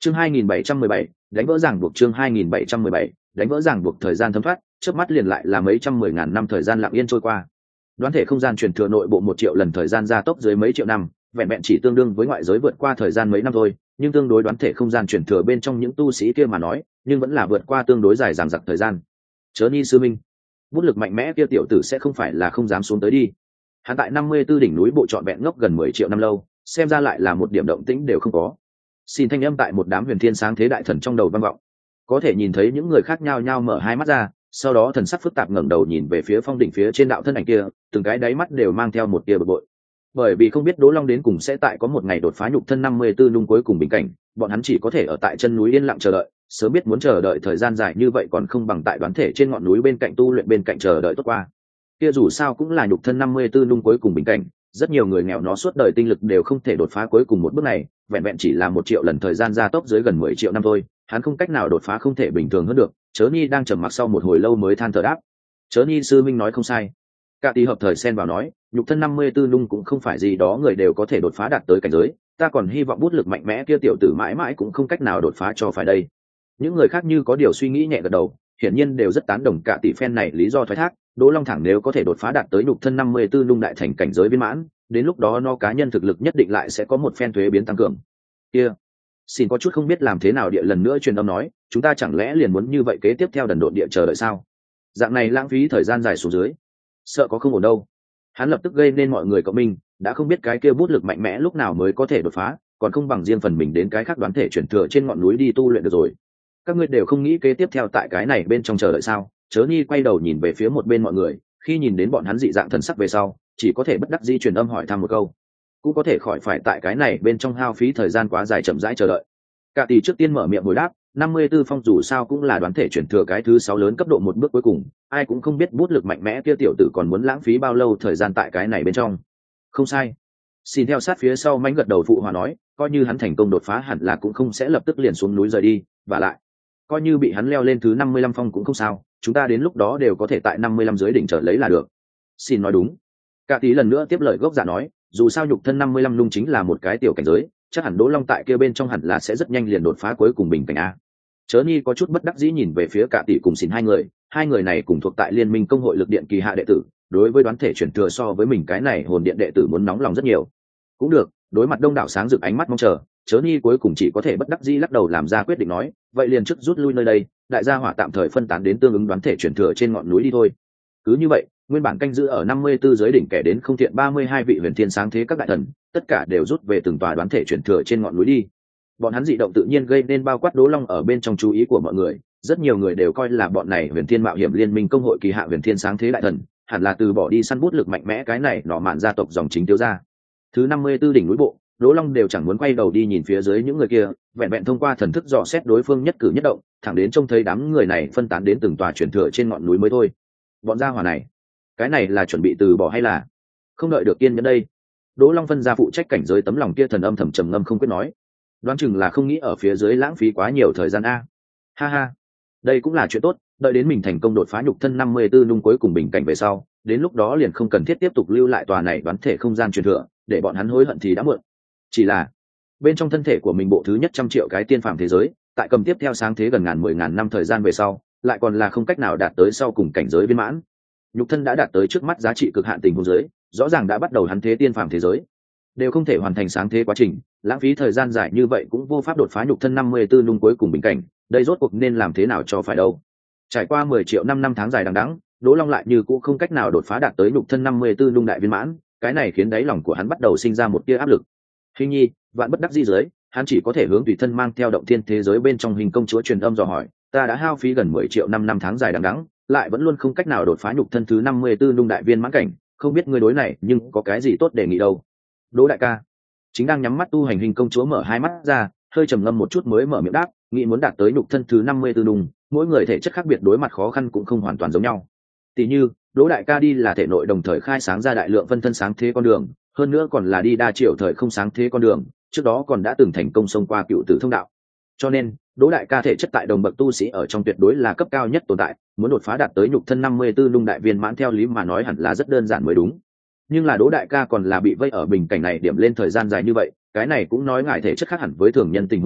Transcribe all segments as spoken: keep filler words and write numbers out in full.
chương hai nghìn bảy trăm mười bảy, đánh vỡ ràng buộc. chương hai nghìn bảy trăm mười bảy, đánh vỡ ràng buộc. Thời gian thấm thoát, chớp mắt liền lại là mấy trăm mười ngàn năm thời gian lặng yên trôi qua. Đoán thể không gian truyền thừa nội bộ một triệu lần thời gian gia tốc dưới mấy triệu năm, vẹn vẹn chỉ tương đương với ngoại giới vượt qua thời gian mấy năm thôi, nhưng tương đối đoán thể không gian truyền thừa bên trong những tu sĩ kia mà nói, nhưng vẫn là vượt qua tương đối dài dằng dặc thời gian. Chớ Ni sư minh, bút lực mạnh mẽ kia tiểu tử sẽ không phải là không dám xuống tới đi. Hắn tại năm mươi tư đỉnh núi bộ trọn vẹn ngốc gần mười triệu năm lâu, xem ra lại là một điểm động tĩnh đều không có. Xin thanh âm tại một đám huyền thiên sáng thế đại thần trong đầu vang vọng. Có thể nhìn thấy những người khác nhao nhao mở hai mắt ra, sau đó thần sắc phức tạp ngẩng đầu nhìn về phía phong đỉnh phía trên đạo thân ảnh kia, từng cái đáy mắt đều mang theo một tia bực bội. Bởi vì không biết Đỗ Long đến cùng sẽ tại có một ngày đột phá nhục thân năm mươi tư nung cuối cùng bình cảnh, bọn hắn chỉ có thể ở tại chân núi yên lặng chờ đợi, sớm biết muốn chờ đợi thời gian dài như vậy còn không bằng tại đoán thể trên ngọn núi bên cạnh tu luyện bên cạnh chờ đợi tốt qua. Kia dù sao cũng là nhục thân năm mươi tư nung cuối cùng bình cảnh, rất nhiều người nghèo nó suốt đời tinh lực đều không thể đột phá cuối cùng một bước này, vẹn vẹn chỉ là một triệu lần thời gian gia tốc dưới gần mười triệu năm thôi, hắn không cách nào đột phá không thể bình thường hơn được. Chớ Nhi đang trầm mặc sau một hồi lâu mới than thở đáp. Chớ Nhi sư minh nói không sai. Cả tỷ hợp thời xen vào nói, nhục thân năm mươi tư nung cũng không phải gì đó người đều có thể đột phá đạt tới cảnh giới, ta còn hy vọng bút lực mạnh mẽ kia tiểu tử mãi mãi cũng không cách nào đột phá cho phải đây. Những người khác như có điều suy nghĩ nhẹ gật đầu, hiển nhiên đều rất tán đồng cả tỷ phen này lý do thoái thác. Đỗ Long thẳng nếu có thể đột phá đạt tới nhục thân năm mươi tư nung đại thành cảnh giới viên mãn, đến lúc đó nó cá nhân thực lực nhất định lại sẽ có một phen thuế biến tăng cường. Kia, xin có chút không biết làm thế nào địa lần nữa truyền âm nói, chúng ta chẳng lẽ liền muốn như vậy kế tiếp theo đần độn địa chờ đợi sao? Dạng này lãng phí thời gian dài xuống dưới, sợ có không ổn đâu. Hắn lập tức gây nên mọi người cộng minh, đã không biết cái kia bút lực mạnh mẽ lúc nào mới có thể đột phá, còn không bằng riêng phần mình đến cái khác đoán thể chuyển thừa trên ngọn núi đi tu luyện được rồi. Các ngươi đều không nghĩ kế tiếp theo tại cái này bên trong chờ đợi sao? Chớ Nhi quay đầu nhìn về phía một bên mọi người, khi nhìn đến bọn hắn dị dạng thần sắc về sau, chỉ có thể bất đắc dĩ truyền âm hỏi thăm một câu, cũng có thể khỏi phải tại cái này bên trong hao phí thời gian quá dài chậm rãi chờ đợi. Cả tỷ trước tiên mở miệng hồi đáp, năm mươi tư phong dù sao cũng là đoán thể chuyển thừa cái thứ sáu lớn cấp độ một bước cuối cùng, ai cũng không biết bút lực mạnh mẽ kia tiểu tử còn muốn lãng phí bao lâu thời gian tại cái này bên trong. Không sai. Xin theo sát phía sau mánh gật đầu phụ hòa nói, coi như hắn thành công đột phá hẳn là cũng không sẽ lập tức liền xuống núi rời đi, và lại coi như bị hắn leo lên thứ năm mươi lăm phong cũng không sao, chúng ta đến lúc đó đều có thể tại năm mươi lăm dưới đỉnh trở lấy là được. Xin nói đúng. Cả tí lần nữa tiếp lời gốc giả nói, dù sao nhục thân năm mươi lăm lung chính là một cái tiểu cảnh giới, chắc hẳn Đỗ Long tại kia bên trong hẳn là sẽ rất nhanh liền đột phá cuối cùng bình cảnh a. Chớ Nhi có chút bất đắc dĩ nhìn về phía Cả tỷ cùng Xin hai người, hai người này cùng thuộc tại liên minh công hội lực điện kỳ hạ đệ tử, đối với đoán thể chuyển thừa so với mình cái này hồn điện đệ tử muốn nóng lòng rất nhiều. Cũng được, đối mặt đông đảo sáng rực ánh mắt mong chờ, Chớ Nhi cuối cùng chỉ có thể bất đắc dĩ lắc đầu làm ra quyết định nói, vậy liền trước rút lui nơi đây, đại gia hỏa tạm thời phân tán đến tương ứng đoán thể chuyển thừa trên ngọn núi đi thôi. Cứ như vậy, nguyên bản canh giữ ở năm mươi tư giới đỉnh kẻ đến không thiện ba mươi hai vị huyền thiên sáng thế các đại thần, tất cả đều rút về từng tòa đoán thể chuyển thừa trên ngọn núi đi. Bọn hắn dị động tự nhiên gây nên bao quát Đỗ Long ở bên trong chú ý của mọi người, rất nhiều người đều coi là bọn này huyền thiên mạo hiểm liên minh công hội kỳ hạ huyền thiên sáng thế đại thần, hẳn là từ bỏ đi săn bút lực mạnh mẽ cái này nọ mạn gia tộc dòng chính tiêu gia. Thứ năm mươi tư đỉnh núi bộ, Đỗ Long đều chẳng muốn quay đầu đi nhìn phía dưới những người kia, vẹn vẹn thông qua thần thức dò xét đối phương nhất cử nhất động, thẳng đến trông thấy đám người này phân tán đến từng tòa chuyển thừa trên ngọn núi mới thôi. Bọn gia hỏa này, cái này là chuẩn bị từ bỏ hay là không đợi được kiên nhẫn đây? Đỗ Long phân ra phụ trách cảnh giới tấm lòng kia thần âm thầm trầm ngâm không quyết nói, đoán chừng là không nghĩ ở phía dưới lãng phí quá nhiều thời gian a. Ha ha, đây cũng là chuyện tốt, đợi đến mình thành công đột phá nhục thân năm mươi tư nung cuối cùng bình cảnh về sau, đến lúc đó liền không cần thiết tiếp tục lưu lại tòa này đoán thể không gian truyền thừa, để bọn hắn hối hận thì đã muộn. Chỉ là bên trong thân thể của mình bộ thứ nhất trăm triệu cái tiên phàm thế giới, tại cầm tiếp theo sáng thế gần ngàn mười ngàn năm thời gian về sau, lại còn là không cách nào đạt tới sau cùng cảnh giới viên mãn. Nhục thân đã đạt tới trước mắt giá trị cực hạn tình huống giới, rõ ràng đã bắt đầu hắn thế tiên phàm thế giới, đều không thể hoàn thành sáng thế quá trình, lãng phí thời gian dài như vậy cũng vô pháp đột phá nhục thân năm mươi tư nung cuối cùng bình cảnh, đây rốt cuộc nên làm thế nào cho phải đâu. Trải qua mười triệu năm năm tháng dài đằng đẵng, Đỗ Long lại như cũng không cách nào đột phá đạt tới nhục thân năm mươi tư nung đại viên mãn, cái này khiến đáy lòng của hắn bắt đầu sinh ra một tia áp lực. Hình nhi, vạn bất đắc dĩ dưới, hắn chỉ có thể hướng tùy thân mang theo động thiên thế giới bên trong hình công chúa truyền âm dò hỏi, ta đã hao phí gần mười triệu năm năm tháng dài đằng đẵng, lại vẫn luôn không cách nào đột phá nhục thân thứ năm mươi tư nung đại viên mãn cảnh, không biết ngươi đối này nhưng có cái gì tốt đề nghị đâu. Đỗ đại ca chính đang nhắm mắt tu hành hình công chúa mở hai mắt ra, hơi trầm ngâm một chút mới mở miệng đáp, nghĩ muốn đạt tới nhục thân thứ năm mươi tư nung, mỗi người thể chất khác biệt đối mặt khó khăn cũng không hoàn toàn giống nhau. Tỷ như Đỗ đại ca đi là thể nội đồng thời khai sáng ra đại lượng phân thân sáng thế con đường, hơn nữa còn là đi đa triệu thời không sáng thế con đường, trước đó còn đã từng thành công xông qua cựu tử thông đạo, cho nên Đỗ đại ca thể chất tại đồng bậc tu sĩ ở trong tuyệt đối là cấp cao nhất tồn tại, muốn đột phá đạt tới nhục thân năm mươi tư nung đại viên mãn theo lý mà nói hẳn là rất đơn giản mới đúng. Nhưng là Đỗ đại ca còn là bị vây ở bình cảnh này điểm lên thời gian dài như vậy, cái này cũng nói ngại thể chất khác hẳn với thường nhân tình huống dưới,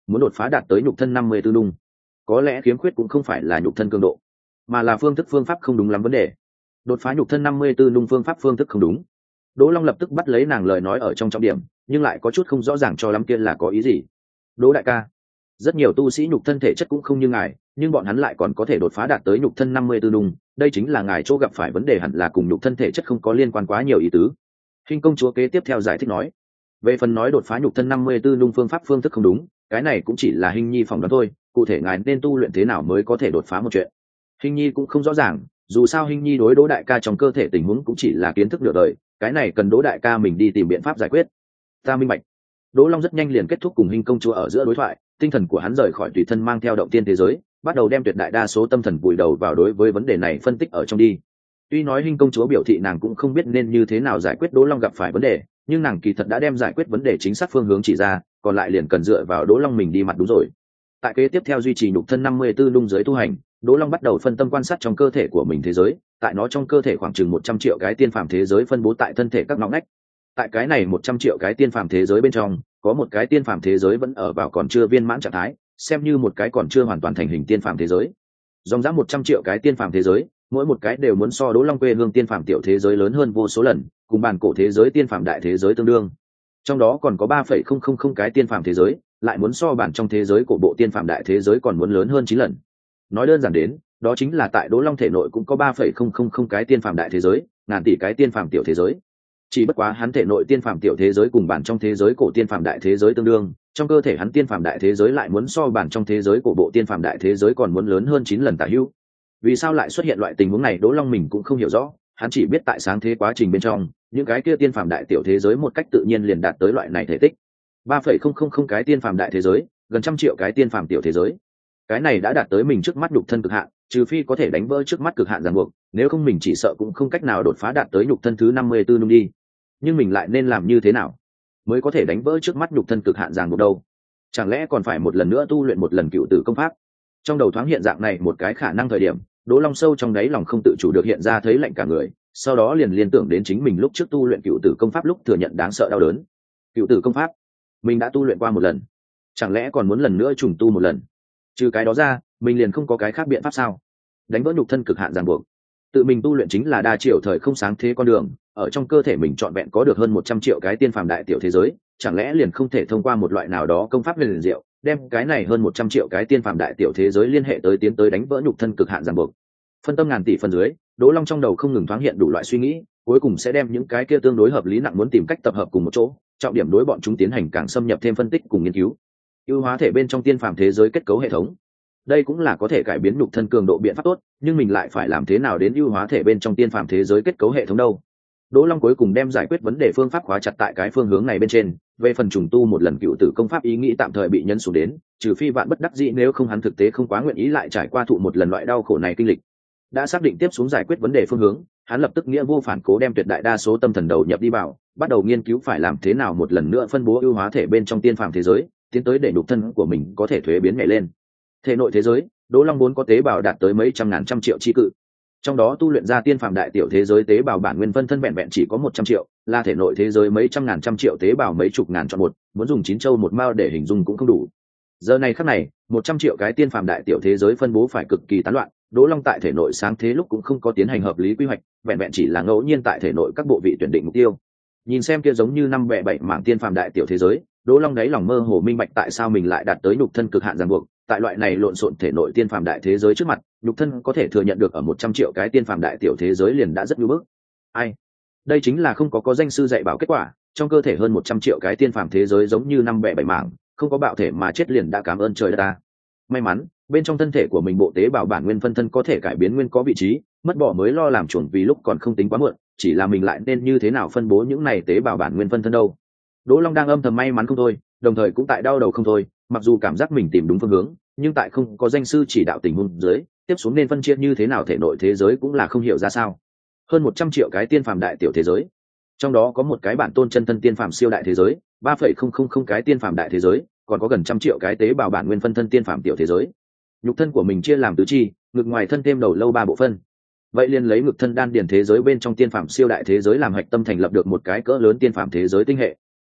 muốn đột phá đạt tới nhục thân năm mươi tư lung. Có lẽ khiếm khuyết cũng không phải là nhục thân cường độ, mà là phương thức phương pháp không đúng lắm vấn đề. Đột phá nhục thân năm mươi tư lung phương pháp phương thức không đúng. Đỗ Long lập tức bắt lấy nàng lời nói ở trong trọng điểm, nhưng lại có chút không rõ ràng cho lắm kia là có ý gì. Đỗ đại ca, rất nhiều tu sĩ nhục thân thể chất cũng không như ngài, nhưng bọn hắn lại còn có thể đột phá đạt tới nhục thân năm mươi tư lung, đây chính là ngài chỗ gặp phải vấn đề, hẳn là cùng nhục thân thể chất không có liên quan quá nhiều ý tứ. Hình công chúa kế tiếp theo giải thích nói, về phần nói đột phá nhục thân năm mươi tư lung phương pháp phương thức không đúng, cái này cũng chỉ là Hình nhi phỏng đoán thôi, cụ thể ngài nên tu luyện thế nào mới có thể đột phá một chuyện. Hình nhi cũng không rõ ràng, dù sao Hình nhi đối Đỗ đại ca trong cơ thể tình huống cũng chỉ là kiến thức nửa đời, cái này cần Đỗ đại ca mình đi tìm biện pháp giải quyết. Ta minh bạch. Đỗ Long rất nhanh liền kết thúc cùng Hình công chúa ở giữa đối thoại, tinh thần của hắn rời khỏi tùy thân mang theo động tiên thế giới, bắt đầu đem tuyệt đại đa số tâm thần vùi đầu vào đối với vấn đề này phân tích ở trong đi. Tuy nói Hình công chúa biểu thị nàng cũng không biết nên như thế nào giải quyết Đỗ Long gặp phải vấn đề, nhưng nàng kỳ thật đã đem giải quyết vấn đề chính xác phương hướng chỉ ra, còn lại liền cần dựa vào Đỗ Long mình đi mặt đúng rồi. Tại kế tiếp theo duy trì nhục thân năm mươi tư lung giới tu hành, Đỗ Long bắt đầu phân tâm quan sát trong cơ thể của mình thế giới, tại nó trong cơ thể khoảng chừng một trăm triệu cái tiên phàm thế giới phân bố tại thân thể các ngõ ngách. Tại cái này một trăm triệu cái tiên phàm thế giới bên trong, có một cái tiên phàm thế giới vẫn ở vào còn chưa viên mãn trạng thái, xem như một cái còn chưa hoàn toàn thành hình tiên phàm thế giới. Dòng dã một trăm triệu cái tiên phàm thế giới, mỗi một cái đều muốn so Đỗ Long quê hương tiên phàm tiểu thế giới lớn hơn vô số lần, cùng bản cổ thế giới tiên phàm đại thế giới tương đương. Trong đó còn có ba phẩy không không không cái tiên phàm thế giới, lại muốn so bản trong thế giới của bộ tiên phàm đại thế giới còn muốn lớn hơn chín lần. Nói đơn giản đến, đó chính là tại Đỗ Long thể nội cũng có ba phẩy không không không cái tiên phàm đại thế giới, ngàn tỷ cái tiên phàm tiểu thế giới. Chỉ bất quá hắn thể nội tiên phàm tiểu thế giới cùng bản trong thế giới cổ tiên phàm đại thế giới tương đương, trong cơ thể hắn tiên phàm đại thế giới lại muốn so bản trong thế giới của bộ tiên phàm đại thế giới còn muốn lớn hơn chín lần tả hữu. Vì sao lại xuất hiện loại tình huống này Đỗ Long mình cũng không hiểu rõ, hắn chỉ biết tại sáng thế quá trình bên trong, những cái kia tiên phàm đại tiểu thế giới một cách tự nhiên liền đạt tới loại này thể tích. ba phẩy không không không cái tiên phàm đại thế giới, gần trăm triệu cái tiên phàm tiểu thế giới. Cái này đã đạt tới mình trước mắt nhục thân cực hạn, trừ phi có thể đánh vỡ trước mắt cực hạn ràng buộc, nếu không mình chỉ sợ cũng không cách nào đột phá đạt tới nhục thân thứ năm mươi tư lung đi. Nhưng mình lại nên làm như thế nào mới có thể đánh vỡ trước mắt nhục thân cực hạn ràng buộc đâu? Chẳng lẽ còn phải một lần nữa tu luyện một lần cựu tử công pháp? Trong đầu thoáng hiện dạng này một cái khả năng thời điểm, Đỗ Long sâu trong đáy lòng không tự chủ được hiện ra thấy lạnh cả người, sau đó liền liên tưởng đến chính mình lúc trước tu luyện cựu tử công pháp lúc thừa nhận đáng sợ đau đớn. Cựu tử công pháp mình đã tu luyện qua một lần, chẳng lẽ còn muốn lần nữa trùng tu một lần? Trừ cái đó ra, mình liền không có cái khác biện pháp sao? Đánh vỡ nhục thân cực hạn ràng buộc, tự mình tu luyện chính là đa triệu thời không sáng thế con đường, ở trong cơ thể mình trọn vẹn có được hơn một trăm triệu cái tiên phàm đại tiểu thế giới, chẳng lẽ liền không thể thông qua một loại nào đó công pháp huyền diệu, đem cái này hơn một trăm triệu cái tiên phàm đại tiểu thế giới liên hệ tới tiến tới đánh vỡ nhục thân cực hạn ràng buộc? Phân tâm ngàn tỷ phần dưới, Đỗ Long trong đầu không ngừng thoáng hiện đủ loại suy nghĩ, cuối cùng sẽ đem những cái kia tương đối hợp lý nặng muốn tìm cách tập hợp cùng một chỗ, trọng điểm đối bọn chúng tiến hành càng xâm nhập thêm phân tích cùng nghiên cứu. Ưu hóa thể bên trong tiên phàm thế giới kết cấu hệ thống, đây cũng là có thể cải biến nhục thân cường độ biện pháp tốt, nhưng mình lại phải làm thế nào đến ưu hóa thể bên trong tiên phàm thế giới kết cấu hệ thống đâu? Đỗ Long cuối cùng đem giải quyết vấn đề phương pháp khóa chặt tại cái phương hướng này bên trên, về phần trùng tu một lần cựu tử công pháp ý nghĩ tạm thời bị nhấn xuống đến, trừ phi vạn bất đắc dĩ, nếu không hắn thực tế không quá nguyện ý lại trải qua thụ một lần loại đau khổ này kinh lịch. Đã xác định tiếp xuống giải quyết vấn đề phương hướng, hắn lập tức nghĩa vô phản cố đem tuyệt đại đa số tâm thần đầu nhập đi vào, bắt đầu nghiên cứu phải làm thế nào một lần nữa phân bố ưu hóa thể bên trong tiên phàm thế giới, tiến tới để nhục thân của mình có thể thuế biến nhảy lên. Thể nội thế giới, Đỗ Long vốn có tế bào đạt tới mấy trăm ngàn trăm triệu chi cự, trong đó tu luyện ra tiên phàm đại tiểu thế giới tế bào bản nguyên phân thân vẹn vẹn chỉ có một trăm triệu, là thể nội thế giới mấy trăm ngàn trăm triệu tế bào mấy chục ngàn chọn một, muốn dùng chín châu một mao để hình dung cũng không đủ. Giờ này khắc này, một trăm triệu cái tiên phàm đại tiểu thế giới phân bố phải cực kỳ tán loạn, Đỗ Long tại thể nội sáng thế lúc cũng không có tiến hành hợp lý quy hoạch, vẹn vẹn chỉ là ngẫu nhiên tại thể nội các bộ vị tuyển định mục tiêu. Nhìn xem kia giống như năm bè bảy mảng tiên phàm đại tiểu thế giới, Đỗ Long đáy lòng mơ hồ minh bạch tại sao mình lại đạt tới nhục thân cực hạn ràng buộc, tại loại này lộn xộn thể nội tiên phàm đại thế giới trước mặt, nhục thân có thể thừa nhận được ở một trăm triệu cái tiên phàm đại tiểu thế giới liền đã rất nhu bức. Ai? Đây chính là không có có danh sư dạy bảo kết quả, trong cơ thể hơn một trăm triệu cái tiên phàm thế giới giống như năm bè bảy mảng, không có bạo thể mà chết liền đã cảm ơn trời đất ta. May mắn, bên trong thân thể của mình bộ tế bào bản nguyên phân thân có thể cải biến nguyên có vị trí, mất bỏ mới lo làm chuồn vì lúc còn không tính quá muộn, chỉ là mình lại nên như thế nào phân bố những này tế bào bản nguyên phân thân đâu. Đỗ Long đang âm thầm may mắn không thôi, đồng thời cũng tại đau đầu không thôi, mặc dù cảm giác mình tìm đúng phương hướng, nhưng tại không có danh sư chỉ đạo tình huống dưới, tiếp xuống nên phân chia như thế nào thể nội thế giới cũng là không hiểu ra sao. Hơn một trăm triệu cái tiên phàm đại tiểu thế giới, trong đó có một cái bản tôn chân thân tiên phàm siêu đại thế giới, ba phẩy không không không cái tiên phàm đại thế giới, còn có gần trăm triệu cái tế bào bản nguyên phân thân tiên phàm tiểu thế giới. Nhục thân của mình chia làm tứ chi, ngực ngoài thân thêm đầu lâu ba bộ phân. Vậy liền lấy ngực thân đan điển thế giới bên trong tiên phàm siêu đại thế giới làm hạch tâm thành lập được một cái cỡ lớn tiên phàm thế giới tinh hệ.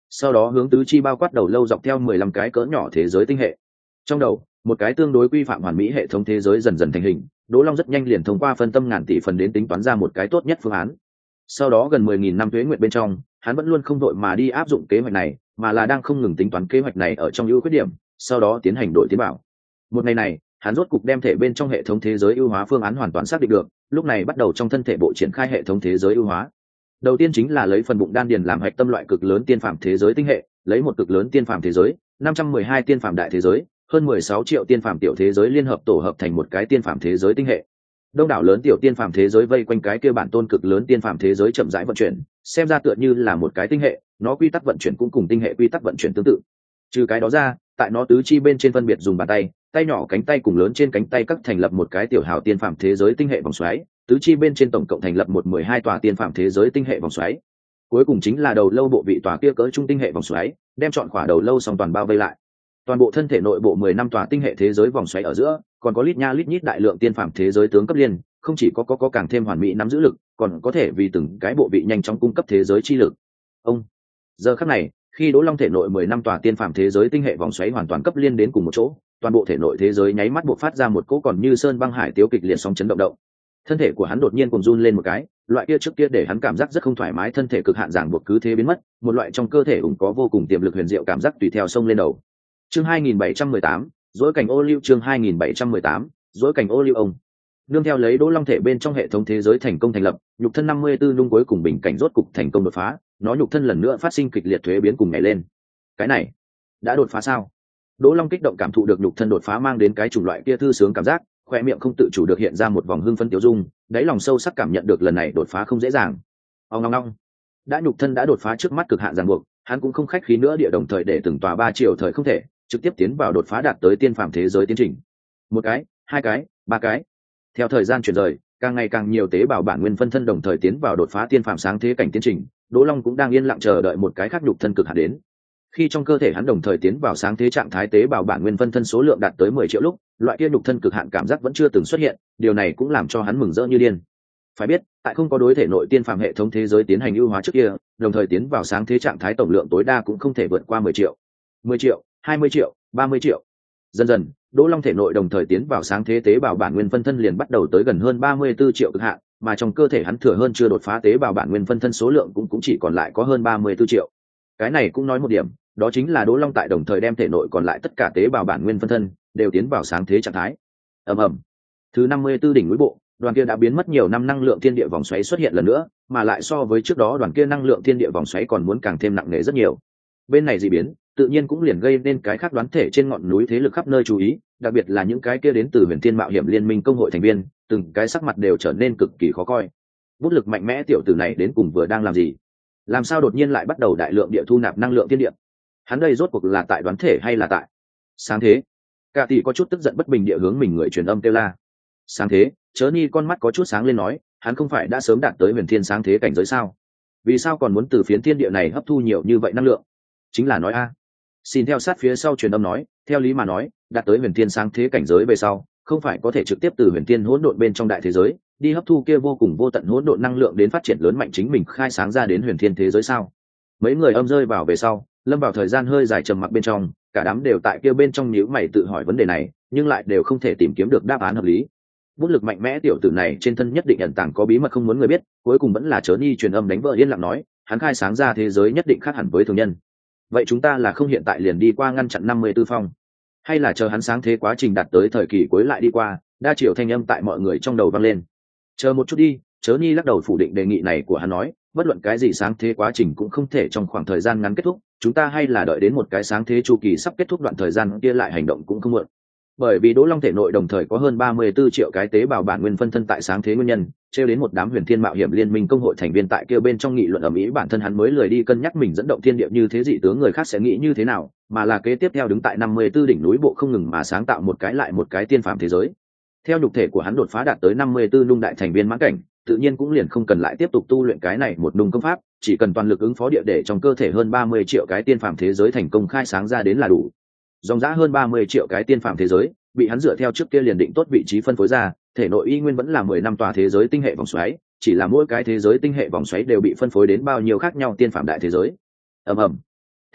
sau đó hướng tứ chi bao quát đầu lâu dọc theo mười lăm cái cỡ nhỏ thế giới tinh hệ. Trong đầu, một cái tương đối quy phạm hoàn mỹ hệ thống thế giới dần dần thành hình. Đỗ Long rất nhanh liền thông qua phân tâm ngàn tỷ phần đến tính toán ra một cái tốt nhất phương án. Sau đó gần mười nghìn năm tuế nguyệt bên trong, hắn vẫn luôn không đội mà đi áp dụng kế hoạch này, mà là đang không ngừng tính toán kế hoạch này ở trong ưu khuyết điểm, sau đó tiến hành đổi tiến bảo. Một ngày này, hắn rốt cục đem thể bên trong hệ thống thế giới ưu hóa phương án hoàn toàn xác định được, lúc này bắt đầu trong thân thể bộ triển khai hệ thống thế giới ưu hóa. Đầu tiên chính là lấy phần bụng đan điền làm hạch tâm loại cực lớn tiên phàm thế giới tinh hệ, lấy một cực lớn tiên phàm thế giới, năm trăm mười hai tiên phàm đại thế giới, hơn mười sáu triệu tiên phàm tiểu thế giới liên hợp tổ hợp thành một cái tiên phàm thế giới tinh hệ. Đông đảo lớn tiểu tiên phàm thế giới vây quanh cái kia bản tôn cực lớn tiên phàm thế giới chậm rãi vận chuyển, xem ra tựa như là một cái tinh hệ, nó quy tắc vận chuyển cũng cùng tinh hệ quy tắc vận chuyển tương tự. Trừ cái đó ra, tại nó tứ chi bên trên phân biệt dùng bàn tay, tay nhỏ cánh tay cùng lớn trên cánh tay cắt thành lập một cái tiểu hào tiên phàm thế giới tinh hệ vòng xoáy, tứ chi bên trên tổng cộng thành lập một mười hai tòa tiên phàm thế giới tinh hệ vòng xoáy. Cuối cùng chính là đầu lâu bộ vị tòa kia cỡ trung tinh hệ vòng xoáy, đem chọn khỏa đầu lâu song toàn bao vây lại. Toàn bộ thân thể nội bộ mười năm tòa tinh hệ thế giới vòng xoáy ở giữa, còn có lít nha lít nhít đại lượng tiên phàm thế giới tướng cấp liên, không chỉ có có có càng thêm hoàn mỹ nắm giữ lực, còn có thể vì từng cái bộ vị nhanh chóng cung cấp thế giới chi lực. Ông giờ khắc này, khi Đỗ Long thể nội mười năm tòa tiên phàm thế giới tinh hệ vòng xoáy hoàn toàn cấp liên đến cùng một chỗ, toàn bộ thể nội thế giới nháy mắt bộc phát ra một cỗ còn như sơn băng hải tiếu kịch liệt sóng chấn động động. Thân thể của hắn đột nhiên cùng run lên một cái, loại kia trước kia để hắn cảm giác rất không thoải mái thân thể cực hạn giảng buộc cứ thế biến mất, một loại trong cơ thể ủng có vô cùng tiềm lực huyền diệu cảm giác tùy theo sông lên đầu. Chương hai nghìn bảy trăm mười tám, dối cảnh ô liu chương hai nghìn bảy trăm mười tám, dối cảnh ô liu ông. Nương theo lấy Đỗ Long thể bên trong hệ thống thế giới thành công thành lập, nhục thân năm mươi tư nung cuối cùng bình cảnh rốt cục thành công đột phá, nó nhục thân lần nữa phát sinh kịch liệt thuế biến cùng nhảy lên. Cái này, đã đột phá sao? Đỗ Long kích động cảm thụ được nhục thân đột phá mang đến cái chủng loại kia thư sướng cảm giác, khoe miệng không tự chủ được hiện ra một vòng hưng phấn tiêu dung, đáy lòng sâu sắc cảm nhận được lần này đột phá không dễ dàng. Ông ngong ngong. Đã nhục thân đã đột phá trước mắt cực hạn ràng buộc, hắn cũng không khách khí nữa địa đồng thời để từng tòa ba triệu thời không thể, trực tiếp tiến vào đột phá đạt tới tiên phàm thế giới tiến trình. Một cái, hai cái, ba cái. Theo thời gian chuyển rời, càng ngày càng nhiều tế bào bản nguyên phân thân đồng thời tiến vào đột phá tiên phàm sáng thế cảnh tiến trình, Đỗ Long cũng đang yên lặng chờ đợi một cái khác nhục thân cực hạn đến. Khi trong cơ thể hắn đồng thời tiến vào sáng thế trạng thái tế bào bản nguyên phân thân số lượng đạt tới mười triệu lúc, loại kia nhục thân cực hạn cảm giác vẫn chưa từng xuất hiện, điều này cũng làm cho hắn mừng rỡ như điên. Phải biết, tại không có đối thể nội tiên phàm hệ thống thế giới tiến hành ưu hóa trước kia, đồng thời tiến vào sáng thế trạng thái tổng lượng tối đa cũng không thể vượt qua mười triệu. mười triệu, hai mươi triệu, ba mươi triệu. Dần dần, Đỗ Long thể nội đồng thời tiến vào sáng thế tế bào bản nguyên phân thân liền bắt đầu tới gần hơn ba mươi tư triệu cực hạn, mà trong cơ thể hắn thừa hơn chưa đột phá tế bào bản nguyên phân thân số lượng cũng cũng chỉ còn lại có hơn ba mươi tư triệu. Cái này cũng nói một điểm, đó chính là Đỗ Long tại đồng thời đem thể nội còn lại tất cả tế bào bản nguyên phân thân đều tiến vào sáng thế trạng thái. Ầm ầm. Thứ năm mươi tư đỉnh núi bộ, đoàn kia đã biến mất nhiều năm năng lượng thiên địa vòng xoáy xuất hiện lần nữa, mà lại so với trước đó đoàn kia năng lượng thiên địa vòng xoáy còn muốn càng thêm nặng nề rất nhiều. Bên này dị biến, tự nhiên cũng liền gây nên cái khác đoán thể trên ngọn núi thế lực khắp nơi chú ý, đặc biệt là những cái kia đến từ Huyền Thiên Mạo Hiểm Liên Minh công hội thành viên, từng cái sắc mặt đều trở nên cực kỳ khó coi. Bút lực mạnh mẽ tiểu tử này đến cùng vừa đang làm gì? Làm sao đột nhiên lại bắt đầu đại lượng địa thu nạp năng lượng thiên địa? Hắn đây rốt cuộc là tại đoán thể hay là tại sáng thế? Cả tỷ có chút tức giận bất bình địa hướng mình người truyền âm kêu la. Sáng thế? Chớ Nhi con mắt có chút sáng lên nói, hắn không phải đã sớm đạt tới Huyền Thiên sáng thế cảnh giới sao? Vì sao còn muốn từ phiến thiên địa này hấp thu nhiều như vậy năng lượng? Chính là nói a. Xin theo sát phía sau truyền âm nói, theo lý mà nói, đạt tới Huyền Thiên sáng thế cảnh giới về sau, không phải có thể trực tiếp từ Huyền Thiên hỗn độn bên trong đại thế giới, đi hấp thu kia vô cùng vô tận hỗn độn năng lượng đến phát triển lớn mạnh chính mình khai sáng ra đến Huyền Thiên thế giới sao? Mấy người âm rơi vào về sau, lâm vào thời gian hơi dài trầm mặc bên trong, cả đám đều tại kia bên trong nhíu mày tự hỏi vấn đề này, nhưng lại đều không thể tìm kiếm được đáp án hợp lý. Bút lực mạnh mẽ tiểu tử này trên thân nhất định ẩn tàng có bí mật không muốn người biết, cuối cùng vẫn là Chớ Nhi truyền âm đánh vỡ yên lặng nói, hắn khai sáng ra thế giới nhất định khác hẳn với thường nhân. Vậy chúng ta là không hiện tại liền đi qua ngăn chặn năm mươi tư phong, hay là chờ hắn sáng thế quá trình đạt tới thời kỳ cuối lại đi qua? Đa chiều thanh âm tại mọi người trong đầu vang lên. Chờ một chút đi. Chớ Nhi lắc đầu phủ định đề nghị này của hắn nói, bất luận cái gì sáng thế quá trình cũng không thể trong khoảng thời gian ngắn kết thúc, chúng ta hay là đợi đến một cái sáng thế chu kỳ sắp kết thúc đoạn thời gian kia lại hành động cũng không muộn. Bởi vì Đỗ Long thể nội đồng thời có hơn ba mươi tư triệu cái tế bào bản nguyên phân thân tại sáng thế nguyên nhân, trêu đến một đám Huyền Thiên Mạo Hiểm Liên Minh công hội thành viên tại kia bên trong nghị luận ầm ĩ, bản thân hắn mới lười đi cân nhắc mình dẫn động thiên địa như thế dị tướng người khác sẽ nghĩ như thế nào, mà là kế tiếp theo đứng tại năm mươi tư đỉnh núi bộ không ngừng mà sáng tạo một cái lại một cái tiên phàm thế giới. Theo nhục thể của hắn đột phá đạt tới năm mươi tư nung đại thành viên mãn cảnh, tự nhiên cũng liền không cần lại tiếp tục tu luyện cái này một nung công pháp, chỉ cần toàn lực ứng phó địa để trong cơ thể hơn ba mươi triệu cái tiên phàm thế giới thành công khai sáng ra đến là đủ. Dòng dã hơn ba mươi triệu cái tiên phàm thế giới, bị hắn dựa theo trước kia liền định tốt vị trí phân phối ra, thể nội y nguyên vẫn là mười năm tòa thế giới tinh hệ vòng xoáy, chỉ là mỗi cái thế giới tinh hệ vòng xoáy đều bị phân phối đến bao nhiêu khác nhau tiên phàm đại thế giới. Ầm ầm.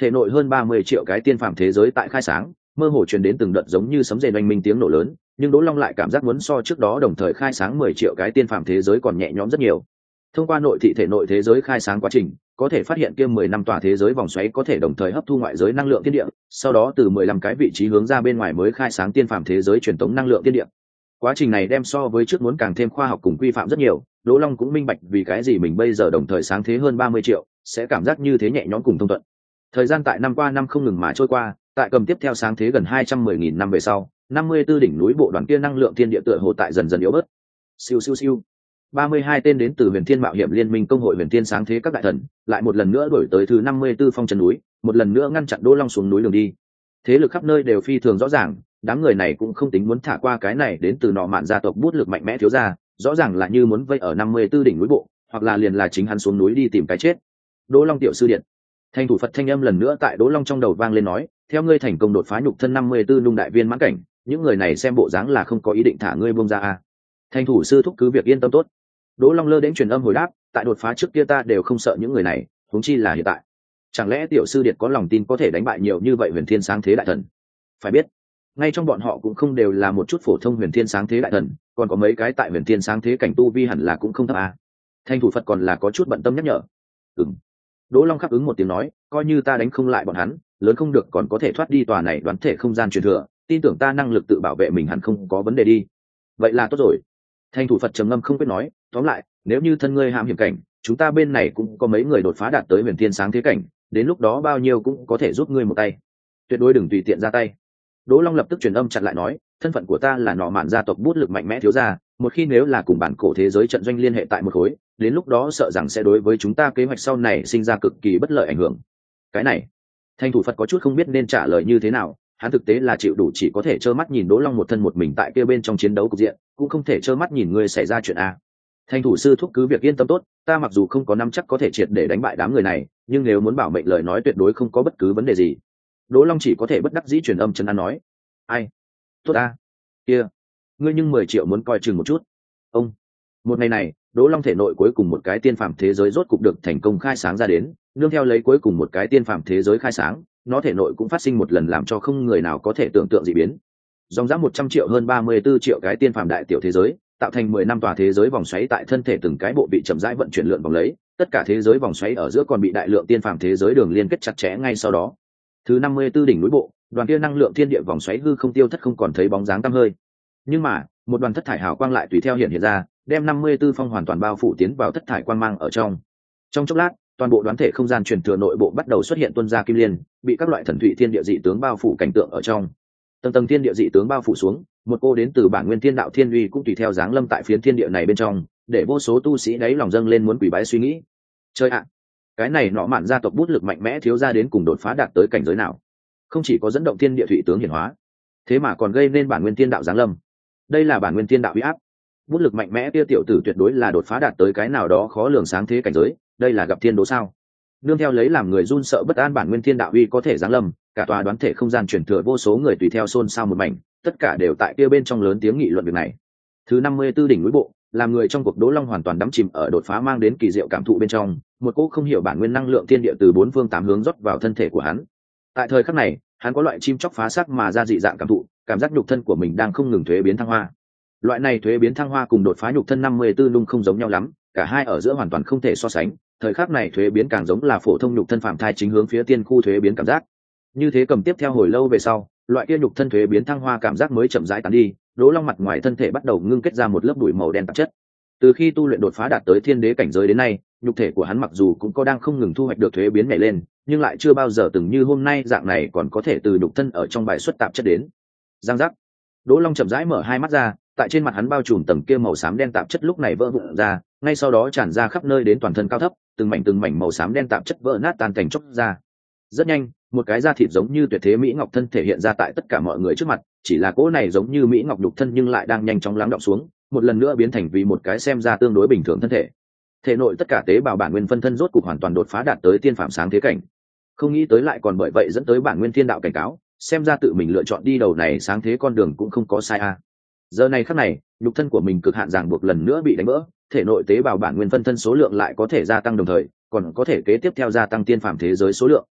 thể nội hơn ba mươi triệu cái tiên phàm thế giới tại khai sáng, mơ hồ truyền đến từng đợt giống như sấm rền oanh minh tiếng nổ lớn, nhưng Đỗ Long lại cảm giác muốn so trước đó đồng thời khai sáng mười triệu cái tiên phàm thế giới còn nhẹ nhõm rất nhiều. Thông qua nội thị thể nội thế giới khai sáng quá trình, có thể phát hiện kia mười năm tòa thế giới vòng xoáy có thể đồng thời hấp thu ngoại giới năng lượng thiên địa, sau đó từ mười lăm cái vị trí hướng ra bên ngoài mới khai sáng tiên phàm thế giới truyền tống năng lượng thiên địa. Quá trình này đem so với trước muốn càng thêm khoa học cùng quy phạm rất nhiều, Đỗ Long cũng minh bạch vì cái gì mình bây giờ đồng thời sáng thế hơn ba mươi triệu, sẽ cảm giác như thế nhẹ nhõm cùng thông thuận. Thời gian tại năm qua năm không ngừng mà trôi qua, tại cầm tiếp theo sáng thế gần hai trăm mười nghìn năm về sau, năm mươi tư đỉnh núi bộ đoàn kia năng lượng thiên địa tựa hồ tại dần dần yếu bớt. Siêu siêu siêu. ba mươi hai tên đến từ Huyền Thiên Mạo Hiểm Liên Minh công hội Huyền Thiên sáng thế các đại thần, lại một lần nữa đuổi tới thứ năm mươi tư phong chân núi, một lần nữa ngăn chặn Đỗ Long xuống núi đường đi. Thế lực khắp nơi đều phi thường rõ ràng, đám người này cũng không tính muốn thả qua cái này đến từ nọ mạn gia tộc bút lực mạnh mẽ thiếu gia, rõ ràng là như muốn vây ở năm mươi tư đỉnh núi bộ, hoặc là liền là chính hắn xuống núi đi tìm cái chết. Đỗ Long tiểu sư điện. Thanh thủ Phật thanh âm lần nữa tại Đỗ Long trong đầu vang lên nói, theo ngươi thành công đột phá nhục thân năm mươi tư nung đại viên mãn cảnh, những người này xem bộ dáng là không có ý định thả ngươi buông ra a. Thanh thủ sư thúc cứ việc yên tâm tốt. Đỗ Long lơ đến truyền âm hồi đáp, tại đột phá trước kia ta đều không sợ những người này, huống chi là hiện tại. Chẳng lẽ tiểu sư điệt có lòng tin có thể đánh bại nhiều như vậy Huyền Thiên sáng thế đại thần? Phải biết, ngay trong bọn họ cũng không đều là một chút phổ thông Huyền Thiên sáng thế đại thần, còn có mấy cái tại Huyền Thiên sáng thế cảnh tu vi hẳn là cũng không thấp a. Thanh thủ Phật còn là có chút bận tâm nhắc nhở. Ừm. Đỗ Long khắc ứng một tiếng nói, coi như ta đánh không lại bọn hắn, lớn không được còn có thể thoát đi tòa này đoán thể không gian truyền thừa, tin tưởng ta năng lực tự bảo vệ mình hẳn không có vấn đề đi. Vậy là tốt rồi. Thanh thủ Phật trầm ngâm không biết nói, tóm lại, nếu như thân ngươi hãm hiểm cảnh, chúng ta bên này cũng có mấy người đột phá đạt tới Huyền Thiên sáng thế cảnh, đến lúc đó bao nhiêu cũng có thể giúp ngươi một tay. Tuyệt đối đừng tùy tiện ra tay. Đỗ Long lập tức truyền âm chặn lại nói, thân phận của ta là nọ mạn gia tộc bút lực mạnh mẽ thiếu gia, một khi nếu là cùng bản cổ thế giới trận doanh liên hệ tại một khối, đến lúc đó sợ rằng sẽ đối với chúng ta kế hoạch sau này sinh ra cực kỳ bất lợi ảnh hưởng. Cái này, Thanh thủ Phật có chút không biết nên trả lời như thế nào, hắn thực tế là chịu đủ chỉ có thể trơ mắt nhìn Đỗ Long một thân một mình tại kia bên trong chiến đấu cục diện, cũng không thể trơ mắt nhìn người xảy ra chuyện a. Thanh thủ sư thúc cứ việc yên tâm tốt, ta mặc dù không có nắm chắc có thể triệt để đánh bại đám người này, nhưng nếu muốn bảo mệnh lời nói tuyệt đối không có bất cứ vấn đề gì. Đỗ Long chỉ có thể bất đắc dĩ truyền âm chân an nói, ai, tốt a, kia, ngươi nhưng mười triệu muốn coi chừng một chút. Ông, một ngày này, Đỗ Long thể nội cuối cùng một cái tiên phàm thế giới rốt cục được thành công khai sáng ra đến, nương theo lấy cuối cùng một cái tiên phàm thế giới khai sáng, nó thể nội cũng phát sinh một lần làm cho không người nào có thể tưởng tượng dị biến. Dòng dã một trăm triệu hơn ba mươi tư triệu cái tiên phàm đại tiểu thế giới, tạo thành mười năm tòa thế giới vòng xoáy tại thân thể từng cái bộ bị chậm rãi vận chuyển lượn vòng lấy, tất cả thế giới vòng xoáy ở giữa còn bị đại lượng tiên phàm thế giới đường liên kết chặt chẽ ngay sau đó. Thứ năm mươi tư đỉnh núi bộ, đoàn kia năng lượng thiên địa vòng xoáy hư không tiêu thất không còn thấy bóng dáng tăm hơi. Nhưng mà, một đoàn thất thải hào quang lại tùy theo hiện hiện ra, đem năm mươi tư phong hoàn toàn bao phủ tiến vào thất thải quang mang ở trong. Trong chốc lát, toàn bộ đoán thể không gian truyền thừa nội bộ bắt đầu xuất hiện tuôn ra kim liên, bị các loại thần thụy thiên địa dị tướng bao phủ cảnh tượng ở trong. Tầng tầng thiên địa dị tướng bao phủ xuống, một cô đến từ bản nguyên thiên đạo thiên uy cũng tùy theo dáng lâm tại phiến thiên địa này bên trong, để vô số tu sĩ đáy lòng dâng lên muốn quỳ bái suy nghĩ. Chơi ạ, cái này nọ mạn gia tộc bút lực mạnh mẽ thiếu ra đến cùng đột phá đạt tới cảnh giới nào? Không chỉ có dẫn động thiên địa thủy tướng hiển hóa, thế mà còn gây nên bản nguyên thiên đạo giáng lâm. Đây là bản nguyên thiên đạo uy áp. Bút lực mạnh mẽ kia tiểu tử tuyệt đối là đột phá đạt tới cái nào đó khó lường sáng thế cảnh giới, đây là gặp thiên đố sao? Nương theo lấy làm người run sợ bất an bản nguyên thiên đạo uy có thể giáng lâm, cả tòa đoán thể không gian truyền thừa vô số người tùy theo xôn xao một mảnh, tất cả đều tại kia bên trong lớn tiếng nghị luận việc này. Thứ năm mươi tư đỉnh núi bộ, làm người trong cuộc Đỗ Long hoàn toàn đắm chìm ở đột phá mang đến kỳ diệu cảm thụ bên trong, một cỗ không hiểu bản nguyên năng lượng thiên địa từ bốn phương tám hướng rót vào thân thể của hắn. Tại thời khắc này, hắn có loại chim chóc phá xác mà ra dị dạng cảm thụ, cảm giác nhục thân của mình đang không ngừng thuế biến thăng hoa. Loại này thuế biến thăng hoa cùng đột phá nhục thân năm mươi tư lung không giống nhau lắm, cả hai ở giữa hoàn toàn không thể so sánh. Thời khắc này thuế biến càng giống là phổ thông nhục thân phạm thai chính hướng phía tiên khu thuế biến cảm giác. Như thế cầm tiếp theo hồi lâu về sau, loại kia nhục thân thuế biến thăng hoa cảm giác mới chậm rãi tán đi, Đỗ Long mặt ngoài thân thể bắt đầu ngưng kết ra một lớp bụi màu đen tạp chất. Từ khi tu luyện đột phá đạt tới thiên đế cảnh giới đến nay, nhục thể của hắn mặc dù cũng có đang không ngừng thu hoạch được thuế biến nhảy lên, nhưng lại chưa bao giờ từng như hôm nay dạng này còn có thể từ nhục thân ở trong bài xuất tạp chất đến. Giang giác. Đỗ Long chậm rãi mở hai mắt ra, tại trên mặt hắn bao trùm tầng kia màu xám đen tạp chất lúc này vỡ vụn ra, ngay sau đó tràn ra khắp nơi đến toàn thân cao thấp, từng mảnh từng mảnh màu xám đen tạp chất vỡ nát tan cảnh chốc ra. Rất nhanh, một cái da thịt giống như tuyệt thế mỹ ngọc thân thể hiện ra tại tất cả mọi người trước mặt, chỉ là cỗ này giống như mỹ ngọc nhục thân nhưng lại đang nhanh chóng lắng đọng xuống, một lần nữa biến thành vì một cái xem ra tương đối bình thường thân thể. Thể nội tất cả tế bào bản nguyên phân thân rốt cục hoàn toàn đột phá đạt tới tiên phạm sáng thế cảnh. Không nghĩ tới lại còn bởi vậy dẫn tới bản nguyên thiên đạo cảnh cáo, xem ra tự mình lựa chọn đi đầu này sáng thế con đường cũng không có sai a. Giờ này khắc này, nhục thân của mình cực hạn ràng buộc lần nữa bị đánh vỡ, thể nội tế bào bản nguyên phân thân số lượng lại có thể gia tăng đồng thời, còn có thể kế tiếp theo gia tăng tiên phạm thế giới số lượng.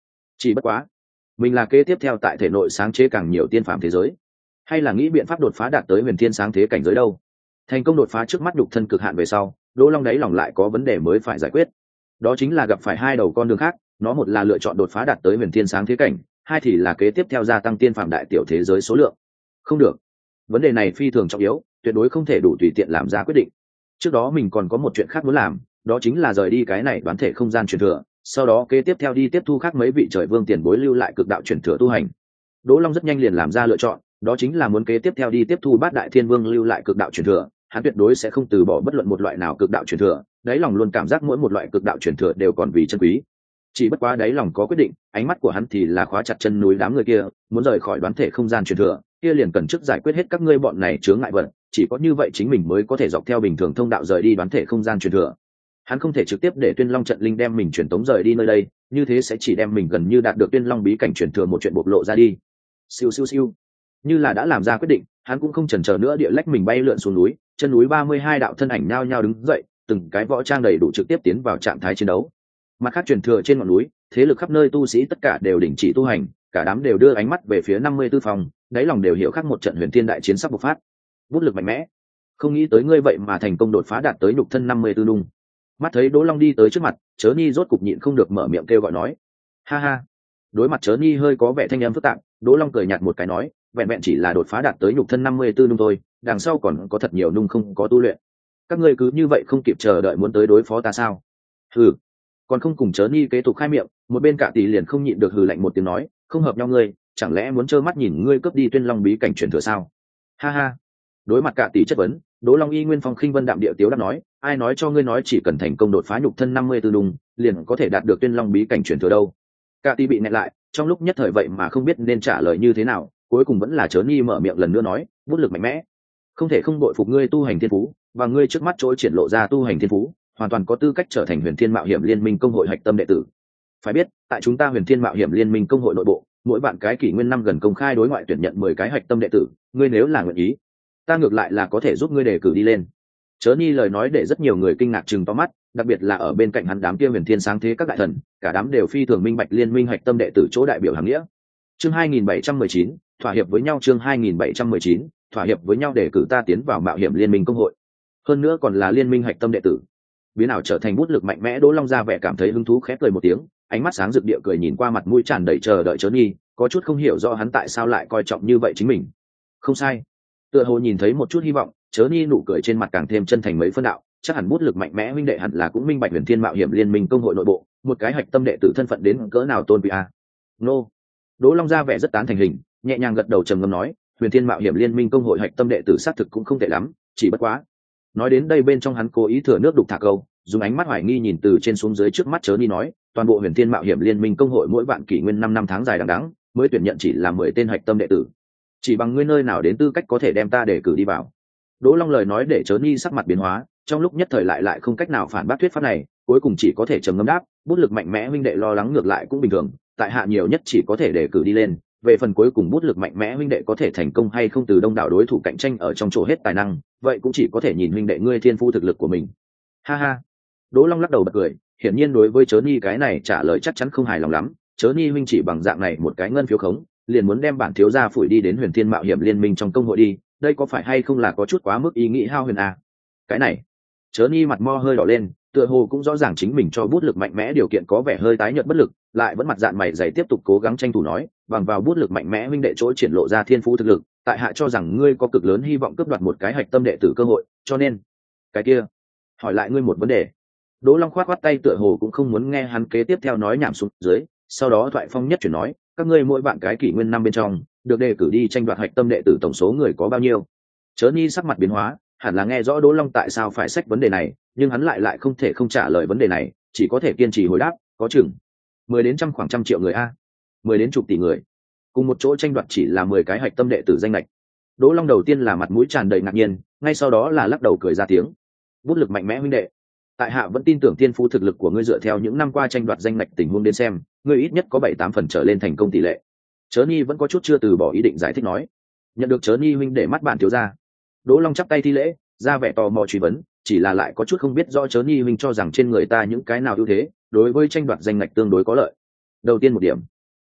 Chỉ bất quá, mình là kế tiếp theo tại thể nội sáng chế càng nhiều tiên phàm thế giới, hay là nghĩ biện pháp đột phá đạt tới huyền thiên sáng thế cảnh giới đâu. Thành công đột phá trước mắt nhục thân cực hạn về sau, Đỗ Long đáy lòng lại có vấn đề mới phải giải quyết. Đó chính là gặp phải hai đầu con đường khác, nó một là lựa chọn đột phá đạt tới huyền thiên sáng thế cảnh, hai thì là kế tiếp theo gia tăng tiên phàm đại tiểu thế giới số lượng. Không được, vấn đề này phi thường trọng yếu, tuyệt đối không thể đủ tùy tiện làm ra quyết định. Trước đó mình còn có một chuyện khác muốn làm, đó chính là rời đi cái này đoán thể không gian truyền thừa, sau đó kế tiếp theo đi tiếp thu khác mấy vị trời vương tiền bối lưu lại cực đạo truyền thừa tu hành. Đỗ Long rất nhanh liền làm ra lựa chọn, đó chính là muốn kế tiếp theo đi tiếp thu bát đại thiên vương lưu lại cực đạo truyền thừa. Hắn tuyệt đối sẽ không từ bỏ bất luận một loại nào cực đạo truyền thừa, đáy lòng luôn cảm giác mỗi một loại cực đạo truyền thừa đều còn vì chân quý. Chỉ bất quá đáy lòng có quyết định, ánh mắt của hắn thì là khóa chặt chân núi đám người kia, muốn rời khỏi đoán thể không gian truyền thừa, kia liền cần trước giải quyết hết các ngươi bọn này chướng ngại vật, chỉ có như vậy chính mình mới có thể dọc theo bình thường thông đạo rời đi đoán thể không gian truyền thừa. Hắn không thể trực tiếp để Tuyên Long trận linh đem mình truyền tống rời đi nơi đây, như thế sẽ chỉ đem mình gần như đạt được Tuyên Long bí cảnh truyền thừa một chuyện bộc lộ ra đi. Siêu siêu siêu. Như là đã làm ra quyết định, hắn cũng không chần chờ nữa địa lách mình bay lượn xuống núi, chân núi ba mươi hai đạo thân ảnh nhao nhao đứng dậy, từng cái võ trang đầy đủ trực tiếp tiến vào trạng thái chiến đấu. Mặt khác truyền thừa trên ngọn núi, thế lực khắp nơi tu sĩ tất cả đều đình chỉ tu hành, cả đám đều đưa ánh mắt về phía năm mươi tư phòng, đáy lòng đều hiểu khắc một trận huyền thiên đại chiến sắp bộc phát. Bút lực mạnh mẽ, không nghĩ tới ngươi vậy mà thành công đột phá đạt tới nhục thân năm mươi tư lung. Mắt thấy Đỗ Long đi tới trước mặt, Chớ Ni rốt cục nhịn không được mở miệng kêu gọi nói: ha ha. Đối mặt Chớ Ni hơi có vẻ thanh âm phức tạp, Đỗ Long cười nhạt một cái nói: vẹn vẹn chỉ là đột phá đạt tới nhục thân năm mươi tư nung thôi, đằng sau còn có thật nhiều nung không có tu luyện. Các ngươi cứ như vậy không kịp chờ đợi muốn tới đối phó ta sao? Hừ. Còn không cùng Chớ Ni kế tục khai miệng, một bên Cả Tỷ liền không nhịn được hừ lạnh một tiếng nói: không hợp nhau ngươi, chẳng lẽ muốn trơ mắt nhìn ngươi cướp đi Tuyên Long bí cảnh truyền thừa sao? Ha ha. Đối mặt Cả Tỷ chất vấn, Đỗ Long y nguyên phong khinh vân đạm địa tiếu đáp nói: ai nói cho ngươi nói chỉ cần thành công đột phá nhục thân năm mươi tư nung, liền có thể đạt được Tuyên Long bí cảnh truyền thừa đâu? Cả Tỷ bị nẹt lại, trong lúc nhất thời vậy mà không biết nên trả lời như thế nào, cuối cùng vẫn là Chớ Ni mở miệng lần nữa nói: bút lực mạnh mẽ, không thể không bội phục ngươi tu hành thiên phú, và ngươi trước mắt chỗ triển lộ ra tu hành thiên phú, hoàn toàn có tư cách trở thành Huyền Thiên Mạo Hiểm Liên Minh công hội hạch tâm đệ tử. Phải biết, tại chúng ta Huyền Thiên Mạo Hiểm Liên Minh công hội nội bộ, mỗi bạn cái kỷ nguyên năm gần công khai đối ngoại tuyển nhận mười cái hạch tâm đệ tử, ngươi nếu là nguyện ý, ta ngược lại là có thể giúp ngươi đề cử đi lên. Chớ Ni lời nói để rất nhiều người kinh ngạc trừng to mắt, đặc biệt là ở bên cạnh hắn đám kia huyền thiên sáng thế các đại thần, cả đám đều phi thường minh bạch liên minh hạch tâm đệ tử chỗ đại biểu hàng nghĩa. Chương hai nghìn bảy trăm mười chín, thỏa hiệp với nhau. Chương hai nghìn bảy trăm mười chín, thỏa hiệp với nhau để cử ta tiến vào mạo hiểm liên minh công hội. Hơn nữa còn là liên minh hạch tâm đệ tử. Biến ảo trở thành bút lực mạnh mẽ, Đỗ Long ra vẻ cảm thấy hứng thú khép cười một tiếng, ánh mắt sáng rực địa cười nhìn qua mặt mũi tràn đầy chờ đợi Chớ Ni, có chút không hiểu rõ hắn tại sao lại coi trọng như vậy chính mình. Không sai, tựa hồ nhìn thấy một chút hy vọng, Chớ Ni nụ cười trên mặt càng thêm chân thành mấy phân đạo, chắc hẳn bút lực mạnh mẽ huynh đệ hẳn là cũng minh bạch Huyền Thiên Mạo Hiểm Liên Minh công hội nội bộ, một cái hạch tâm đệ tử thân phận đến cỡ nào tôn quý a. Nô. Đỗ Long ra vẻ rất tán thành hình, nhẹ nhàng gật đầu trầm ngâm nói: Huyền Thiên Mạo Hiểm Liên Minh công hội hạch tâm đệ tử xác thực cũng không tệ lắm, chỉ bất quá. Nói đến đây bên trong hắn cố ý thừa nước đục thả câu, dùng ánh mắt hoài nghi nhìn từ trên xuống dưới trước mắt Chớ Ni nói: toàn bộ Huyền Thiên Mạo Hiểm Liên Minh công hội mỗi bạn kỷ nguyên năm năm tháng dài đằng đẵng, mới tuyển nhận chỉ là mười tên hạch tâm đệ tử. Chỉ bằng ngươi nơi nào đến tư cách có thể đem ta để cử đi vào? Đỗ Long lời nói để Chớ Ni sắc mặt biến hóa, trong lúc nhất thời lại lại không cách nào phản bác thuyết pháp này, cuối cùng chỉ có thể trầm ngâm đáp: bút lực mạnh mẽ huynh đệ lo lắng ngược lại cũng bình thường, tại hạ nhiều nhất chỉ có thể để cử đi lên, về phần cuối cùng bút lực mạnh mẽ huynh đệ có thể thành công hay không từ đông đảo đối thủ cạnh tranh ở trong chỗ hết tài năng, vậy cũng chỉ có thể nhìn huynh đệ ngươi thiên phú thực lực của mình. Ha ha. Đỗ Long lắc đầu bật cười, hiển nhiên đối với Chớ Ni cái này trả lời chắc chắn không hài lòng lắm. Chớ Ni huynh chỉ bằng dạng này một cái ngân phiếu khống, liền muốn đem bản thiếu gia phủi đi đến Huyền Thiên Mạo Hiểm Liên Minh trong công hội đi, đây có phải hay không là có chút quá mức ý nghĩ hao huyền à? Cái này, Chớ Ni mặt mo hơi đỏ lên, tựa hồ cũng rõ ràng chính mình cho bút lực mạnh mẽ điều kiện có vẻ hơi tái nhợt bất lực, lại vẫn mặt dạn mày dày tiếp tục cố gắng tranh thủ nói: bằng vào bút lực mạnh mẽ huynh đệ chỗ triển lộ ra thiên phú thực lực, tại hạ cho rằng ngươi có cực lớn hy vọng cướp đoạt một cái hạch tâm đệ tử cơ hội, cho nên, cái kia, hỏi lại ngươi một vấn đề. Đỗ Long khoát khoát tay tựa hồ cũng không muốn nghe hắn kế tiếp theo nói nhảm xuống dưới, sau đó thoại phong nhất chuyển nói: các ngươi mỗi bạn cái kỷ nguyên năm bên trong được đề cử đi tranh đoạt hạch tâm đệ tử tổng số người có bao nhiêu? Chớ Ni sắc mặt biến hóa, hẳn là nghe rõ Đỗ Long tại sao phải xách vấn đề này, nhưng hắn lại lại không thể không trả lời vấn đề này, chỉ có thể kiên trì hồi đáp: có chừng mười đến trăm khoảng trăm triệu người a, mười đến chục tỷ người, cùng một chỗ tranh đoạt chỉ là mười cái hạch tâm đệ tử danh lệch. Đỗ Long đầu tiên là mặt mũi tràn đầy ngạc nhiên, ngay sau đó là lắc đầu cười ra tiếng: bút lực mạnh mẽ huynh đệ, tại hạ vẫn tin tưởng tiên phú thực lực của ngươi, dựa theo những năm qua tranh đoạt danh lệch tình huống đến xem, ngươi ít nhất có bảy tám phần trở lên thành công tỷ lệ. Chớ Ni vẫn có chút chưa từ bỏ ý định giải thích nói: nhận được Chớ Ni huynh để mắt bạn thiếu gia. Đỗ Long chắp tay thi lễ, ra vẻ tò mò truy vấn, chỉ là lại có chút không biết rõ Chớ Ni huynh cho rằng trên người ta những cái nào ưu thế, đối với tranh đoạt danh ngạch tương đối có lợi. Đầu tiên một điểm,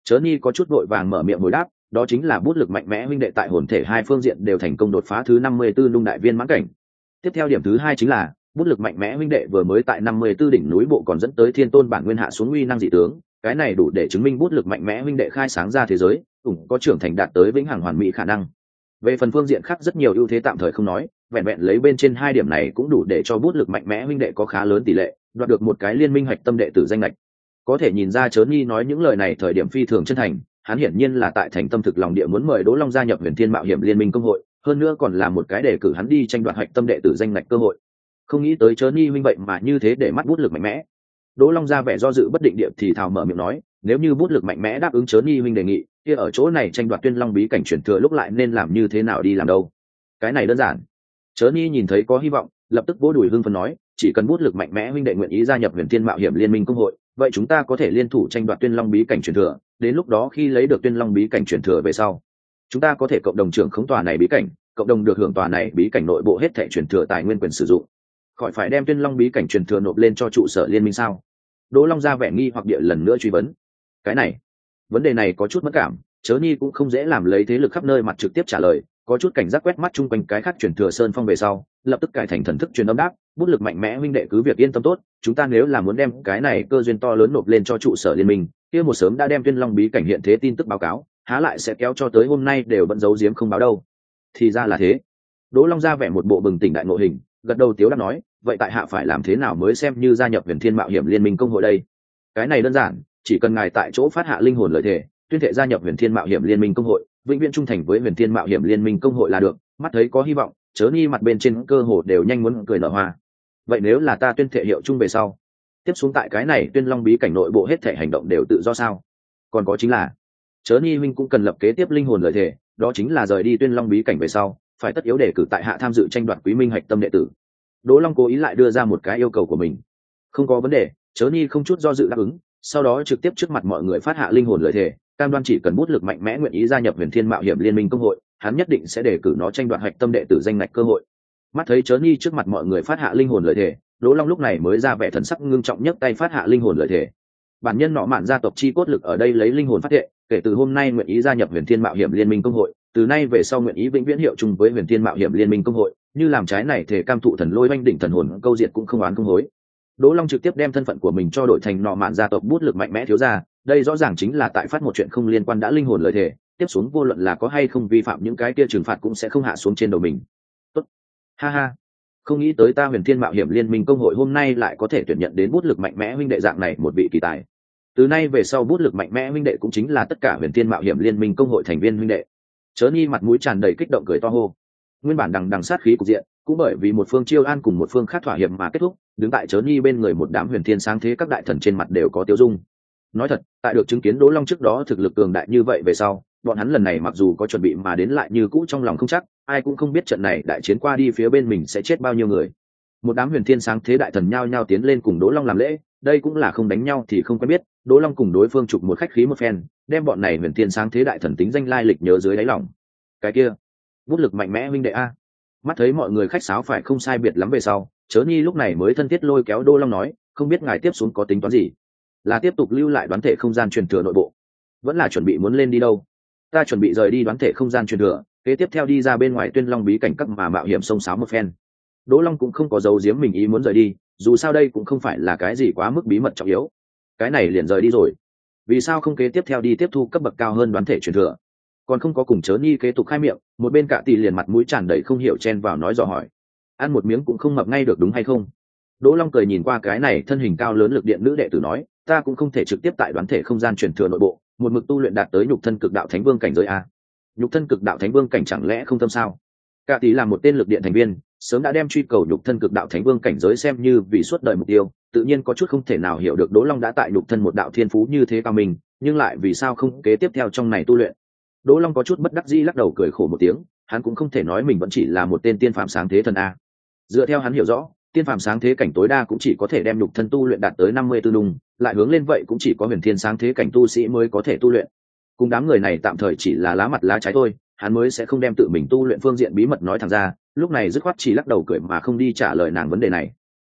Chớ Nhi có chút vội vàng mở miệng hồi đáp, đó chính là bút lực mạnh mẽ huynh đệ tại hồn thể hai phương diện đều thành công đột phá thứ năm mươi 54 lung đại viên mãn cảnh. Tiếp theo điểm thứ hai chính là bút lực mạnh mẽ huynh đệ vừa mới tại năm mươi 54 đỉnh núi bộ còn dẫn tới thiên tôn bản nguyên hạ xuống uy năng dị tướng, cái này đủ để chứng minh bút lực mạnh mẽ huynh đệ khai sáng ra thế giới, cũng có trưởng thành đạt tới vĩnh hằng hoàn mỹ khả năng. Về phần phương diện khác rất nhiều ưu thế tạm thời không nói, vẹn vẹn lấy bên trên hai điểm này cũng đủ để cho bút lực mạnh mẽ huynh đệ có khá lớn tỷ lệ đoạt được một cái liên minh hạch tâm đệ tử danh lệch. Có thể nhìn ra Chớ Nhi nói những lời này thời điểm phi thường chân thành, hắn hiển nhiên là tại thành tâm thực lòng địa muốn mời Đỗ Long gia nhập Huyền Thiên Mạo Hiểm Liên minh công hội, hơn nữa còn là một cái để cử hắn đi tranh đoạt hạch tâm đệ tử danh ngạch cơ hội. Không nghĩ tới Chớ Nhi huynh vậy mà như thế để mắt bút lực mạnh mẽ. Đỗ Long ra vẻ do dự bất định địa thì thào mở miệng nói, nếu như bút lực mạnh mẽ đáp ứng Chớ Nhi huynh đề nghị, kia ở chỗ này tranh đoạt Tuyên Long bí cảnh truyền thừa lúc lại nên làm như thế nào đi làm đâu? Cái này đơn giản. Chớ Nhi nhìn thấy có hy vọng, lập tức vỗ đùi hưng phấn nói, chỉ cần bút lực mạnh mẽ huynh đệ nguyện ý gia nhập Huyền Thiên Mạo Hiểm Liên minh công hội, vậy chúng ta có thể liên thủ tranh đoạt Tuyên Long bí cảnh truyền thừa, đến lúc đó khi lấy được Tuyên Long bí cảnh truyền thừa về sau, chúng ta có thể cộng đồng trưởng khống tòa này bí cảnh, cộng đồng được hưởng tòa này bí cảnh nội bộ hết thảy truyền thừa tài nguyên quyền sử dụng. Khỏi phải đem Tuyên Long bí cảnh truyền thừa nộp lên cho trụ sở liên minh sao? Đỗ Long ra vẻ nghi hoặc địa lần nữa truy vấn. Cái này, vấn đề này có chút mất cảm, Chớ Nhi cũng không dễ làm lấy thế lực khắp nơi mặt trực tiếp trả lời, có chút cảnh giác quét mắt chung quanh cái khác truyền thừa sơn phong về sau, lập tức cải thành thần thức truyền âm đáp, bút lực mạnh mẽ huynh đệ cứ việc yên tâm tốt, chúng ta nếu là muốn đem cái này cơ duyên to lớn nộp lên cho trụ sở liên minh, kia một sớm đã đem Tuyên Long bí cảnh hiện thế tin tức báo cáo, há lại sẽ kéo cho tới hôm nay đều vẫn giấu giếm không báo đâu. Thì ra là thế. Đỗ Long ra vẻ một bộ bừng tỉnh đại ngộ hình, gật đầu tiếu đáp nói, vậy tại hạ phải làm thế nào mới xem như gia nhập Huyền Thiên Mạo Hiểm Liên minh công hội đây? Cái này đơn giản, chỉ cần ngài tại chỗ phát hạ linh hồn lợi thể, tuyên thệ gia nhập Huyền Thiên Mạo Hiểm Liên minh công hội, vĩnh viễn trung thành với Huyền Thiên Mạo Hiểm Liên minh công hội là được. Mắt thấy có hy vọng, Chớ Nhi mặt bên trên cơ hồ đều nhanh muốn cười nở hoa. Vậy nếu là ta tuyên thệ hiệu chung về sau, tiếp xuống tại cái này Tuyên Long bí cảnh nội bộ hết thể hành động đều tự do sao? Còn có chính là, Chớ Nhi huynh cũng cần lập kế tiếp linh hồn lợi thể, đó chính là rời đi Tuyên Long bí cảnh về sau, phải tất yếu để cử tại hạ tham dự tranh đoạt Quý Minh hạch tâm đệ tử. Đỗ Long cố ý lại đưa ra một cái yêu cầu của mình. Không có vấn đề, Chớ Nhi không chút do dự đáp ứng, sau đó trực tiếp trước mặt mọi người phát hạ linh hồn lợi thể, cam đoan chỉ cần bút lực mạnh mẽ nguyện ý gia nhập Huyền Thiên Mạo Hiểm Liên minh công hội, hắn nhất định sẽ đề cử nó tranh đoạt hạch tâm đệ tử danh ngạch cơ hội. Mắt thấy Chớ Nhi trước mặt mọi người phát hạ linh hồn lợi thể, Đỗ Long lúc này mới ra vẻ thần sắc ngưng trọng nhất tay phát hạ linh hồn lợi thể. Bản nhân nọ mạn gia tộc chi cốt lực ở đây lấy linh hồn phát thệ, kể từ hôm nay nguyện ý gia nhập Huyền Thiên Mạo Hiểm Liên minh công hội, từ nay về sau nguyện ý vĩnh viễn hiệu chung với Huyền Thiên Mạo Hiểm Liên minh công hội, như làm trái này thể cam thụ thần lôi oanh đỉnh thần hồn câu diệt cũng không oán không hối. Đỗ Long trực tiếp đem thân phận của mình cho đổi thành nọ mạn gia tộc bút lực mạnh mẽ thiếu gia, đây rõ ràng chính là tại phát một chuyện không liên quan đã linh hồn lợi thể, tiếp xuống vô luận là có hay không vi phạm những cái kia trừng phạt cũng sẽ không hạ xuống trên đầu mình. Tốt. Ha ha. Không nghĩ tới ta Huyền Thiên Mạo Hiểm Liên minh công hội hôm nay lại có thể tuyển nhận đến bút lực mạnh mẽ huynh đệ dạng này một vị kỳ tài. Từ nay về sau bút lực mạnh mẽ huynh đệ cũng chính là tất cả Huyền Thiên Mạo Hiểm Liên minh công hội thành viên huynh đệ. Chớ Nhi mặt mũi tràn đầy kích động cười to hô. Nguyên bản đằng đằng sát khí cục diện, cũng bởi vì một phương chiêu an cùng một phương khác thỏa hiệp mà kết thúc, đứng tại Chớ Nhi bên người một đám huyền thiên sáng thế các đại thần trên mặt đều có tiêu dung. Nói thật, tại được chứng kiến Đỗ Long trước đó thực lực cường đại như vậy về sau, bọn hắn lần này mặc dù có chuẩn bị mà đến lại như cũ trong lòng không chắc, ai cũng không biết trận này đại chiến qua đi phía bên mình sẽ chết bao nhiêu người. Một đám huyền thiên sáng thế đại thần nhao nhao tiến lên cùng Đỗ Long làm lễ, đây cũng là không đánh nhau thì không quen biết, Đỗ Long cùng đối phương chụp một khách khí một phen, đem bọn này huyền thiên sáng thế đại thần tính danh lai lịch nhớ dưới đáy lòng. Cái kia, bút lực mạnh mẽ huynh đệ a. Mắt thấy mọi người khách sáo phải không sai biệt lắm về sau, Chớ Nhi lúc này mới thân thiết lôi kéo Đỗ Long nói, không biết ngài tiếp xuống có tính toán gì? Là tiếp tục lưu lại đoán thể không gian truyền thừa nội bộ, vẫn là chuẩn bị muốn lên đi đâu? Ta chuẩn bị rời đi đoán thể không gian truyền thừa, kế tiếp theo đi ra bên ngoài Tuyên Long bí cảnh các mà mạo hiểm sông sáo một phen. Đỗ Long cũng không có giấu giếm mình ý muốn rời đi, dù sao đây cũng không phải là cái gì quá mức bí mật trọng yếu. Cái này liền rời đi rồi. Vì sao không kế tiếp theo đi tiếp thu cấp bậc cao hơn đoán thể truyền thừa? Còn không có cùng Chớ Nhi kế tục khai miệng, một bên Cạ Tỷ liền mặt mũi tràn đầy không hiểu chen vào nói dò hỏi. Ăn một miếng cũng không mập ngay được đúng hay không? Đỗ Long cười nhìn qua cái này thân hình cao lớn lực điện nữ đệ tử nói, ta cũng không thể trực tiếp tại đoán thể không gian truyền thừa nội bộ, một mực tu luyện đạt tới nhục thân cực đạo thánh vương cảnh giới a. Nhục thân cực đạo thánh vương cảnh chẳng lẽ không thâm sao? Cạ Tỷ là một tên lực điện thành viên, sớm đã đem truy cầu nhục thân cực đạo thánh vương cảnh giới xem như vì suốt đời mục tiêu, tự nhiên có chút không thể nào hiểu được Đỗ Long đã tại nhục thân một đạo thiên phú như thế cao mình, nhưng lại vì sao không kế tiếp theo trong này tu luyện. Đỗ Long có chút bất đắc dĩ lắc đầu cười khổ một tiếng, hắn cũng không thể nói mình vẫn chỉ là một tên tiên phàm sáng thế thần a. Dựa theo hắn hiểu rõ, tiên phàm sáng thế cảnh tối đa cũng chỉ có thể đem nhục thân tu luyện đạt tới năm mươi tư lung, lại hướng lên vậy cũng chỉ có huyền thiên sáng thế cảnh tu sĩ mới có thể tu luyện. Cùng đám người này tạm thời chỉ là lá mặt lá trái thôi, hắn mới sẽ không đem tự mình tu luyện phương diện bí mật nói thẳng ra, lúc này dứt khoát chỉ lắc đầu cười mà không đi trả lời nàng vấn đề này.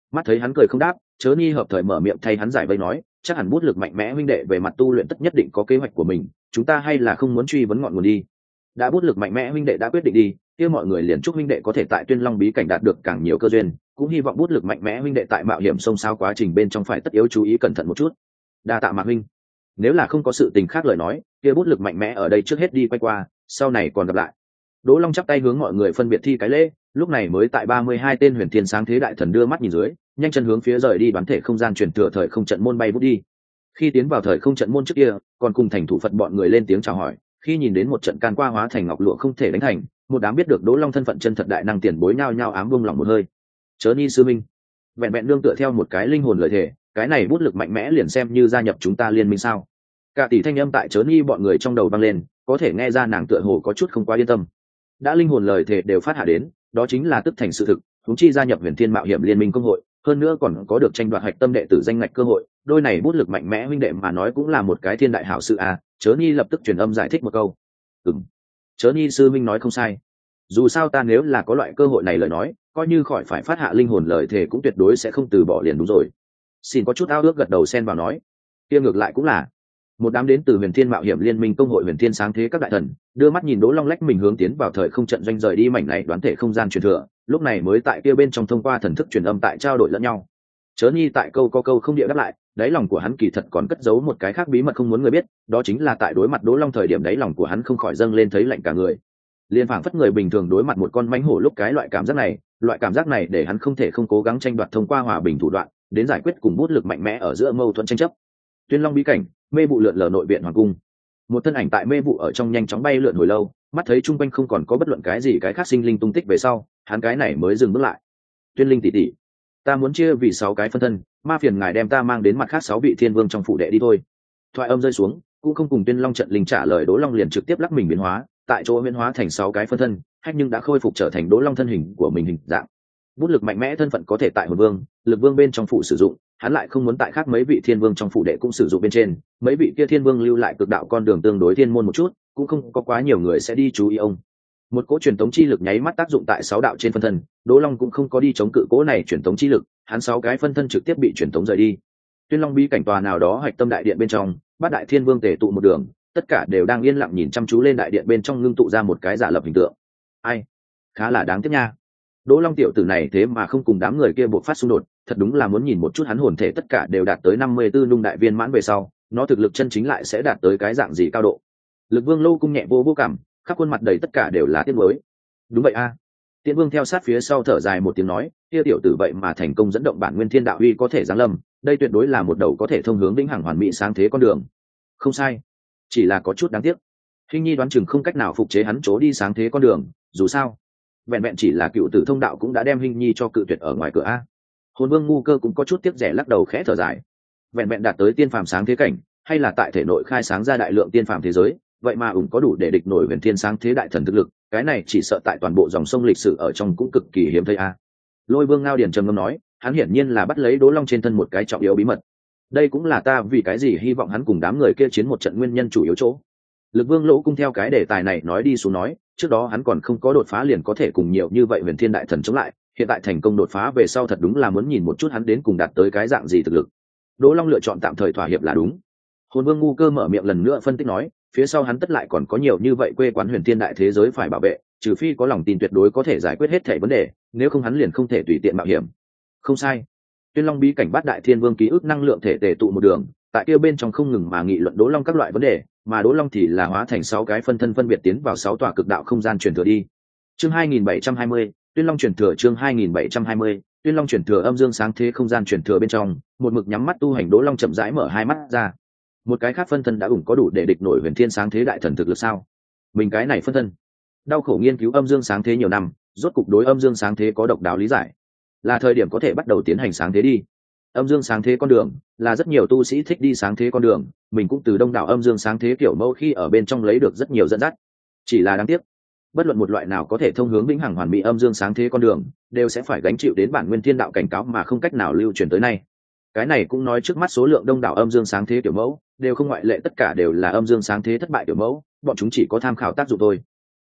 Mắt thấy hắn cười không đáp, Chớ Nhi hợp thời mở miệng thay hắn giải vây nói, chắc hẳn bút lực mạnh mẽ huynh đệ về mặt tu luyện tất nhất định có kế hoạch của mình, chúng ta hay là không muốn truy vấn ngọn nguồn đi. Đã bút lực mạnh mẽ huynh đệ đã quyết định đi, kia mọi người liền chúc huynh đệ có thể tại Tuyên Long bí cảnh đạt được càng nhiều cơ duyên, cũng hy vọng bút lực mạnh mẽ huynh đệ tại mạo hiểm sông sao quá trình bên trong phải tất yếu chú ý cẩn thận một chút. Đa tạ Mạc huynh. Nếu là không có sự tình khác lời nói, kia bút lực mạnh mẽ ở đây trước hết đi quay qua, sau này còn gặp lại. Đỗ Long chắp tay hướng mọi người phân biệt thi cái lễ, lúc này mới tại ba mươi hai tên huyền thiên sáng thế đại thần đưa mắt nhìn dưới, nhanh chân hướng phía rời đi đoán thể không gian truyền thừa thời không trận môn bay vút đi. Khi tiến vào thời không trận môn trước kia, còn cùng thành thủ Phật bọn người lên tiếng chào hỏi, khi nhìn đến một trận can qua hóa thành ngọc lụa không thể đánh thành, một đám biết được Đỗ Long thân phận chân thật đại năng tiền bối nhao nhao ám buông lòng một hơi. Chớ Ni sư minh, vẹn vẹn nương tựa theo một cái linh hồn lời thể, cái này bút lực mạnh mẽ liền xem như gia nhập chúng ta liên minh sao? Cả tỷ thanh âm tại Chớ Ni bọn người trong đầu vang lên, có thể nghe ra nàng tựa hồ có chút không quá yên tâm. Đã linh hồn lời thể đều phát hạ đến, đó chính là tức thành sự thực, huống chi gia nhập huyền thiên mạo hiểm liên minh công hội, hơn nữa còn có được tranh đoạt hạch tâm đệ tử danh ngạch cơ hội, đôi này bút lực mạnh mẽ huynh đệ mà nói cũng là một cái thiên đại hảo sự à. Chớ Ni lập tức truyền âm giải thích một câu. Ừm, Chớ Ni sư minh nói không sai, dù sao ta nếu là có loại cơ hội này lời nói, coi như khỏi phải phát hạ linh hồn lời thề cũng tuyệt đối sẽ không từ bỏ liền đúng rồi. Xin có chút ao ước gật đầu xen vào nói, kia ngược lại cũng là. Một đám đến từ huyền thiên mạo hiểm liên minh công hội huyền thiên sáng thế các đại thần đưa mắt nhìn Đỗ Long lách mình hướng tiến vào thời không trận doanh rời đi mảnh này đoán thể không gian truyền thừa, lúc này mới tại kia bên trong thông qua thần thức truyền âm tại trao đổi lẫn nhau. Chớ Nhi tại câu có câu không địa đáp lại, đáy lòng của hắn kỳ thật còn cất giấu một cái khác bí mật không muốn người biết, đó chính là tại đối mặt Đỗ Long thời điểm đáy lòng của hắn không khỏi dâng lên thấy lạnh cả người. Liên phảng phất người bình thường đối mặt một con mãnh hổ lúc cái loại cảm giác này, loại cảm giác này để hắn không thể không cố gắng tranh đoạt thông qua hòa bình thủ đoạn, đến giải quyết cùng bút lực mạnh mẽ ở giữa mâu thuẫn tranh chấp. Tuyên Long bí cảnh, mê vụ lượn lờ nội viện hoàng cung. Một thân ảnh tại mê vụ ở trong nhanh chóng bay lượn hồi lâu, mắt thấy chung quanh không còn có bất luận cái gì cái khác sinh linh tung tích về sau, hắn cái này mới dừng bước lại. Tuyên Linh tỷ tỷ, ta muốn chia vì sáu cái phân thân, ma phiền ngài đem ta mang đến mặt khác sáu vị thiên vương trong phủ đệ đi thôi. Thoại âm rơi xuống, cũng không cùng Tuyên Long trận linh trả lời, Đỗ Long liền trực tiếp lắc mình biến hóa, tại chỗ biến hóa thành sáu cái phân thân, hách nhưng đã khôi phục trở thành Đỗ Long thân hình của mình hình dạng. Bút lực mạnh mẽ thân phận có thể tại hồn vương, lực vương bên trong phủ sử dụng, hắn lại không muốn tại khác mấy vị thiên vương trong phủ đệ cũng sử dụng bên trên, mấy vị kia thiên vương lưu lại cực đạo con đường tương đối thiên môn một chút, cũng không có quá nhiều người sẽ đi chú ý ông. Một cỗ truyền tống chi lực nháy mắt tác dụng tại sáu đạo trên phân thân, Đỗ Long cũng không có đi chống cự cỗ này truyền tống chi lực, hắn sáu cái phân thân trực tiếp bị truyền tống rời đi. Tuyên Long bí cảnh tòa nào đó hạch tâm đại điện bên trong, bát đại thiên vương tề tụ một đường, tất cả đều đang yên lặng nhìn chăm chú lên đại điện bên trong ngưng tụ ra một cái giả lập hình tượng. Ai, khá là đáng tiếc nha. Đỗ Long tiểu tử này thế mà không cùng đám người kia buộc phát xung đột, thật đúng là muốn nhìn một chút hắn hồn thể tất cả đều đạt tới năm mươi tư nung đại viên mãn về sau, nó thực lực chân chính lại sẽ đạt tới cái dạng gì cao độ. Lực Vương Lâu cung nhẹ vô vô cảm, khắp khuôn mặt đầy tất cả đều là tiếc nuối. Đúng vậy a. À. Tiễn Vương theo sát phía sau thở dài một tiếng nói, kia tiểu tử vậy mà thành công dẫn động bản nguyên thiên đạo uy có thể giáng lâm, đây tuyệt đối là một đầu có thể thông hướng vĩnh hằng hoàn mỹ sáng thế con đường. Không sai, chỉ là có chút đáng tiếc. Hình Nhi đoán chừng không cách nào phục chế hắn trốn đi sáng thế con đường, dù sao, vẹn vẹn chỉ là cựu tử thông đạo cũng đã đem Hình Nhi cho cự tuyệt ở ngoài cửa a. Hồn Vương ngu cơ cũng có chút tiếc rẻ lắc đầu khẽ thở dài. Vẹn vẹn đạt tới tiên phàm sáng thế cảnh, hay là tại thể nội khai sáng ra đại lượng tiên phàm thế giới, vậy mà ủng có đủ để địch nổi huyền thiên sáng thế đại thần thực lực, cái này chỉ sợ tại toàn bộ dòng sông lịch sử ở trong cũng cực kỳ hiếm thấy a. Lôi Vương Ngao Điền trầm ngâm nói, hắn hiển nhiên là bắt lấy Đỗ Long trên thân một cái trọng yếu bí mật. Đây cũng là ta vì cái gì hy vọng hắn cùng đám người kia chiến một trận nguyên nhân chủ yếu chỗ. Lực Vương Lỗ cung theo cái đề tài này nói đi xuống nói, trước đó hắn còn không có đột phá liền có thể cùng nhiều như vậy huyền thiên đại thần chống lại, hiện tại thành công đột phá về sau thật đúng là muốn nhìn một chút hắn đến cùng đạt tới cái dạng gì thực lực. Đỗ Long lựa chọn tạm thời thỏa hiệp là đúng. Hồn Vương ngu cơ mở miệng lần nữa phân tích nói, phía sau hắn tất lại còn có nhiều như vậy quê quán huyền thiên đại thế giới phải bảo vệ, trừ phi có lòng tin tuyệt đối có thể giải quyết hết thảy vấn đề, nếu không hắn liền không thể tùy tiện mạo hiểm. Không sai. Tuyên Long bí cảnh bát đại thiên vương ký ức năng lượng thể tề tụ một đường, tại kia bên trong không ngừng mà nghị luận Đỗ Long các loại vấn đề, mà Đỗ Long thì là hóa thành sáu cái phân thân phân biệt tiến vào sáu tòa cực đạo không gian truyền thừa đi. Chương hai nghìn bảy trăm hai mươi, Tuyên Long truyền thừa chương hai nghìn bảy trăm hai mươi, Tuyên Long truyền thừa âm dương sáng thế không gian truyền thừa bên trong, một mực nhắm mắt tu hành Đỗ Long chậm rãi mở hai mắt ra. Một cái khác phân thân đã ủng có đủ để địch nổi huyền thiên sáng thế đại thần thực lực sao? Mình cái này phân thân, đau khổ nghiên cứu âm dương sáng thế nhiều năm, rốt cục đối âm dương sáng thế có độc đáo lý giải. Là thời điểm có thể bắt đầu tiến hành sáng thế đi. Âm dương sáng thế con đường là rất nhiều tu sĩ thích đi sáng thế con đường, mình cũng từ đông đảo âm dương sáng thế kiểu mẫu khi ở bên trong lấy được rất nhiều dẫn dắt. Chỉ là đáng tiếc, bất luận một loại nào có thể thông hướng vĩnh hằng hoàn mỹ âm dương sáng thế con đường, đều sẽ phải gánh chịu đến bản nguyên thiên đạo cảnh cáo mà không cách nào lưu truyền tới nay. Cái này cũng nói trước mắt số lượng đông đảo âm dương sáng thế kiểu mẫu đều không ngoại lệ, tất cả đều là âm dương sáng thế thất bại kiểu mẫu, bọn chúng chỉ có tham khảo tác dụng thôi.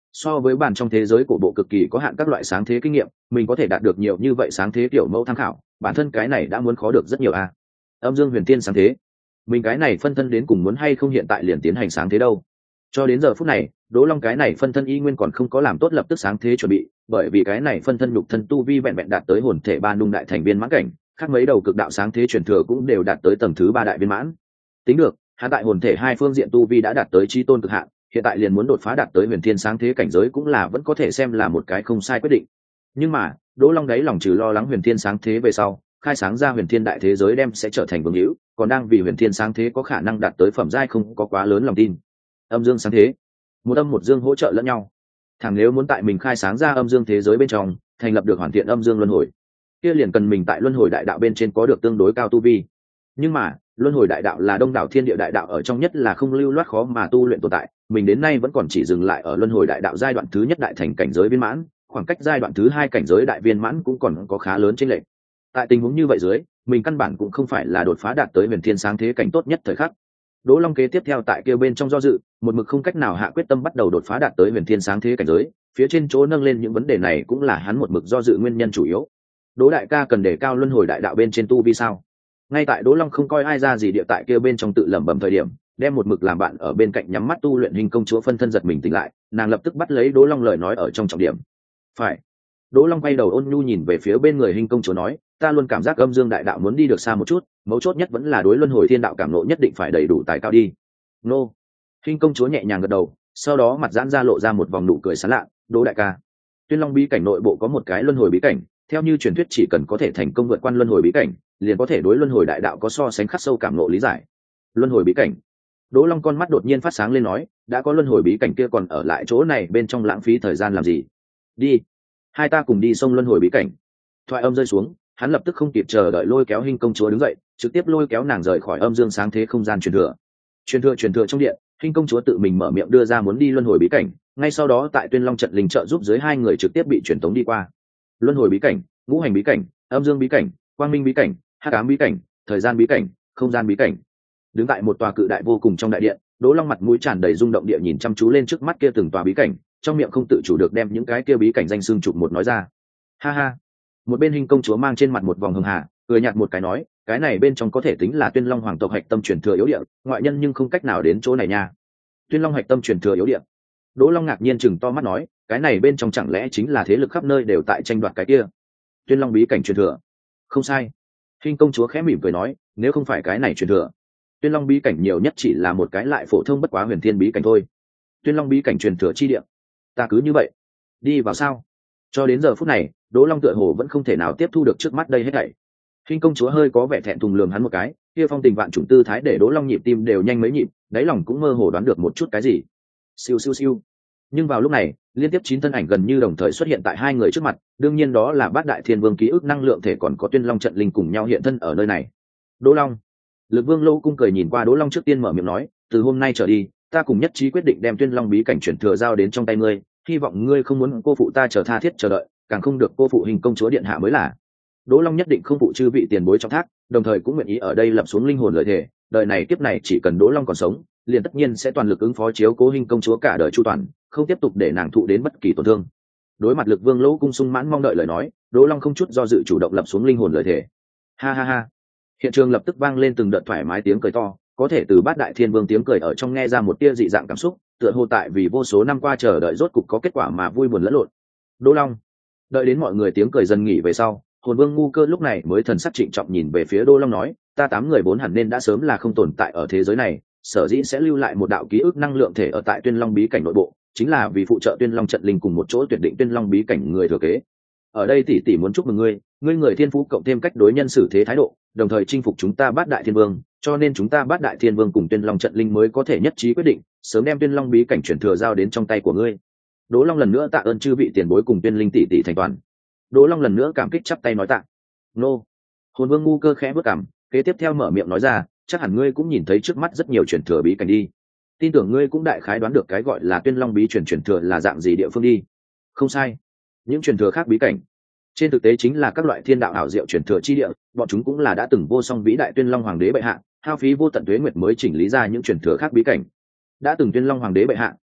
So với bản trong thế giới của bộ cực kỳ có hạn các loại sáng thế kinh nghiệm, mình có thể đạt được nhiều như vậy sáng thế kiểu mẫu tham khảo, bản thân cái này đã muốn khó được rất nhiều a. Âm dương huyền thiên sáng thế, mình cái này phân thân đến cùng muốn hay không hiện tại liền tiến hành sáng thế đâu. Cho đến giờ phút này, Đỗ Long cái này phân thân y nguyên còn không có làm tốt lập tức sáng thế chuẩn bị, bởi vì cái này phân thân nhục thân tu vi vẹn vẹn đạt tới hồn thể ba nung đại thành viên mãn cảnh, khác mấy đầu cực đạo sáng thế truyền thừa cũng đều đạt tới tầng thứ ba đại viên mãn. Tính được, hắn tại hồn thể hai phương diện tu vi đã đạt tới chí tôn cực hạn, hiện tại liền muốn đột phá đạt tới huyền thiên sáng thế cảnh giới cũng là vẫn có thể xem là một cái không sai quyết định. Nhưng mà, Đỗ Long đấy lòng trừ lo lắng huyền thiên sáng thế về sau, khai sáng ra huyền thiên đại thế giới đem sẽ trở thành vương hữu, còn đang vì huyền thiên sáng thế có khả năng đạt tới phẩm giai không có quá lớn lòng tin. Âm dương sáng thế, một âm một dương hỗ trợ lẫn nhau. Thằng nếu muốn tại mình khai sáng ra âm dương thế giới bên trong, thành lập được hoàn thiện âm dương luân hồi, kia liền cần mình tại luân hồi đại đạo bên trên có được tương đối cao tu vi. Nhưng mà, luân hồi đại đạo là đông đảo thiên địa đại đạo ở trong nhất là không lưu loát khó mà tu luyện tồn tại, mình đến nay vẫn còn chỉ dừng lại ở luân hồi đại đạo giai đoạn thứ nhất đại thành cảnh giới viên mãn, khoảng cách giai đoạn thứ hai cảnh giới đại viên mãn cũng còn có khá lớn chênh lệch. Tại tình huống như vậy dưới, mình căn bản cũng không phải là đột phá đạt tới huyền thiên sáng thế cảnh tốt nhất thời khắc. Đỗ Long kế tiếp theo tại kêu bên trong do dự, một mực không cách nào hạ quyết tâm bắt đầu đột phá đạt tới huyền thiên sáng thế cảnh giới, phía trên chỗ nâng lên những vấn đề này cũng là hắn một mực do dự nguyên nhân chủ yếu. Đỗ đại ca cần đề cao luân hồi đại đạo bên trên tu vi sao? Ngay tại Đỗ Long không coi ai ra gì địa tại kêu bên trong tự lẩm bẩm thời điểm, đem một mực làm bạn ở bên cạnh nhắm mắt tu luyện hình công chúa phân thân giật mình tỉnh lại, nàng lập tức bắt lấy Đỗ Long lời nói ở trong trọng điểm. Phải. Đỗ Long quay đầu ôn nhu nhìn về phía bên người hình công chúa nói, ta luôn cảm giác âm dương đại đạo muốn đi được xa một chút, mấu chốt nhất vẫn là đối luân hồi thiên đạo cảm nộ nhất định phải đầy đủ tài cao đi. Nô. Hình công chúa nhẹ nhàng gật đầu, sau đó mặt giãn ra lộ ra một vòng nụ cười sán lạ. Đỗ đại ca, Tuyên Long bí cảnh nội bộ có một cái luân hồi bí cảnh, theo như truyền thuyết chỉ cần có thể thành công vượt qua luân hồi bí cảnh, liền có thể đối luân hồi đại đạo có so sánh khắc sâu cảm nộ lý giải. Luân hồi bí cảnh. Đỗ Long con mắt đột nhiên phát sáng lên nói, đã có luân hồi bí cảnh kia còn ở lại chỗ này bên trong lãng phí thời gian làm gì? Đi, hai ta cùng đi sông luân hồi bí cảnh. Thoại âm rơi xuống, hắn lập tức không kịp chờ đợi lôi kéo hình công chúa đứng dậy, trực tiếp lôi kéo nàng rời khỏi âm dương sáng thế không gian truyền thừa. Truyền thừa truyền thừa trong điện, hình công chúa tự mình mở miệng đưa ra muốn đi luân hồi bí cảnh, ngay sau đó tại Tuyên Long trận linh trợ giúp dưới hai người trực tiếp bị truyền tống đi qua. Luân hồi bí cảnh, ngũ hành bí cảnh, âm dương bí cảnh, quang minh bí cảnh, hắc ám bí cảnh, thời gian bí cảnh, không gian bí cảnh. Đứng tại một tòa cự đại vô cùng trong đại điện, Đỗ Long mặt mũi tràn đầy rung động địa nhìn chăm chú lên trước mắt kia từng tòa bí cảnh, trong miệng không tự chủ được đem những cái kia bí cảnh danh xưng chụp một nói ra. Ha ha. Một bên hình công chúa mang trên mặt một vòng hưng hà, cười nhạt một cái nói, cái này bên trong có thể tính là Tuyên Long hoàng tộc hạch tâm truyền thừa yếu địa, ngoại nhân nhưng không cách nào đến chỗ này nha. Tuyên Long hạch tâm truyền thừa yếu địa. Đỗ Long ngạc nhiên chừng to mắt nói, cái này bên trong chẳng lẽ chính là thế lực khắp nơi đều tại tranh đoạt cái kia Tuyên Long bí cảnh truyền thừa? Không sai. Hình công chúa khẽ mỉm cười nói, nếu không phải cái này truyền thừa, Tuyên Long bí cảnh nhiều nhất chỉ là một cái lại phổ thông bất quá huyền thiên bí cảnh thôi. Tuyên Long bí cảnh truyền thừa chi địa, ta cứ như vậy đi vào sao? Cho đến giờ phút này, Đỗ Long tựa hồ vẫn không thể nào tiếp thu được trước mắt đây hết thảy. Hình công chúa hơi có vẻ thẹn thùng lườm hắn một cái, kia phong tình vạn chủng tư thái để Đỗ Long nhịp tim đều nhanh mấy nhịp, đáy lòng cũng mơ hồ đoán được một chút cái gì. Siêu siêu siêu. Nhưng vào lúc này, liên tiếp chín thân ảnh gần như đồng thời xuất hiện tại hai người trước mặt, đương nhiên đó là Bát Đại Thiên Vương ký ức năng lượng thể còn có Tuyên Long trận linh cùng nhau hiện thân ở nơi này. Đỗ Long. Lực Vương Lâu cung cười nhìn qua Đỗ Long trước tiên mở miệng nói, từ hôm nay trở đi, ta cùng nhất trí quyết định đem Tuyên Long bí cảnh chuyển thừa giao đến trong tay ngươi, hy vọng ngươi không muốn cô phụ ta chờ tha thiết chờ đợi, càng không được cô phụ hình công chúa điện hạ mới là. Đỗ Long nhất định không phụ chư vị tiền bối trong thác, đồng thời cũng nguyện ý ở đây lập xuống linh hồn lợi thể, đời này kiếp này chỉ cần Đỗ Long còn sống, liền tất nhiên sẽ toàn lực ứng phó chiếu cố hình công chúa cả đời chu toàn, không tiếp tục để nàng thụ đến bất kỳ tổn thương. Đối mặt Lực Vương Lỗ cung sung mãn mong đợi lời nói, Đỗ Long không chút do dự chủ động lập xuống linh hồn lợi thể. Ha ha ha. Hiện trường lập tức vang lên từng đợt thoải mái tiếng cười to, có thể từ Bát Đại Thiên Vương tiếng cười ở trong nghe ra một tia dị dạng cảm xúc, tựa hồ tại vì vô số năm qua chờ đợi rốt cục có kết quả mà vui buồn lẫn lộn. Đỗ Long. Đợi đến mọi người tiếng cười dần nghỉ về sau, Hồn Vương ngu cơ lúc này mới thần sắc trịnh trọng nhìn về phía Đỗ Long nói, ta tám người vốn hẳn nên đã sớm là không tồn tại ở thế giới này, sở dĩ sẽ lưu lại một đạo ký ức năng lượng thể ở tại Tuyên Long bí cảnh nội bộ, chính là vì phụ trợ Tuyên Long trận linh cùng một chỗ tuyển định Tuyên Long bí cảnh người thừa kế. Ở đây tỷ tỷ muốn chúc mừng ngươi, ngươi người thiên phú cộng thêm cách đối nhân xử thế thái độ, đồng thời chinh phục chúng ta Bát Đại Thiên Vương, cho nên chúng ta Bát Đại Thiên Vương cùng Tuyên Long trận linh mới có thể nhất trí quyết định, sớm đem Tuyên Long bí cảnh chuyển thừa giao đến trong tay của ngươi. Đỗ Long lần nữa tạ ơn chư vị tiền bối cùng Tuyên Linh tỷ tỷ thành toàn. Đỗ Long lần nữa cảm kích chắp tay nói tạ. Nô. Hồn Vương ngu cơ khẽ bước cằm, kế tiếp theo mở miệng nói ra, chắc hẳn ngươi cũng nhìn thấy trước mắt rất nhiều chuyển thừa bí cảnh đi. Tin tưởng ngươi cũng đại khái đoán được cái gọi là Tuyên Long bí chuyển chuyển thừa là dạng gì địa phương đi. Không sai. Những chuyển thừa khác bí cảnh, trên thực tế chính là các loại thiên đạo ảo diệu chuyển thừa chi địa, bọn chúng cũng là đã từng vô song vĩ đại Tuyên Long hoàng đế bệ hạ, hao phí vô tận tuế nguyệt mới chỉnh lý ra những chuyển thừa khác bí cảnh. Đã từng Tuyên Long hoàng đế bệ hạ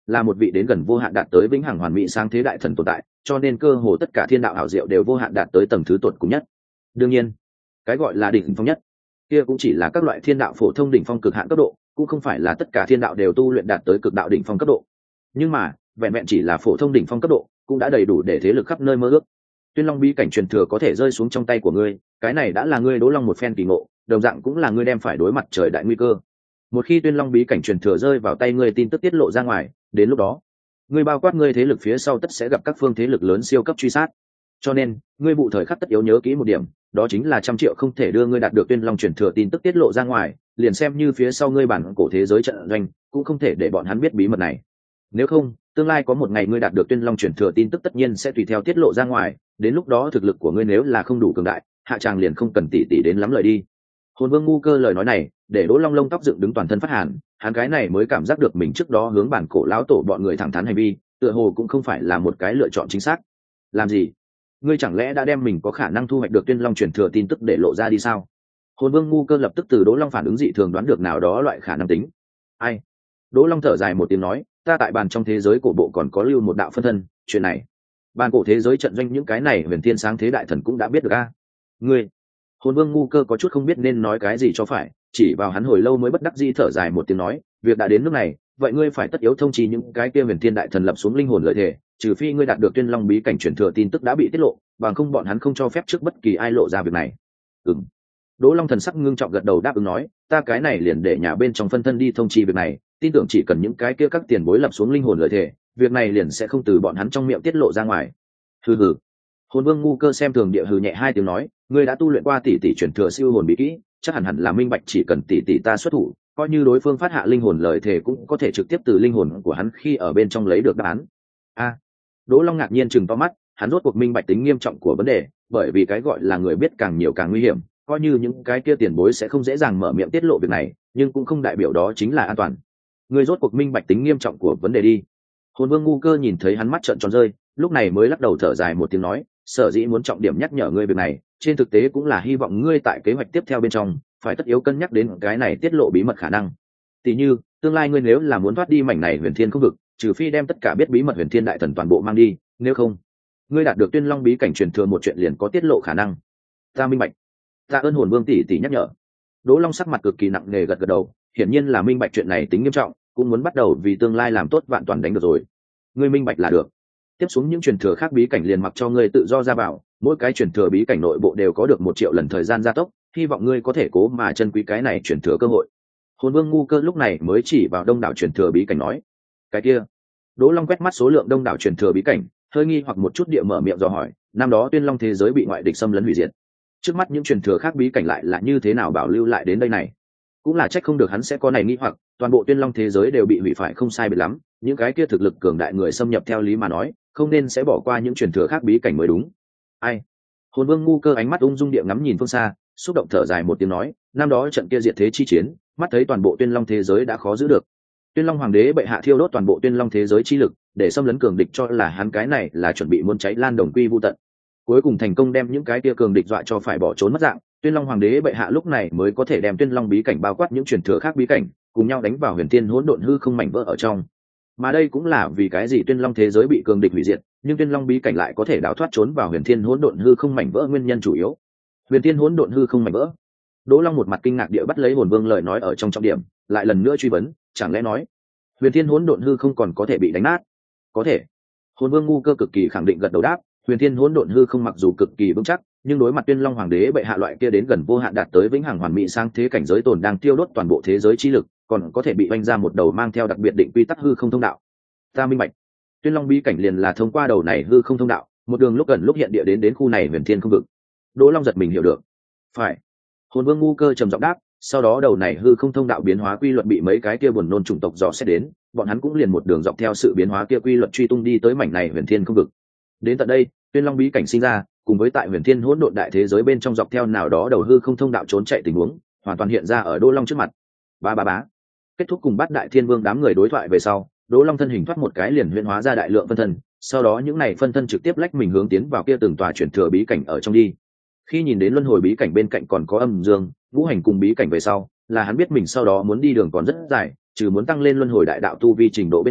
là một vị đến gần vô hạn đạt tới vĩnh hằng hoàn mỹ sáng thế đại thần tồn tại, cho nên cơ hồ tất cả thiên đạo hảo diệu đều vô hạn đạt tới tầng thứ tột cùng nhất. Đương nhiên, cái gọi là đỉnh phong nhất, kia cũng chỉ là các loại thiên đạo phổ thông đỉnh phong cực hạn cấp độ, cũng không phải là tất cả thiên đạo đều tu luyện đạt tới cực đạo đỉnh phong cấp độ. Nhưng mà, vẹn vẹn chỉ là phổ thông đỉnh phong cấp độ, cũng đã đầy đủ để thế lực khắp nơi mơ ước. Tuyên Long bí cảnh truyền thừa có thể rơi xuống trong tay của ngươi, cái này đã là ngươi Đỗ Long một phen kỳ ngộ, đồng dạng cũng là ngươi đem phải đối mặt trời đại nguy cơ. Một khi Tuyên Long bí cảnh truyền thừa rơi vào tay ngươi, tin tức tiết lộ ra ngoài, đến lúc đó, ngươi bao quát ngươi thế lực phía sau tất sẽ gặp các phương thế lực lớn siêu cấp truy sát. Cho nên, ngươi vụ thời khắc tất yếu nhớ kỹ một điểm, đó chính là trăm triệu không thể đưa ngươi đạt được Tuyên Long truyền thừa tin tức tiết lộ ra ngoài, liền xem như phía sau ngươi bản cổ thế giới trận doanh, cũng không thể để bọn hắn biết bí mật này. Nếu không, tương lai có một ngày ngươi đạt được Tuyên Long truyền thừa tin tức tất nhiên sẽ tùy theo tiết lộ ra ngoài, đến lúc đó thực lực của ngươi nếu là không đủ cường đại, hạ tràng liền không cần tỉ tỉ đến lắm lời đi. Hồn Vương ngu cơ lời nói này, để Đỗ Long lông tóc dựng đứng toàn thân phát hàn, hắn cái này mới cảm giác được mình trước đó hướng bản cổ lão tổ bọn người thẳng thắn hành vi, tựa hồ cũng không phải là một cái lựa chọn chính xác. Làm gì? Ngươi chẳng lẽ đã đem mình có khả năng thu hoạch được Tuyên Long truyền thừa tin tức để lộ ra đi sao? Hồn Vương ngu cơ lập tức từ Đỗ Long phản ứng dị thường đoán được nào đó loại khả năng tính. Ai? Đỗ Long thở dài một tiếng nói, ta tại bàn trong thế giới cổ bộ còn có lưu một đạo phân thân, chuyện này, bàn cổ thế giới trận doanh những cái này huyền thiên sáng thế đại thần cũng đã biết được a. Ngươi? Hồn Vương ngu cơ có chút không biết nên nói cái gì cho phải, chỉ vào hắn hồi lâu mới bất đắc dĩ thở dài một tiếng nói, việc đã đến nước này, vậy ngươi phải tất yếu thông trì những cái kia huyền thiên đại thần lập xuống linh hồn lợi thể, trừ phi ngươi đạt được Tuyên Long bí cảnh truyền thừa tin tức đã bị tiết lộ, bằng không bọn hắn không cho phép trước bất kỳ ai lộ ra việc này. Ừm. Đỗ Long thần sắc ngưng trọng gật đầu đáp ứng nói, ta cái này liền để nhà bên trong phân thân đi thông trì việc này, tin tưởng chỉ cần những cái kia các tiền bối lập xuống linh hồn lợi thể, việc này liền sẽ không từ bọn hắn trong miệng tiết lộ ra ngoài. Hừ hừ. Hồn Vương ngu cơ xem thường địa hừ nhẹ hai tiếng nói, ngươi đã tu luyện qua tỷ tỷ truyền thừa siêu hồn bí kỹ, chắc hẳn hẳn là minh bạch chỉ cần tỷ tỷ ta xuất thủ, coi như đối phương phát hạ linh hồn lợi thể cũng có thể trực tiếp từ linh hồn của hắn khi ở bên trong lấy được đáp án. A. Đỗ Long ngạc nhiên chừng to mắt, hắn rốt cuộc minh bạch tính nghiêm trọng của vấn đề, bởi vì cái gọi là người biết càng nhiều càng nguy hiểm, coi như những cái kia tiền bối sẽ không dễ dàng mở miệng tiết lộ việc này, nhưng cũng không đại biểu đó chính là an toàn. Người rốt cuộc minh bạch tính nghiêm trọng của vấn đề đi. Hồn Vương ngu cơ nhìn thấy hắn mắt trợn tròn rơi, lúc này mới lắc đầu thở dài một tiếng nói, sở dĩ muốn trọng điểm nhắc nhở ngươi việc này, trên thực tế cũng là hy vọng ngươi tại kế hoạch tiếp theo bên trong phải tất yếu cân nhắc đến cái này tiết lộ bí mật khả năng. Tỷ như, tương lai ngươi nếu là muốn thoát đi mảnh này huyền thiên không vực, trừ phi đem tất cả biết bí mật huyền thiên đại thần toàn bộ mang đi, nếu không, ngươi đạt được Tuyên Long bí cảnh truyền thừa một chuyện liền có tiết lộ khả năng. Ta minh bạch. Ta ơn Hồn Vương tỷ tỷ nhắc nhở. Đỗ Long sắc mặt cực kỳ nặng nề gật gật đầu, hiển nhiên là minh bạch chuyện này tính nghiêm trọng, cũng muốn bắt đầu vì tương lai làm tốt vạn toàn đánh được rồi. Ngươi minh bạch là được. Tiếp xuống những truyền thừa khác bí cảnh liền mặc cho ngươi tự do ra vào, mỗi cái truyền thừa bí cảnh nội bộ đều có được một triệu lần thời gian gia tốc, hy vọng ngươi có thể cố mà chân quý cái này truyền thừa cơ hội. Hồn Vương ngu cơ lúc này mới chỉ vào đông đảo truyền thừa bí cảnh nói, cái kia. Đỗ Long quét mắt số lượng đông đảo truyền thừa bí cảnh, hơi nghi hoặc một chút địa mở miệng dò hỏi, năm đó Tuyên Long thế giới bị ngoại địch xâm lấn hủy diệt, trước mắt những truyền thừa khác bí cảnh lại là như thế nào bảo lưu lại đến đây này? Cũng là trách không được hắn sẽ có này nghi hoặc, toàn bộ Tuyên Long thế giới đều bị hủy phải không sai biệt lắm, những cái kia thực lực cường đại người xâm nhập theo lý mà nói, không nên sẽ bỏ qua những truyền thừa khác bí cảnh mới đúng. Ai? Hồn Vương ngu cơ ánh mắt ung dung địa ngắm nhìn phương xa, xúc động thở dài một tiếng nói, năm đó trận kia diệt thế chi chiến, mắt thấy toàn bộ Tuyên Long thế giới đã khó giữ được. Tuyên Long hoàng đế bệ hạ thiêu đốt toàn bộ Tuyên Long thế giới chi lực, để xâm lấn cường địch cho là hắn cái này là chuẩn bị muốn cháy lan đồng quy vu tận. Cuối cùng thành công đem những cái kia cường địch dọa cho phải bỏ trốn mất dạng, Tuyên Long hoàng đế bệ hạ lúc này mới có thể đem Tuyên Long bí cảnh bao quát những truyền thừa khác bí cảnh, cùng nhau đánh vào huyền thiên hỗn độn hư không mảnh vỡ ở trong. Mà đây cũng là vì cái gì Tuyên Long thế giới bị cường địch hủy diệt, nhưng Tuyên Long bí cảnh lại có thể đào thoát trốn vào huyền thiên hỗn độn hư không mảnh vỡ nguyên nhân chủ yếu. Huyền thiên hỗn độn hư không mảnh vỡ. Đỗ Long một mặt kinh ngạc địa bắt lấy Hồn Vương lời nói ở trong trọng điểm, lại lần nữa truy vấn, chẳng lẽ nói, huyền thiên hỗn độn hư không còn có thể bị đánh nát? Có thể. Hồn Vương ngu cơ cực kỳ khẳng định gật đầu đáp, huyền thiên hỗn độn hư không mặc dù cực kỳ vững chắc, nhưng đối mặt Tuyên Long hoàng đế bệ hạ loại kia đến gần vô hạn đạt tới vĩnh hằng hoàn mỹ sang thế cảnh giới tồn đang tiêu đốt toàn bộ thế giới chi lực, còn có thể bị oanh ra một đầu mang theo đặc biệt định quy tắc hư không thông đạo. Ta minh bạch. Tuyên Long bí cảnh liền là thông qua đầu này hư không thông đạo, một đường lúc gần lúc hiện địa đến đến khu này huyền thiên không vực. Đỗ Long giật mình hiểu được. Phải. Hồn Vương ngu cơ trầm giọng đáp, sau đó đầu này hư không thông đạo biến hóa quy luật bị mấy cái kia buồn nôn chủng tộc dò xét đến, bọn hắn cũng liền một đường dọc theo sự biến hóa kia quy luật truy tung đi tới mảnh này huyền thiên không vực. Đến tận đây, Tuyên Long bí cảnh sinh ra, cùng với tại huyền thiên hỗn độn đại thế giới bên trong dọc theo nào đó đầu hư không thông đạo trốn chạy tình huống, hoàn toàn hiện ra ở Đỗ Long trước mặt. Ba ba bá. Kết thúc cùng Bát Đại Thiên Vương đám người đối thoại về sau, Đỗ Long thân hình thoát một cái liền huyễn hóa ra đại lượng phân thân, sau đó những này phân thân trực tiếp lách mình hướng tiến vào kia từng tòa chuyển thừa bí cảnh ở trong đi. Khi nhìn đến luân hồi bí cảnh bên cạnh còn có âm dương, ngũ hành cùng bí cảnh về sau, là hắn biết mình sau đó muốn đi đường còn rất dài, trừ muốn tăng lên luân hồi đại đạo tu vi trình độ bên ngoài,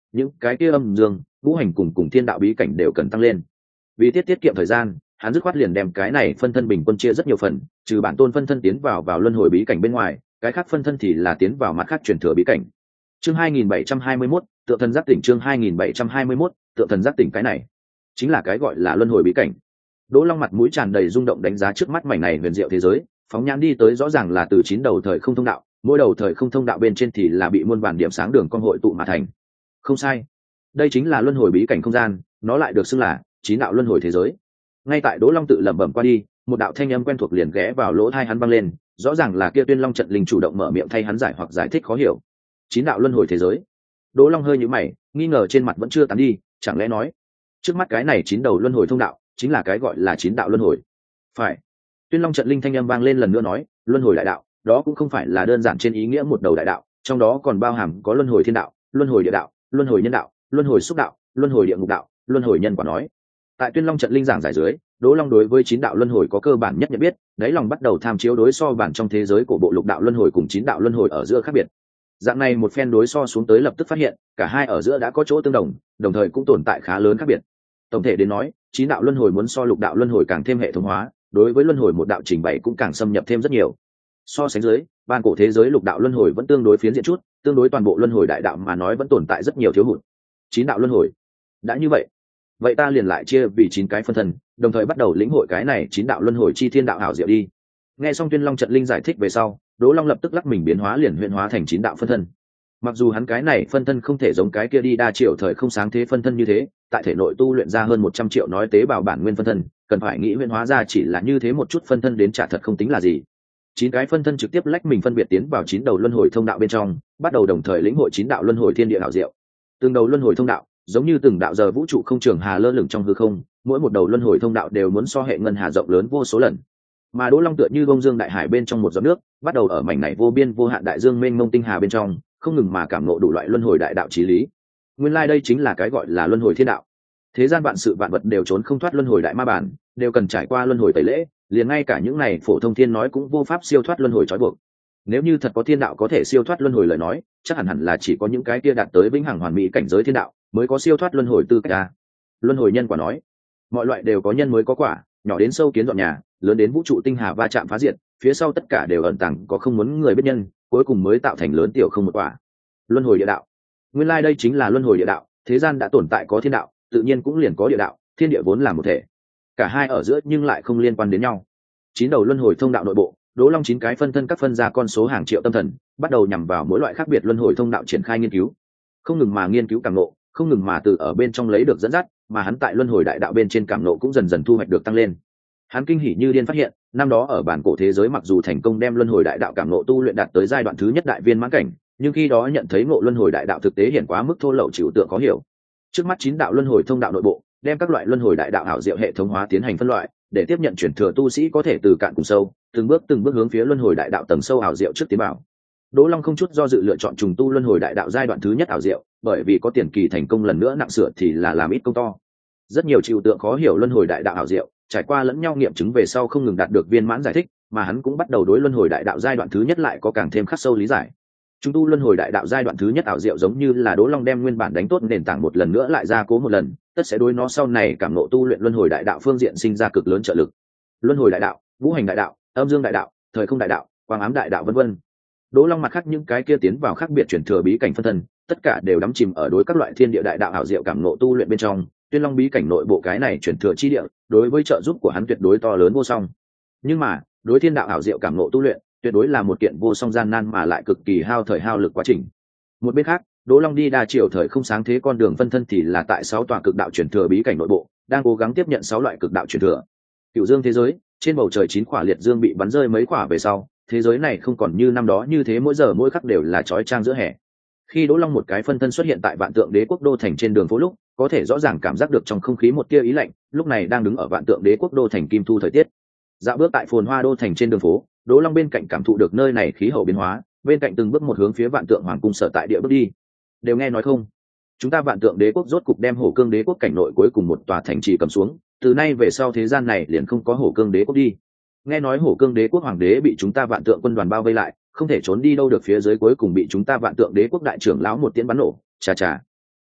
những cái kia âm dương ngũ hành cùng cùng thiên đạo bí cảnh đều cần tăng lên. Vì tiết tiết kiệm thời gian, hắn dứt khoát liền đem cái này phân thân bình quân chia rất nhiều phần, trừ bản tôn phân thân tiến vào vào luân hồi bí cảnh bên ngoài, cái khác phân thân thì là tiến vào mặt khác truyền thừa bí cảnh. Chương hai nghìn bảy trăm hai mươi mốt, tượng thần giác tỉnh. Chương hai nghìn bảy trăm hai mươi mốt, tượng thần giác tỉnh. Cái này chính là cái gọi là luân hồi bí cảnh. Đỗ Long mặt mũi tràn đầy rung động đánh giá trước mắt mảnh này huyền diệu thế giới, phóng nhãn đi tới rõ ràng là từ chín đầu thời không thông đạo, mỗi đầu thời không thông đạo bên trên thì là bị muôn vàn điểm sáng đường con hội tụ mà thành. Không sai, đây chính là luân hồi bí cảnh không gian, nó lại được xưng là chín đạo luân hồi thế giới. Ngay tại Đỗ Long tự lẩm bẩm qua đi, một đạo thanh âm quen thuộc liền ghé vào lỗ tai hắn vang lên, rõ ràng là kia Tuyên Long trận linh chủ động mở miệng thay hắn giải hoặc giải thích khó hiểu. Chín đạo luân hồi thế giới. Đỗ Long hơi nhíu mày, nghi ngờ trên mặt vẫn chưa tán đi, chẳng lẽ nói, trước mắt cái này chín đầu luân hồi thông đạo chính là cái gọi là chín đạo luân hồi? Phải. Tuyên Long trận linh thanh âm vang lên lần nữa nói, luân hồi đại đạo, đó cũng không phải là đơn giản trên ý nghĩa một đầu đại đạo, trong đó còn bao hàm có luân hồi thiên đạo, luân hồi địa đạo, luân hồi nhân đạo, luân hồi xúc đạo, luân hồi địa ngục đạo, luân hồi nhân quả nói. Tại Tuyên Long trận linh giảng giải dưới, Đỗ Long đối với chín đạo luân hồi có cơ bản nhất nhận biết, đáy lòng bắt đầu tham chiếu đối so bản trong thế giới của bộ lục đạo luân hồi cùng chín đạo luân hồi ở giữa khác biệt. Dạng này một phen đối so xuống tới lập tức phát hiện, cả hai ở giữa đã có chỗ tương đồng, đồng thời cũng tồn tại khá lớn khác biệt. Tổng thể đến nói, chín đạo luân hồi muốn so lục đạo luân hồi càng thêm hệ thống hóa, đối với luân hồi một đạo trình bày cũng càng xâm nhập thêm rất nhiều. So sánh dưới, ban cổ thế giới lục đạo luân hồi vẫn tương đối phiến diện chút, tương đối toàn bộ luân hồi đại đạo mà nói vẫn tồn tại rất nhiều thiếu hụt. Chín đạo luân hồi. Đã như vậy, vậy ta liền lại chia vì chín cái phân thân, đồng thời bắt đầu lĩnh hội cái này chín đạo luân hồi chi thiên đạo hảo diệu đi. Nghe xong Tuyên Long trận linh giải thích về sau, Đỗ Long lập tức lắc mình biến hóa liền huyễn hóa thành chín đạo phân thân. Mặc dù hắn cái này phân thân không thể giống cái kia đi đa triệu thời không sáng thế phân thân như thế, tại thể nội tu luyện ra hơn một trăm triệu nói tế bào bản nguyên phân thân, cần phải nghĩ huyễn hóa ra chỉ là như thế một chút phân thân đến trả thật không tính là gì. Chín cái phân thân trực tiếp lách mình phân biệt tiến vào chín đầu luân hồi thông đạo bên trong, bắt đầu đồng thời lĩnh hội chín đạo luân hồi thiên địa hảo diệu. Từng đầu luân hồi thông đạo, giống như từng đạo giờ vũ trụ không trường hà lơ lửng trong hư không, mỗi một đầu luân hồi thông đạo đều muốn so hệ ngân hà rộng lớn vô số lần. Mà Đỗ Long tựa như bông dương đại hải bên trong một giọt nước, bắt đầu ở mảnh này vô biên vô hạn đại dương mênh mông tinh hà bên trong, không ngừng mà cảm ngộ đủ loại luân hồi đại đạo chí lý. Nguyên lai like đây chính là cái gọi là luân hồi thiên đạo. Thế gian vạn sự vạn vật đều trốn không thoát luân hồi đại ma bản, đều cần trải qua luân hồi tẩy lễ, liền ngay cả những này phổ thông thiên nói cũng vô pháp siêu thoát luân hồi trói buộc. Nếu như thật có thiên đạo có thể siêu thoát luân hồi lời nói, chắc hẳn hẳn là chỉ có những cái kia đạt tới vĩnh hằng hoàn mỹ cảnh giới thiên đạo mới có siêu thoát luân hồi tư cách a. Luân hồi nhân quả nói, mọi loại đều có nhân mới có quả, nhỏ đến sâu kiến dọn nhà, lớn đến vũ trụ tinh hà va chạm phá diệt, phía sau tất cả đều ẩn tàng có không muốn người biết nhân, cuối cùng mới tạo thành lớn tiểu không một quả. Luân hồi địa đạo. Nguyên lai like đây chính là luân hồi địa đạo, thế gian đã tồn tại có thiên đạo, tự nhiên cũng liền có địa đạo, thiên địa vốn là một thể. Cả hai ở giữa nhưng lại không liên quan đến nhau. Chín đầu luân hồi thông đạo nội bộ, Đỗ Long chín cái phân thân các phân ra con số hàng triệu tâm thần, bắt đầu nhằm vào mỗi loại khác biệt luân hồi thông đạo triển khai nghiên cứu. Không ngừng mà nghiên cứu cảm ngộ, không ngừng mà từ ở bên trong lấy được dẫn dắt, mà hắn tại luân hồi đại đạo bên trên cảm ngộ cũng dần dần thu hoạch được tăng lên. Hắn kinh hỉ như điên phát hiện, năm đó ở bản cổ thế giới mặc dù thành công đem luân hồi đại đạo cảm ngộ tu luyện đạt tới giai đoạn thứ nhất đại viên mãn cảnh, nhưng khi đó nhận thấy ngộ luân hồi đại đạo thực tế hiện quá mức thô lậu chịu tượng khó hiểu. Trước mắt chín đạo luân hồi thông đạo nội bộ, đem các loại luân hồi đại đạo hảo diệu hệ thống hóa tiến hành phân loại, để tiếp nhận chuyển thừa tu sĩ có thể từ cạn cùng sâu, từng bước từng bước hướng phía luân hồi đại đạo tầng sâu hảo diệu trước tiến vào. Đỗ Long không chút do dự lựa chọn trùng tu luân hồi đại đạo giai đoạn thứ nhất hảo diệu, bởi vì có tiền kỳ thành công lần nữa nặng sửa thì là làm ít công to. Rất nhiều chịu tượng khó hiểu luân hồi đại đạo hảo diệu, trải qua lẫn nhau nghiệm chứng về sau không ngừng đạt được viên mãn giải thích, mà hắn cũng bắt đầu đối luân hồi đại đạo giai đoạn thứ nhất lại có càng thêm khắc sâu lý giải. Chúng tu luân hồi đại đạo giai đoạn thứ nhất ảo diệu giống như là Đỗ Long đem nguyên bản đánh tốt nền tảng một lần nữa lại ra cố một lần, tất sẽ đối nó sau này cảm ngộ tu luyện luân hồi đại đạo phương diện sinh ra cực lớn trợ lực. Luân hồi đại đạo, ngũ hành đại đạo, âm dương đại đạo, thời không đại đạo, quang ám đại đạo vân vân. Đỗ Long mặt khác những cái kia tiến vào khác biệt chuyển thừa bí cảnh phân thân, tất cả đều đắm chìm ở đối các loại thiên địa đại đạo ảo diệu cảm ngộ tu luyện bên trong. Tuyên Long bí cảnh nội bộ cái này chuyển thừa chi địa, đối với trợ giúp của hắn tuyệt đối to lớn vô song. Nhưng mà, đối thiên đạo ảo diệu cảm ngộ tu luyện, tuyệt đối là một kiện vô song gian nan mà lại cực kỳ hao thời hao lực quá trình. Một bên khác, Đỗ Long đi đa chiều thời không sáng thế con đường phân thân thì là tại sáu tòa cực đạo chuyển thừa bí cảnh nội bộ, đang cố gắng tiếp nhận sáu loại cực đạo chuyển thừa. Cựu dương thế giới, trên bầu trời chín quả liệt dương bị bắn rơi mấy quả về sau, thế giới này không còn như năm đó như thế mỗi giờ mỗi khắc đều là chói chang giữa hè. Khi Đỗ Long một cái phân thân xuất hiện tại Vạn Tượng Đế quốc đô thành trên đường phố lúc, có thể rõ ràng cảm giác được trong không khí một tia ý lạnh, lúc này đang đứng ở Vạn Tượng Đế quốc đô thành Kim Thu thời tiết. Dạo bước tại phồn hoa đô thành trên đường phố, Đỗ Long bên cạnh cảm thụ được nơi này khí hậu biến hóa, bên cạnh từng bước một hướng phía Vạn Tượng Hoàng cung sở tại địa bước đi. Đều nghe nói không? Chúng ta Vạn Tượng Đế quốc rốt cục đem Hổ Cương Đế quốc cảnh nội cuối cùng một tòa thành trì cầm xuống, từ nay về sau thế gian này liền không có Hổ Cương Đế quốc đi. Nghe nói Hổ Cương Đế quốc hoàng đế bị chúng ta Vạn Tượng quân đoàn bao vây lại, không thể trốn đi đâu được, phía dưới cuối cùng bị chúng ta Vạn Tượng Đế quốc đại trưởng lão một tiễn bắn nổ. Chà chà,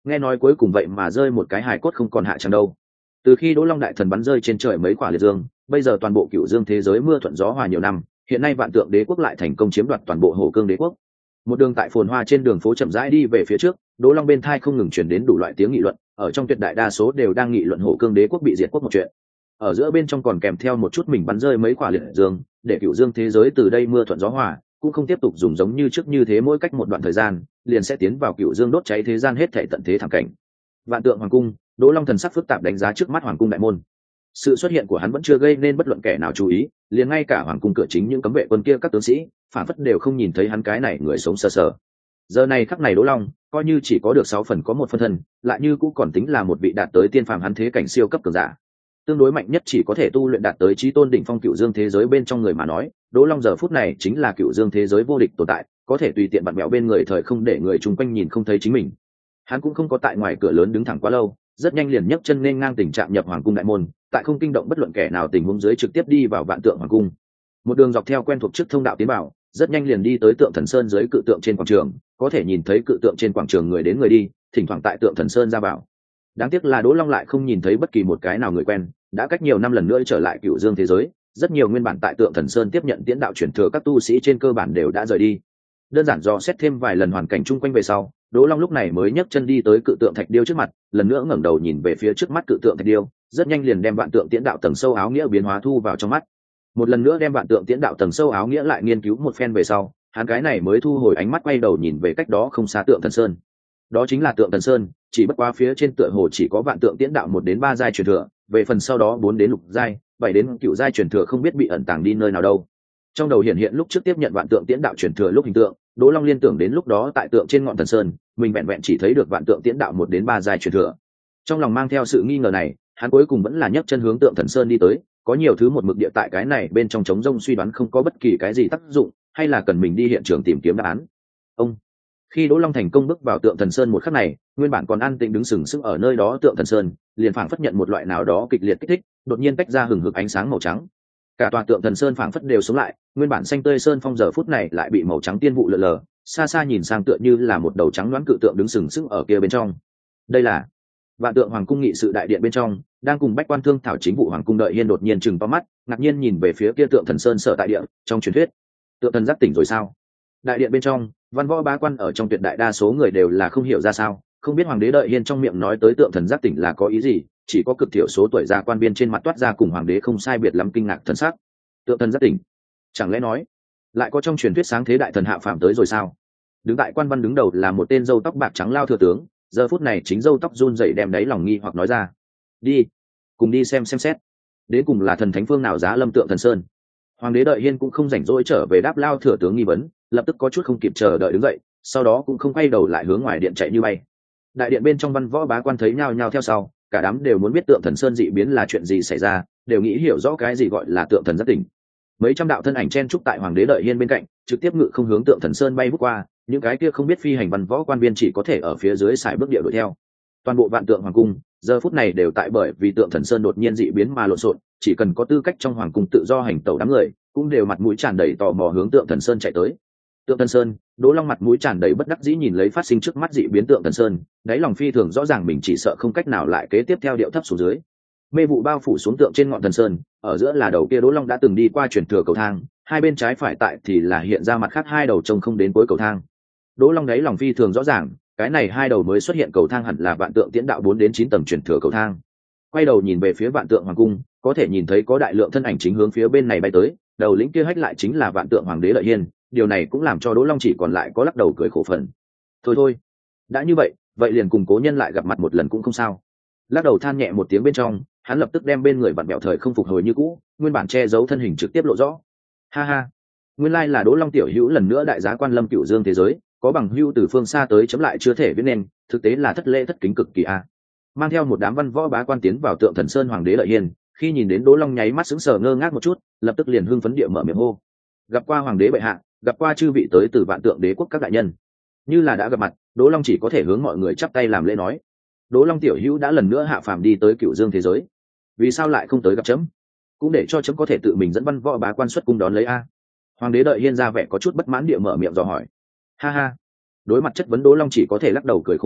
nghe nói cuối cùng vậy mà rơi một cái hài cốt không còn hạ chẳng đâu. Từ khi Đỗ Long đại thần bắn rơi trên trời mấy quả liệt dương, bây giờ toàn bộ Cửu Dương thế giới mưa thuận gió hòa nhiều năm, hiện nay Vạn Tượng Đế quốc lại thành công chiếm đoạt toàn bộ Hổ Cương Đế quốc. Một đường tại phồn hoa trên đường phố chậm rãi đi về phía trước, Đỗ Long bên thai không ngừng truyền đến đủ loại tiếng nghị luận, ở trong tuyệt đại đa số đều đang nghị luận Hổ Cương Đế quốc bị diệt quốc một chuyện. Ở giữa bên trong còn kèm theo một chút mình bắn rơi mấy quả liệt dương, để Cửu Dương thế giới từ đây mưa thuận gió hòa, cũng không tiếp tục dùng giống như trước như thế mỗi cách một đoạn thời gian, liền sẽ tiến vào Cửu Dương đốt cháy thế gian hết thảy tận thế thảm cảnh. Vạn Tượng Hoàng cung, Đỗ Long thần sắc phức tạp đánh giá trước mắt Hoàng cung đại môn. Sự xuất hiện của hắn vẫn chưa gây nên bất luận kẻ nào chú ý, liền ngay cả Hoàng cung cửa chính những cấm vệ quân kia các tướng sĩ, phản phất đều không nhìn thấy hắn cái này người sống sờ sờ. Giờ này khắc này Đỗ Long, coi như chỉ có được sáu phần có một phân thân, lại như cũng còn tính là một vị đạt tới tiên phàm hắn thế cảnh siêu cấp cường giả. Tương đối mạnh nhất chỉ có thể tu luyện đạt tới chí tôn đỉnh phong Cửu Dương thế giới bên trong người mà nói, Đỗ Long giờ phút này chính là Cửu Dương thế giới vô địch tồn tại, có thể tùy tiện bặm bẹo bên người thời không để người chung quanh nhìn không thấy chính mình. Hắn cũng không có tại ngoài cửa lớn đứng thẳng quá lâu, rất nhanh liền nhấc chân nên ngang tình trạng nhập Hoàng cung đại môn, tại không kinh động bất luận kẻ nào tình huống dưới trực tiếp đi vào Vạn Tượng Hoàng cung. Một đường dọc theo quen thuộc trước thông đạo tiến vào, rất nhanh liền đi tới Tượng Thần Sơn dưới cự tượng trên quảng trường, có thể nhìn thấy cự tượng trên quảng trường người đến người đi, thỉnh thoảng tại Tượng Thần Sơn ra vào. Đáng tiếc là Đỗ Long lại không nhìn thấy bất kỳ một cái nào người quen, đã cách nhiều năm lần nữa trở lại Cửu Dương thế giới, rất nhiều nguyên bản tại Tượng Thần Sơn tiếp nhận tiễn đạo truyền thừa các tu sĩ trên cơ bản đều đã rời đi. Đơn giản do xét thêm vài lần hoàn cảnh chung quanh về sau, Đỗ Long lúc này mới nhấc chân đi tới cự tượng thạch điêu trước mặt, lần nữa ngẩng đầu nhìn về phía trước mắt cự tượng thạch điêu, rất nhanh liền đem Vạn Tượng tiễn đạo tầng sâu áo nghĩa biến hóa thu vào trong mắt. Một lần nữa đem Vạn Tượng tiễn đạo tầng sâu áo nghĩa lại nghiên cứu một phen về sau, hắn cái này mới thu hồi ánh mắt quay đầu nhìn về cách đó không xa Tượng Thần Sơn. Đó chính là Tượng Thần Sơn, chỉ bất quá phía trên tựa hồ chỉ có Vạn Tượng tiễn đạo một đến ba giai truyền thừa, về phần sau đó bốn đến lục giai, bảy đến cửu giai truyền thừa không biết bị ẩn tàng đi nơi nào đâu. Trong đầu hiện hiện lúc trước tiếp nhận Vạn Tượng tiễn đạo truyền thừa lúc hình tượng, Đỗ Long liên tưởng đến lúc đó tại tượng trên ngọn Thần Sơn, mình vẹn vẹn chỉ thấy được Vạn Tượng tiễn đạo một đến ba giai truyền thừa. Trong lòng mang theo sự nghi ngờ này, hắn cuối cùng vẫn là nhấc chân hướng Tượng Thần Sơn đi tới, có nhiều thứ một mực địa tại cái này bên trong trống rông suy đoán không có bất kỳ cái gì tác dụng, hay là cần mình đi hiện trường tìm kiếm đáp án. Ông Khi Đỗ Long thành công bước vào Tượng Thần Sơn một khắc này, nguyên bản còn an tĩnh đứng sừng sững ở nơi đó Tượng Thần Sơn, liền phảng phất nhận một loại nào đó kịch liệt kích thích, đột nhiên tách ra hừng hực ánh sáng màu trắng. Cả tòa Tượng Thần Sơn phảng phất đều sống lại, nguyên bản xanh tươi sơn phong giờ phút này lại bị màu trắng tiên vụ lờ lờ, xa xa nhìn sang tựa như là một đầu trắng loáng cự tượng đứng sừng sững ở kia bên trong. Đây là Vạn Tượng Hoàng cung nghị sự đại điện bên trong, đang cùng bách quan thương thảo chính vụ Hoàng cung Đợi Hiên đột nhiên chừng to mắt, ngạc nhiên nhìn về phía kia Tượng Thần Sơn sở tại địa, trong truyền thuyết, tượng thần giác tỉnh rồi sao? Đại điện bên trong, văn võ bá quan ở trong tuyệt đại đa số người đều là không hiểu ra sao, không biết Hoàng đế Đợi Hiên trong miệng nói tới tượng thần giác tỉnh là có ý gì, chỉ có cực thiểu số tuổi già quan viên trên mặt toát ra cùng Hoàng đế không sai biệt lắm kinh ngạc thần sắc. Tượng thần giác tỉnh, chẳng lẽ nói lại có trong truyền thuyết sáng thế đại thần hạ phàm tới rồi sao? Đứng tại quan văn đứng đầu là một tên râu tóc bạc trắng lao thừa tướng, giờ phút này chính râu tóc run rẩy đem đáy lòng nghi hoặc nói ra. Đi, cùng đi xem xem xét, đến cùng là thần thánh phương nào giá lâm Tượng Thần Sơn. Hoàng đế Đợi Hiên cũng không rảnh rỗi trở về đáp lao thừa tướng nghi vấn, lập tức có chút không kịp chờ đợi đứng dậy, sau đó cũng không quay đầu lại hướng ngoài điện chạy như bay. Đại điện bên trong văn võ bá quan thấy nhao nhao theo sau, cả đám đều muốn biết Tượng Thần Sơn dị biến là chuyện gì xảy ra, đều nghĩ hiểu rõ cái gì gọi là tượng thần giác tỉnh. Mấy trăm đạo thân ảnh chen trúc tại Hoàng đế Đợi Hiên bên cạnh, trực tiếp ngự không hướng Tượng Thần Sơn bay vút qua, những cái kia không biết phi hành văn võ quan viên chỉ có thể ở phía dưới xài bước địa đuổi theo. Toàn bộ Vạn Tượng Hoàng cung giờ phút này đều tại bởi vì Tượng Thần Sơn đột nhiên dị biến mà lộn xộn, chỉ cần có tư cách trong hoàng cung tự do hành tẩu đám người, cũng đều mặt mũi tràn đầy tò mò hướng Tượng Thần Sơn chạy tới. Tượng Thần Sơn, Đỗ Long mặt mũi tràn đầy bất đắc dĩ nhìn lấy phát sinh trước mắt dị biến Tượng Thần Sơn, đáy lòng phi thường rõ ràng mình chỉ sợ không cách nào lại kế tiếp theo điệu thấp xuống dưới. Mê vụ bao phủ xuống tượng trên ngọn Thần Sơn, ở giữa là đầu kia Đỗ Long đã từng đi qua truyền thừa cầu thang, hai bên trái phải tại thì là hiện ra mặt khác hai đầu trông không đến cuối cầu thang. Đỗ Long đáy lòng phi thường rõ ràng, cái này hai đầu mới xuất hiện cầu thang hẳn là Vạn Tượng tiễn đạo bốn đến chín tầng truyền thừa cầu thang. Quay đầu nhìn về phía Vạn Tượng Hoàng cung, có thể nhìn thấy có đại lượng thân ảnh chính hướng phía bên này bay tới, đầu lĩnh kia hách lại chính là Vạn Tượng Hoàng đế Đợi Hiên, điều này cũng làm cho Đỗ Long chỉ còn lại có lắc đầu cười khổ phần. Thôi thôi, đã như vậy, vậy liền cùng cố nhân lại gặp mặt một lần cũng không sao. Lắc đầu than nhẹ một tiếng bên trong, hắn lập tức đem bên người vặn bẹo thời không phục hồi như cũ, nguyên bản che giấu thân hình trực tiếp lộ rõ. Ha ha, nguyên lai là Đỗ Long tiểu hữu lần nữa đại giá quan lâm Cửu Dương thế giới, có bằng hữu từ phương xa tới chấm lại chưa thể viết nên, thực tế là thất lễ thất kính cực kỳ a. Mang theo một đám văn võ bá quan tiến vào Tượng Thần Sơn Hoàng đế Đợi Hiên, khi nhìn đến Đỗ Long nháy mắt sững sờ ngơ ngác một chút, lập tức liền hưng phấn địa mở miệng hô: gặp qua Hoàng đế bệ hạ, gặp qua chư vị tới từ Vạn Tượng đế quốc các đại nhân. Như là đã gặp mặt, Đỗ Long chỉ có thể hướng mọi người chắp tay làm lễ nói: Đỗ Long tiểu hữu đã lần nữa hạ phàm đi tới Cửu Dương thế giới, vì sao lại không tới gặp chấm? Cũng để cho chấm có thể tự mình dẫn văn võ bá quan xuất cung đón lấy a. Hoàng đế Đợi Hiên ra vẻ có chút bất mãn địa mở miệng dò hỏi. Ha ha, đối mặt chất vấn Đỗ Long chỉ có thể lắc đầu cười khổ đáp,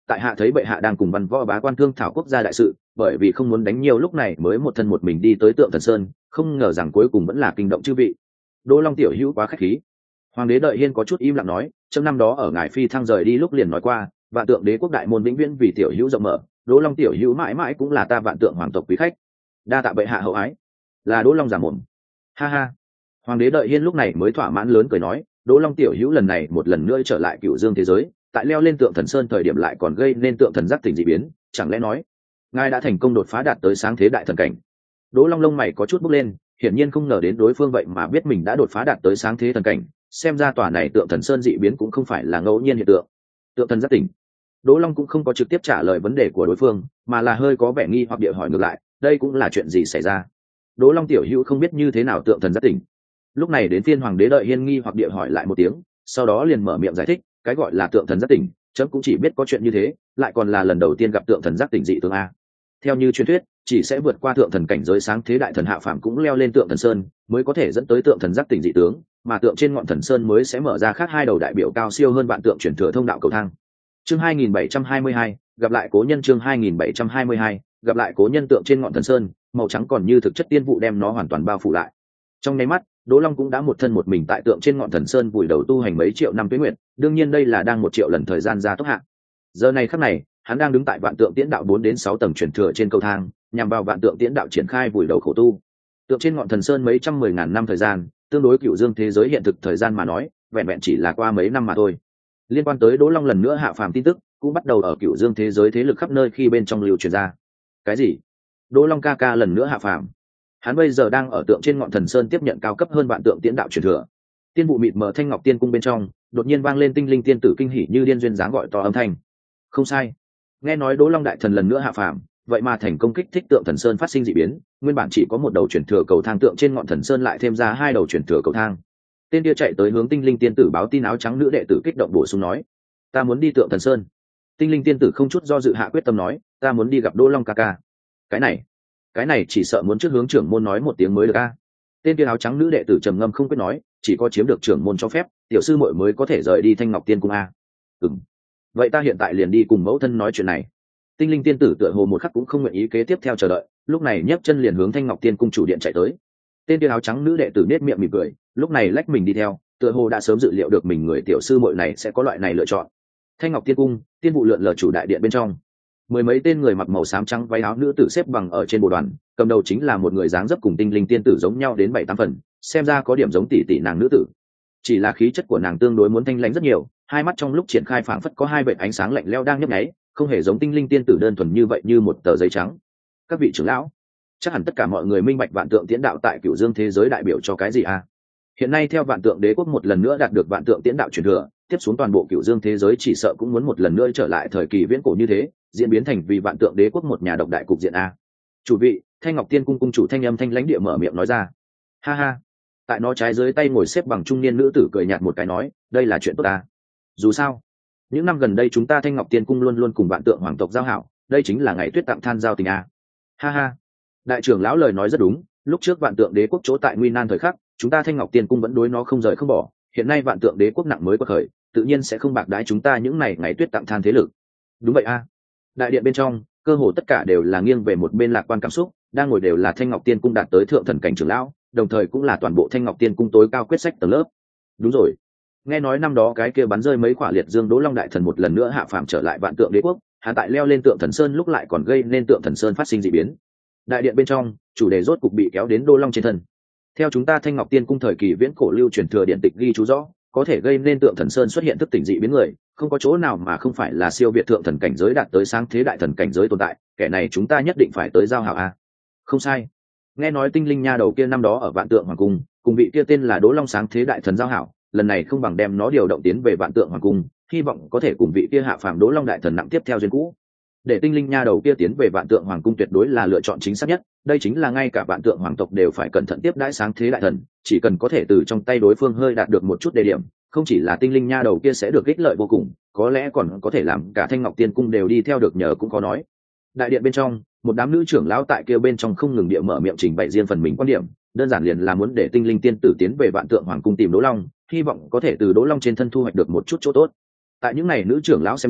tại hạ thấy bệ hạ đang cùng văn võ bá quan thương thảo quốc gia đại sự, bởi vì không muốn đánh nhiều lúc này mới một thân một mình đi tới Tượng Thần Sơn, không ngờ rằng cuối cùng vẫn là kinh động chư vị. Đỗ Long tiểu hữu quá khách khí. Hoàng đế Đợi Hiên có chút im lặng nói, trong năm đó ở ngài phi thăng rời đi lúc liền nói qua, vạn tượng đế quốc đại môn vĩnh viễn vì tiểu hữu rộng mở, Đỗ Long tiểu hữu mãi mãi cũng là ta vạn tượng hoàng tộc quý khách. Đa tạ bệ hạ hậu ái. Là Đỗ Long giả mồm. Ha ha. Hoàng đế Đợi Hiên lúc này mới thỏa mãn lớn cười nói, Đỗ Long tiểu hữu lần này một lần nữa trở lại Cửu Dương thế giới, tại leo lên Tượng Thần Sơn thời điểm lại còn gây nên tượng thần giác tỉnh dị biến, chẳng lẽ nói ngài đã thành công đột phá đạt tới sáng thế đại thần cảnh? Đỗ Long lông mày có chút bốc lên, hiển nhiên không ngờ đến đối phương vậy mà biết mình đã đột phá đạt tới sáng thế thần cảnh, xem ra tòa này Tượng Thần Sơn dị biến cũng không phải là ngẫu nhiên hiện tượng. Tượng thần giác tỉnh. Đỗ Long cũng không có trực tiếp trả lời vấn đề của đối phương, mà là hơi có vẻ nghi hoặc địa hỏi ngược lại, đây cũng là chuyện gì xảy ra? Đỗ Long tiểu hữu không biết như thế nào tượng thần giác tỉnh. Lúc này đến phiên Hoàng đế Đợi Hiên nghi hoặc địa hỏi lại một tiếng, sau đó liền mở miệng giải thích, cái gọi là tượng thần giác tỉnh, chấm cũng chỉ biết có chuyện như thế, lại còn là lần đầu tiên gặp tượng thần giác tỉnh dị tướng a. Theo như truyền thuyết, chỉ sẽ vượt qua thượng thần cảnh giới sáng thế đại thần hạ phàm cũng leo lên Tượng Thần Sơn, mới có thể dẫn tới tượng thần giác tỉnh dị tướng, mà tượng trên ngọn thần sơn mới sẽ mở ra khác hai đầu đại biểu cao siêu hơn vạn tượng chuyển thừa thông đạo cầu thang. Chương hai nghìn bảy trăm hai mươi hai, gặp lại cố nhân. Chương hai nghìn bảy trăm hai mươi hai, gặp lại cố nhân. Tượng trên ngọn thần sơn, màu trắng còn như thực chất tiên vụ đem nó hoàn toàn bao phủ lại. Trong nháy mắt, Đỗ Long cũng đã một thân một mình tại tượng trên ngọn thần sơn vùi đầu tu hành mấy triệu năm tuế nguyệt, đương nhiên đây là đang một triệu lần thời gian gia tốc hạ. Giờ này khắc này, hắn đang đứng tại vạn tượng tiễn đạo bốn đến sáu tầng chuyển thừa trên cầu thang, nhằm vào vạn tượng tiễn đạo triển khai vùi đầu khổ tu. Tượng trên ngọn thần sơn mấy trăm mười ngàn năm thời gian, tương đối Cửu Dương thế giới hiện thực thời gian mà nói, vẹn vẹn chỉ là qua mấy năm mà thôi. Liên quan tới Đỗ Long lần nữa hạ phàm tin tức, cũng bắt đầu ở Cửu Dương thế giới thế lực khắp nơi khi bên trong lưu truyền ra. Cái gì? Đỗ Long ca ca lần nữa hạ phàm? Hắn bây giờ đang ở tượng trên ngọn thần sơn tiếp nhận cao cấp hơn vạn tượng tiễn đạo truyền thừa. Tiên vụ mịt mờ thanh ngọc tiên cung bên trong, đột nhiên vang lên tinh linh tiên tử kinh hỉ như điên duyên dáng gọi to âm thanh. Không sai, nghe nói Đỗ Long đại thần lần nữa hạ phàm, vậy mà thành công kích thích tượng thần sơn phát sinh dị biến, nguyên bản chỉ có một đầu chuyển thừa cầu thang tượng trên ngọn thần sơn lại thêm ra hai đầu chuyển thừa cầu thang. Tên kia chạy tới hướng tinh linh tiên tử báo tin áo trắng nữ đệ tử kích động bổ sung nói, ta muốn đi tượng thần sơn. Tinh linh tiên tử không chút do dự hạ quyết tâm nói, ta muốn đi gặp Đỗ Long ca ca. Cái này cái này chỉ sợ muốn trước hướng trưởng môn nói một tiếng mới được a. Tên kia áo trắng nữ đệ tử trầm ngâm không quyết nói, chỉ có chiếm được trưởng môn cho phép, tiểu sư muội mới có thể rời đi Thanh Ngọc Tiên cung a. Ừm, vậy ta hiện tại liền đi cùng mẫu thân nói chuyện này. Tinh linh tiên tử tựa hồ một khắc cũng không nguyện ý kế tiếp theo chờ đợi, lúc này nhấc chân liền hướng Thanh Ngọc Tiên cung chủ điện chạy tới. Tên kia áo trắng nữ đệ tử nết miệng mỉm cười, lúc này lách mình đi theo, tựa hồ đã sớm dự liệu được mình người tiểu sư muội này sẽ có loại này lựa chọn. Thanh Ngọc Tiên cung, tiên vụ lượn lờ chủ đại điện bên trong, mười mấy tên người mặc màu xám trắng váy áo nữ tử xếp bằng ở trên bộ đoàn, cầm đầu chính là một người dáng dấp cùng tinh linh tiên tử giống nhau đến bảy tám phần, xem ra có điểm giống tỷ tỷ nàng nữ tử, chỉ là khí chất của nàng tương đối muốn thanh lãnh rất nhiều, hai mắt trong lúc triển khai phảng phất có hai vệt ánh sáng lạnh lẽo đang nhấp nháy, không hề giống tinh linh tiên tử đơn thuần như vậy như một tờ giấy trắng. Các vị trưởng lão, chắc hẳn tất cả mọi người minh bạch vạn tượng tiễn đạo tại Cửu Dương thế giới đại biểu cho cái gì à? Hiện nay theo vạn tượng đế quốc một lần nữa đạt được vạn tượng tiễn đạo truyền thừa, tiếp xuống toàn bộ Cửu Dương thế giới chỉ sợ cũng muốn một lần nữa trở lại thời kỳ viễn cổ như thế, diễn biến thành vì vạn tượng đế quốc một nhà độc đại cục diện a. Chủ vị, Thanh Ngọc Tiên cung cung chủ thanh âm thanh lãnh địa mở miệng nói ra. Ha ha. Tại nó trái dưới tay ngồi xếp bằng trung niên nữ tử cười nhạt một cái nói, đây là chuyện tốt ta. Dù sao, những năm gần đây chúng ta Thanh Ngọc Tiên cung luôn luôn cùng vạn tượng hoàng tộc giao hảo, đây chính là ngày tuyết tặng than giao tình a. Ha ha. Đại trưởng lão lời nói rất đúng, lúc trước vạn tượng đế quốc chỗ tại nguy nan thời khắc, chúng ta Thanh Ngọc Tiên cung vẫn đối nó không rời không bỏ, hiện nay vạn tượng đế quốc nặng mới quật khởi, tự nhiên sẽ không bạc đãi chúng ta những này ngày tuyết tặng than thế lực. Đúng vậy a. Đại điện bên trong, cơ hồ tất cả đều là nghiêng về một bên lạc quan cảm xúc, đang ngồi đều là Thanh Ngọc Tiên cung đạt tới thượng thần cảnh trưởng lão, đồng thời cũng là toàn bộ Thanh Ngọc Tiên cung tối cao quyết sách tầng lớp. Đúng rồi, nghe nói năm đó cái kia bắn rơi mấy quả liệt dương Đỗ Long đại thần một lần nữa hạ phàm trở lại vạn tượng đế quốc, hắn tại leo lên tượng thần sơn lúc lại còn gây nên tượng thần sơn phát sinh dị biến. Đại điện bên trong, chủ đề rốt cục bị kéo đến Đỗ Long trên thân. Theo chúng ta Thanh Ngọc Tiên cung thời kỳ viễn cổ lưu truyền thừa điện tịch ghi chú rõ, có thể gây nên tượng thần sơn xuất hiện thức tỉnh dị biến người, không có chỗ nào mà không phải là siêu việt thượng thần cảnh giới đạt tới sáng thế đại thần cảnh giới tồn tại, kẻ này chúng ta nhất định phải tới giao hảo a. Không sai, nghe nói tinh linh nha đầu kia năm đó ở vạn tượng hoàng cung, cùng vị kia tên là Đỗ Long sáng thế đại thần giao hảo, lần này không bằng đem nó điều động tiến về vạn tượng hoàng cung, hy vọng có thể cùng vị kia hạ phàm Đỗ Long đại thần nặng tiếp theo duyên cũ. Để tinh linh nha đầu kia tiến về vạn tượng hoàng cung tuyệt đối là lựa chọn chính xác nhất, đây chính là ngay cả vạn tượng hoàng tộc đều phải cẩn thận tiếp đãi sáng thế đại thần, chỉ cần có thể từ trong tay đối phương hơi đạt được một chút đề điểm, không chỉ là tinh linh nha đầu kia sẽ được ích lợi vô cùng, có lẽ còn có thể làm cả Thanh Ngọc Tiên cung đều đi theo được nhờ cũng có nói. Đại điện bên trong, một đám nữ trưởng lão tại kia bên trong không ngừng địa mở miệng trình bày riêng phần mình quan điểm, đơn giản liền là muốn để tinh linh tiên tử tiến về vạn tượng hoàng cung tìm Đỗ Long, hy vọng có thể từ Đỗ Long trên thân thu hoạch được một chút chỗ tốt. Tại những này nữ trưởng lão xem ra,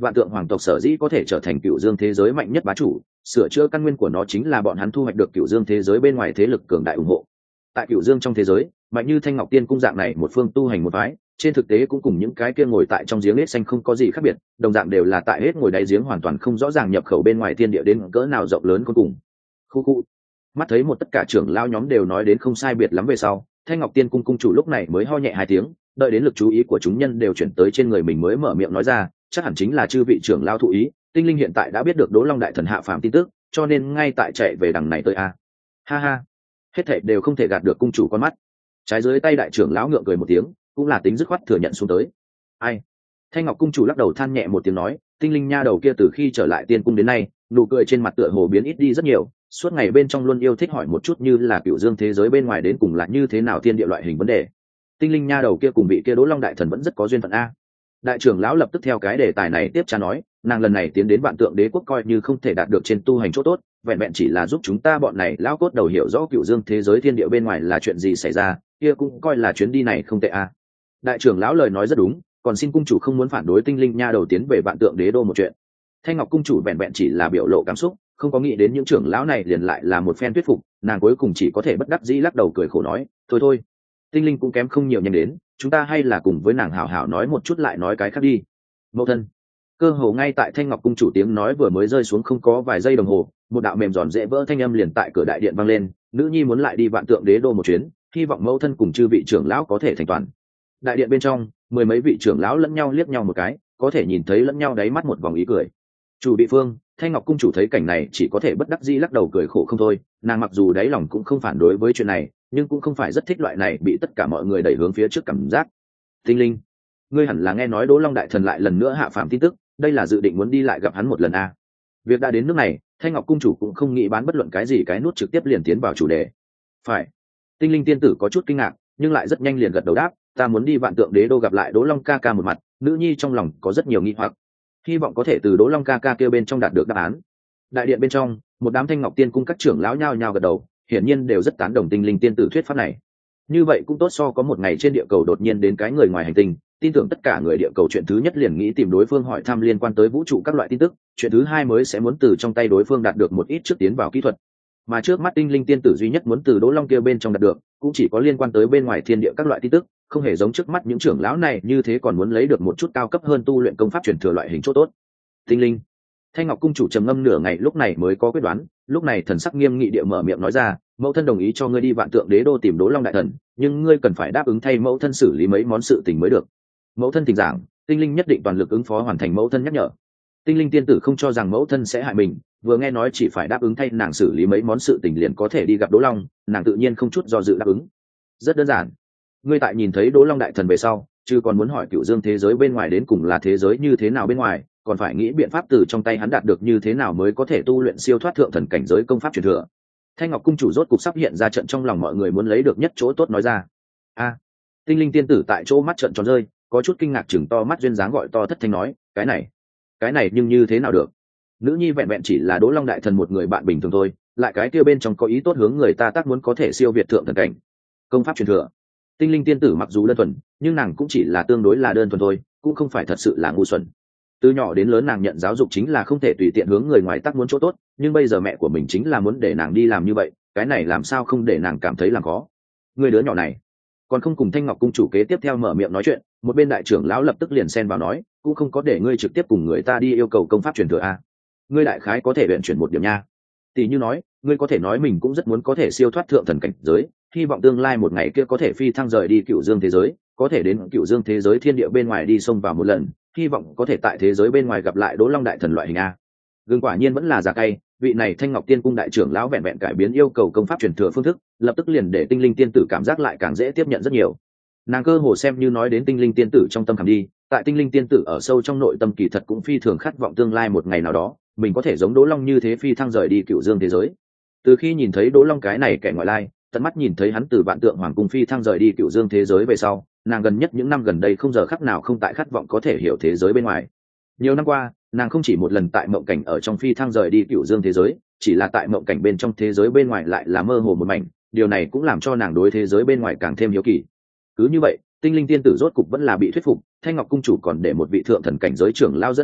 vạn tượng hoàng tộc sở dĩ có thể trở thành cựu dương thế giới mạnh nhất bá chủ, sửa chữa căn nguyên của nó chính là bọn hắn thu hoạch được cựu dương thế giới bên ngoài thế lực cường đại ủng hộ. Tại cựu dương trong thế giới, mạnh như Thanh Ngọc Tiên cung dạng này một phương tu hành một phái, trên thực tế cũng cùng những cái kia ngồi tại trong giếng hết xanh không có gì khác biệt, đồng dạng đều là tại hết ngồi đáy giếng hoàn toàn không rõ ràng nhập khẩu bên ngoài thiên địa đến cỡ nào rộng lớn cuối cùng. Khu khu. Mắt thấy một tất cả trưởng lao nhóm đều nói đến không sai biệt lắm về sau, Thanh Ngọc Tiên cung cung chủ lúc này mới ho nhẹ hai tiếng, đợi đến lực chú ý của chúng nhân đều chuyển tới trên người mình mới mở miệng nói ra, chắc hẳn chính là chư vị trưởng lao thụ ý, tinh linh hiện tại đã biết được Đỗ Long đại thần hạ phàm tin tức, cho nên ngay tại chạy về đằng này tới a. Ha ha. Hết thảy đều không thể gạt được cung chủ con mắt. Trái dưới tay đại trưởng lão ngượng cười một tiếng, cũng là tính dứt khoát thừa nhận xuống tới. Ai? Thanh Ngọc cung chủ lắc đầu than nhẹ một tiếng nói, tinh linh nha đầu kia từ khi trở lại tiên cung đến nay, nụ cười trên mặt tựa hồ biến ít đi rất nhiều, suốt ngày bên trong luôn yêu thích hỏi một chút như là cựu dương thế giới bên ngoài đến cùng là như thế nào thiên địa loại hình vấn đề. Tinh linh nha đầu kia cùng vị kia Đỗ Long đại thần vẫn rất có duyên phận a. Đại trưởng lão lập tức theo cái đề tài này tiếp tra nói, nàng lần này tiến đến Vạn Tượng Đế quốc coi như không thể đạt được trên tu hành chỗ tốt, vẹn vẹn chỉ là giúp chúng ta bọn này lão cốt đầu hiểu rõ cựu dương thế giới thiên địa bên ngoài là chuyện gì xảy ra, kia cũng coi là chuyến đi này không tệ a. Đại trưởng lão lời nói rất đúng, còn xin cung chủ không muốn phản đối tinh linh nha đầu tiến về Vạn Tượng Đế đô một chuyện. Thanh Ngọc cung chủ vẹn vẹn chỉ là biểu lộ cảm xúc, không có nghĩ đến những trưởng lão này liền lại là một phen thuyết phục, nàng cuối cùng chỉ có thể bất đắc dĩ lắc đầu cười khổ nói, thôi thôi, tinh linh cũng kém không nhiều nhanh đến, chúng ta hay là cùng với nàng hảo hảo nói một chút lại nói cái khác đi. Mẫu thân. Cơ hồ ngay tại Thanh Ngọc cung chủ tiếng nói vừa mới rơi xuống không có vài giây đồng hồ, một đạo mềm giòn dễ vỡ thanh âm liền tại cửa đại điện vang lên, nữ nhi muốn lại đi Vạn Tượng Đế đô một chuyến, hy vọng mẫu thân cùng chư vị trưởng lão có thể thành toàn. Đại điện bên trong, mười mấy vị trưởng lão lẫn nhau liếc nhau một cái, có thể nhìn thấy lẫn nhau đáy mắt một vòng ý cười. Chủ địa phương, Thanh Ngọc cung chủ thấy cảnh này chỉ có thể bất đắc dĩ lắc đầu cười khổ không thôi, nàng mặc dù đáy lòng cũng không phản đối với chuyện này, nhưng cũng không phải rất thích loại này bị tất cả mọi người đẩy hướng phía trước cảm giác. Tinh linh, ngươi hẳn là nghe nói Đỗ Long đại thần lại lần nữa hạ phàm tin tức, đây là dự định muốn đi lại gặp hắn một lần a. Việc đã đến nước này, Thanh Ngọc cung chủ cũng không nghĩ bán bất luận cái gì cái nút trực tiếp liền tiến vào chủ đề. Phải. Tinh linh tiên tử có chút kinh ngạc, nhưng lại rất nhanh liền gật đầu đáp, ta muốn đi Vạn Tượng Đế đô gặp lại Đỗ Long ca ca một mặt, nữ nhi trong lòng có rất nhiều nghi hoặc, hy vọng có thể từ Đỗ Long ca ca kia bên trong đạt được đáp án. Đại điện bên trong, một đám Thanh Ngọc tiên cung các trưởng lão nhao nhao gật đầu, hiển nhiên đều rất tán đồng tinh linh tiên tử thuyết pháp này. Như vậy cũng tốt so có một ngày trên địa cầu đột nhiên đến cái người ngoài hành tinh, tin tưởng tất cả người địa cầu chuyện thứ nhất liền nghĩ tìm đối phương hỏi thăm liên quan tới vũ trụ các loại tin tức, chuyện thứ hai mới sẽ muốn từ trong tay đối phương đạt được một ít trước tiến vào kỹ thuật. Mà trước mắt tinh linh tiên tử duy nhất muốn từ Đỗ Long kia bên trong đạt được, cũng chỉ có liên quan tới bên ngoài thiên địa các loại tin tức, không hề giống trước mắt những trưởng lão này như thế còn muốn lấy được một chút cao cấp hơn tu luyện công pháp truyền thừa loại hình chỗ tốt. Tinh linh. Thanh Ngọc cung chủ trầm ngâm nửa ngày lúc này mới có quyết đoán, lúc này thần sắc nghiêm nghị địa mở miệng nói ra, mẫu thân đồng ý cho ngươi đi Vạn Tượng Đế đô tìm Đỗ Long đại thần, nhưng ngươi cần phải đáp ứng thay mẫu thân xử lý mấy món sự tình mới được. Mẫu thân thỉnh giảng, tinh linh nhất định toàn lực ứng phó hoàn thành mẫu thân nhắc nhở. Tinh linh tiên tử không cho rằng mẫu thân sẽ hại mình, vừa nghe nói chỉ phải đáp ứng thay nàng xử lý mấy món sự tình liền có thể đi gặp Đỗ Long, nàng tự nhiên không chút do dự đáp ứng. Rất đơn giản, ngươi tại nhìn thấy Đỗ Long đại thần về sau, chứ còn muốn hỏi cựu dương thế giới bên ngoài đến cùng là thế giới như thế nào bên ngoài, còn phải nghĩ biện pháp từ trong tay hắn đạt được như thế nào mới có thể tu luyện siêu thoát thượng thần cảnh giới công pháp truyền thừa. Thanh Ngọc cung chủ rốt cục sắp hiện ra trận trong lòng mọi người muốn lấy được nhất chỗ tốt nói ra. A, tinh linh tiên tử tại chỗ mắt trận tròn rơi, có chút kinh ngạc chừng to mắt duyên dáng gọi to thất thanh nói, cái này, cái này nhưng như thế nào được? Nữ nhi vẹn vẹn chỉ là Đỗ Long đại thần một người bạn bình thường thôi, lại cái kia bên trong có ý tốt hướng người ta tác muốn có thể siêu việt thượng thần cảnh công pháp truyền thừa. Tinh linh tiên tử mặc dù đơn thuần, nhưng nàng cũng chỉ là tương đối là đơn thuần thôi, cũng không phải thật sự là ngu xuẩn. Từ nhỏ đến lớn nàng nhận giáo dục chính là không thể tùy tiện hướng người ngoài tác muốn chỗ tốt, nhưng bây giờ mẹ của mình chính là muốn để nàng đi làm như vậy, cái này làm sao không để nàng cảm thấy làm khó. Người đứa nhỏ này còn không cùng Thanh Ngọc cung chủ kế tiếp theo mở miệng nói chuyện, một bên đại trưởng lão lập tức liền xen vào nói, cũng không có để ngươi trực tiếp cùng người ta đi yêu cầu công pháp truyền thừa a. Ngươi đại khái có thể luyện chuyển một điểm nha. Tỷ như nói, ngươi có thể nói mình cũng rất muốn có thể siêu thoát thượng thần cảnh giới, hy vọng tương lai một ngày kia có thể phi thăng rời đi cựu dương thế giới, có thể đến cựu dương thế giới thiên địa bên ngoài đi xông vào một lần, hy vọng có thể tại thế giới bên ngoài gặp lại Đỗ Long đại thần loại hình a. Gương quả nhiên vẫn là già cay, vị này Thanh Ngọc tiên cung đại trưởng lão vẹn vẹn cải biến yêu cầu công pháp truyền thừa phương thức, lập tức liền để tinh linh tiên tử cảm giác lại càng dễ tiếp nhận rất nhiều. Nàng cơ hồ xem như nói đến tinh linh tiên tử trong tâm khảm đi, tại tinh linh tiên tử ở sâu trong nội tâm kỳ thật cũng phi thường khát vọng tương lai một ngày nào đó mình có thể giống Đỗ Long như thế phi thăng rời đi cựu dương thế giới. Từ khi nhìn thấy Đỗ Long cái này kẻ ngoại lai, tận mắt nhìn thấy hắn từ Vạn Tượng Hoàng cung phi thăng rời đi cựu dương thế giới về sau, nàng gần nhất những năm gần đây không giờ khắc nào không tại khát vọng có thể hiểu thế giới bên ngoài. Nhiều năm qua, nàng không chỉ một lần tại mộng cảnh ở trong phi thăng rời đi cựu dương thế giới, chỉ là tại mộng cảnh bên trong thế giới bên ngoài lại là mơ hồ một mảnh, điều này cũng làm cho nàng đối thế giới bên ngoài càng thêm hiếu kỳ. Cứ như vậy, tinh linh tiên tử rốt cục vẫn là bị thuyết phục, Thanh Ngọc cung chủ còn để một vị thượng thần cảnh giới trưởng lao dẫn đội,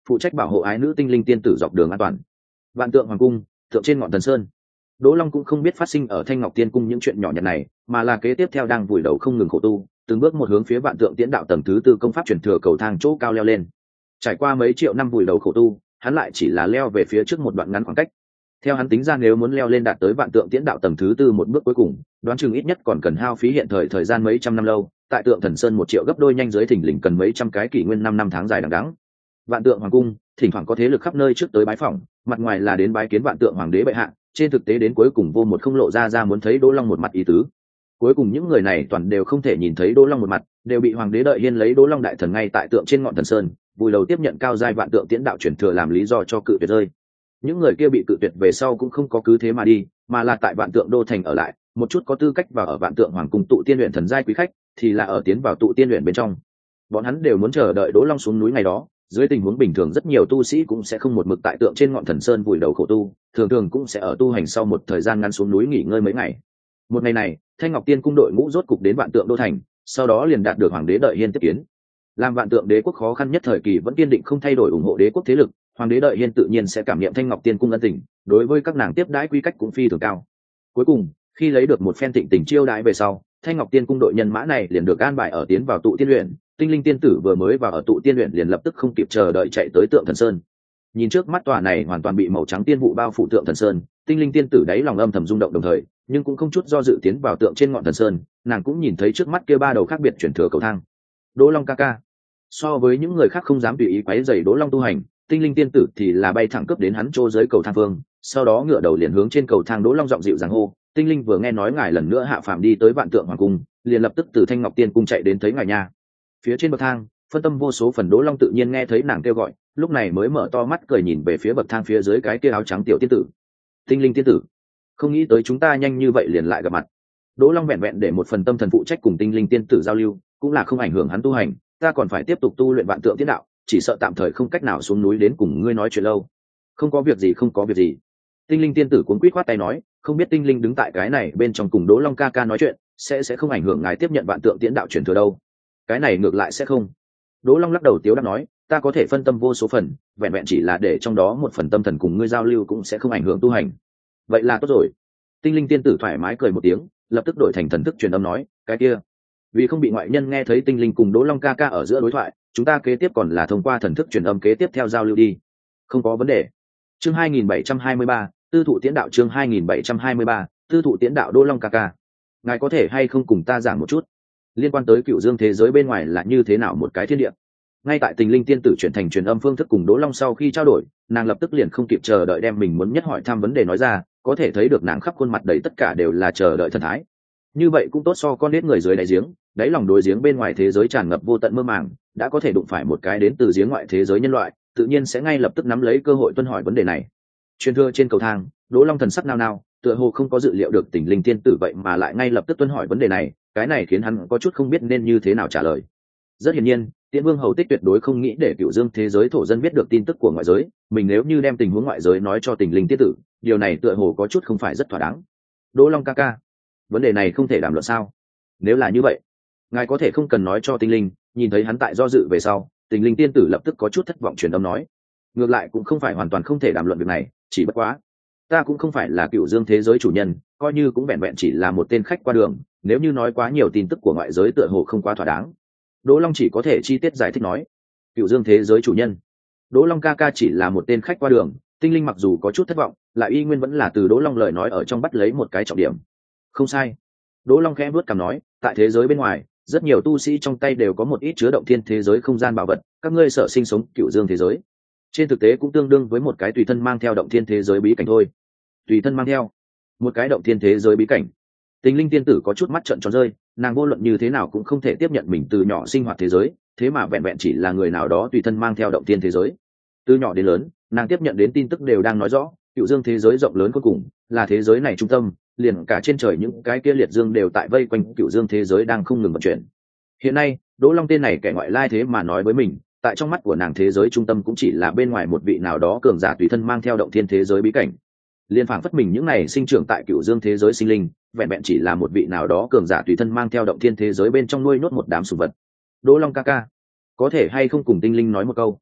phụ trách bảo hộ ái nữ tinh linh tiên tử dọc đường an toàn. Vạn Tượng Hoàng cung, thượng trên ngọn Thần Sơn. Đỗ Long cũng không biết phát sinh ở Thanh Ngọc Tiên cung những chuyện nhỏ nhặt này, mà là kế tiếp theo đang vùi đầu không ngừng khổ tu, từng bước một hướng phía Vạn Tượng Tiễn đạo tầng thứ tư công pháp truyền thừa cầu thang chỗ cao leo lên. Trải qua mấy triệu năm vùi đầu khổ tu, hắn lại chỉ là leo về phía trước một đoạn ngắn khoảng cách. Theo hắn tính ra, nếu muốn leo lên đạt tới Vạn Tượng Tiễn đạo tầng thứ tư một bước cuối cùng, đoán chừng ít nhất còn cần hao phí hiện thời thời gian mấy trăm năm lâu, tại Tượng Thần Sơn một triệu gấp đôi nhanh dưới thỉnh lình cần mấy trăm cái kỷ nguyên năm năm tháng dài đằng đẵng. Vạn Tượng Hoàng cung, thỉnh thoảng có thế lực khắp nơi trước tới bái phỏng, mặt ngoài là đến bái kiến Vạn Tượng Hoàng đế bệ hạ, trên thực tế đến cuối cùng vô một không lộ ra ra muốn thấy Đỗ Long một mặt ý tứ. Cuối cùng những người này toàn đều không thể nhìn thấy Đỗ Long một mặt, đều bị hoàng đế đợi hiên lấy Đỗ Long đại thần ngay tại tượng trên ngọn Thần Sơn, vùi đầu tiếp nhận cao giai Vạn Tượng Tiễn đạo truyền thừa làm lý do cho cự tuyệt rơi. Những người kia bị cự tuyệt về sau cũng không có cứ thế mà đi, mà là tại Vạn Tượng đô thành ở lại, một chút có tư cách vào ở Vạn Tượng Hoàng cung tụ tiên luyện thần giai quý khách thì là ở tiến vào tụ tiên luyện bên trong. Bọn hắn đều muốn chờ đợi Đỗ Long xuống núi ngày đó. Dưới tình huống bình thường rất nhiều tu sĩ cũng sẽ không một mực tại tượng trên ngọn Thần Sơn vùi đầu khổ tu, thường thường cũng sẽ ở tu hành sau một thời gian ngắn xuống núi nghỉ ngơi mấy ngày. Một ngày này, Thanh Ngọc Tiên cung đội ngũ rốt cục đến Vạn Tượng đô thành, sau đó liền đạt được hoàng đế đợi hiên tiếp kiến. Làm Vạn Tượng đế quốc khó khăn nhất thời kỳ vẫn kiên định không thay đổi ủng hộ đế quốc thế lực, hoàng đế đợi hiên tự nhiên sẽ cảm nghiệm Thanh Ngọc Tiên cung ân tình, đối với các nàng tiếp đãi quy cách cũng phi thường cao. Cuối cùng, khi lấy được một phen thịnh tình chiêu đãi về sau, Thanh Ngọc Tiên cung đội nhân mã này liền được an bài ở tiến vào tụ tiên luyện. Tinh linh tiên tử vừa mới vào ở tụ tiên luyện liền lập tức không kịp chờ đợi chạy tới tượng Thần Sơn. Nhìn trước mắt tòa này hoàn toàn bị màu trắng tiên vụ bao phủ tượng Thần Sơn, tinh linh tiên tử đáy lòng âm thầm rung động đồng thời, nhưng cũng không chút do dự tiến vào tượng trên ngọn Thần Sơn, nàng cũng nhìn thấy trước mắt kia ba đầu khác biệt chuyển thừa cầu thang. Đỗ Long ca ca. So với những người khác không dám tùy ý quấy rầy Đỗ Long tu hành, tinh linh tiên tử thì là bay thẳng cấp đến hắn chỗ dưới cầu thang phương, sau đó ngửa đầu liền hướng trên cầu thang Đỗ Long giọng dịu dàng hô, tinh linh vừa nghe nói ngài lần nữa hạ phàm đi tới Vạn Tượng Hoàng cung, liền lập tức từ Thanh Ngọc Tiên cung chạy đến thấy ngài nha. Phía trên bậc thang, phân tâm vô số phần Đỗ Long tự nhiên nghe thấy nàng kêu gọi, lúc này mới mở to mắt cười nhìn về phía bậc thang phía dưới cái kia áo trắng tiểu tiên tử. Tinh linh tiên tử, không nghĩ tới chúng ta nhanh như vậy liền lại gặp mặt. Đỗ Long vẹn vẹn để một phần tâm thần phụ trách cùng tinh linh tiên tử giao lưu, cũng là không ảnh hưởng hắn tu hành, ta còn phải tiếp tục tu luyện Vạn Tượng Tiễn đạo, chỉ sợ tạm thời không cách nào xuống núi đến cùng ngươi nói chuyện lâu. Không có việc gì, không có việc gì. Tinh linh tiên tử cuống quýt khoát tay nói, không biết tinh linh đứng tại cái này bên trong cùng Đỗ Long ca ca nói chuyện, sẽ sẽ không ảnh hưởng ngài tiếp nhận Vạn Tượng Tiễn đạo truyền thừa đâu. Cái này ngược lại sẽ không. Đỗ Long lắc đầu tiếu đáp nói, ta có thể phân tâm vô số phần, vẹn vẹn chỉ là để trong đó một phần tâm thần cùng ngươi giao lưu cũng sẽ không ảnh hưởng tu hành. Vậy là tốt rồi. Tinh linh tiên tử thoải mái cười một tiếng, lập tức đổi thành thần thức truyền âm nói, cái kia, vì không bị ngoại nhân nghe thấy tinh linh cùng Đỗ Long ca ca ở giữa đối thoại, chúng ta kế tiếp còn là thông qua thần thức truyền âm kế tiếp theo giao lưu đi. Không có vấn đề. Chương hai nghìn bảy trăm hai mươi ba, Tư thụ Tiễn đạo. Chương hai nghìn bảy trăm hai mươi ba, Tư thụ Tiễn đạo. Đỗ Long ca ca, ngài có thể hay không cùng ta giảng một chút liên quan tới Cựu Dương thế giới bên ngoài là như thế nào một cái thiên địa? Ngay tại Tình Linh tiên tử chuyển thành truyền âm phương thức cùng Đỗ Long sau khi trao đổi, nàng lập tức liền không kịp chờ đợi đem mình muốn nhất hỏi thăm vấn đề nói ra, có thể thấy được nàng khắp khuôn mặt đầy tất cả đều là chờ đợi thần thái. Như vậy cũng tốt, so con nết người dưới đáy giếng, đáy lòng đối giếng bên ngoài thế giới tràn ngập vô tận mơ màng, đã có thể đụng phải một cái đến từ giếng ngoại thế giới nhân loại, tự nhiên sẽ ngay lập tức nắm lấy cơ hội tuân hỏi vấn đề này. Truyền thừa trên cầu thang, Đỗ Long thần sắc nao nao, tựa hồ không có dự liệu được Tình Linh tiên tử vậy mà lại ngay lập tức tuân hỏi vấn đề này, cái này khiến hắn có chút không biết nên như thế nào trả lời. Rất hiển nhiên, Tiễn Vương Hầu Tích tuyệt đối không nghĩ để Cựu Dương thế giới thổ dân biết được tin tức của ngoại giới, mình nếu như đem tình huống ngoại giới nói cho Tình Linh tiên tử, điều này tựa hồ có chút không phải rất thỏa đáng. Đỗ Long ca ca, vấn đề này không thể đàm luận sao? Nếu là như vậy, ngài có thể không cần nói cho Tinh Linh. Nhìn thấy hắn tại do dự về sau, Tình Linh tiên tử lập tức có chút thất vọng truyền âm nói, ngược lại cũng không phải hoàn toàn không thể đàm luận việc này, chỉ bất quá ta cũng không phải là Cựu Dương thế giới chủ nhân, coi như cũng vẹn vẹn chỉ là một tên khách qua đường, nếu như nói quá nhiều tin tức của ngoại giới tựa hồ không quá thỏa đáng. Đỗ Long chỉ có thể chi tiết giải thích nói, Cựu Dương thế giới chủ nhân, Đỗ Long ca ca chỉ là một tên khách qua đường. Tinh Linh mặc dù có chút thất vọng, lại y nguyên vẫn là từ Đỗ Long lời nói ở trong bắt lấy một cái trọng điểm. Không sai. Đỗ Long khẽ vuốt cằm nói, tại thế giới bên ngoài, rất nhiều tu sĩ trong tay đều có một ít chứa động thiên thế giới không gian bảo vật, các ngươi sở sinh sống Cựu Dương thế giới, trên thực tế cũng tương đương với một cái tùy thân mang theo động thiên thế giới bí cảnh thôi. Tùy thân mang theo một cái động thiên thế giới bí cảnh. Tình Linh tiên tử có chút mắt trợn tròn rơi, nàng vô luận như thế nào cũng không thể tiếp nhận mình từ nhỏ sinh hoạt thế giới, thế mà vẹn vẹn chỉ là người nào đó tùy thân mang theo động thiên thế giới. Từ nhỏ đến lớn, nàng tiếp nhận đến tin tức đều đang nói rõ, Cựu Dương thế giới rộng lớn cuối cùng là thế giới này trung tâm, liền cả trên trời những cái kia liệt dương đều tại vây quanh Cựu Dương thế giới đang không ngừng vận chuyển. Hiện nay, Đỗ Long tên này kẻ ngoại lai thế mà nói với mình, tại trong mắt của nàng thế giới trung tâm cũng chỉ là bên ngoài một vị nào đó cường giả tùy thân mang theo động thiên thế giới bí cảnh. Liên phảng phất mình những này sinh trưởng tại Cựu Dương thế giới sinh linh, vẹn vẹn chỉ là một vị nào đó cường giả tùy thân mang theo động thiên thế giới bên trong nuôi nhốt một đám sủng vật. Đỗ Long ca ca, có thể hay không cùng Tinh Linh nói một câu?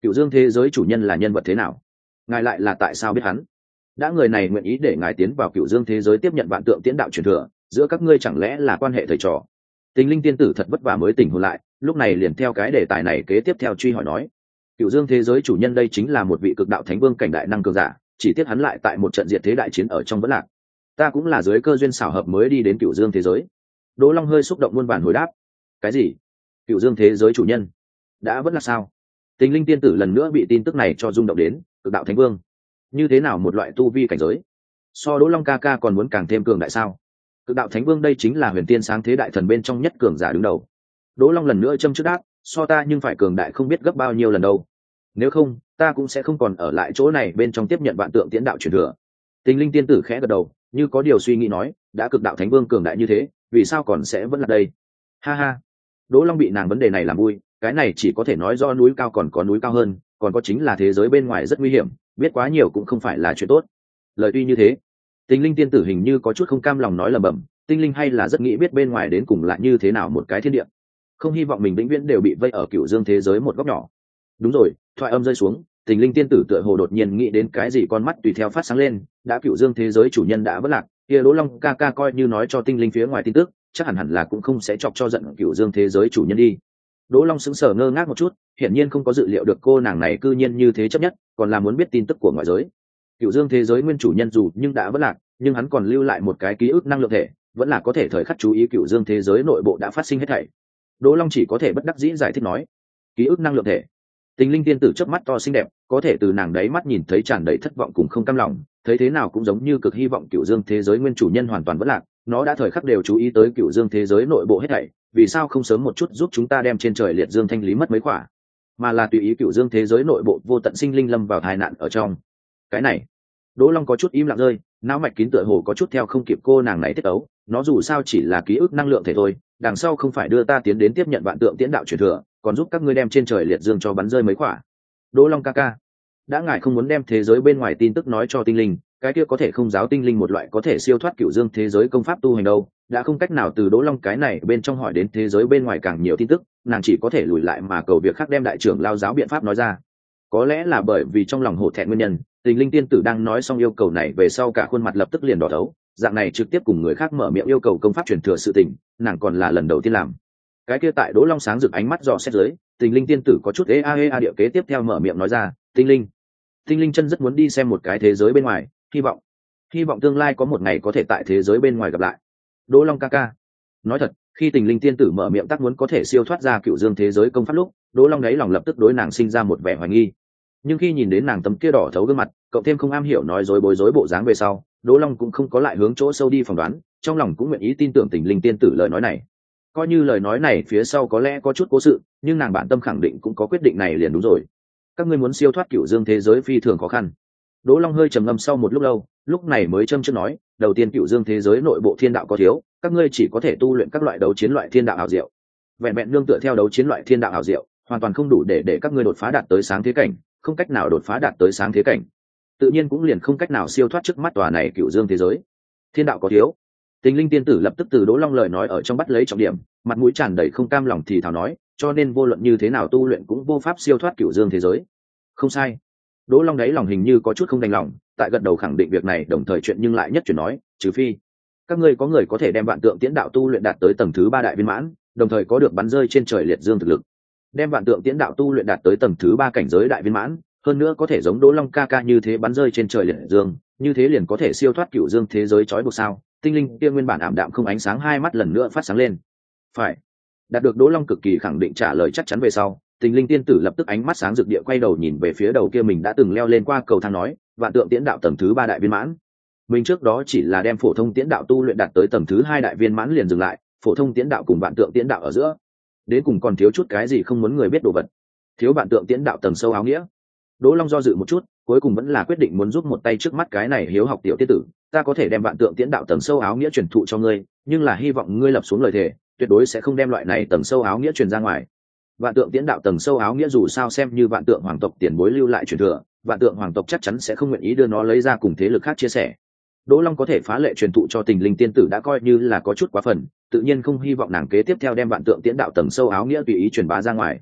Cựu Dương thế giới chủ nhân là nhân vật thế nào? Ngài lại là tại sao biết hắn? Đã người này nguyện ý để ngài tiến vào Cựu Dương thế giới tiếp nhận vạn tượng tiễn đạo truyền thừa, giữa các ngươi chẳng lẽ là quan hệ thầy trò? Tình linh tiên tử thật vất vả mới tỉnh hồn lại, lúc này liền theo cái đề tài này kế tiếp theo truy hỏi nói: Cựu Dương thế giới chủ nhân đây chính là một vị cực đạo thánh vương cảnh đại năng cường giả, chỉ tiếc hắn lại tại một trận diệt thế đại chiến ở trong vẫn lạc. Ta cũng là dưới cơ duyên xảo hợp mới đi đến Cựu Dương thế giới. Đỗ Long hơi xúc động muôn vàn hồi đáp: cái gì? Cựu Dương thế giới chủ nhân đã vẫn là sao? Tình linh tiên tử lần nữa bị tin tức này cho rung động đến. Cực đạo thánh vương như thế nào một loại tu vi cảnh giới, so Đỗ Long ca ca còn muốn càng thêm cường đại sao? Cực đạo thánh vương đây chính là huyền tiên sáng thế đại thần bên trong nhất cường giả đứng đầu. Đỗ Long lần nữa châm trước đáp: so ta nhưng phải cường đại không biết gấp bao nhiêu lần đâu, nếu không ta cũng sẽ không còn ở lại chỗ này bên trong tiếp nhận vạn tượng tiễn đạo truyền thừa. Tình linh tiên tử khẽ gật đầu, như có điều suy nghĩ nói: đã cực đạo thánh vương cường đại như thế, vì sao còn sẽ vẫn là đây? Ha ha. Đỗ Long bị nàng vấn đề này làm vui, cái này chỉ có thể nói do núi cao còn có núi cao hơn, còn có chính là thế giới bên ngoài rất nguy hiểm, biết quá nhiều cũng không phải là chuyện tốt. Lời tuy như thế, Tình linh tiên tử hình như có chút không cam lòng nói lầm bầm, tinh linh hay là rất nghĩ biết bên ngoài đến cùng là như thế nào một cái thiên địa, không hy vọng mình vĩnh viễn đều bị vây ở Cựu Dương thế giới một góc nhỏ. Đúng rồi, thoại âm rơi xuống, Tình linh tiên tử tựa hồ đột nhiên nghĩ đến cái gì, con mắt tùy theo phát sáng lên. Đã Cựu Dương thế giới chủ nhân đã vất lạc, kia Đỗ Long ca ca coi như nói cho tinh linh phía ngoài tin tức, chắc hẳn hẳn là cũng không sẽ chọc cho giận Cựu Dương thế giới chủ nhân đi. Đỗ Long sững sờ ngơ ngác một chút, hiển nhiên không có dự liệu được cô nàng này cư nhiên như thế chấp nhất, còn là muốn biết tin tức của ngoại giới. Cựu Dương thế giới nguyên chủ nhân dù nhưng đã vất lạc, nhưng hắn còn lưu lại một cái ký ức năng lượng thể, vẫn là có thể thời khắc chú ý Cựu Dương thế giới nội bộ đã phát sinh hết thảy. Đỗ Long chỉ có thể bất đắc dĩ giải thích nói: ký ức năng lượng thể. Tình linh tiên tử chớp mắt to xinh đẹp, có thể từ nàng đấy mắt nhìn thấy tràn đầy thất vọng cùng không cam lòng, thấy thế nào cũng giống như cực hy vọng Cựu Dương thế giới nguyên chủ nhân hoàn toàn vất lạc, nó đã thời khắc đều chú ý tới Cựu Dương thế giới nội bộ hết thảy, vì sao không sớm một chút giúp chúng ta đem trên trời liệt dương thanh lý mất mấy quả, mà là tùy ý Cựu Dương thế giới nội bộ vô tận sinh linh lâm vào tai nạn ở trong. Cái này, Đỗ Long có chút im lặng rơi, não mạch kín tựa hồ có chút theo không kịp cô nàng này tiết ấu, nó dù sao chỉ là ký ức năng lượng thể thôi, đằng sau không phải đưa ta tiến đến tiếp nhận vạn tượng tiễn đạo truyền thừa, còn giúp các ngươi đem trên trời liệt dương cho bắn rơi mấy quả. Đỗ Long ca ca, đã ngài không muốn đem thế giới bên ngoài tin tức nói cho tinh linh, cái kia có thể không giáo tinh linh một loại có thể siêu thoát Cựu Dương thế giới công pháp tu hành đâu, đã không cách nào từ Đỗ Long cái này bên trong hỏi đến thế giới bên ngoài càng nhiều tin tức, nàng chỉ có thể lùi lại mà cầu việc khác đem đại trưởng lao giáo biện pháp nói ra. Có lẽ là bởi vì trong lòng hổ thẹn nguyên nhân, Tình linh tiên tử đang nói xong yêu cầu này về sau cả khuôn mặt lập tức liền đỏ thấu, dạng này trực tiếp cùng người khác mở miệng yêu cầu công pháp truyền thừa sự tình, nàng còn là lần đầu tiên làm. Cái kia tại Đỗ Long sáng rực ánh mắt dò xét dưới, Tình linh tiên tử có chút ê a ê a địa kế tiếp theo mở miệng nói ra: tinh linh tinh linh chân rất muốn đi xem một cái thế giới bên ngoài, hy vọng hy vọng tương lai có một ngày có thể tại thế giới bên ngoài gặp lại. Đỗ Long ca ca, nói thật, khi Tình linh tiên tử mở miệng tác muốn có thể siêu thoát ra Cựu Dương thế giới công pháp lúc, Đỗ Long đấy lòng lập tức đối nàng sinh ra một vẻ hoài nghi, nhưng khi nhìn đến nàng tấm kia đỏ thấu gương mặt, cộng thêm không am hiểu nói dối bối rối bộ dáng về sau, Đỗ Long cũng không có lại hướng chỗ sâu đi phỏng đoán, trong lòng cũng nguyện ý tin tưởng Tình linh tiên tử lời nói này. Coi như lời nói này phía sau có lẽ có chút cố sự, nhưng nàng bản tâm khẳng định cũng có quyết định này liền đúng rồi. Các ngươi muốn siêu thoát Cựu Dương thế giới phi thường khó khăn. Đỗ Long hơi trầm ngâm sau một lúc lâu, lúc này mới châm chước nói: đầu tiên Cựu Dương thế giới nội bộ thiên đạo có thiếu, các ngươi chỉ có thể tu luyện các loại đấu chiến loại thiên đạo ảo diệu. Vẹn vẹn nương tựa theo đấu chiến loại thiên đạo ảo diệu, hoàn toàn không đủ để để các ngươi đột phá đạt tới sáng thế cảnh, không cách nào đột phá đạt tới sáng thế cảnh, tự nhiên cũng liền không cách nào siêu thoát trước mắt tòa này Cựu Dương thế giới. Thiên đạo có thiếu. Tình linh tiên tử lập tức từ Đỗ Long lời nói ở trong bắt lấy trọng điểm, mặt mũi tràn đầy không cam lòng thì thào nói: cho nên vô luận như thế nào tu luyện cũng vô pháp siêu thoát Cựu Dương thế giới. Không sai. Đỗ Long đấy lòng hình như có chút không đành lòng, tại gật đầu khẳng định việc này, đồng thời chuyện nhưng lại nhất chuyển nói: trừ phi các ngươi có người có thể đem vạn tượng tiễn đạo tu luyện đạt tới tầng thứ ba đại viên mãn, đồng thời có được bắn rơi trên trời liệt dương thực lực. Đem vạn tượng tiễn đạo tu luyện đạt tới tầng thứ ba cảnh giới đại viên mãn, hơn nữa có thể giống Đỗ Long ca ca như thế bắn rơi trên trời liệt dương, như thế liền có thể siêu thoát Cựu Dương thế giới trói buộc sao? Tinh linh kia nguyên bản ảm đạm không ánh sáng hai mắt lần nữa phát sáng lên. Phải. Đạt được Đỗ Long cực kỳ khẳng định trả lời chắc chắn về sau, Tình linh tiên tử lập tức ánh mắt sáng rực địa quay đầu nhìn về phía đầu kia mình đã từng leo lên qua cầu thang nói: vạn tượng tiễn đạo tầng thứ ba đại viên mãn. Mình trước đó chỉ là đem phổ thông tiễn đạo tu luyện đạt tới tầng thứ hai đại viên mãn liền dừng lại, phổ thông tiễn đạo cùng vạn tượng tiễn đạo ở giữa, đến cùng còn thiếu chút cái gì không muốn người biết đồ vật. Thiếu vạn tượng tiễn đạo tầng sâu áo nghĩa. Đỗ Long do dự một chút, cuối cùng vẫn là quyết định muốn giúp một tay trước mắt cái này hiếu học tiểu tiết tử. Ta có thể đem vạn tượng tiễn đạo tầng sâu áo nghĩa truyền thụ cho ngươi, nhưng là hy vọng ngươi lập xuống lời thề, tuyệt đối sẽ không đem loại này tầng sâu áo nghĩa truyền ra ngoài. Vạn tượng tiễn đạo tầng sâu áo nghĩa dù sao xem như vạn tượng hoàng tộc tiền bối lưu lại truyền thừa, vạn tượng hoàng tộc chắc chắn sẽ không nguyện ý đưa nó lấy ra cùng thế lực khác chia sẻ. Đỗ Long có thể phá lệ truyền thụ cho Tình linh tiên tử đã coi như là có chút quá phần, tự nhiên không hy vọng nàng kế tiếp theo đem vạn tượng tiễn đạo tầng sâu áo nghĩa tùy ý truyền bá ra ngoài.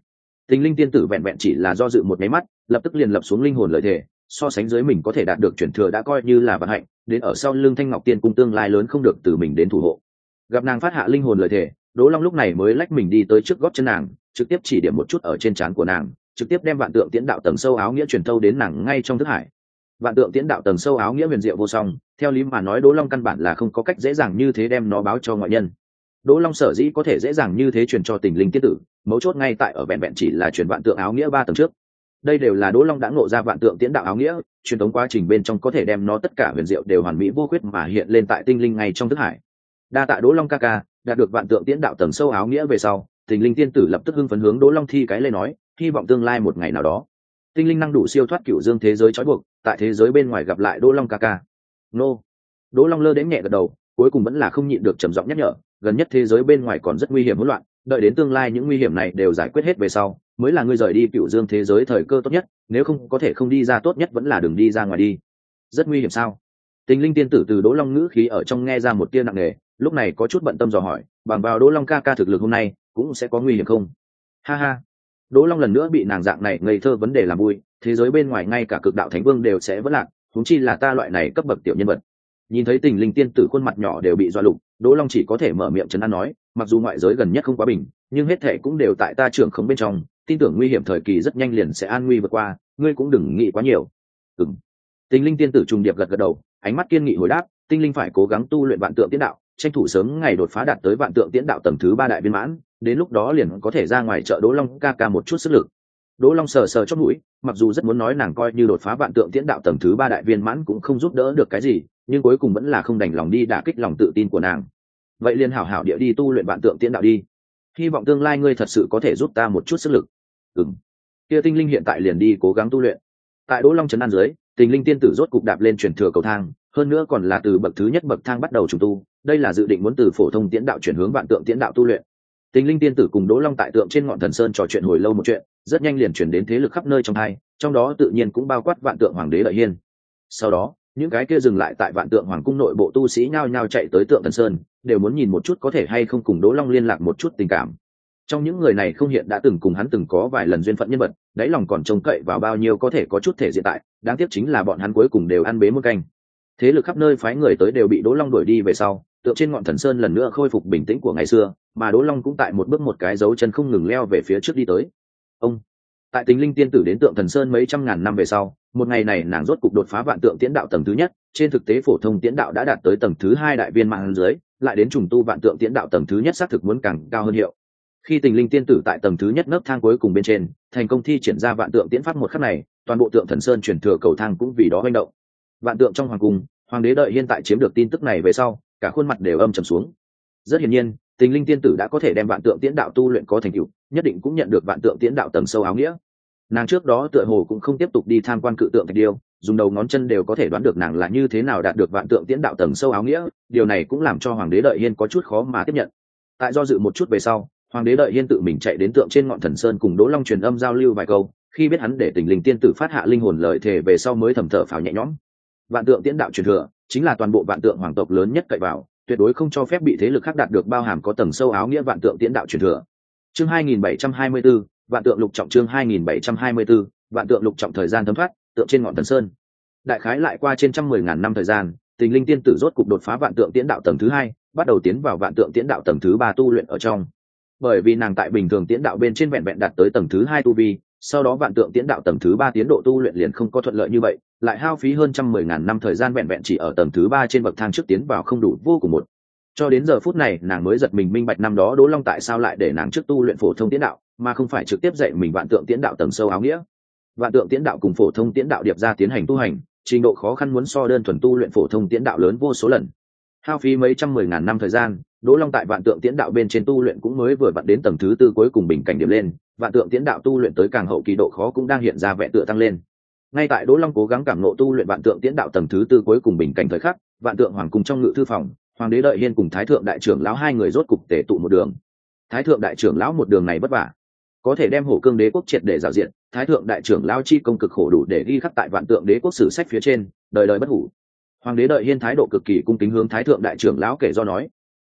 Tình linh tiên tử vẹn vẹn chỉ là do dự một nháy mắt, lập tức liền lập xuống linh hồn lợi thể, so sánh dưới mình có thể đạt được chuyển thừa đã coi như là vận hạnh, đến ở sau lưng Thanh Ngọc Tiên cung tương lai lớn không được từ mình đến thủ hộ. Gặp nàng phát hạ linh hồn lợi thể, Đỗ Long lúc này mới lách mình đi tới trước gót chân nàng, trực tiếp chỉ điểm một chút ở trên trán của nàng, trực tiếp đem vạn tượng tiễn đạo tầng sâu áo nghĩa truyền thâu đến nàng ngay trong thức hải. Vạn tượng tiễn đạo tầng sâu áo nghĩa huyền diệu vô song, theo lý mà nói Đỗ Long căn bản là không có cách dễ dàng như thế đem nó báo cho ngoại nhân. Đỗ Long sở dĩ có thể dễ dàng như thế truyền cho Tình linh tiên tử, mấu chốt ngay tại ở vẹn vẹn chỉ là truyền vạn tượng áo nghĩa ba tầng trước. Đây đều là Đỗ Long đã ngộ ra vạn tượng tiễn đạo áo nghĩa, truyền thống quá trình bên trong có thể đem nó tất cả huyền diệu đều hoàn mỹ vô khuyết mà hiện lên tại tinh linh ngay trong thức hải. Đa tạ Đỗ Long ca ca, đạt được vạn tượng tiễn đạo tầng sâu áo nghĩa về sau, Tình linh tiên tử lập tức hưng phấn hướng Đỗ Long thi cái lên nói, hy vọng tương lai một ngày nào đó, tinh linh năng đủ siêu thoát cửu dương thế giới trói buộc, tại thế giới bên ngoài gặp lại Đỗ Long ca ca. Nô. Đỗ Long lơ đến nhẹ gật đầu, cuối cùng vẫn là không nhịn được trầm giọng nhắc nhở, gần nhất thế giới bên ngoài còn rất nguy hiểm hỗn loạn, đợi đến tương lai những nguy hiểm này đều giải quyết hết về sau, mới là ngươi rời đi cửu dương thế giới thời cơ tốt nhất, nếu không có thể không đi ra tốt nhất vẫn là đừng đi ra ngoài đi. Rất nguy hiểm sao? Tình linh tiên tử từ Đỗ Long ngữ khí ở trong nghe ra một tia nặng nề, lúc này có chút bận tâm dò hỏi, bằng vào Đỗ Long ca ca thực lực hôm nay, cũng sẽ có nguy hiểm không? Ha ha. Đỗ Long lần nữa bị nàng dạng này ngây thơ vấn đề làm vui, thế giới bên ngoài ngay cả cực đạo thánh vương đều sẽ vỡ lạc, huống chi là ta loại này cấp bậc tiểu nhân vật. Nhìn thấy Tình linh tiên tử khuôn mặt nhỏ đều bị dọa lục, Đỗ Long chỉ có thể mở miệng trấn an nói, mặc dù ngoại giới gần nhất không quá bình, nhưng hết thảy cũng đều tại ta trưởng khống bên trong, tin tưởng nguy hiểm thời kỳ rất nhanh liền sẽ an nguy vượt qua, ngươi cũng đừng nghĩ quá nhiều. Ừm. Tình linh tiên tử trùng điệp gật gật đầu, ánh mắt kiên nghị hồi đáp, tinh linh phải cố gắng tu luyện vạn tượng tiễn đạo, tranh thủ sớm ngày đột phá đạt tới vạn tượng tiễn đạo tầng thứ ba đại viên mãn, đến lúc đó liền có thể ra ngoài chợ Đỗ Long ca ca một chút sức lực. Đỗ Long sờ sờ chót mũi, mặc dù rất muốn nói nàng coi như đột phá vạn tượng tiễn đạo tầng thứ ba đại viên mãn cũng không giúp đỡ được cái gì, nhưng cuối cùng vẫn là không đành lòng đi đả kích lòng tự tin của nàng. Vậy liền hảo hảo địa đi tu luyện vạn tượng tiễn đạo đi. Hy vọng tương lai ngươi thật sự có thể giúp ta một chút sức lực. Ừm. Kia tinh linh hiện tại liền đi cố gắng tu luyện. Tại Đỗ Long trấn an dưới, Tình linh tiên tử rốt cục đạp lên truyền thừa cầu thang, hơn nữa còn là từ bậc thứ nhất bậc thang bắt đầu trùng tu, đây là dự định muốn từ phổ thông tiễn đạo chuyển hướng vạn tượng tiễn đạo tu luyện. Tình linh tiên tử cùng Đỗ Long tại tượng trên ngọn thần sơn trò chuyện hồi lâu một chuyện, rất nhanh liền chuyển đến thế lực khắp nơi trong hai, trong đó tự nhiên cũng bao quát vạn tượng hoàng đế Lợi Hiên. Sau đó, những cái kia dừng lại tại vạn tượng hoàng cung nội bộ tu sĩ nhao nhao chạy tới tượng thần sơn, đều muốn nhìn một chút có thể hay không cùng Đỗ Long liên lạc một chút tình cảm. Trong những người này không hiện đã từng cùng hắn từng có vài lần duyên phận nhân vật, đáy lòng còn trông cậy vào bao nhiêu có thể có chút thể diện tại, đáng tiếc chính là bọn hắn cuối cùng đều ăn bế một canh. Thế lực khắp nơi phái người tới đều bị Đỗ Long đuổi đi về sau, tượng trên ngọn thần sơn lần nữa khôi phục bình tĩnh của ngày xưa, mà Đỗ Long cũng tại một bước một cái dấu chân không ngừng leo về phía trước đi tới. Ông tại Tình linh tiên tử đến tượng thần sơn mấy trăm ngàn năm về sau, một ngày này nàng rốt cục đột phá vạn tượng tiễn đạo tầng thứ nhất, trên thực tế phổ thông tiễn đạo đã đạt tới tầng thứ hai đại viên mãn dưới, lại đến trùng tu vạn tượng tiễn đạo tầng thứ nhất xác thực muốn càng cao hơn hiệu. Khi Tình linh tiên tử tại tầng thứ nhất nấc thang cuối cùng bên trên, thành công thi triển ra vạn tượng tiễn pháp một khắc này, toàn bộ tượng thần sơn truyền thừa cầu thang cũng vì đó hoành động. Vạn tượng trong hoàng cung, hoàng đế Đợi Hiên tại chiếm được tin tức này về sau, cả khuôn mặt đều âm trầm xuống. Rất hiển nhiên, Tình linh tiên tử đã có thể đem vạn tượng tiễn đạo tu luyện có thành tựu, nhất định cũng nhận được vạn tượng tiễn đạo tầng sâu áo nghĩa. Nàng trước đó tựa hồ cũng không tiếp tục đi tham quan cự tượng thạch điêu, dùng đầu ngón chân đều có thể đoán được nàng là như thế nào đạt được vạn tượng tiễn đạo tầng sâu áo nghĩa, điều này cũng làm cho hoàng đế Đợi Hiên có chút khó mà tiếp nhận. Tại do dự một chút về sau, hoàng đế Đợi Hiên tự mình chạy đến tượng trên ngọn thần sơn cùng Đỗ Long truyền âm giao lưu vài câu, khi biết hắn để Tình linh tiên tử phát hạ linh hồn lợi thể về sau mới thầm thở phào nhẹ nhõm. Vạn tượng tiễn đạo truyền thừa chính là toàn bộ vạn tượng hoàng tộc lớn nhất cậy vào, tuyệt đối không cho phép bị thế lực khác đạt được bao hàm có tầng sâu áo nghĩa vạn tượng tiễn đạo truyền thừa. Chương hai nghìn bảy trăm hai mươi 2724, vạn tượng lục trọng chương hai nghìn bảy trăm hai mươi 2724, vạn tượng lục trọng thời gian thấm thoát, tượng trên ngọn thần sơn. Đại khái lại qua trên trăm mười ngàn năm thời gian, Tình linh tiên tử rốt cục đột phá vạn tượng tiễn đạo tầng thứ hai, bắt đầu tiến vào vạn tượng tiễn đạo tầng thứ ba tu luyện ở trong. Bởi vì nàng tại bình thường tiễn đạo bên trên vẹn vẹn đạt tới tầng thứ hai tu vi, sau đó vạn tượng tiễn đạo tầng thứ ba tiến độ tu luyện liền không có thuận lợi như vậy, lại hao phí hơn trăm mười ngàn năm thời gian vẹn vẹn chỉ ở tầng thứ ba trên bậc thang trước tiến vào không đủ vô cùng một. Cho đến giờ phút này nàng mới giật mình minh bạch năm đó Đỗ Long tại sao lại để nàng trước tu luyện phổ thông tiễn đạo, mà không phải trực tiếp dạy mình vạn tượng tiễn đạo tầng sâu áo nghĩa. Vạn tượng tiễn đạo cùng phổ thông tiễn đạo điệp ra tiến hành tu hành, trình độ khó khăn muốn so đơn thuần tu luyện phổ thông tiễn đạo lớn vô số lần. Hao phí mấy trăm mười ngàn năm thời gian, Đỗ Long tại vạn tượng tiễn đạo bên trên tu luyện cũng mới vừa vặn đến tầng thứ tư cuối cùng bình cảnh điểm lên, vạn tượng tiễn đạo tu luyện tới càng hậu kỳ độ khó cũng đang hiện ra vẻ tựa tăng lên. Ngay tại Đỗ Long cố gắng cảm ngộ tu luyện vạn tượng tiễn đạo tầng thứ tư cuối cùng bình cảnh thời khắc, vạn tượng hoàng cung trong ngự thư phòng, hoàng đế Đợi Hiên cùng thái thượng đại trưởng lão hai người rốt cục tề tụ một đường. Thái thượng đại trưởng lão một đường này vất vả, có thể đem Hổ Cương đế quốc triệt để rào diện, thái thượng đại trưởng lão chi công cực khổ đủ để ghi khắc tại vạn tượng đế quốc sử sách phía trên, đời đời bất hủ. Hoàng đế Đợi Hiên thái độ cực kỳ cung kính hướng thái thượng đại trưởng lão kể do nói,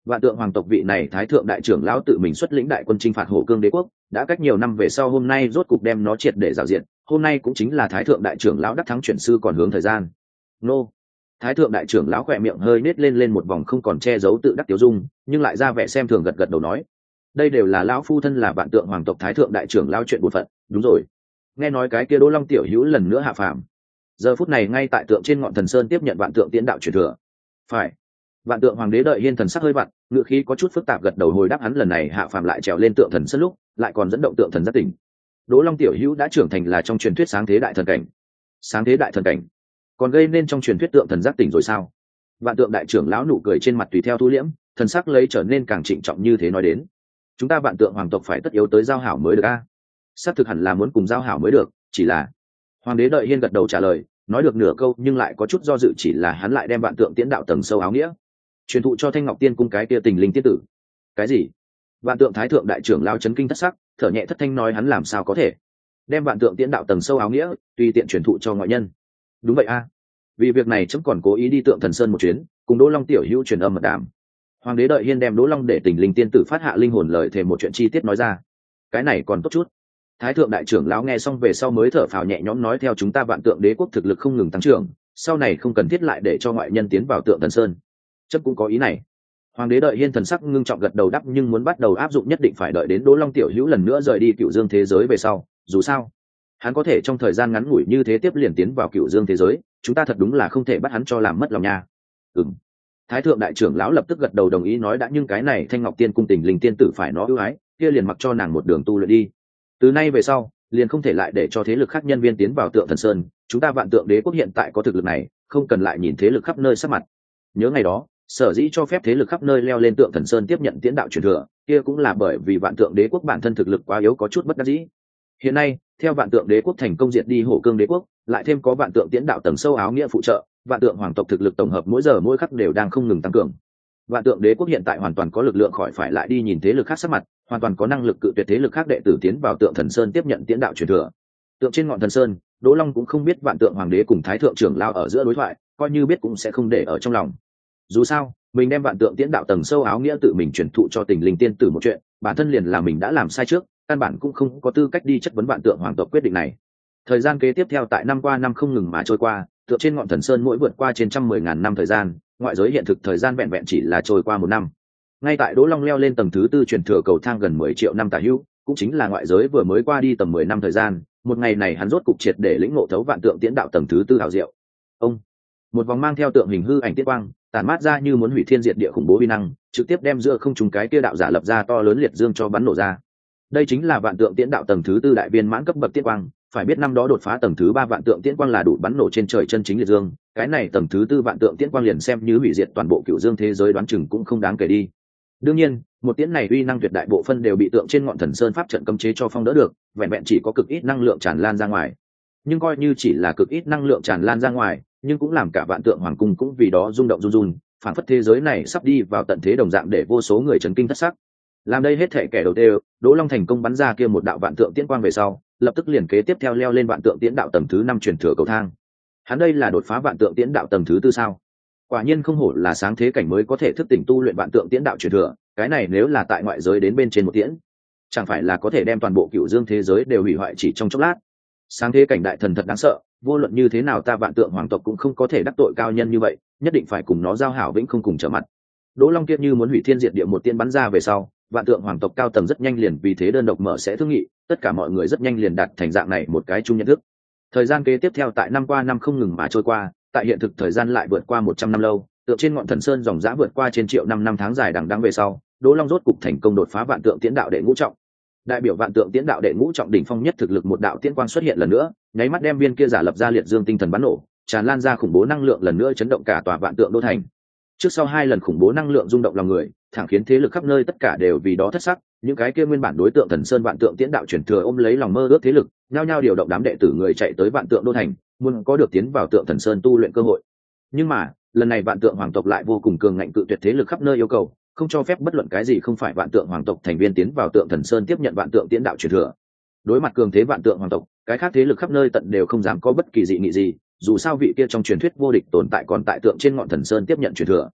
Vạn Tượng hoàng tộc vị này thái thượng đại trưởng lão tự mình xuất lĩnh đại quân chinh phạt Hổ Cương đế quốc, đã cách nhiều năm về sau hôm nay rốt cục đem nó triệt để rào diện, hôm nay cũng chính là thái thượng đại trưởng lão đắc thắng chuyển sư còn hướng thời gian. Nô. Thái thượng đại trưởng lão khỏe miệng hơi nết lên lên một vòng không còn che giấu tự đắc tiêu dung, nhưng lại ra vẻ xem thường gật gật đầu nói: đây đều là lão phu thân là Vạn Tượng hoàng tộc thái thượng đại trưởng lão chuyện bổn phận. Đúng rồi, nghe nói cái kia Đỗ Long tiểu hữu lần nữa hạ phàm, giờ phút này ngay tại tượng trên ngọn thần sơn tiếp nhận Vạn Tượng Tiễn đạo truyền thừa. Phải. Vạn Tượng hoàng đế đợi Hiên thần sắc hơi vặn, ngựa khí có chút phức tạp gật đầu hồi đáp hắn lần này hạ phàm lại trèo lên tượng thần sơn lúc, lại còn dẫn động tượng thần giác tỉnh. Đỗ Long tiểu hữu đã trưởng thành là trong truyền thuyết sáng thế đại thần cảnh. Sáng thế đại thần cảnh, còn gây nên trong truyền thuyết tượng thần giác tỉnh rồi sao? Vạn Tượng đại trưởng lão nụ cười trên mặt tùy theo thu liễm, thần sắc lấy trở nên càng trịnh trọng như thế nói đến: chúng ta Vạn Tượng hoàng tộc phải tất yếu tới giao hảo mới được a. Xác thực hẳn là muốn cùng giao hảo mới được, chỉ là hoàng đế đợi Hiên gật đầu trả lời, nói được nửa câu nhưng lại có chút do dự, chỉ là hắn lại đem Vạn Tượng Tiễn đạo tầng sâu áo nghĩa truyền thụ cho Thanh Ngọc Tiên cung cái kia tình linh tiên tử. Cái gì? Vạn Tượng thái thượng đại trưởng lao chấn kinh thất sắc, thở nhẹ thất thanh nói hắn làm sao có thể đem Vạn Tượng Tiễn đạo tầng sâu áo nghĩa tùy tiện truyền thụ cho ngoại nhân? Đúng vậy a, vì việc này chấm còn cố ý đi Tượng Thần Sơn một chuyến, cùng Đỗ Long tiểu hữu truyền âm mật đàm. Hoàng đế đợi Hiên đem Đỗ Long để tình linh tiên tử phát hạ linh hồn lời thề một chuyện chi tiết nói ra. Cái này còn tốt chút. Thái thượng đại trưởng lão nghe xong về sau mới thở phào nhẹ nhõm nói theo chúng ta Vạn Tượng đế quốc thực lực không ngừng tăng trưởng, sau này không cần thiết lại để cho ngoại nhân tiến vào Tượng Thần Sơn. Chấp cũng có ý này. Hoàng đế đợi Hiên thần sắc ngưng trọng gật đầu đáp, nhưng muốn bắt đầu áp dụng nhất định phải đợi đến Đỗ Long tiểu hữu lần nữa rời đi Cựu Dương thế giới về sau, dù sao hắn có thể trong thời gian ngắn ngủi như thế tiếp liền tiến vào Cựu Dương thế giới, chúng ta thật đúng là không thể bắt hắn cho làm mất lòng nha. Ừm. Thái thượng đại trưởng lão lập tức gật đầu đồng ý nói đã, nhưng cái này Thanh Ngọc Tiên cung tình linh tiên tử phải nó ưu ái, kia liền mặc cho nàng một đường tu luyện đi. Từ nay về sau, liền không thể lại để cho thế lực khác nhân viên tiến vào Tượng Thần Sơn, chúng ta Vạn Tượng đế quốc hiện tại có thực lực này, không cần lại nhìn thế lực khắp nơi sắc mặt. Nhớ ngày đó, sở dĩ cho phép thế lực khắp nơi leo lên Tượng Thần Sơn tiếp nhận tiễn đạo truyền thừa, kia cũng là bởi vì Vạn Tượng đế quốc bản thân thực lực quá yếu có chút bất đắc dĩ. Hiện nay, theo Vạn Tượng đế quốc thành công diệt đi Hổ Cương đế quốc, lại thêm có Vạn Tượng tiễn đạo tầng sâu áo nghĩa phụ trợ, Vạn Tượng hoàng tộc thực lực tổng hợp mỗi giờ mỗi khắc đều đang không ngừng tăng cường. Vạn Tượng đế quốc hiện tại hoàn toàn có lực lượng khỏi phải lại đi nhìn thế lực khác sắc mặt, hoàn toàn có năng lực cự tuyệt thế lực khác đệ tử tiến vào Tượng Thần Sơn tiếp nhận tiễn đạo truyền thừa. Tượng trên ngọn thần sơn, Đỗ Long cũng không biết Vạn Tượng hoàng đế cùng thái thượng trưởng lao ở giữa đối thoại, coi như biết cũng sẽ không để ở trong lòng. Dù sao, mình đem Vạn Tượng tiễn đạo tầng sâu áo nghĩa tự mình truyền thụ cho tình linh tiên tử một chuyện, bản thân liền là mình đã làm sai trước, căn bản cũng không có tư cách đi chất vấn Vạn Tượng hoàng tộc quyết định này. Thời gian kế tiếp theo tại năm qua năm không ngừng mà trôi qua, Tượng trên ngọn thần sơn mỗi vượt qua trên trăm mười ngàn năm thời gian, ngoại giới hiện thực thời gian vẹn vẹn chỉ là trôi qua một năm. Ngay tại Đỗ Long leo lên tầng thứ tư truyền thừa cầu thang gần mười triệu năm tả hữu, cũng chính là ngoại giới vừa mới qua đi tầm mười năm thời gian, một ngày này hắn rốt cục triệt để lĩnh ngộ thấu Vạn Tượng tiễn đạo tầng thứ tư hảo diệu. Ông, một vòng mang theo tượng hình hư ảnh tiết quang, tản mát ra như muốn hủy thiên diệt địa khủng bố uy năng, trực tiếp đem giữa không trung cái kia đạo giả lập ra to lớn liệt dương cho bắn nổ ra. Đây chính là Vạn Tượng tiễn đạo tầng thứ tư đại viên mãn cấp bậc tiết quang, phải biết năm đó đột phá tầng thứ ba Vạn Tượng tiễn quang là đủ bắn nổ trên trời chân chính liệt dương, cái này tầng thứ tư Vạn Tượng tiễn quang liền xem như hủy diệt toàn bộ Cửu Dương thế giới đoán chừng cũng không đáng kể đi. Đương nhiên, một tiễn này uy năng tuyệt đại bộ phân đều bị tượng trên ngọn thần sơn pháp trận cấm chế cho phong đỡ được, vẹn vẹn chỉ có cực ít năng lượng tràn lan ra ngoài. Nhưng coi như chỉ là cực ít năng lượng tràn lan ra ngoài, nhưng cũng làm cả Vạn Tượng hoàng cung cũng vì đó rung động run run, phản phất thế giới này sắp đi vào tận thế đồng dạng để vô số người chấn kinh thất sắc. Làm đây hết thể kẻ đầu tiên, Đỗ Long thành công bắn ra kia một đạo Vạn Tượng tiễn quang về sau, lập tức liền kế tiếp theo leo lên Vạn Tượng tiễn đạo tầng thứ năm truyền thừa cầu thang. Hắn đây là đột phá Vạn Tượng tiễn đạo tầng thứ tư sao? Quả nhiên không hổ là sáng thế cảnh mới có thể thức tỉnh tu luyện Vạn Tượng tiễn đạo truyền thừa, cái này nếu là tại ngoại giới đến bên trên một tiễn, chẳng phải là có thể đem toàn bộ Cửu Dương thế giới đều hủy hoại chỉ trong chốc lát. Sáng thế cảnh đại thần thật đáng sợ, vô luận như thế nào ta Vạn Tượng hoàng tộc cũng không có thể đắc tội cao nhân như vậy, nhất định phải cùng nó giao hảo vĩnh không cùng trở mặt. Đỗ Long kia như muốn hủy thiên diệt địa một tiễn bắn ra về sau, Vạn Tượng hoàng tộc cao tầng rất nhanh liền vì thế đơn độc mở sẽ thương nghị, tất cả mọi người rất nhanh liền đạt thành dạng này một cái chung nhận thức. Thời gian kế tiếp theo tại năm qua năm không ngừng mà trôi qua, tại hiện thực thời gian lại vượt qua một trăm năm lâu, tượng trên ngọn thần sơn dòng dã vượt qua trên triệu năm năm tháng dài đằng đẵng về sau, Đỗ Long rốt cục thành công đột phá Vạn Tượng tiễn đạo đệ ngũ trọng. Đại biểu Vạn Tượng tiễn đạo đệ ngũ trọng đỉnh phong nhất thực lực một đạo tiễn quang xuất hiện lần nữa, nháy mắt đem viên kia giả lập ra liệt dương tinh thần bắn nổ, tràn lan ra khủng bố năng lượng lần nữa chấn động cả tòa Vạn Tượng đô thành. Trước sau hai lần khủng bố năng lượng rung động lòng người, thẳng khiến thế lực khắp nơi tất cả đều vì đó thất sắc, những cái kia nguyên bản đối tượng thần sơn Vạn Tượng tiễn đạo truyền thừa ôm lấy lòng mơ ước thế lực, nhao nhao điều động đám đệ tử người chạy tới Vạn Tượng đô thành, muốn có được tiến vào tượng thần sơn tu luyện cơ hội. Nhưng mà, lần này Vạn Tượng hoàng tộc lại vô cùng cường ngạnh cự tuyệt thế lực khắp nơi yêu cầu, không cho phép bất luận cái gì không phải Vạn Tượng hoàng tộc thành viên tiến vào tượng thần sơn tiếp nhận Vạn Tượng tiễn đạo truyền thừa. Đối mặt cường thế Vạn Tượng hoàng tộc, cái khác thế lực khắp nơi tận đều không dám có bất kỳ dị nghị gì, dù sao vị kia trong truyền thuyết vô địch tồn tại còn tại tượng trên ngọn thần sơn tiếp nhận truyền thừa.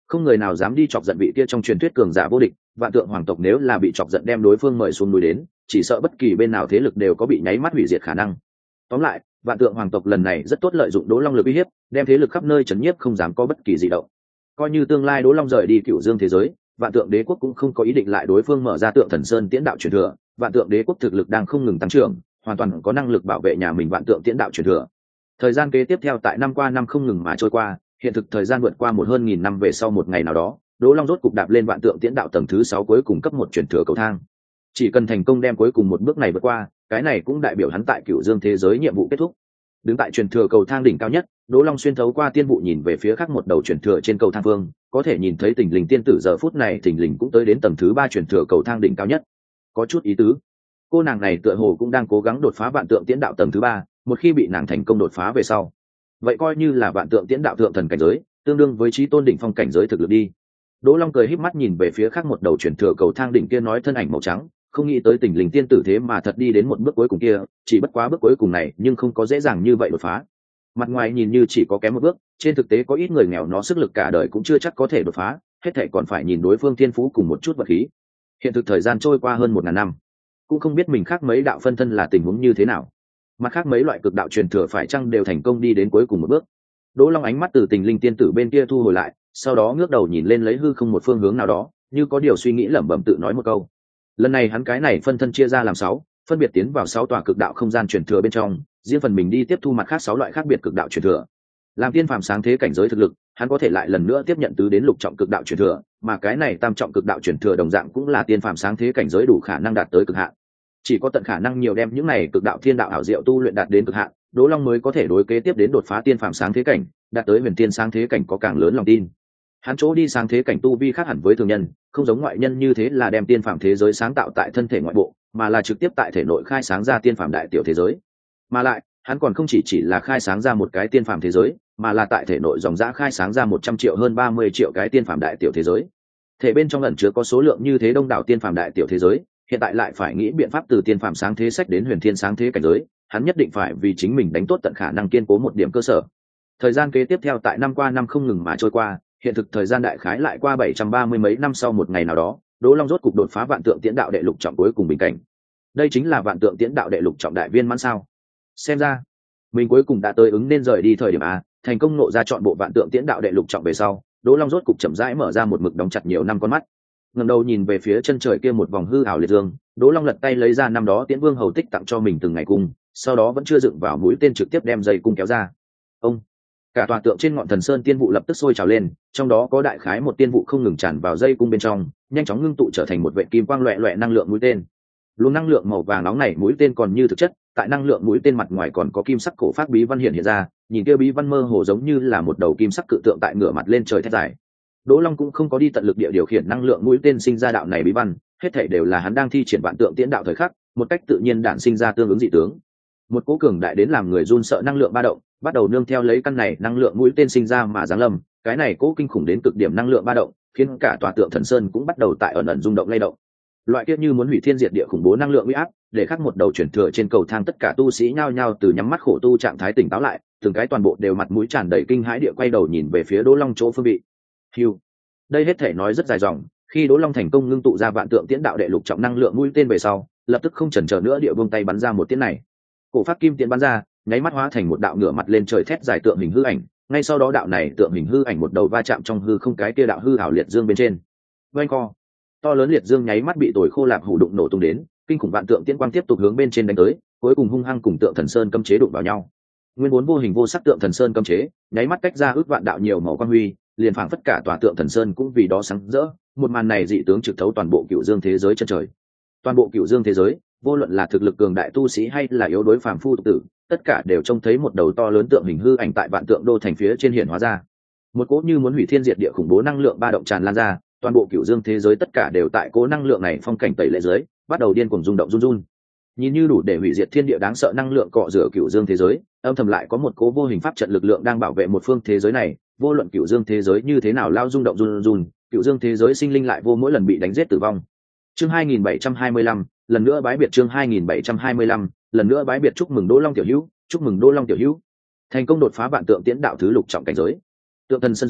không người nào dám đi chọc giận vị kia trong truyền thuyết cường giả vô địch. Vạn Tượng hoàng tộc nếu là bị chọc giận đem đối phương mời xuống núi đến, chỉ sợ bất kỳ bên nào thế lực đều có bị nháy mắt hủy diệt khả năng. Tóm lại, Vạn Tượng hoàng tộc lần này rất tốt lợi dụng Đỗ Long lực uy hiếp, đem thế lực khắp nơi chấn nhiếp không dám có bất kỳ gì động. Coi như tương lai Đỗ Long rời đi Cửu Dương thế giới, Vạn Tượng đế quốc cũng không có ý định lại đối phương mở ra Tượng Thần Sơn Tiễn đạo truyền thừa. Vạn Tượng đế quốc thực lực đang không ngừng tăng trưởng, hoàn toàn có năng lực bảo vệ nhà mình Vạn Tượng Tiễn đạo truyền thừa. Thời gian kế tiếp theo tại năm qua năm không ngừng mà trôi qua, hiện thực thời gian vượt qua một hơn nghìn năm về sau một ngày nào đó, Đỗ Long rốt cục đạp lên Vạn Tượng Tiễn đạo tầng thứ sáu cuối cùng cấp một truyền thừa cầu thang. Chỉ cần thành công đem cuối cùng một bước này vượt qua, cái này cũng đại biểu hắn tại Cửu Dương thế giới nhiệm vụ kết thúc. Đứng tại truyền thừa cầu thang đỉnh cao nhất, Đỗ Long xuyên thấu qua tiên vụ nhìn về phía khác một đầu truyền thừa trên cầu thang phương, có thể nhìn thấy Tình Linh tiên tử giờ phút này Tình Linh cũng tới đến tầng thứ ba truyền thừa cầu thang đỉnh cao nhất. Có chút ý tứ. Cô nàng này tựa hồ cũng đang cố gắng đột phá Vạn Tượng Tiễn đạo tầng thứ ba, một khi bị nàng thành công đột phá về sau, vậy coi như là Vạn Tượng Tiễn đạo thượng thần cảnh giới, tương đương với chí tôn đỉnh phong cảnh giới thực lực đi. Đỗ Long cười híp mắt nhìn về phía khác một đầu truyền thừa cầu thang đỉnh kia nói thân ảnh màu trắng, không nghĩ tới Tình Linh tiên tử thế mà thật đi đến một bước cuối cùng kia, chỉ bất quá bước cuối cùng này nhưng không có dễ dàng như vậy đột phá. Mặt ngoài nhìn như chỉ có kém một bước, trên thực tế có ít người nghèo nó sức lực cả đời cũng chưa chắc có thể đột phá, hết thảy còn phải nhìn đối phương thiên phú cùng một chút vật khí. Hiện thực thời gian trôi qua hơn một ngàn năm, cũng không biết mình khác mấy đạo phân thân là tình huống như thế nào. Mặt khác mấy loại cực đạo truyền thừa phải chăng đều thành công đi đến cuối cùng một bước. Đỗ Long ánh mắt từ Tình Linh tiên tử bên kia thu hồi lại, sau đó ngước đầu nhìn lên lấy hư không một phương hướng nào đó, như có điều suy nghĩ lẩm bẩm tự nói một câu. Lần này hắn cái này phân thân chia ra làm sáu, phân biệt tiến vào sáu tòa cực đạo không gian truyền thừa bên trong, riêng phần mình đi tiếp thu mặt khác sáu loại khác biệt cực đạo truyền thừa. Làm tiên phàm sáng thế cảnh giới thực lực, hắn có thể lại lần nữa tiếp nhận tứ đến lục trọng cực đạo truyền thừa, mà cái này tam trọng cực đạo truyền thừa đồng dạng cũng là tiên phàm sáng thế cảnh giới đủ khả năng đạt tới cực hạn. Chỉ có tận khả năng nhiều đem những này cực đạo thiên đạo ảo diệu tu luyện đạt đến cực hạn, Đỗ Long mới có thể đối kế tiếp đến đột phá tiên phàm sáng thế cảnh, đạt tới huyền tiên sáng thế cảnh có càng lớn lòng tin. Hắn chỗ đi sáng thế cảnh tu vi khác hẳn với thường nhân, không giống ngoại nhân như thế là đem tiên phàm thế giới sáng tạo tại thân thể ngoại bộ, mà là trực tiếp tại thể nội khai sáng ra tiên phàm đại tiểu thế giới. Mà lại, hắn còn không chỉ chỉ là khai sáng ra một cái tiên phàm thế giới, mà là tại thể nội dòng dã khai sáng ra một trăm triệu hơn ba mươi triệu cái tiên phàm đại tiểu thế giới. Thể bên trong ẩn chứa có số lượng như thế đông đảo tiên phàm đại tiểu thế giới, hiện tại lại phải nghĩ biện pháp từ tiên phàm sáng thế sách đến huyền thiên sáng thế cảnh giới, hắn nhất định phải vì chính mình đánh tốt tận khả năng kiên cố một điểm cơ sở. Thời gian kế tiếp theo tại năm qua năm không ngừng mà trôi qua, hiện thực thời gian đại khái lại qua bảy trăm ba mươi mấy năm sau một ngày nào đó, Đỗ Long rốt cục đột phá Vạn Tượng Tiễn đạo đệ lục trọng cuối cùng bình cảnh. Đây chính là Vạn Tượng Tiễn đạo đệ lục trọng đại viên mãn sao? Xem ra, mình cuối cùng đã tới ứng nên rời đi thời điểm a, thành công nộ ra chọn bộ Vạn Tượng Tiễn đạo đệ lục trọng về sau, Đỗ Long rốt cục chậm rãi mở ra một mực đóng chặt nhiều năm con mắt. Ngẩng đầu nhìn về phía chân trời kia một vòng hư ảo liệt dương, Đỗ Long lật tay lấy ra năm đó Tiễn Vương hầu tích tặng cho mình từng ngày cung, sau đó vẫn chưa dựng vào mũi tên trực tiếp đem dây cung kéo ra. Ông cả tòa tượng trên ngọn thần sơn tiên vụ lập tức sôi trào lên, trong đó có đại khái một tiên vụ không ngừng tràn vào dây cung bên trong, nhanh chóng ngưng tụ trở thành một vệt kim quang loẹt loẹt năng lượng mũi tên. Luồng năng lượng màu vàng nóng này mũi tên còn như thực chất, tại năng lượng mũi tên mặt ngoài còn có kim sắc cổ phác bí văn hiện hiện ra, nhìn kia bí văn mơ hồ giống như là một đầu kim sắc cự tượng tại ngửa mặt lên trời thét dài. Đỗ Long cũng không có đi tận lực địa điều khiển năng lượng mũi tên sinh ra đạo này bí văn, hết thảy đều là hắn đang thi triển Vạn Tượng Tiễn đạo thời khắc, một cách tự nhiên đản sinh ra tương ứng dị tướng. Một cỗ cường đại đến làm người run sợ năng lượng ba động, bắt đầu nương theo lấy căn này năng lượng mũi tên sinh ra mà giáng lâm, cái này cỗ kinh khủng đến cực điểm năng lượng ba động, khiến cả tòa tượng thần sơn cũng bắt đầu tại ẩn ẩn rung động lay động. Loại kia như muốn hủy thiên diệt địa khủng bố năng lượng uy áp, để khắc một đầu chuyển thừa trên cầu thang tất cả tu sĩ nhao nhao từ nhắm mắt khổ tu trạng thái tỉnh táo lại, từng cái toàn bộ đều mặt mũi tràn đầy kinh hãi địa quay đầu nhìn về phía Đỗ Long chỗ phương vị. Hưu. Đây hết thể nói rất dài dòng, khi Đỗ Long thành công ngưng tụ ra Vạn Tượng Tiễn đạo đệ lục trọng năng lượng mũi tên về sau, lập tức không chần chờ nữa địa vung tay bắn ra một tiễn này. Cổ pháp kim tiễn bắn ra, nháy mắt hóa thành một đạo ngửa mặt lên trời thét dài tượng hình hư ảnh, ngay sau đó đạo này tượng hình hư ảnh một đầu va chạm trong hư không cái kia đạo hư ảo liệt dương bên trên. Oanh co. To lớn liệt dương nháy mắt bị tồi khô lạp hủ đụng nổ tung đến, kinh khủng vạn tượng tiễn quang tiếp tục hướng bên trên đánh tới, cuối cùng hung hăng cùng tượng thần sơn cấm chế đụng vào nhau. Nguyên vốn vô hình vô sắc tượng thần sơn cấm chế, nháy mắt cách ra ước vạn đạo nhiều màu quang huy, liền phảng phất cả tòa tượng thần sơn cũng vì đó sáng rỡ. Một màn này dị tướng trực thấu toàn bộ cựu dương thế giới chân trời. Toàn bộ cựu dương thế giới, vô luận là thực lực cường đại tu sĩ hay là yếu đối phàm phu tục tử, tất cả đều trông thấy một đầu to lớn tượng hình hư ảnh tại vạn tượng đô thành phía trên hiện hóa ra. Một cỗ như muốn hủy thiên diệt địa khủng bố năng lượng ba động tràn lan ra, toàn bộ cựu dương thế giới tất cả đều tại cỗ năng lượng này phong cảnh tẩy lệ dưới, bắt đầu điên cuồng rung động run run. Nhìn như đủ để hủy diệt thiên địa đáng sợ năng lượng cọ rửa cựu dương thế giới, âm thầm lại có một cỗ vô hình pháp trận lực lượng đang bảo vệ một phương thế giới này. Vô luận cựu dương thế giới như thế nào lao rung động run run, cựu dương thế giới sinh linh lại vô mỗi lần bị đánh giết tử vong. Chương hai nghìn bảy trăm hai mươi lăm, lần nữa bái biệt. Chương hai nghìn bảy trăm hai mươi lăm, lần nữa bái biệt. Chúc mừng Đỗ Long tiểu hữu, chúc mừng Đỗ Long tiểu hữu. Thành công đột phá vạn tượng tiễn đạo thứ lục trọng cảnh giới. Tượng thần sân dưới,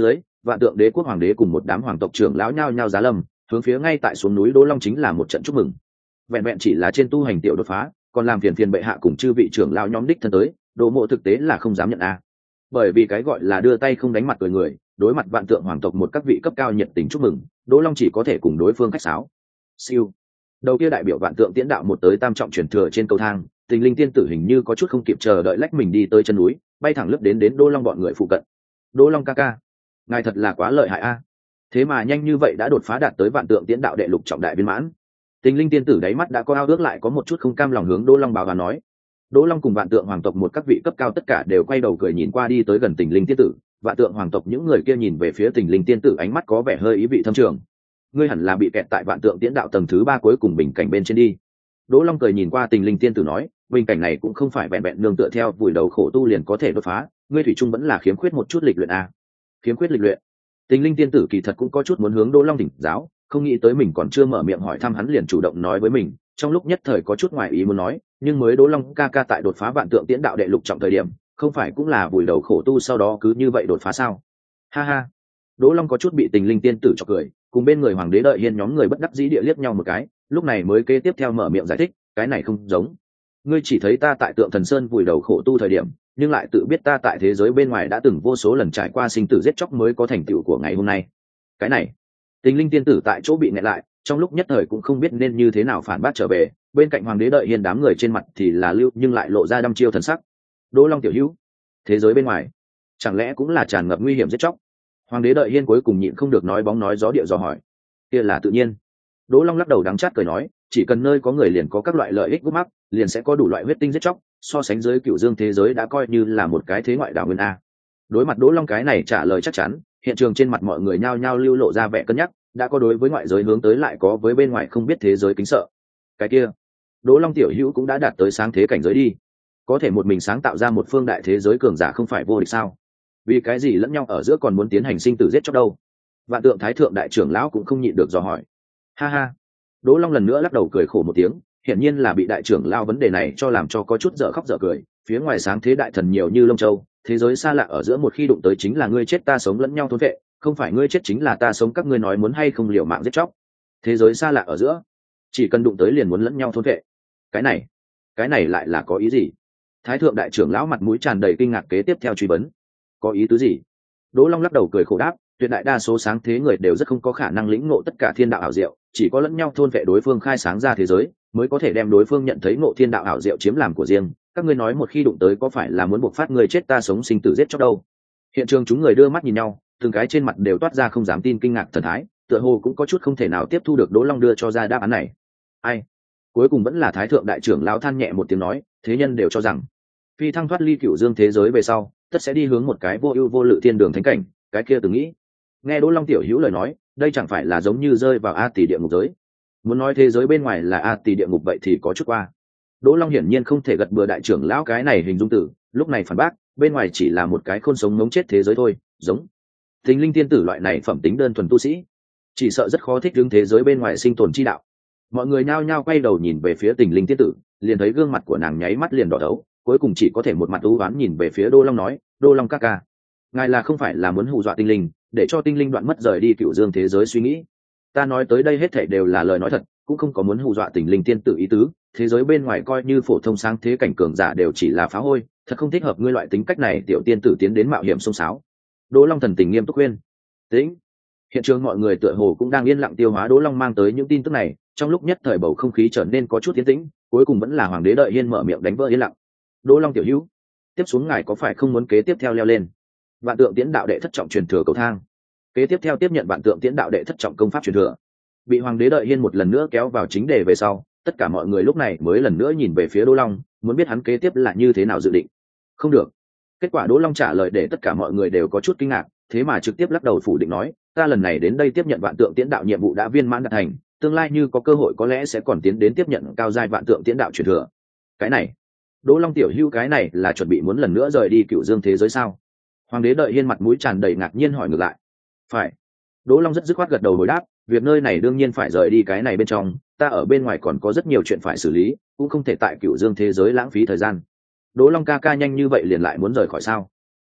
vạn tượng đế quốc hoàng đế cùng một đám hoàng tộc trưởng lão nhao nhao giá lâm, hướng phía ngay tại xuống núi Đỗ Long chính là một trận chúc mừng. Vẹn vẹn chỉ là trên tu hành tiểu đột phá, còn làm phiền phiền bệ hạ cùng chư vị trưởng lão nhóm đích thân tới, Đỗ Mộ thực tế là không dám nhận a. Bởi vì cái gọi là đưa tay không đánh mặt cười người, đối mặt vạn tượng hoàng tộc một các vị cấp cao nhiệt tình chúc mừng, Đỗ Long chỉ có thể cùng đối phương khách sáo. Siêu. Đầu kia đại biểu vạn tượng tiễn đạo một tới tam trọng truyền thừa trên cầu thang, Tình Linh tiên tử hình như có chút không kịp chờ đợi lách mình đi tới chân núi, bay thẳng lướt đến đến Đỗ Long bọn người phụ cận. Đỗ Long ca ca, ngài thật là quá lợi hại a. Thế mà nhanh như vậy đã đột phá đạt tới vạn tượng tiễn đạo đệ lục trọng đại viên mãn. Tình Linh tiên tử đáy mắt đã có ao ước lại có một chút không cam lòng hướng Đỗ Long báo và nói. Đỗ Long cùng vạn tượng hoàng tộc một các vị cấp cao tất cả đều quay đầu cười nhìn qua đi tới gần Tình Linh tiên tử, vạn tượng hoàng tộc những người kia nhìn về phía Tình Linh tiên tử ánh mắt có vẻ hơi ý vị thâm trường. Ngươi hẳn là bị kẹt tại vạn tượng tiễn đạo tầng thứ ba cuối cùng bình cảnh bên trên đi. Đỗ Long cười nhìn qua Tình Linh tiên tử nói, bình cảnh này cũng không phải vẹn vẹn nương tựa theo vùi đầu khổ tu liền có thể đột phá, ngươi thủy chung vẫn là khiếm khuyết một chút lịch luyện a. Khiếm khuyết lịch luyện. Tình Linh tiên tử kỳ thật cũng có chút muốn hướng Đỗ Long thỉnh giáo, không nghĩ tới mình còn chưa mở miệng hỏi thăm hắn liền chủ động nói với mình, trong lúc nhất thời có chút ngoài ý muốn nói, nhưng mới Đỗ Long ca ca tại đột phá vạn tượng tiễn đạo đệ lục trọng thời điểm, không phải cũng là vùi đầu khổ tu sau đó cứ như vậy đột phá sao? Ha ha. Đỗ Long có chút bị Tình Linh tiên tử chọc cười, cùng bên người hoàng đế đợi hiên nhóm người bất đắc dĩ địa liếc nhau một cái, lúc này mới kế tiếp theo mở miệng giải thích, cái này không giống. Ngươi chỉ thấy ta tại Tượng Thần Sơn vùi đầu khổ tu thời điểm, nhưng lại tự biết ta tại thế giới bên ngoài đã từng vô số lần trải qua sinh tử giết chóc mới có thành tựu của ngày hôm nay. Cái này, Tình Linh tiên tử tại chỗ bị nghẹn lại, trong lúc nhất thời cũng không biết nên như thế nào phản bác trở về, bên cạnh hoàng đế đợi hiên đám người trên mặt thì là lưu nhưng lại lộ ra đăm chiêu thần sắc. Đỗ Long tiểu hữu, thế giới bên ngoài chẳng lẽ cũng là tràn ngập nguy hiểm giết chóc? Hoàng đế đợi hiên cuối cùng nhịn không được nói bóng nói gió địa dò hỏi. Kia là tự nhiên. Đỗ Long lắc đầu đắng chát cười nói, chỉ cần nơi có người liền có các loại lợi ích gút mắc, liền sẽ có đủ loại huyết tinh giết chóc, so sánh dưới Cửu Dương thế giới đã coi như là một cái thế ngoại đảo nguyên a. Đối mặt Đỗ Long cái này trả lời chắc chắn, hiện trường trên mặt mọi người nhao nhao lưu lộ ra vẻ cân nhắc, đã có đối với ngoại giới hướng tới lại có với bên ngoài không biết thế giới kính sợ. Cái kia, Đỗ Long tiểu hữu cũng đã đạt tới sáng thế cảnh giới đi, có thể một mình sáng tạo ra một phương đại thế giới cường giả không phải vô địch sao? Vì cái gì lẫn nhau ở giữa còn muốn tiến hành sinh tử giết chóc đâu? Vạn tượng thái thượng đại trưởng lão cũng không nhịn được dò hỏi. Ha ha. Đỗ Long lần nữa lắc đầu cười khổ một tiếng, hiển nhiên là bị đại trưởng lão vấn đề này cho làm cho có chút dở khóc dở cười. Phía ngoài sáng thế đại thần nhiều như lông châu, thế giới xa lạ ở giữa một khi đụng tới chính là ngươi chết ta sống lẫn nhau thôn vệ, không phải ngươi chết chính là ta sống, các ngươi nói muốn hay không liều mạng giết chóc. Thế giới xa lạ ở giữa, chỉ cần đụng tới liền muốn lẫn nhau thôn vệ. Cái này, cái này lại là có ý gì? Thái thượng đại trưởng lão mặt mũi tràn đầy kinh ngạc kế tiếp theo truy vấn. Có ý tứ gì? Đỗ Long lắc đầu cười khổ đáp, tuyệt đại đa số sáng thế người đều rất không có khả năng lĩnh ngộ tất cả thiên đạo ảo diệu, chỉ có lẫn nhau thôn vệ đối phương khai sáng ra thế giới, mới có thể đem đối phương nhận thấy ngộ thiên đạo ảo diệu chiếm làm của riêng. Các ngươi nói một khi đụng tới có phải là muốn buộc phát người chết ta sống sinh tử giết chóc đâu? Hiện trường chúng người đưa mắt nhìn nhau, từng cái trên mặt đều toát ra không dám tin kinh ngạc thần thái, tựa hồ cũng có chút không thể nào tiếp thu được Đỗ Long đưa cho ra đáp án này. Ai? Cuối cùng vẫn là thái thượng đại trưởng lão than nhẹ một tiếng nói, thế nhân đều cho rằng phi thăng thoát ly Cửu Dương thế giới về sau, tất sẽ đi hướng một cái vô ưu vô lự thiên đường thánh cảnh, cái kia từng nghĩ. Nghe Đỗ Long tiểu hữu lời nói, đây chẳng phải là giống như rơi vào a tỷ địa ngục giới. Muốn nói thế giới bên ngoài là a tỷ địa ngục vậy thì có chút qua. Đỗ Long hiển nhiên không thể gật bừa đại trưởng lão cái này hình dung tử, lúc này phản bác, bên ngoài chỉ là một cái khôn sống ngống chết thế giới thôi, giống Tình Linh tiên tử loại này phẩm tính đơn thuần tu sĩ, chỉ sợ rất khó thích ứng thế giới bên ngoài sinh tồn chi đạo. Mọi người nhao nhao quay đầu nhìn về phía Tình Linh tiên tử, liền thấy gương mặt của nàng nháy mắt liền đỏ thấu, cuối cùng chỉ có thể một mặt u oán nhìn về phía Đỗ Long nói, Đỗ Long ca ca, ngài là không phải là muốn hù dọa tinh linh, để cho tinh linh đoạn mất rời đi Cửu Dương thế giới suy nghĩ? Ta nói tới đây hết thảy đều là lời nói thật, cũng không có muốn hù dọa Tình Linh tiên tử ý tứ, thế giới bên ngoài coi như phổ thông sáng thế cảnh cường giả đều chỉ là phá hôi, thật không thích hợp ngươi loại tính cách này tiểu tiên tử tiến đến mạo hiểm xông xáo. Đỗ Long thần tình nghiêm túc khuyên. Tĩnh. Hiện trường mọi người tựa hồ cũng đang yên lặng tiêu hóa Đỗ Long mang tới những tin tức này, trong lúc nhất thời bầu không khí trở nên có chút yên tĩnh, cuối cùng vẫn là hoàng đế đợi hiên mở miệng đánh vỡ yên lặng. Đỗ Long tiểu hữu, tiếp xuống ngài có phải không muốn kế tiếp theo leo lên vạn tượng tiễn đạo đệ thất trọng truyền thừa cầu thang, kế tiếp theo tiếp nhận vạn tượng tiễn đạo đệ thất trọng công pháp truyền thừa? Bị hoàng đế đợi hiên một lần nữa kéo vào chính đề về sau, tất cả mọi người lúc này mới lần nữa nhìn về phía Đỗ Long, muốn biết hắn kế tiếp là như thế nào dự định. Không được. Kết quả Đỗ Long trả lời để tất cả mọi người đều có chút kinh ngạc, thế mà trực tiếp lắc đầu phủ định nói, ta lần này đến đây tiếp nhận vạn tượng tiễn đạo nhiệm vụ đã viên mãn đạt thành, tương lai như có cơ hội có lẽ sẽ còn tiến đến tiếp nhận cao giai vạn tượng tiễn đạo truyền thừa. Cái này, Đỗ Long tiểu hữu cái này là chuẩn bị muốn lần nữa rời đi Cửu Dương thế giới sao? Hoàng đế đợi hiên mặt mũi tràn đầy ngạc nhiên hỏi ngược lại. Phải. Đỗ Long rất dứt khoát gật đầu hồi đáp, việc nơi này đương nhiên phải rời đi cái này bên trong, ta ở bên ngoài còn có rất nhiều chuyện phải xử lý, cũng không thể tại Cửu Dương thế giới lãng phí thời gian. Đỗ Long ca ca nhanh như vậy liền lại muốn rời khỏi sao?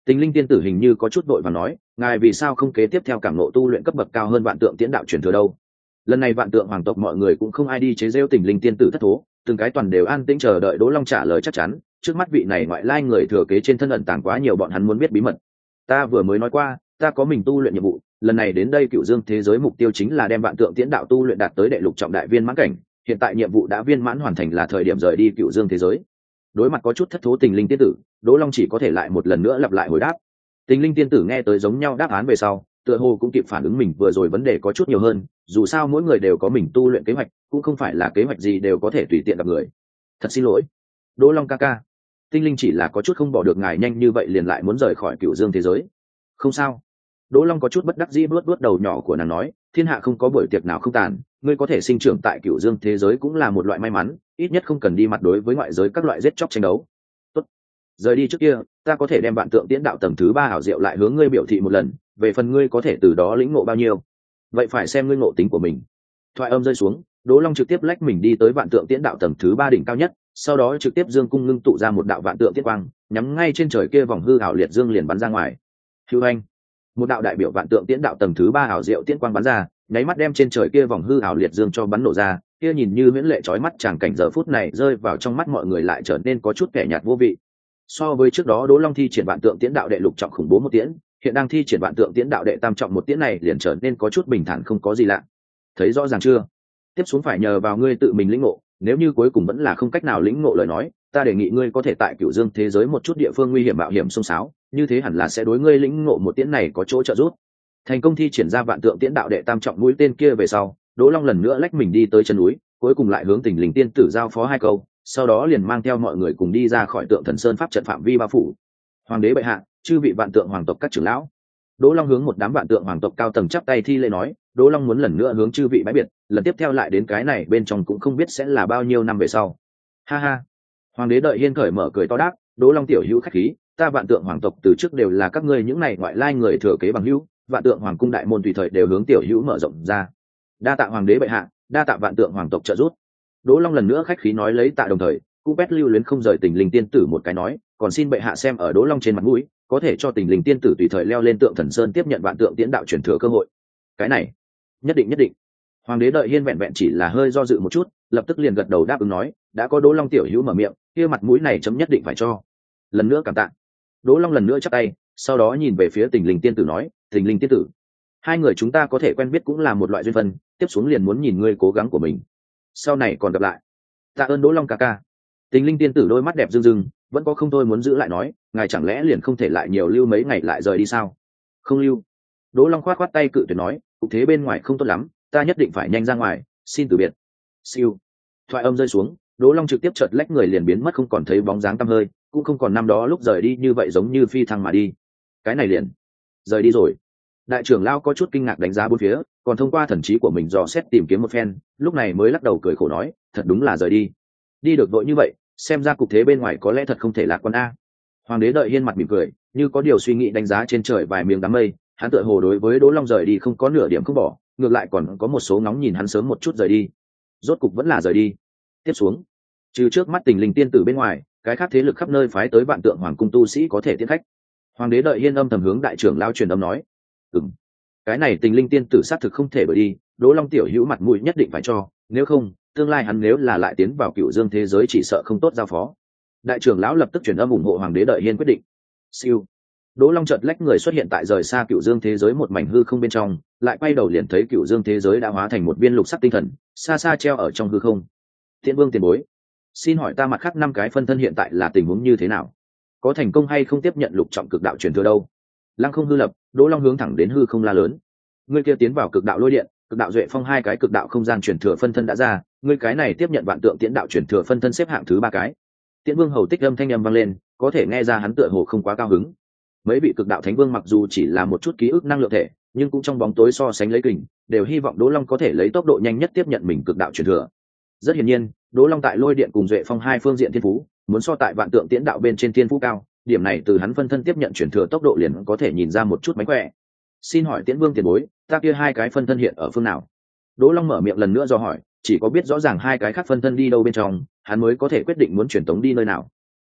Tình linh tiên tử hình như có chút vội và nói, ngài vì sao không kế tiếp theo cảm ngộ tu luyện cấp bậc cao hơn vạn tượng tiễn đạo truyền thừa đâu? Lần này vạn tượng hoàng tộc mọi người cũng không ai đi chế giễu tình linh tiên tử thất thố, từng cái toàn đều an tĩnh chờ đợi Đỗ Long trả lời chắc chắn. Trước mắt vị này ngoại lai người thừa kế trên thân ẩn tàng quá nhiều bọn hắn muốn biết bí mật. Ta vừa mới nói qua, ta có mình tu luyện nhiệm vụ, lần này đến đây Cửu Dương thế giới mục tiêu chính là đem vạn tượng tiễn đạo tu luyện đạt tới đệ lục trọng đại viên mãn cảnh, hiện tại nhiệm vụ đã viên mãn hoàn thành, là thời điểm rời đi Cửu Dương thế giới. Đối mặt có chút thất thố tình linh tiên tử, Đỗ Long chỉ có thể lại một lần nữa lặp lại hồi đáp. Tình linh tiên tử nghe tới giống nhau đáp án về sau, tựa hồ cũng kịp phản ứng mình vừa rồi vấn đề có chút nhiều hơn, dù sao mỗi người đều có mình tu luyện kế hoạch, cũng không phải là kế hoạch gì đều có thể tùy tiện gặp người. Thật xin lỗi, Đỗ Long ca ca, tinh linh chỉ là có chút không bỏ được ngài nhanh như vậy liền lại muốn rời khỏi Cửu Dương thế giới. Không sao. Đỗ Long có chút bất đắc dĩ vuốt vuốt đầu nhỏ của nàng nói, thiên hạ không có buổi tiệc nào không tàn, ngươi có thể sinh trưởng tại Cửu Dương thế giới cũng là một loại may mắn, ít nhất không cần đi mặt đối với ngoại giới các loại giết chóc tranh đấu. Tốt. Rời đi trước kia, ta có thể đem vạn tượng tiễn đạo tầng thứ ba hảo diệu lại hướng ngươi biểu thị một lần, về phần ngươi có thể từ đó lĩnh ngộ bao nhiêu, vậy phải xem ngươi ngộ tính của mình. Thoại âm rơi xuống, Đỗ Long trực tiếp lách mình đi tới vạn tượng tiễn đạo tầng thứ ba đỉnh cao nhất, sau đó trực tiếp dương cung ngưng tụ ra một đạo vạn tượng tiết quang, nhắm ngay trên trời kia vòng hư ảo liệt dương liền bắn ra ngoài. Hưu anh, một đạo đại biểu vạn tượng tiễn đạo tầng thứ ba ảo diệu tiễn quang bắn ra, nháy mắt đem trên trời kia vòng hư ảo liệt dương cho bắn nổ ra, kia nhìn như huyễn lệ chói mắt tràng cảnh giờ phút này rơi vào trong mắt mọi người lại trở nên có chút kẻ nhạt vô vị. So với trước đó Đỗ Long thi triển vạn tượng tiễn đạo đệ lục trọng khủng bố một tiễn, hiện đang thi triển vạn tượng tiễn đạo đệ tam trọng một tiễn này liền trở nên có chút bình thản không có gì lạ. Thấy rõ ràng chưa? Tiếp xuống phải nhờ vào ngươi tự mình lĩnh ngộ, nếu như cuối cùng vẫn là không cách nào lĩnh ngộ lời nói, ta đề nghị ngươi có thể tại Cửu Dương thế giới một chút địa phương nguy hiểm mạo hiểm xông xáo, như thế hẳn là sẽ đối ngươi lĩnh ngộ một tiễn này có chỗ trợ giúp. Thành công thi triển ra vạn tượng tiễn đạo đệ tam trọng mũi tên kia về sau, Đỗ Long lần nữa lách mình đi tới chân núi, cuối cùng lại hướng Tình Linh tiên tử giao phó hai câu, sau đó liền mang theo mọi người cùng đi ra khỏi Tượng Thần Sơn pháp trận phạm vi bao phủ. Hoàng đế bệ hạ, chư vị vạn tượng hoàng tộc các trưởng lão. Đỗ Long hướng một đám vạn tượng hoàng tộc cao tầng chắp tay thi lễ nói, Đỗ Long muốn lần nữa hướng chư vị bái biệt, lần tiếp theo lại đến cái này bên trong cũng không biết sẽ là bao nhiêu năm về sau. Ha ha. Hoàng đế Đợi Hiên cởi mở cười to đáp, Đỗ Long tiểu hữu khách khí, ta vạn tượng hoàng tộc từ trước đều là các ngươi những này ngoại lai người thừa kế bằng hữu, vạn tượng hoàng cung đại môn tùy thời đều hướng tiểu hữu mở rộng ra. Đa tạ hoàng đế bệ hạ, đa tạ vạn tượng hoàng tộc trợ giúp. Đỗ Long lần nữa khách khí nói lấy tạ đồng thời, cũng bét lưu luyến không rời Tình Linh tiên tử một cái nói, còn xin bệ hạ xem ở Đỗ Long trên mặt mũi, có thể cho Tình Linh tiên tử tùy thời leo lên Tượng Thần Sơn tiếp nhận vạn tượng tiễn đạo truyền thừa cơ hội. Cái này, nhất định nhất định. Hoàng đế Đợi Hiên vẹn vẹn chỉ là hơi do dự một chút, lập tức liền gật đầu đáp ứng nói, đã có Đỗ Long tiểu hữu mở miệng, kia mặt mũi này chấm nhất định phải cho. Lần nữa cảm tạ. Đỗ Long lần nữa chắp tay, sau đó nhìn về phía Tình Linh tiên tử nói, Tình Linh tiên tử, hai người chúng ta có thể quen biết cũng là một loại duyên phận, tiếp xuống liền muốn nhìn ngươi cố gắng của mình. Sau này còn gặp lại. Tạ ơn Đỗ Long ca ca. Tình Linh tiên tử đôi mắt đẹp rưng rưng, vẫn có không thôi muốn giữ lại nói, ngài chẳng lẽ liền không thể lại nhiều lưu mấy ngày lại rời đi sao? Không lưu. Đỗ Long khoát khoát tay cự tuyệt nói, cục thế bên ngoài không tốt lắm, ta nhất định phải nhanh ra ngoài, xin từ biệt. Siêu. Thoại âm rơi xuống, Đỗ Long trực tiếp chợt lách người liền biến mất không còn thấy bóng dáng tăm hơi, cũng không còn năm đó lúc rời đi như vậy giống như phi thăng mà đi. Cái này liền rời đi rồi. Đại trưởng lão có chút kinh ngạc đánh giá bốn phía, còn thông qua thần trí của mình dò xét tìm kiếm một phen, lúc này mới lắc đầu cười khổ nói, thật đúng là rời đi. Đi được vội như vậy, xem ra cục thế bên ngoài có lẽ thật không thể lạc quan a. Hoàng đế Đợi Hiên mặt mỉm cười, như có điều suy nghĩ đánh giá trên trời vài miếng đám mây, hắn tựa hồ đối với Đỗ Long rời đi không có nửa điểm không bỏ, ngược lại còn có một số ngóng nhìn hắn sớm một chút rời đi. Rốt cục vẫn là rời đi. Tiếp xuống, trừ trước mắt Tình Linh tiên tử bên ngoài, cái khác thế lực khắp nơi phái tới vạn tượng hoàng cung tu sĩ có thể tiến khách. Hoàng đế Đợi Hiên âm thầm hướng đại trưởng lão truyền âm nói, ừm, cái này Tình Linh tiên tử xác thực không thể đổi đi, Đỗ Long tiểu hữu mặt mũi nhất định phải cho, nếu không, tương lai hắn nếu là lại tiến vào Cửu Dương thế giới chỉ sợ không tốt giao phó. Đại trưởng lão lập tức truyền âm ủng hộ Hoàng đế Đợi Hiên quyết định. Siêu. Đỗ Long chợt lách người xuất hiện tại rời xa Cửu Dương thế giới một mảnh hư không bên trong, lại quay đầu liền thấy Cửu Dương thế giới đã hóa thành một viên lục sắc tinh thần, xa xa treo ở trong hư không. Tiễn Vương tiền bối, xin hỏi ta mặt khác năm cái phân thân hiện tại là tình huống như thế nào? Có thành công hay không tiếp nhận lục trọng cực đạo truyền thừa đâu? Lăng không hư lập, Đỗ Long hướng thẳng đến hư không la lớn. Ngươi kia tiến vào cực đạo lôi điện, cực đạo duệ phong hai cái cực đạo không gian truyền thừa phân thân đã ra, ngươi cái này tiếp nhận vạn tượng tiễn đạo truyền thừa phân thân xếp hạng thứ ba cái. Tiễn Vương hầu tích âm thanh âm vang lên, có thể nghe ra hắn tựa hồ không quá cao hứng. Mấy vị cực đạo thánh vương mặc dù chỉ là một chút ký ức năng lượng thể, nhưng cũng trong bóng tối so sánh lấy kình, đều hy vọng Đỗ Long có thể lấy tốc độ nhanh nhất tiếp nhận mình cực đạo truyền thừa. Rất hiển nhiên, Đỗ Long tại lôi điện cùng duệ phong hai phương diện thiên phú, muốn so tại vạn tượng tiễn đạo bên trên thiên phú cao, điểm này từ hắn phân thân tiếp nhận truyền thừa tốc độ liền có thể nhìn ra một chút mánh khỏe. Xin hỏi Tiễn Vương tiền bối, ta kia hai cái phân thân hiện ở phương nào? Đỗ Long mở miệng lần nữa do hỏi, chỉ có biết rõ ràng hai cái khác phân thân đi đâu bên trong, hắn mới có thể quyết định muốn truyền tống đi nơi nào.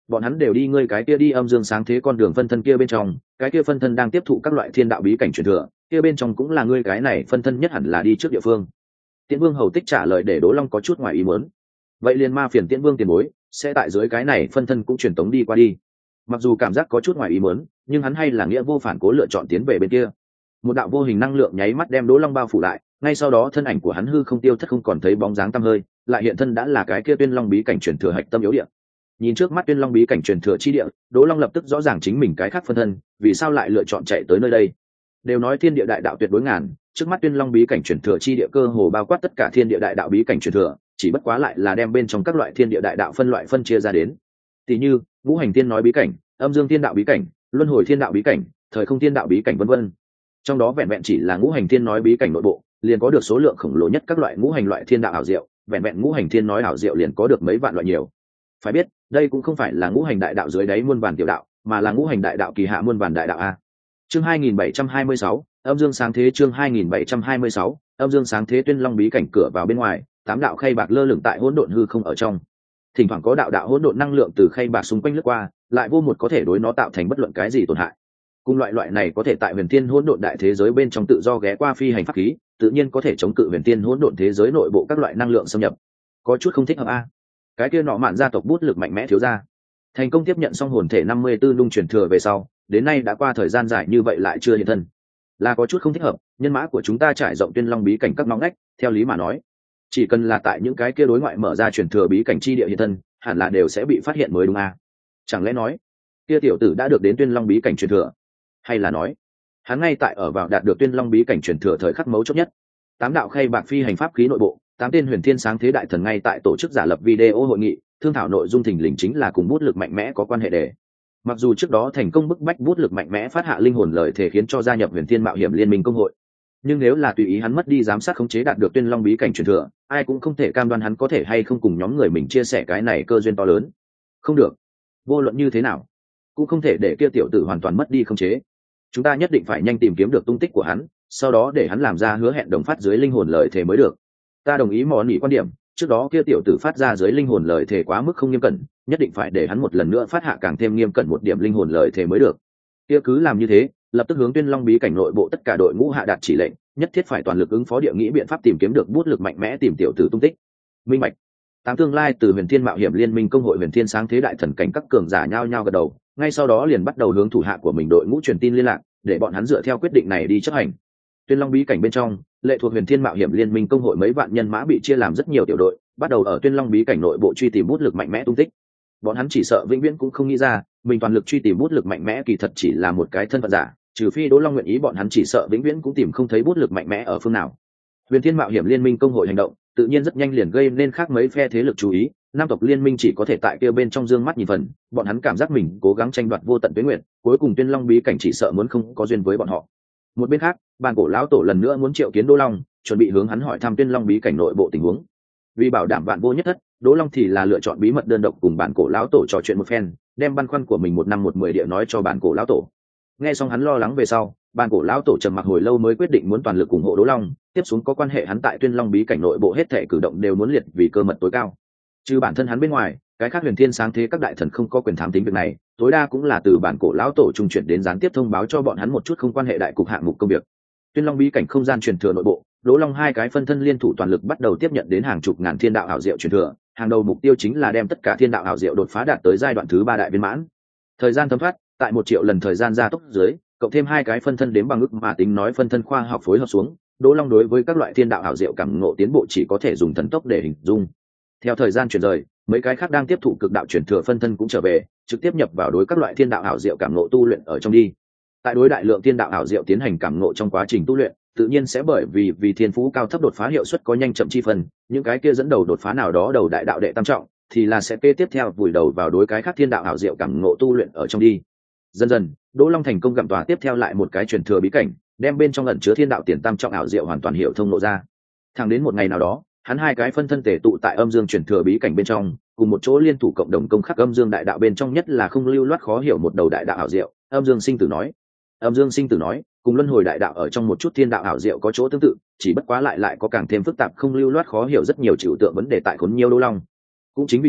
bọn hắn đều đi ngươi cái kia đi âm dương sáng thế con đường phân thân kia bên trong, cái kia phân thân đang tiếp thụ các loại thiên đạo bí cảnh truyền thừa, kia bên trong cũng là ngươi cái này phân thân nhất hẳn là đi trước địa phương. Tiễn Vương hầu tích trả lời để Đỗ Long có chút ngoài ý muốn. Vậy liền ma phiền Tiễn Vương tiền bối sẽ tại dưới cái này phân thân cũng truyền tống đi qua đi. Mặc dù cảm giác có chút ngoài ý muốn, nhưng hắn hay là nghĩa vô phản cố lựa chọn tiến về bên kia. Một đạo vô hình năng lượng nháy mắt đem Đỗ Long bao phủ lại, ngay sau đó thân ảnh của hắn hư không tiêu thất không còn thấy bóng dáng tăm hơi, lại hiện thân đã là cái kia Tuyên Long bí cảnh truyền thừa hạch tâm yếu địa. Nhìn trước mắt Tuyên Long bí cảnh truyền thừa chi địa, Đỗ Long lập tức rõ ràng chính mình cái khác phân thân, vì sao lại lựa chọn chạy tới nơi đây. Đều nói thiên địa đại đạo tuyệt đối ngàn, trước mắt Tuyên Long bí cảnh truyền thừa chi địa cơ hồ bao quát tất cả thiên địa đại đạo bí cảnh truyền thừa, chỉ bất quá lại là đem bên trong các loại thiên địa đại đạo phân loại phân chia ra đến. Tỷ như, Ngũ Hành Tiên nói bí cảnh, Âm Dương Thiên đạo bí cảnh, Luân Hồi Thiên đạo bí cảnh, Thời Không Thiên đạo bí cảnh vân vân. Trong đó vẹn vẹn chỉ là Ngũ Hành Thiên nói bí cảnh nội bộ, liền có được số lượng khổng lồ nhất các loại ngũ hành loại thiên đạo ảo diệu, vẹn vẹn Ngũ Hành Thiên nói ảo diệu liền có được mấy vạn loại nhiều. Phải biết, đây cũng không phải là ngũ hành đại đạo dưới đáy muôn vàn tiểu đạo, mà là ngũ hành đại đạo kỳ hạ muôn vàn đại đạo a. Chương hai nghìn bảy trăm hai mươi sáu, Âm Dương sáng thế chương hai nghìn bảy trăm hai mươi sáu, Âm Dương sáng thế Tuyên Long bí cảnh cửa vào bên ngoài, tám đạo khay bạc lơ lửng tại hỗn độn hư không ở trong. Thỉnh thoảng có đạo đạo hỗn độn năng lượng từ khay bạc xung quanh lướt qua, lại vô một có thể đối nó tạo thành bất luận cái gì tổn hại. Cùng loại loại này có thể tại huyền thiên hỗn độn đại thế giới bên trong tự do ghé qua phi hành pháp khí, tự nhiên có thể chống cự huyền thiên hỗn độn thế giới nội bộ các loại năng lượng xâm nhập. Có chút không thích hợp a. Cái kia nọ mạn gia tộc bút lực mạnh mẽ thiếu ra, thành công tiếp nhận xong hồn thể năm mươi tư nung truyền thừa về sau, đến nay đã qua thời gian dài như vậy lại chưa hiện thân, là có chút không thích hợp. Nhân mã của chúng ta trải rộng Tuyên Long bí cảnh các ngõ ngách, theo lý mà nói, chỉ cần là tại những cái kia đối ngoại mở ra truyền thừa bí cảnh chi địa hiện thân, hẳn là đều sẽ bị phát hiện mới đúng a. Chẳng lẽ nói, kia tiểu tử đã được đến Tuyên Long bí cảnh truyền thừa, hay là nói, hắn ngay tại ở vào đạt được Tuyên Long bí cảnh truyền thừa thời khắc mấu chốt nhất. Tám đạo khay bạc phi hành pháp khí nội bộ, tám tên huyền thiên sáng thế đại thần ngay tại tổ chức giả lập video hội nghị, thương thảo nội dung thình lình chính là cùng bút lực mạnh mẽ có quan hệ đề. Mặc dù trước đó thành công bức bách bút lực mạnh mẽ phát hạ linh hồn lời thể khiến cho gia nhập huyền thiên mạo hiểm liên minh công hội, nhưng nếu là tùy ý hắn mất đi giám sát khống chế đạt được Tuyên Long bí cảnh truyền thừa, ai cũng không thể cam đoan hắn có thể hay không cùng nhóm người mình chia sẻ cái này cơ duyên to lớn. Không được, vô luận như thế nào cũng không thể để kia tiểu tử hoàn toàn mất đi khống chế. Chúng ta nhất định phải nhanh tìm kiếm được tung tích của hắn, sau đó để hắn làm ra hứa hẹn đồng phát dưới linh hồn lời thể mới được. Ta đồng ý mò nỉ quan điểm, trước đó kia tiểu tử phát ra dưới linh hồn lời thể quá mức không nghiêm cẩn, nhất định phải để hắn một lần nữa phát hạ càng thêm nghiêm cẩn một điểm linh hồn lời thể mới được. Kia cứ làm như thế, lập tức hướng Tuyên Long bí cảnh nội bộ tất cả đội ngũ hạ đạt chỉ lệnh, nhất thiết phải toàn lực ứng phó địa nghĩ biện pháp tìm kiếm được bút lực mạnh mẽ tìm tiểu tử tung tích. Minh bạch. Tám tương lai từ huyền thiên mạo hiểm liên minh công hội huyền thiên sáng thế đại thần cảnh các cường giả nhao nhao gật đầu, ngay sau đó liền bắt đầu hướng thủ hạ của mình đội ngũ truyền tin liên lạc, để bọn hắn dựa theo quyết định này đi chấp hành. Tuyên Long bí cảnh bên trong, lệ thuộc huyền thiên mạo hiểm liên minh công hội mấy vạn nhân mã bị chia làm rất nhiều tiểu đội, bắt đầu ở Tuyên Long bí cảnh nội bộ truy tìm bút lực mạnh mẽ tung tích. Bọn hắn chỉ sợ vĩnh viễn cũng không nghĩ ra, mình toàn lực truy tìm bút lực mạnh mẽ kỳ thật chỉ là một cái thân phận giả, trừ phi Đỗ Long nguyện ý, bọn hắn chỉ sợ vĩnh viễn cũng tìm không thấy bút lực mạnh mẽ ở phương nào. Huyền thiên mạo hiểm liên minh công hội hành động, tự nhiên rất nhanh liền gây nên khác mấy phe thế lực chú ý. Nam tộc liên minh chỉ có thể tại kia bên trong dương mắt nhìn phần, bọn hắn cảm giác mình cố gắng tranh đoạt vô tận tuế nguyện, cuối cùng Tuyên Long bí cảnh chỉ sợ muốn không có duyên với bọn họ. Một bên khác, bàn cổ lão tổ lần nữa muốn triệu kiến Đỗ Long, chuẩn bị hướng hắn hỏi thăm Tuyên Long bí cảnh nội bộ tình huống. Vì bảo đảm vạn vô nhất thất, Đỗ Long thì là lựa chọn bí mật đơn độc cùng bàn cổ lão tổ trò chuyện một phen, đem băn khoăn của mình một năm một mười địa nói cho bàn cổ lão tổ. Nghe xong hắn lo lắng về sau, bàn cổ lão tổ trầm mặc hồi lâu mới quyết định muốn toàn lực ủng hộ Đỗ Long, tiếp xuống có quan hệ hắn tại Tuyên Long bí cảnh nội bộ hết thảy cử động đều muốn liệt vì cơ mật tối cao. Trừ bản thân hắn bên ngoài, cái khác huyền thiên sáng thế các đại thần không có quyền thám tính việc này, tối đa cũng là từ bản cổ lão tổ trung chuyển đến gián tiếp thông báo cho bọn hắn một chút không quan hệ đại cục hạng mục công việc. Tuyên Long bí cảnh không gian truyền thừa nội bộ, Đỗ Long hai cái phân thân liên thủ toàn lực bắt đầu tiếp nhận đến hàng chục ngàn thiên đạo ảo diệu truyền thừa, hàng đầu mục tiêu chính là đem tất cả thiên đạo ảo diệu đột phá đạt tới giai đoạn thứ ba đại viên mãn. Thời gian thấm thoát, tại một triệu lần thời gian gia tốc dưới, cộng thêm hai cái phân thân đếm bằng ức mà tính nói phân thân khoa học phối hợp xuống, Đỗ Long đối với các loại thiên đạo ảo diệu cảm ngộ tiến bộ chỉ có thể dùng thần tốc để hình dung. Theo thời gian chuyển rời, mấy cái khác đang tiếp thụ cực đạo chuyển thừa phân thân cũng trở về, trực tiếp nhập vào đối các loại thiên đạo ảo diệu cảm ngộ tu luyện ở trong đi. Tại đối đại lượng thiên đạo ảo diệu tiến hành cảm ngộ trong quá trình tu luyện, tự nhiên sẽ bởi vì vì thiên phú cao thấp đột phá hiệu suất có nhanh chậm chi phần, những cái kia dẫn đầu đột phá nào đó đầu đại đạo đệ tam trọng, thì là sẽ kế tiếp theo vùi đầu vào đối cái khác thiên đạo ảo diệu cảm ngộ tu luyện ở trong đi. Dần dần, Đỗ Long thành công gặm tòa tiếp theo lại một cái truyền thừa bí cảnh, đem bên trong ẩn chứa thiên đạo tiền tam trọng ảo diệu hoàn toàn hiểu thông lộ ra. Thẳng đến một ngày nào đó, hắn hai cái phân thân tề tụ tại âm dương truyền thừa bí cảnh bên trong, cùng một chỗ liên thủ cộng đồng công khắc âm dương đại đạo bên trong nhất là không lưu loát khó hiểu một đầu đại đạo ảo diệu. Âm dương sinh tử nói, âm dương sinh tử nói, cùng luân hồi đại đạo ở trong một chút thiên đạo ảo diệu có chỗ tương tự, chỉ bất quá lại lại có càng thêm phức tạp không lưu loát khó hiểu rất nhiều trừu tượng vấn đề tại khốn nhiều Đỗ Long. Cũng chính vì vậy,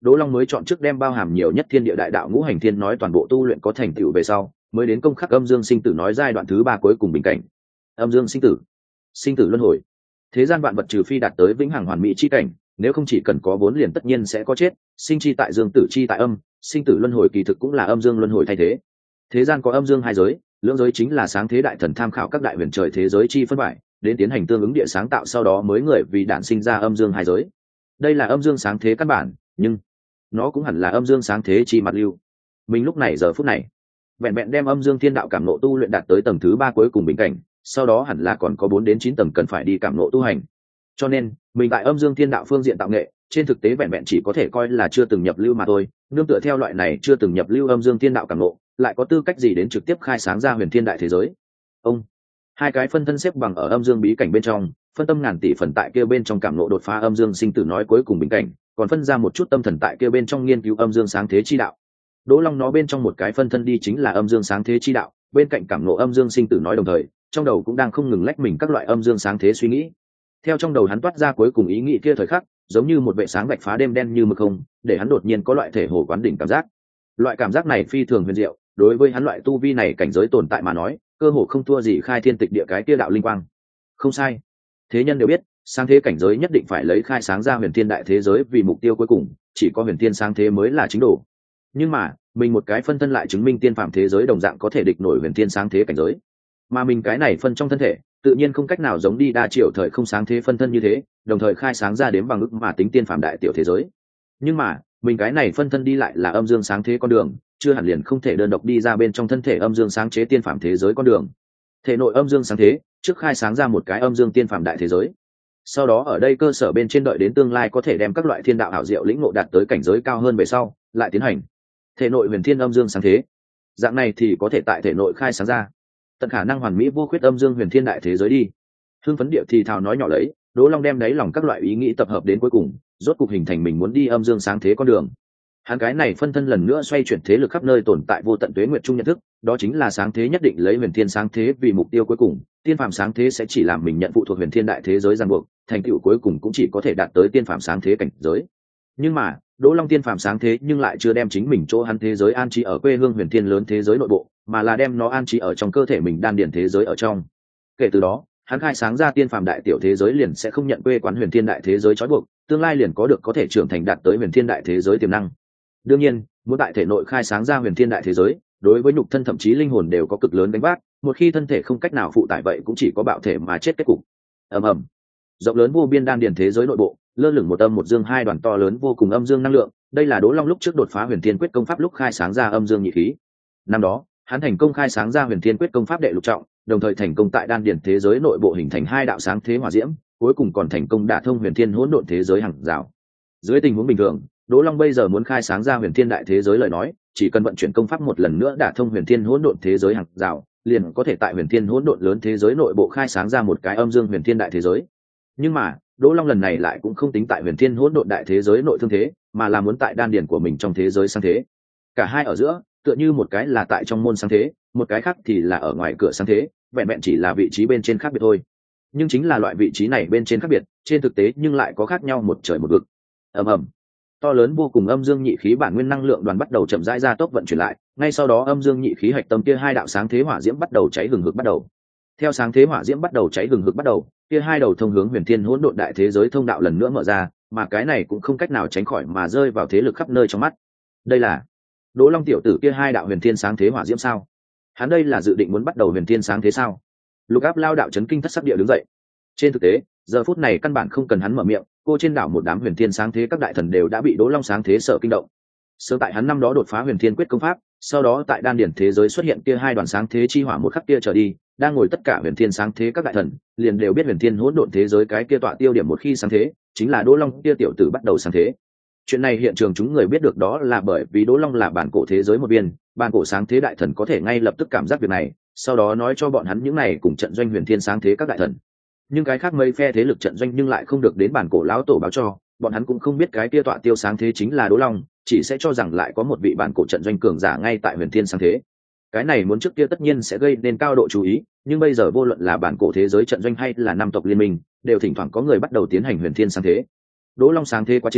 Đỗ Long mới chọn trước đem bao hàm nhiều nhất thiên địa đại đạo ngũ hành thiên nói toàn bộ tu luyện có thành tựu về sau, mới đến công khắc âm dương sinh tử nói giai đoạn thứ ba cuối cùng bình cảnh. Âm dương sinh tử, sinh tử luân hồi. Thế gian vạn vật trừ phi đạt tới vĩnh hằng hoàn mỹ chi cảnh, nếu không chỉ cần có vốn liền tất nhiên sẽ có chết, sinh chi tại dương, tử chi tại âm, sinh tử luân hồi kỳ thực cũng là âm dương luân hồi thay thế. Thế gian có âm dương hai giới, lưỡng giới chính là sáng thế đại thần tham khảo các đại huyền trời thế giới chi phân bại, đến tiến hành tương ứng địa sáng tạo, sau đó mới người vì đản sinh ra âm dương hai giới. Đây là âm dương sáng thế căn bản, nhưng nó cũng hẳn là âm dương sáng thế chi mặt lưu. Mình lúc này giờ phút này vẹn vẹn đem âm dương thiên đạo cảm nộ tu luyện đạt tới tầng thứ ba cuối cùng bình cảnh, sau đó hẳn là còn có bốn đến chín tầng cần phải đi cảm nộ tu hành. Cho nên mình tại âm dương thiên đạo phương diện tạo nghệ trên thực tế vẹn vẹn chỉ có thể coi là chưa từng nhập lưu mà thôi. Nương tựa theo loại này chưa từng nhập lưu âm dương thiên đạo cảm nộ, lại có tư cách gì đến trực tiếp khai sáng ra huyền thiên đại thế giới? Ông hai cái phân thân xếp bằng ở âm dương bí cảnh bên trong, phân tâm ngàn tỷ phần tại kia bên trong cảm nộ đột phá âm dương sinh tử nói cuối cùng bình cảnh, còn phân ra một chút tâm thần tại kia bên trong nghiên cứu âm dương sáng thế chi đạo. Đỗ Long nó bên trong một cái phân thân đi chính là âm dương sáng thế chi đạo, bên cạnh cảm nộ âm dương sinh tử nói đồng thời, trong đầu cũng đang không ngừng lách mình các loại âm dương sáng thế suy nghĩ. Theo trong đầu hắn toát ra cuối cùng ý nghĩ kia thời khắc, giống như một vệ sáng vạch phá đêm đen như mực không, để hắn đột nhiên có loại thể hồ quán đỉnh cảm giác. Loại cảm giác này phi thường huyền diệu, đối với hắn loại tu vi này cảnh giới tồn tại mà nói, cơ hồ không thua gì khai thiên tịch địa cái kia đạo linh quang. Không sai, thế nhân đều biết, sáng thế cảnh giới nhất định phải lấy khai sáng ra huyền thiên đại thế giới vì mục tiêu cuối cùng, chỉ có huyền thiên sáng thế mới là chính đồ. Nhưng mà mình một cái phân thân lại chứng minh tiên phạm thế giới đồng dạng có thể địch nổi huyền thiên sáng thế cảnh giới, mà mình cái này phân trong thân thể tự nhiên không cách nào giống đi đa triệu thời không sáng thế phân thân như thế đồng thời khai sáng ra đến bằng ức mà tính tiên phạm đại tiểu thế giới. Nhưng mà mình cái này phân thân đi lại là âm dương sáng thế con đường, chưa hẳn liền không thể đơn độc đi ra bên trong thân thể âm dương sáng chế tiên phạm thế giới con đường. Thể nội âm dương sáng thế trước khai sáng ra một cái âm dương tiên phạm đại thế giới, sau đó ở đây cơ sở bên trên đợi đến tương lai có thể đem các loại thiên đạo ảo diệu lĩnh ngộ đạt tới cảnh giới cao hơn về sau lại tiến hành thể nội huyền thiên âm dương sáng thế. Dạng này thì có thể tại thể nội khai sáng ra tận khả năng hoàn mỹ vô khuyết âm dương huyền thiên đại thế giới đi. Hưng phấn địa thì thào nói nhỏ lấy, Đỗ Long đem đáy lòng các loại ý nghĩ tập hợp đến cuối cùng, rốt cục hình thành mình muốn đi âm dương sáng thế con đường. Hắn cái này phân thân lần nữa xoay chuyển thế lực khắp nơi tồn tại vô tận tuế nguyệt chung nhận thức, đó chính là sáng thế nhất định lấy huyền thiên sáng thế vì mục tiêu cuối cùng, tiên phạm sáng thế sẽ chỉ làm mình nhận phụ thuộc huyền thiên đại thế giới ràng buộc, thành tựu cuối cùng cũng chỉ có thể đạt tới tiên phạm sáng thế cảnh giới. Nhưng mà Đỗ Long tiên phạm sáng thế nhưng lại chưa đem chính mình chỗ hắn thế giới an trí ở quê hương huyền thiên lớn thế giới nội bộ, mà là đem nó an trí ở trong cơ thể mình đan điển thế giới ở trong. Kể từ đó hắn khai sáng ra tiên phạm đại tiểu thế giới liền sẽ không nhận quê quán huyền thiên đại thế giới trói buộc, tương lai liền có được có thể trưởng thành đạt tới huyền thiên đại thế giới tiềm năng. Đương nhiên muốn tại thể nội khai sáng ra huyền thiên đại thế giới, đối với nhục thân thậm chí linh hồn đều có cực lớn đánh vác, một khi thân thể không cách nào phụ tải vậy cũng chỉ có bạo thể mà chết kết cục. Ầm ầm, rộng lớn vô biên đan điển thế giới nội bộ lơ lửng một âm một dương hai đoàn to lớn vô cùng âm dương năng lượng, đây là Đỗ Long lúc trước đột phá huyền thiên quyết công pháp lúc khai sáng ra âm dương nhị khí. Năm đó hắn thành công khai sáng ra huyền thiên quyết công pháp đệ lục trọng, đồng thời thành công tại đan điển thế giới nội bộ hình thành hai đạo sáng thế hỏa diễm, cuối cùng còn thành công đả thông huyền thiên hỗn độn thế giới hàng rào. Dưới tình huống bình thường, Đỗ Long bây giờ muốn khai sáng ra huyền thiên đại thế giới lời nói, chỉ cần vận chuyển công pháp một lần nữa đả thông huyền thiên hỗn độn thế giới hàng rào, liền có thể tại huyền thiên hỗn độn lớn thế giới nội bộ khai sáng ra một cái âm dương huyền thiên đại thế giới. Nhưng mà Đỗ Long lần này lại cũng không tính tại huyền thiên hỗn độn đại thế giới nội thương thế, mà là muốn tại đan điển của mình trong thế giới sáng thế. Cả hai ở giữa tựa như một cái là tại trong môn sáng thế, một cái khác thì là ở ngoài cửa sáng thế, vẹn vẹn chỉ là vị trí bên trên khác biệt thôi. Nhưng chính là loại vị trí này bên trên khác biệt, trên thực tế nhưng lại có khác nhau một trời một vực. Ầm ầm, to lớn vô cùng âm dương nhị khí bản nguyên năng lượng đoàn bắt đầu chậm rãi ra tốc vận chuyển lại, ngay sau đó âm dương nhị khí hạch tâm kia hai đạo sáng thế hỏa diễm bắt đầu cháy hừng hực bắt đầu. Theo sáng thế hỏa diễm bắt đầu cháy hừng hực bắt đầu, kia hai đầu thông hướng huyền thiên hỗn độn đại thế giới thông đạo lần nữa mở ra, mà cái này cũng không cách nào tránh khỏi mà rơi vào thế lực khắp nơi trong mắt. Đây là Đỗ Long tiểu tử kia hai đạo huyền thiên sáng thế hỏa diễm sao? Hắn đây là dự định muốn bắt đầu huyền thiên sáng thế sao? Lục Áp lao đạo chấn kinh thất sắc địa đứng dậy. Trên thực tế giờ phút này căn bản không cần hắn mở miệng, cô trên đảo một đám huyền thiên sáng thế các đại thần đều đã bị Đỗ Long sáng thế sợ kinh động. Sớm tại hắn năm đó đột phá huyền thiên quyết công pháp, sau đó tại đan điển thế giới xuất hiện kia hai đoàn sáng thế chi hỏa một khắc kia trở đi, đang ngồi tất cả huyền thiên sáng thế các đại thần liền đều biết huyền thiên hỗn độn thế giới cái kia tọa tiêu điểm một khi sáng thế chính là Đỗ Long kia tiểu tử bắt đầu sáng thế. Chuyện này hiện trường chúng người biết được đó là bởi vì Đỗ Long là bản cổ thế giới một viên, bản cổ sáng thế đại thần có thể ngay lập tức cảm giác việc này, sau đó nói cho bọn hắn những này cùng trận doanh huyền thiên sáng thế các đại thần. Nhưng cái khác mấy phe thế lực trận doanh nhưng lại không được đến bản cổ lão tổ báo cho, bọn hắn cũng không biết cái kia tọa tiêu sáng thế chính là Đỗ Long, chỉ sẽ cho rằng lại có một vị bản cổ trận doanh cường giả ngay tại huyền thiên sáng thế. Cái này muốn trước kia tất nhiên sẽ gây nên cao độ chú ý, nhưng bây giờ vô luận là bản cổ thế giới trận doanh hay là năm tộc liên minh, đều thỉnh thoảng có người bắt đầu tiến hành huyền thiên sáng thế. Đỗ Long sáng thế quá trình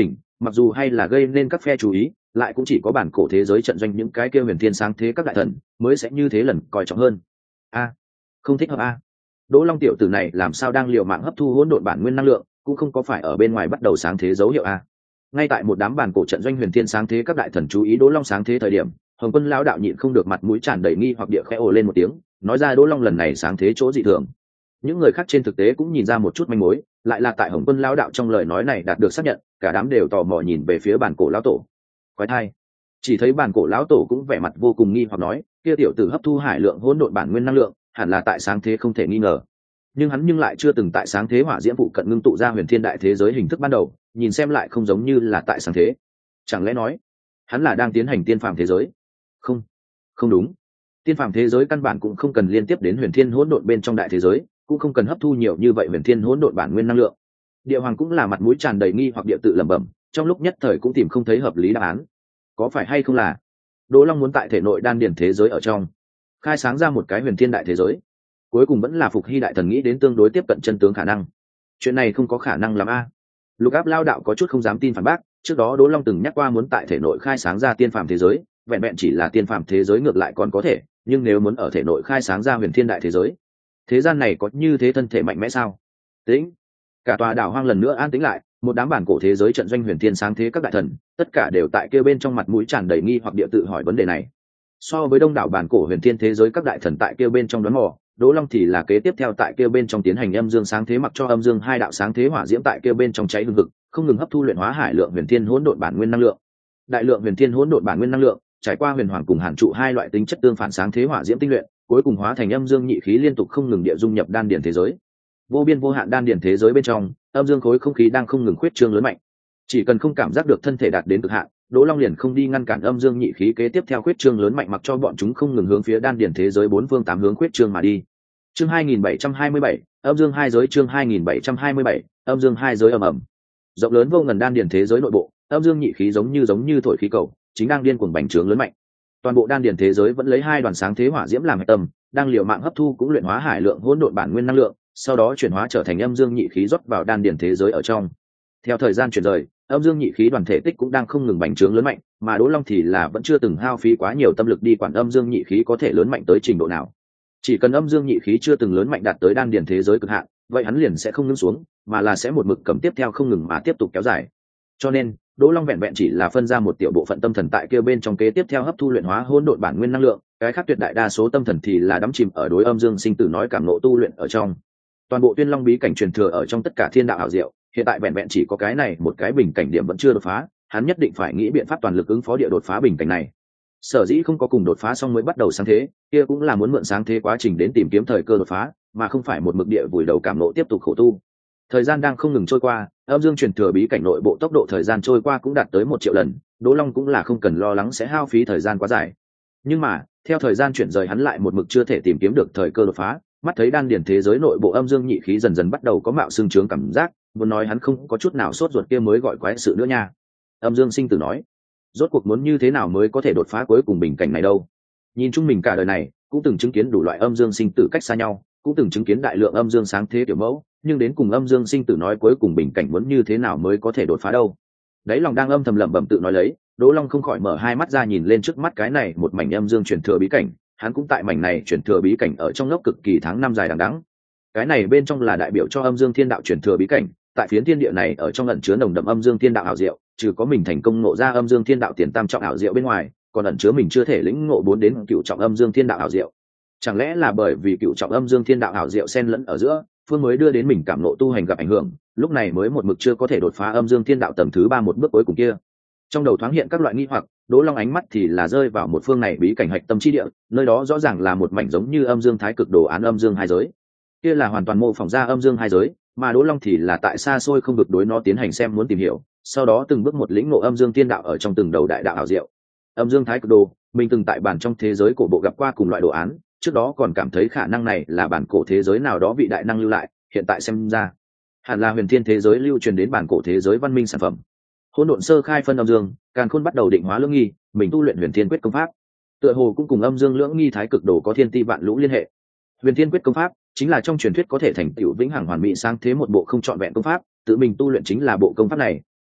mặc dù hay là gây nên các phe chú ý, lại cũng chỉ có bản cổ thế giới trận doanh những cái kia huyền thiên sáng thế các đại thần mới sẽ như thế lần coi trọng hơn. A, không thích hợp a. Đỗ Long tiểu tử này làm sao đang liều mạng hấp thu hỗn độn bản nguyên năng lượng, cũng không có phải ở bên ngoài bắt đầu sáng thế dấu hiệu a. Ngay tại một đám bản cổ trận doanh huyền thiên sáng thế các đại thần chú ý Đỗ Long sáng thế thời điểm, Hồng Quân lão đạo nhịn không được mặt mũi tràn đầy nghi hoặc địa khẽ ồ lên một tiếng, nói ra Đỗ Long lần này sáng thế chỗ dị thường. Những người khác trên thực tế cũng nhìn ra một chút manh mối, lại là tại Hồng Quân lão đạo trong lời nói này đạt được xác nhận, cả đám đều tò mò nhìn về phía bản cổ lão tổ. Quái thai, chỉ thấy bản cổ lão tổ cũng vẻ mặt vô cùng nghi hoặc nói, kia tiểu tử hấp thu hải lượng hỗn độn bản nguyên năng lượng, hẳn là tại sáng thế không thể nghi ngờ. Nhưng hắn nhưng lại chưa từng tại sáng thế hỏa diễm phụ cận ngưng tụ ra huyền thiên đại thế giới hình thức ban đầu, nhìn xem lại không giống như là tại sáng thế. Chẳng lẽ nói hắn là đang tiến hành tiên phàm thế giới? Không, không đúng. Tiên phàm thế giới căn bản cũng không cần liên tiếp đến huyền thiên hỗn độn bên trong đại thế giới, cũng không cần hấp thu nhiều như vậy huyền thiên hỗn độn bản nguyên năng lượng. Địa Hoàng cũng là mặt mũi tràn đầy nghi hoặc địa tự lẩm bẩm, trong lúc nhất thời cũng tìm không thấy hợp lý đáp án. Có phải hay không là Đỗ Long muốn tại thể nội đan điển thế giới ở trong khai sáng ra một cái huyền thiên đại thế giới? Cuối cùng vẫn là Phục Hy đại thần nghĩ đến tương đối tiếp cận chân tướng khả năng. Chuyện này không có khả năng làm a. Lục Áp lao đạo có chút không dám tin phản bác, trước đó Đỗ Long từng nhắc qua muốn tại thể nội khai sáng ra tiên phàm thế giới, vẹn vẹn chỉ là tiên phàm thế giới ngược lại còn có thể, nhưng nếu muốn ở thể nội khai sáng ra huyền thiên đại thế giới, thế gian này có như thế thân thể mạnh mẽ sao? Tĩnh. Cả tòa đảo hoang lần nữa an tĩnh lại, một đám bản cổ thế giới trận doanh huyền thiên sáng thế các đại thần, tất cả đều tại kia bên trong mặt mũi tràn đầy nghi hoặc địa tự hỏi vấn đề này. So với đông đảo bản cổ huyền thiên thế giới các đại thần tại kia bên trong đoán mò, Đỗ Long thì là kế tiếp theo tại kia bên trong tiến hành âm dương sáng thế, mặc cho âm dương hai đạo sáng thế hỏa diễm tại kia bên trong cháy hừng hực, không ngừng hấp thu luyện hóa hải lượng huyền thiên hỗn độn bản nguyên năng lượng. Đại lượng huyền thiên hỗn độn bản nguyên năng lượng, trải qua huyền hoàng cùng hàn trụ hai loại tính chất tương phản sáng thế hỏa diễm tinh luyện, cuối cùng hóa thành âm dương nhị khí liên tục không ngừng địa dung nhập đan điển thế giới. Vô biên vô hạn đan điển thế giới bên trong, âm dương khối không khí đang không ngừng khuyết trương lớn mạnh. Chỉ cần không cảm giác được thân thể đạt đến cực hạn, Đỗ Long liền không đi ngăn cản âm dương nhị khí kế tiếp theo khuyết trương lớn mạnh, mặc cho bọn chúng không ngừng hướng phía đan điển thế giới bốn phương tám hướng khuyết trương mà đi. Chương hai nghìn bảy trăm hai mươi bảy, âm dương hai giới. Chương hai nghìn bảy trăm hai mươi bảy, âm dương hai giới ầm ầm. Rộng lớn vô ngần đan điển thế giới nội bộ, âm dương nhị khí giống như giống như thổi khí cầu, chính đang điên cuồng bành trướng lớn mạnh. Toàn bộ đan điển thế giới vẫn lấy hai đoàn sáng thế hỏa diễm làm hệ tâm, đang liều mạng hấp thu cũng luyện hóa hải lượng hỗn độn bản nguyên năng lượng, sau đó chuyển hóa trở thành âm dương nhị khí rót vào đan điển thế giới ở trong. Theo thời gian chuyển rời, âm dương nhị khí đoàn thể tích cũng đang không ngừng bành trướng lớn mạnh, mà Đỗ Long thì là vẫn chưa từng hao phí quá nhiều tâm lực đi quản âm dương nhị khí có thể lớn mạnh tới trình độ nào. Chỉ cần âm dương nhị khí chưa từng lớn mạnh đạt tới đan điển thế giới cực hạn, vậy hắn liền sẽ không ngưng xuống, mà là sẽ một mực cầm tiếp theo không ngừng mà tiếp tục kéo dài. Cho nên, Đỗ Long vẹn vẹn chỉ là phân ra một tiểu bộ phận tâm thần tại kia bên trong kế tiếp theo hấp thu luyện hóa hỗn độn bản nguyên năng lượng, cái khác tuyệt đại đa số tâm thần thì là đắm chìm ở đối âm dương sinh tử nói cảm ngộ tu luyện ở trong. Toàn bộ Tuyên Long bí cảnh truyền thừa ở trong tất cả thiên đạo ảo diệu, hiện tại vẹn vẹn chỉ có cái này một cái bình cảnh điểm vẫn chưa đột phá, hắn nhất định phải nghĩ biện pháp toàn lực ứng phó địa đột phá bình cảnh này. Sở dĩ không có cùng đột phá xong mới bắt đầu sáng thế, kia cũng là muốn mượn sáng thế quá trình đến tìm kiếm thời cơ đột phá, mà không phải một mực địa vùi đầu cảm ngộ tiếp tục khổ tu. Thời gian đang không ngừng trôi qua, âm dương truyền thừa bí cảnh nội bộ tốc độ thời gian trôi qua cũng đạt tới một triệu lần, Đỗ Long cũng là không cần lo lắng sẽ hao phí thời gian quá dài. Nhưng mà, theo thời gian chuyển rời hắn lại một mực chưa thể tìm kiếm được thời cơ đột phá, mắt thấy đan điển thế giới nội bộ âm dương nhị khí dần dần bắt đầu có mạo xương trướng cảm giác, muốn nói hắn không có chút nào sốt ruột kia mới gọi quái sự nữa nha. Âm dương sinh tử nói, rốt cuộc muốn như thế nào mới có thể đột phá cuối cùng bình cảnh này đâu? Nhìn chung mình cả đời này cũng từng chứng kiến đủ loại âm dương sinh tử cách xa nhau, cũng từng chứng kiến đại lượng âm dương sáng thế kiểu mẫu, nhưng đến cùng âm dương sinh tử nói cuối cùng bình cảnh muốn như thế nào mới có thể đột phá đâu? Đấy lòng đang âm thầm lẩm bẩm tự nói lấy, Đỗ Long không khỏi mở hai mắt ra nhìn lên trước mắt cái này một mảnh âm dương truyền thừa bí cảnh, hắn cũng tại mảnh này truyền thừa bí cảnh ở trong ngốc cực kỳ tháng năm dài đằng đẵng. Cái này bên trong là đại biểu cho âm dương thiên đạo truyền thừa bí cảnh, tại phiến thiên địa này ở trong ẩn chứa nồng đậm âm dương thiên đạo ảo diệu, trừ có mình thành công ngộ ra âm dương thiên đạo tiền tam trọng ảo diệu bên ngoài, còn ẩn chứa mình chưa thể lĩnh ngộ bốn đến cựu trọng âm dương thiên đạo ảo diệu. Chẳng lẽ là bởi vì cựu trọng âm dương thiên đạo ảo diệu xen lẫn ở giữa, phương mới đưa đến mình cảm ngộ tu hành gặp ảnh hưởng, lúc này mới một mực chưa có thể đột phá âm dương thiên đạo tầng thứ ba một bước cuối cùng kia. Trong đầu thoáng hiện các loại nghi hoặc, Đỗ Long ánh mắt thì là rơi vào một phương này bí cảnh hạch tâm chi địa, nơi đó rõ ràng là một mảnh giống như âm dương thái cực đồ án âm dương hai giới. Kia là hoàn toàn mô phỏng ra âm dương hai giới, mà Đỗ Long thì là tại xa xôi không vực đối nó tiến hành xem muốn tìm hiểu, sau đó từng bước một lĩnh ngộ âm dương thiên đạo ở trong từng đầu đại đạo ảo diệu. Âm dương thái cực đồ, mình từng tại bản trong thế giới cổ bộ gặp qua cùng loại đồ án, trước đó còn cảm thấy khả năng này là bản cổ thế giới nào đó vị đại năng lưu lại, hiện tại xem ra hẳn là huyền thiên thế giới lưu truyền đến bản cổ thế giới văn minh sản phẩm. Hỗn độn sơ khai phân âm dương, càn khôn bắt đầu định hóa lưỡng nghi, mình tu luyện huyền thiên quyết công pháp, tựa hồ cũng cùng âm dương lưỡng nghi thái cực đồ có thiên ti vạn lũ liên hệ. Huyền thiên quyết công pháp chính là trong truyền thuyết có thể thành tựu vĩnh hằng hoàn mỹ sáng thế một bộ không trọn vẹn công pháp, tự mình tu luyện chính là bộ công pháp này,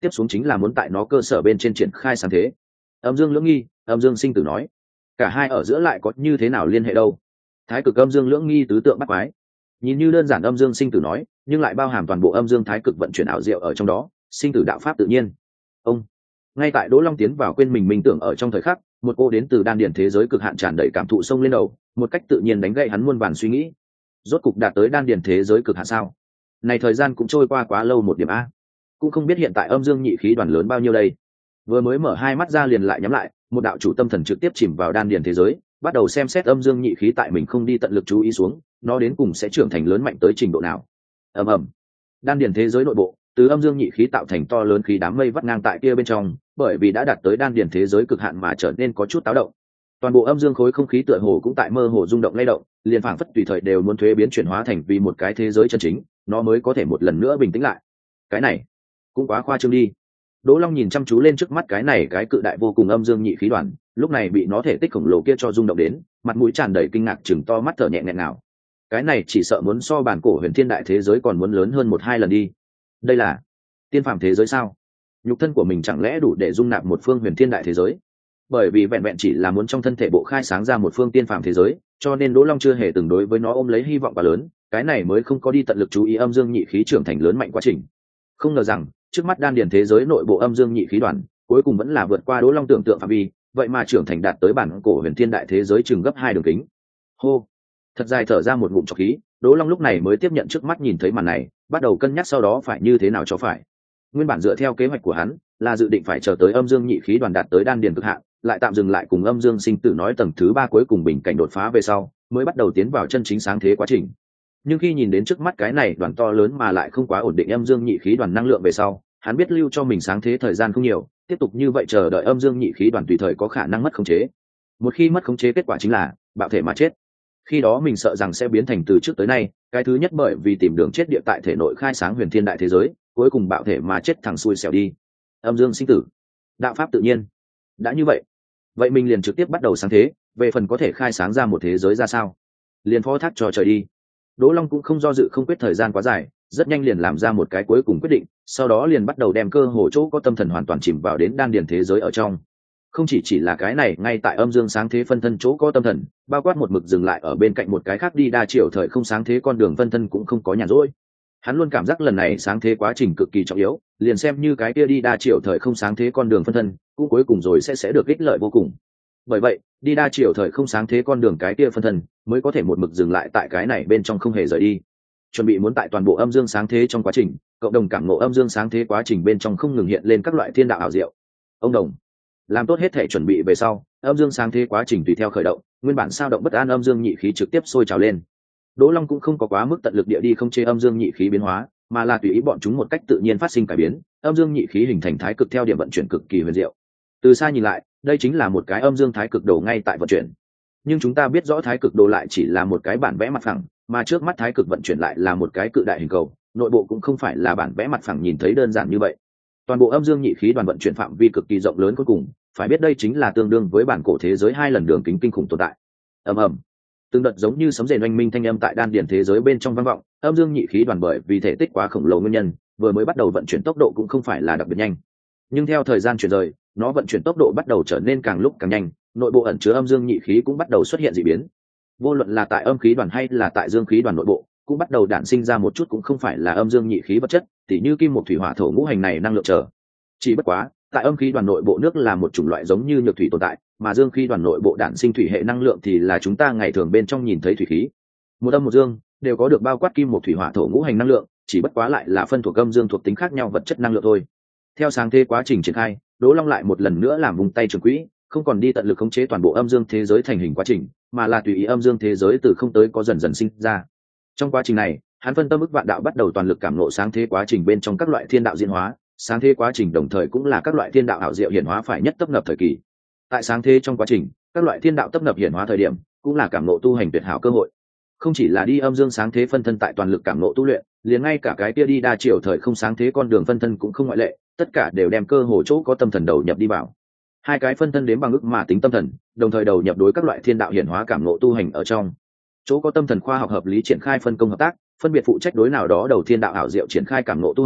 tiếp xuống chính là muốn tại nó cơ sở bên trên triển khai sáng thế. Âm dương lưỡng nghi, âm dương sinh tử nói, cả hai ở giữa lại có như thế nào liên hệ đâu? Thái cực âm dương lưỡng nghi tứ tượng bắt quái, nhìn như đơn giản âm dương sinh tử nói, nhưng lại bao hàm toàn bộ âm dương thái cực vận chuyển ảo diệu ở trong đó, sinh tử đạo pháp tự nhiên. Ông ngay tại Đỗ Long tiến vào quên mình minh tưởng ở trong thời khắc, một cô đến từ đan điển thế giới cực hạn tràn đầy cảm thụ sông lên đầu, một cách tự nhiên đánh gậy hắn muôn vàn suy nghĩ. Rốt cục đạt tới đan điển thế giới cực hạn sao? Này thời gian cũng trôi qua quá lâu một điểm a. Cũng không biết hiện tại âm dương nhị khí đoàn lớn bao nhiêu đây. Vừa mới mở hai mắt ra liền lại nhắm lại, một đạo chủ tâm thần trực tiếp chìm vào đan điển thế giới, bắt đầu xem xét âm dương nhị khí tại mình không đi tận lực chú ý xuống, nó đến cùng sẽ trưởng thành lớn mạnh tới trình độ nào. Ầm ầm. Đan điển thế giới nội bộ, từ âm dương nhị khí tạo thành to lớn khí đám mây vắt ngang tại kia bên trong, bởi vì đã đạt tới đan điển thế giới cực hạn mà trở nên có chút táo động. Toàn bộ âm dương khối không khí tựa hồ cũng tại mơ hồ rung động lay động, liền phảng phất tùy thời đều muốn thuế biến chuyển hóa thành vì một cái thế giới chân chính, nó mới có thể một lần nữa bình tĩnh lại. Cái này cũng quá khoa trương đi. Đỗ Long nhìn chăm chú lên trước mắt cái này cái cự đại vô cùng âm dương nhị khí đoàn, lúc này bị nó thể tích khổng lồ kia cho rung động đến, mặt mũi tràn đầy kinh ngạc, chừng to mắt thở nhẹ nghẹn nào. Cái này chỉ sợ muốn so bản cổ huyền thiên đại thế giới còn muốn lớn hơn một hai lần đi. Đây là tiên phàm thế giới sao? Nhục thân của mình chẳng lẽ đủ để dung nạp một phương huyền thiên đại thế giới? Bởi vì vẹn vẹn chỉ là muốn trong thân thể bộ khai sáng ra một phương tiên phàm thế giới, cho nên Đỗ Long chưa hề từng đối với nó ôm lấy hy vọng quá lớn, cái này mới không có đi tận lực chú ý âm dương nhị khí trưởng thành lớn mạnh quá trình. Không ngờ rằng trước mắt đan điển thế giới nội bộ âm dương nhị khí đoàn cuối cùng vẫn là vượt qua Đỗ Long tưởng tượng phạm vi, vậy mà trưởng thành đạt tới bản cổ huyền thiên đại thế giới chừng gấp hai đường kính. Hô, thật dài thở ra một ngụm trọc khí, Đỗ Long lúc này mới tiếp nhận trước mắt nhìn thấy màn này, bắt đầu cân nhắc sau đó phải như thế nào cho phải. Nguyên bản dựa theo kế hoạch của hắn là dự định phải chờ tới âm dương nhị khí đoàn đạt tới đan điển cực hạn, lại tạm dừng lại cùng âm dương sinh tử nói tầng thứ ba cuối cùng bình cảnh đột phá về sau, mới bắt đầu tiến vào chân chính sáng thế quá trình. Nhưng khi nhìn đến trước mắt cái này đoàn to lớn mà lại không quá ổn định âm dương nhị khí đoàn năng lượng về sau, hắn biết lưu cho mình sáng thế thời gian không nhiều, tiếp tục như vậy chờ đợi âm dương nhị khí đoàn tùy thời có khả năng mất khống chế. Một khi mất khống chế, kết quả chính là bạo thể mà chết. Khi đó mình sợ rằng sẽ biến thành từ trước tới nay cái thứ nhất bởi vì tìm đường chết địa tại thể nội khai sáng huyền thiên đại thế giới, cuối cùng bạo thể mà chết thẳng xuôi xẻo đi. Âm dương sinh tử, đạo pháp tự nhiên. Đã như vậy, vậy mình liền trực tiếp bắt đầu sáng thế, về phần có thể khai sáng ra một thế giới ra sao, liền phó thác cho trời đi. Đỗ Long cũng không do dự không quyết thời gian quá dài, rất nhanh liền làm ra một cái cuối cùng quyết định, sau đó liền bắt đầu đem cơ hồ chỗ có tâm thần hoàn toàn chìm vào đến đan điển thế giới ở trong. Không chỉ chỉ là cái này, ngay tại âm dương sáng thế phân thân chỗ có tâm thần, bao quát một mực dừng lại ở bên cạnh một cái khác đi đa chiều thời không sáng thế con đường phân thân cũng không có nhàn rỗi. Hắn luôn cảm giác lần này sáng thế quá trình cực kỳ trọng yếu, liền xem như cái kia đi đa chiều thời không sáng thế con đường phân thân, cũng cuối cùng rồi sẽ sẽ được ích lợi vô cùng. Bởi vậy, đi đa chiều thời không sáng thế con đường cái kia phân thân mới có thể một mực dừng lại tại cái này bên trong không hề rời đi. Chuẩn bị muốn tại toàn bộ âm dương sáng thế trong quá trình, cộng đồng cảm ngộ âm dương sáng thế quá trình bên trong không ngừng hiện lên các loại thiên đạo ảo diệu. Ông đồng làm tốt hết thể chuẩn bị về sau, âm dương sáng thế quá trình tùy theo khởi động, nguyên bản sao động bất an âm dương nhị khí trực tiếp sôi trào lên. Đỗ Long cũng không có quá mức tận lực địa đi không chế âm dương nhị khí biến hóa, mà là tùy ý bọn chúng một cách tự nhiên phát sinh cải biến, âm dương nhị khí hình thành thái cực theo điểm vận chuyển cực kỳ huyền diệu. Từ xa nhìn lại, đây chính là một cái âm dương thái cực đồ ngay tại vận chuyển. Nhưng chúng ta biết rõ thái cực đồ lại chỉ là một cái bản vẽ mặt phẳng, mà trước mắt thái cực vận chuyển lại là một cái cự đại hình cầu, nội bộ cũng không phải là bản vẽ mặt phẳng nhìn thấy đơn giản như vậy. Toàn bộ âm dương nhị khí đoàn vận chuyển phạm vi cực kỳ rộng lớn, cuối cùng phải biết đây chính là tương đương với bản cổ thế giới hai lần đường kính kinh khủng tồn tại. Ầm ầm, từng đợt giống như sấm rền oanh minh thanh âm tại đan điển thế giới bên trong vang vọng. Âm dương nhị khí đoàn bởi vì thể tích quá khổng lồ nguyên nhân, vừa mới bắt đầu vận chuyển tốc độ cũng không phải là đặc biệt nhanh, nhưng theo thời gian chuyển rời, nó vận chuyển tốc độ bắt đầu trở nên càng lúc càng nhanh, nội bộ ẩn chứa âm dương nhị khí cũng bắt đầu xuất hiện dị biến. Vô luận là tại âm khí đoàn hay là tại dương khí đoàn nội bộ, cũng bắt đầu đản sinh ra một chút cũng không phải là âm dương nhị khí vật chất, tỉ như kim một thủy hỏa thổ ngũ hành này năng lượng trở. Chỉ bất quá, tại âm khí đoàn nội bộ nước là một chủng loại giống như nhược thủy tồn tại, mà dương khí đoàn nội bộ đản sinh thủy hệ năng lượng thì là chúng ta ngày thường bên trong nhìn thấy thủy khí. Một âm một dương đều có được bao quát kim một thủy hỏa thổ ngũ hành năng lượng, chỉ bất quá lại là phân thuộc âm dương thuộc tính khác nhau vật chất năng lượng thôi. Theo sáng thế quá trình triển khai, Đỗ Long lại một lần nữa làm vùng tay trường quỹ, không còn đi tận lực khống chế toàn bộ âm dương thế giới thành hình quá trình, mà là tùy ý âm dương thế giới từ không tới có dần dần sinh ra. Trong quá trình này, hắn phân tâm ức vạn đạo bắt đầu toàn lực cảm ngộ sáng thế quá trình bên trong các loại thiên đạo diễn hóa, sáng thế quá trình đồng thời cũng là các loại thiên đạo ảo diệu hiển hóa phải nhất tấp nập thời kỳ. Tại sáng thế trong quá trình, các loại thiên đạo tấp nập hiển hóa thời điểm, cũng là cảm ngộ tu hành tuyệt hảo cơ hội. Không chỉ là đi âm dương sáng thế phân thân tại toàn lực cảm ngộ tu luyện, liền ngay cả cái kia đi đa chiều thời không sáng thế con đường phân thân cũng không ngoại lệ, tất cả đều đem cơ hồ chỗ có tâm thần đầu nhập đi vào. Hai cái phân thân đếm bằng ức mà tính tâm thần, đồng thời đầu nhập đối các loại thiên đạo hiển hóa cảm ngộ tu hành ở trong. Chỗ có tâm thần khoa học hợp lý triển khai phân công hợp tác, phân biệt phụ trách đối nào đó đầu thiên đạo ảo diệu triển khai cảm ngộ tu hành,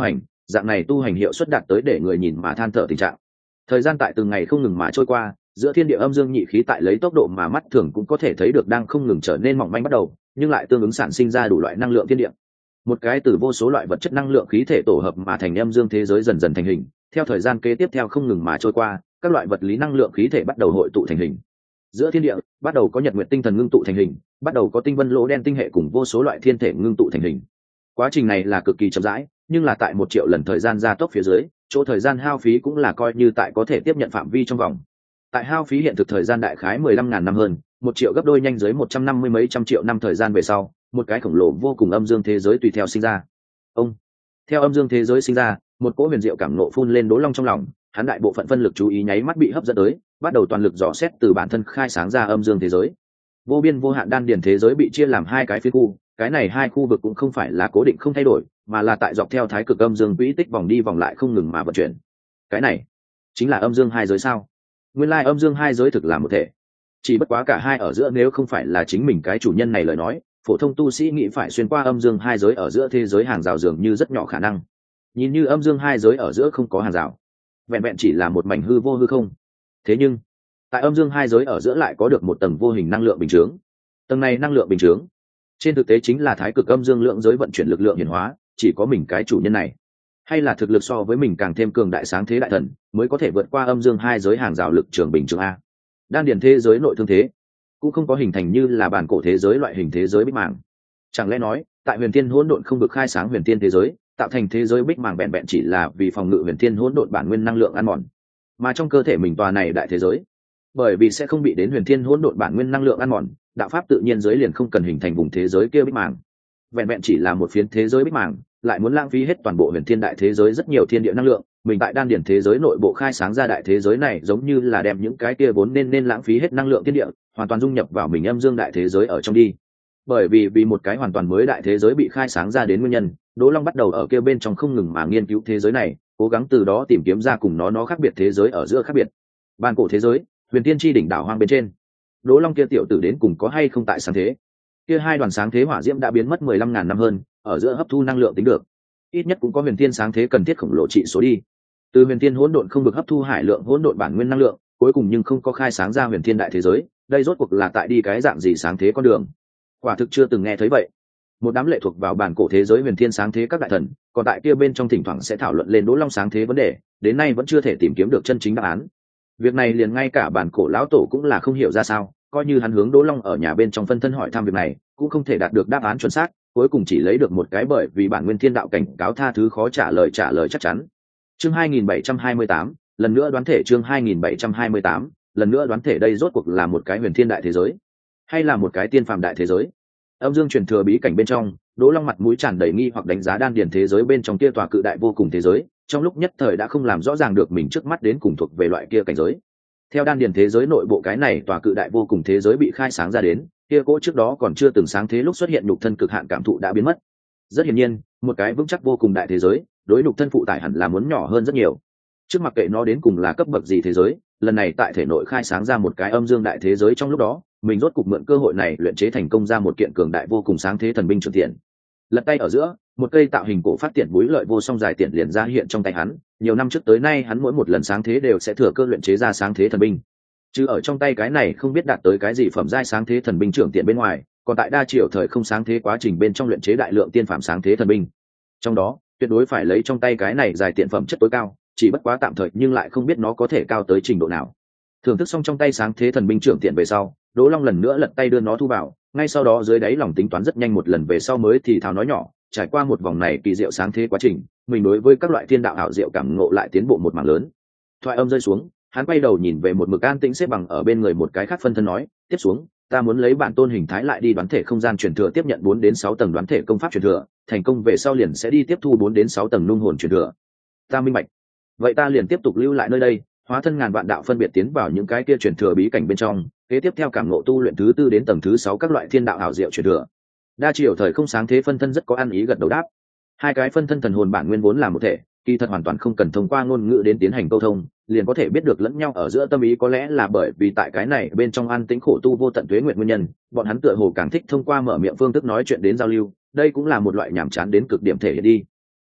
dạng này tu hành hiệu suất đạt tới để người nhìn mà than thở tình trạng. Thời gian tại từng ngày không ngừng mà trôi qua, giữa thiên địa âm dương nhị khí tại lấy tốc độ mà mắt thường cũng có thể thấy được đang không ngừng trở nên mỏng manh bắt đầu, nhưng lại tương ứng sản sinh ra đủ loại năng lượng thiên địa. Một cái từ vô số loại vật chất năng lượng khí thể tổ hợp mà thành âm dương thế giới dần dần thành hình. Theo thời gian kế tiếp theo không ngừng mà trôi qua, các loại vật lý năng lượng khí thể bắt đầu hội tụ thành hình. Giữa thiên địa bắt đầu có nhật nguyệt tinh thần ngưng tụ thành hình, bắt đầu có tinh vân lỗ đen tinh hệ cùng vô số loại thiên thể ngưng tụ thành hình. Quá trình này là cực kỳ chậm rãi, nhưng là tại một triệu lần thời gian gia tốc phía dưới, chỗ thời gian hao phí cũng là coi như tại có thể tiếp nhận phạm vi trong vòng. Tại hao phí hiện thực thời gian đại khái mười lăm ngàn năm hơn, một triệu gấp đôi nhanh dưới một trăm năm mươi mấy trăm triệu năm thời gian về sau, một cái khổng lồ vô cùng âm dương thế giới tùy theo sinh ra. Ông theo âm dương thế giới sinh ra, một cỗ huyền diệu cảm nộ phun lên Đỗ Long trong lòng, hắn đại bộ phận phân lực chú ý nháy mắt bị hấp dẫn tới, bắt đầu toàn lực dò xét từ bản thân khai sáng ra âm dương thế giới. Vô biên vô hạn đan điền thế giới bị chia làm hai cái phiến khu, cái này hai khu vực cũng không phải là cố định không thay đổi, mà là tại dọc theo thái cực âm dương quỹ tích vòng đi vòng lại không ngừng mà vận chuyển. Cái này chính là âm dương hai giới sao? Nguyên lai âm dương hai giới thực là một thể. Chỉ bất quá cả hai ở giữa nếu không phải là chính mình cái chủ nhân này lời nói, phổ thông tu sĩ nghĩ phải xuyên qua âm dương hai giới ở giữa thế giới hàng rào dường như rất nhỏ khả năng. Nhìn như âm dương hai giới ở giữa không có hàng rào, vẹn vẹn chỉ là một mảnh hư vô hư không. Thế nhưng tại âm dương hai giới ở giữa lại có được một tầng vô hình năng lượng bình chướng. Tầng này năng lượng bình chướng trên thực tế chính là thái cực âm dương lượng giới vận chuyển lực lượng hiển hóa, chỉ có mình cái chủ nhân này hay là thực lực so với mình càng thêm cường đại sáng thế đại thần mới có thể vượt qua âm dương hai giới hàng rào lực trường bình chướng a. Đan điền thế giới nội thương thế cũng không có hình thành như là bản cổ thế giới loại hình thế giới bích màng. Chẳng lẽ nói tại huyền thiên hỗn độn không được khai sáng huyền thiên thế giới tạo thành thế giới bích màng vẹn vẹn chỉ là vì phòng ngự huyền thiên hỗn độn bản nguyên năng lượng ăn mòn, mà trong cơ thể mình tòa này đại thế giới bởi vì sẽ không bị đến huyền thiên hỗn độn bản nguyên năng lượng ăn mòn, đạo pháp tự nhiên giới liền không cần hình thành vùng thế giới kia bích màng. Vẹn vẹn chỉ là một phiến thế giới bích màng lại muốn lãng phí hết toàn bộ huyền thiên đại thế giới rất nhiều thiên địa năng lượng, mình tại đan điển thế giới nội bộ khai sáng ra đại thế giới này giống như là đem những cái kia vốn nên nên lãng phí hết năng lượng thiên địa hoàn toàn dung nhập vào mình âm dương đại thế giới ở trong đi. Bởi vì vì một cái hoàn toàn mới đại thế giới bị khai sáng ra đến nguyên nhân, Đỗ Long bắt đầu ở kia bên trong không ngừng mà nghiên cứu thế giới này, cố gắng từ đó tìm kiếm ra cùng nó nó khác biệt thế giới ở giữa khác biệt. Ban cổ thế giới, huyền tiên chi đỉnh đảo hoang bên trên, Đỗ Long kia tiểu tử đến cùng có hay không tại sáng thế? Kia hai đoàn sáng thế hỏa diễm đã biến mất mười lăm ngàn năm hơn, ở giữa hấp thu năng lượng tính được, ít nhất cũng có huyền tiên sáng thế cần thiết khổng lồ trị số đi. Từ huyền tiên hỗn độn không được hấp thu hải lượng hỗn độn bản nguyên năng lượng, cuối cùng nhưng không có khai sáng ra huyền thiên đại thế giới, đây rốt cuộc là tại đi cái dạng gì sáng thế con đường? Quả thực chưa từng nghe thấy vậy. Một đám lệ thuộc vào bản cổ thế giới huyền thiên sáng thế các đại thần, còn tại kia bên trong thỉnh thoảng sẽ thảo luận lên Đỗ Long sáng thế vấn đề, đến nay vẫn chưa thể tìm kiếm được chân chính đáp án. Việc này liền ngay cả bản cổ lão tổ cũng là không hiểu ra sao, coi như hắn hướng Đỗ Long ở nhà bên trong phân thân hỏi thăm việc này, cũng không thể đạt được đáp án chuẩn xác, cuối cùng chỉ lấy được một cái bởi vì bản nguyên thiên đạo cảnh cáo tha thứ khó trả lời trả lời chắc chắn. Chương hai nghìn bảy trăm hai mươi tám, lần nữa đoán thể chương hai nghìn bảy trăm hai mươi tám, lần nữa đoán thể đây rốt cuộc là một cái huyền thiên đại thế giới, hay là một cái tiên phàm đại thế giới? Âm dương truyền thừa bí cảnh bên trong, Đỗ Long mặt mũi tràn đầy nghi hoặc đánh giá đan điền thế giới bên trong kia tòa cự đại vô cùng thế giới, trong lúc nhất thời đã không làm rõ ràng được mình trước mắt đến cùng thuộc về loại kia cảnh giới. Theo đan điền thế giới nội bộ cái này tòa cự đại vô cùng thế giới bị khai sáng ra đến, kia cỗ trước đó còn chưa từng sáng thế lúc xuất hiện nhục thân cực hạn cảm thụ đã biến mất. Rất hiển nhiên, một cái vững chắc vô cùng đại thế giới, đối nhục thân phụ tải hẳn là muốn nhỏ hơn rất nhiều. Trước mặc kệ nó đến cùng là cấp bậc gì thế giới, lần này tại thể nội khai sáng ra một cái âm dương đại thế giới trong lúc đó, mình rốt cục mượn cơ hội này luyện chế thành công ra một kiện cường đại vô cùng sáng thế thần binh trường tiện. Lật tay ở giữa, một cây tạo hình cổ phát tiện búi lợi vô song dài tiện liền ra hiện trong tay hắn. Nhiều năm trước tới nay hắn mỗi một lần sáng thế đều sẽ thừa cơ luyện chế ra sáng thế thần binh. Chứ ở trong tay cái này không biết đạt tới cái gì phẩm giai sáng thế thần binh trưởng tiện bên ngoài, còn tại đa triệu thời không sáng thế quá trình bên trong luyện chế đại lượng tiên phạm sáng thế thần binh. Trong đó, tuyệt đối phải lấy trong tay cái này dài tiện phẩm chất tối cao, chỉ bất quá tạm thời nhưng lại không biết nó có thể cao tới trình độ nào. Thưởng thức xong trong tay sáng thế thần binh trưởng tiện về sau, Đỗ Long lần nữa lật tay đưa nó thu vào, ngay sau đó dưới đáy lòng tính toán rất nhanh một lần về sau mới thì thào nói nhỏ, trải qua một vòng này kỳ diệu sáng thế quá trình, mình đối với các loại thiên đạo ảo diệu cảm ngộ lại tiến bộ một mảng lớn. Thoại âm rơi xuống, hắn quay đầu nhìn về một mực an tĩnh xếp bằng ở bên người một cái khác phân thân nói, tiếp xuống, ta muốn lấy bản tôn hình thái lại đi đoán thể không gian truyền thừa tiếp nhận bốn đến sáu tầng đoán thể công pháp truyền thừa, thành công về sau liền sẽ đi tiếp thu bốn đến sáu tầng nung hồn truyền thừa. Ta minh bạch. Vậy ta liền tiếp tục lưu lại nơi đây, hóa thân ngàn vạn đạo phân biệt tiến vào những cái kia truyền thừa bí cảnh bên trong, kế tiếp theo cảm ngộ tu luyện thứ tư đến tầng thứ sáu các loại thiên đạo ảo diệu truyền thừa. Đa triều thời không sáng thế phân thân rất có ăn ý gật đầu đáp. Hai cái phân thân thần hồn bản nguyên vốn là một thể, kỳ thật hoàn toàn không cần thông qua ngôn ngữ đến tiến hành câu thông, liền có thể biết được lẫn nhau ở giữa tâm ý, có lẽ là bởi vì tại cái này bên trong an tĩnh khổ tu vô tận tuế nguyện nguyên nhân, bọn hắn tựa hồ càng thích thông qua mở miệng phương thức nói chuyện đến giao lưu, đây cũng là một loại nhàm chán đến cực điểm thể hiện đi.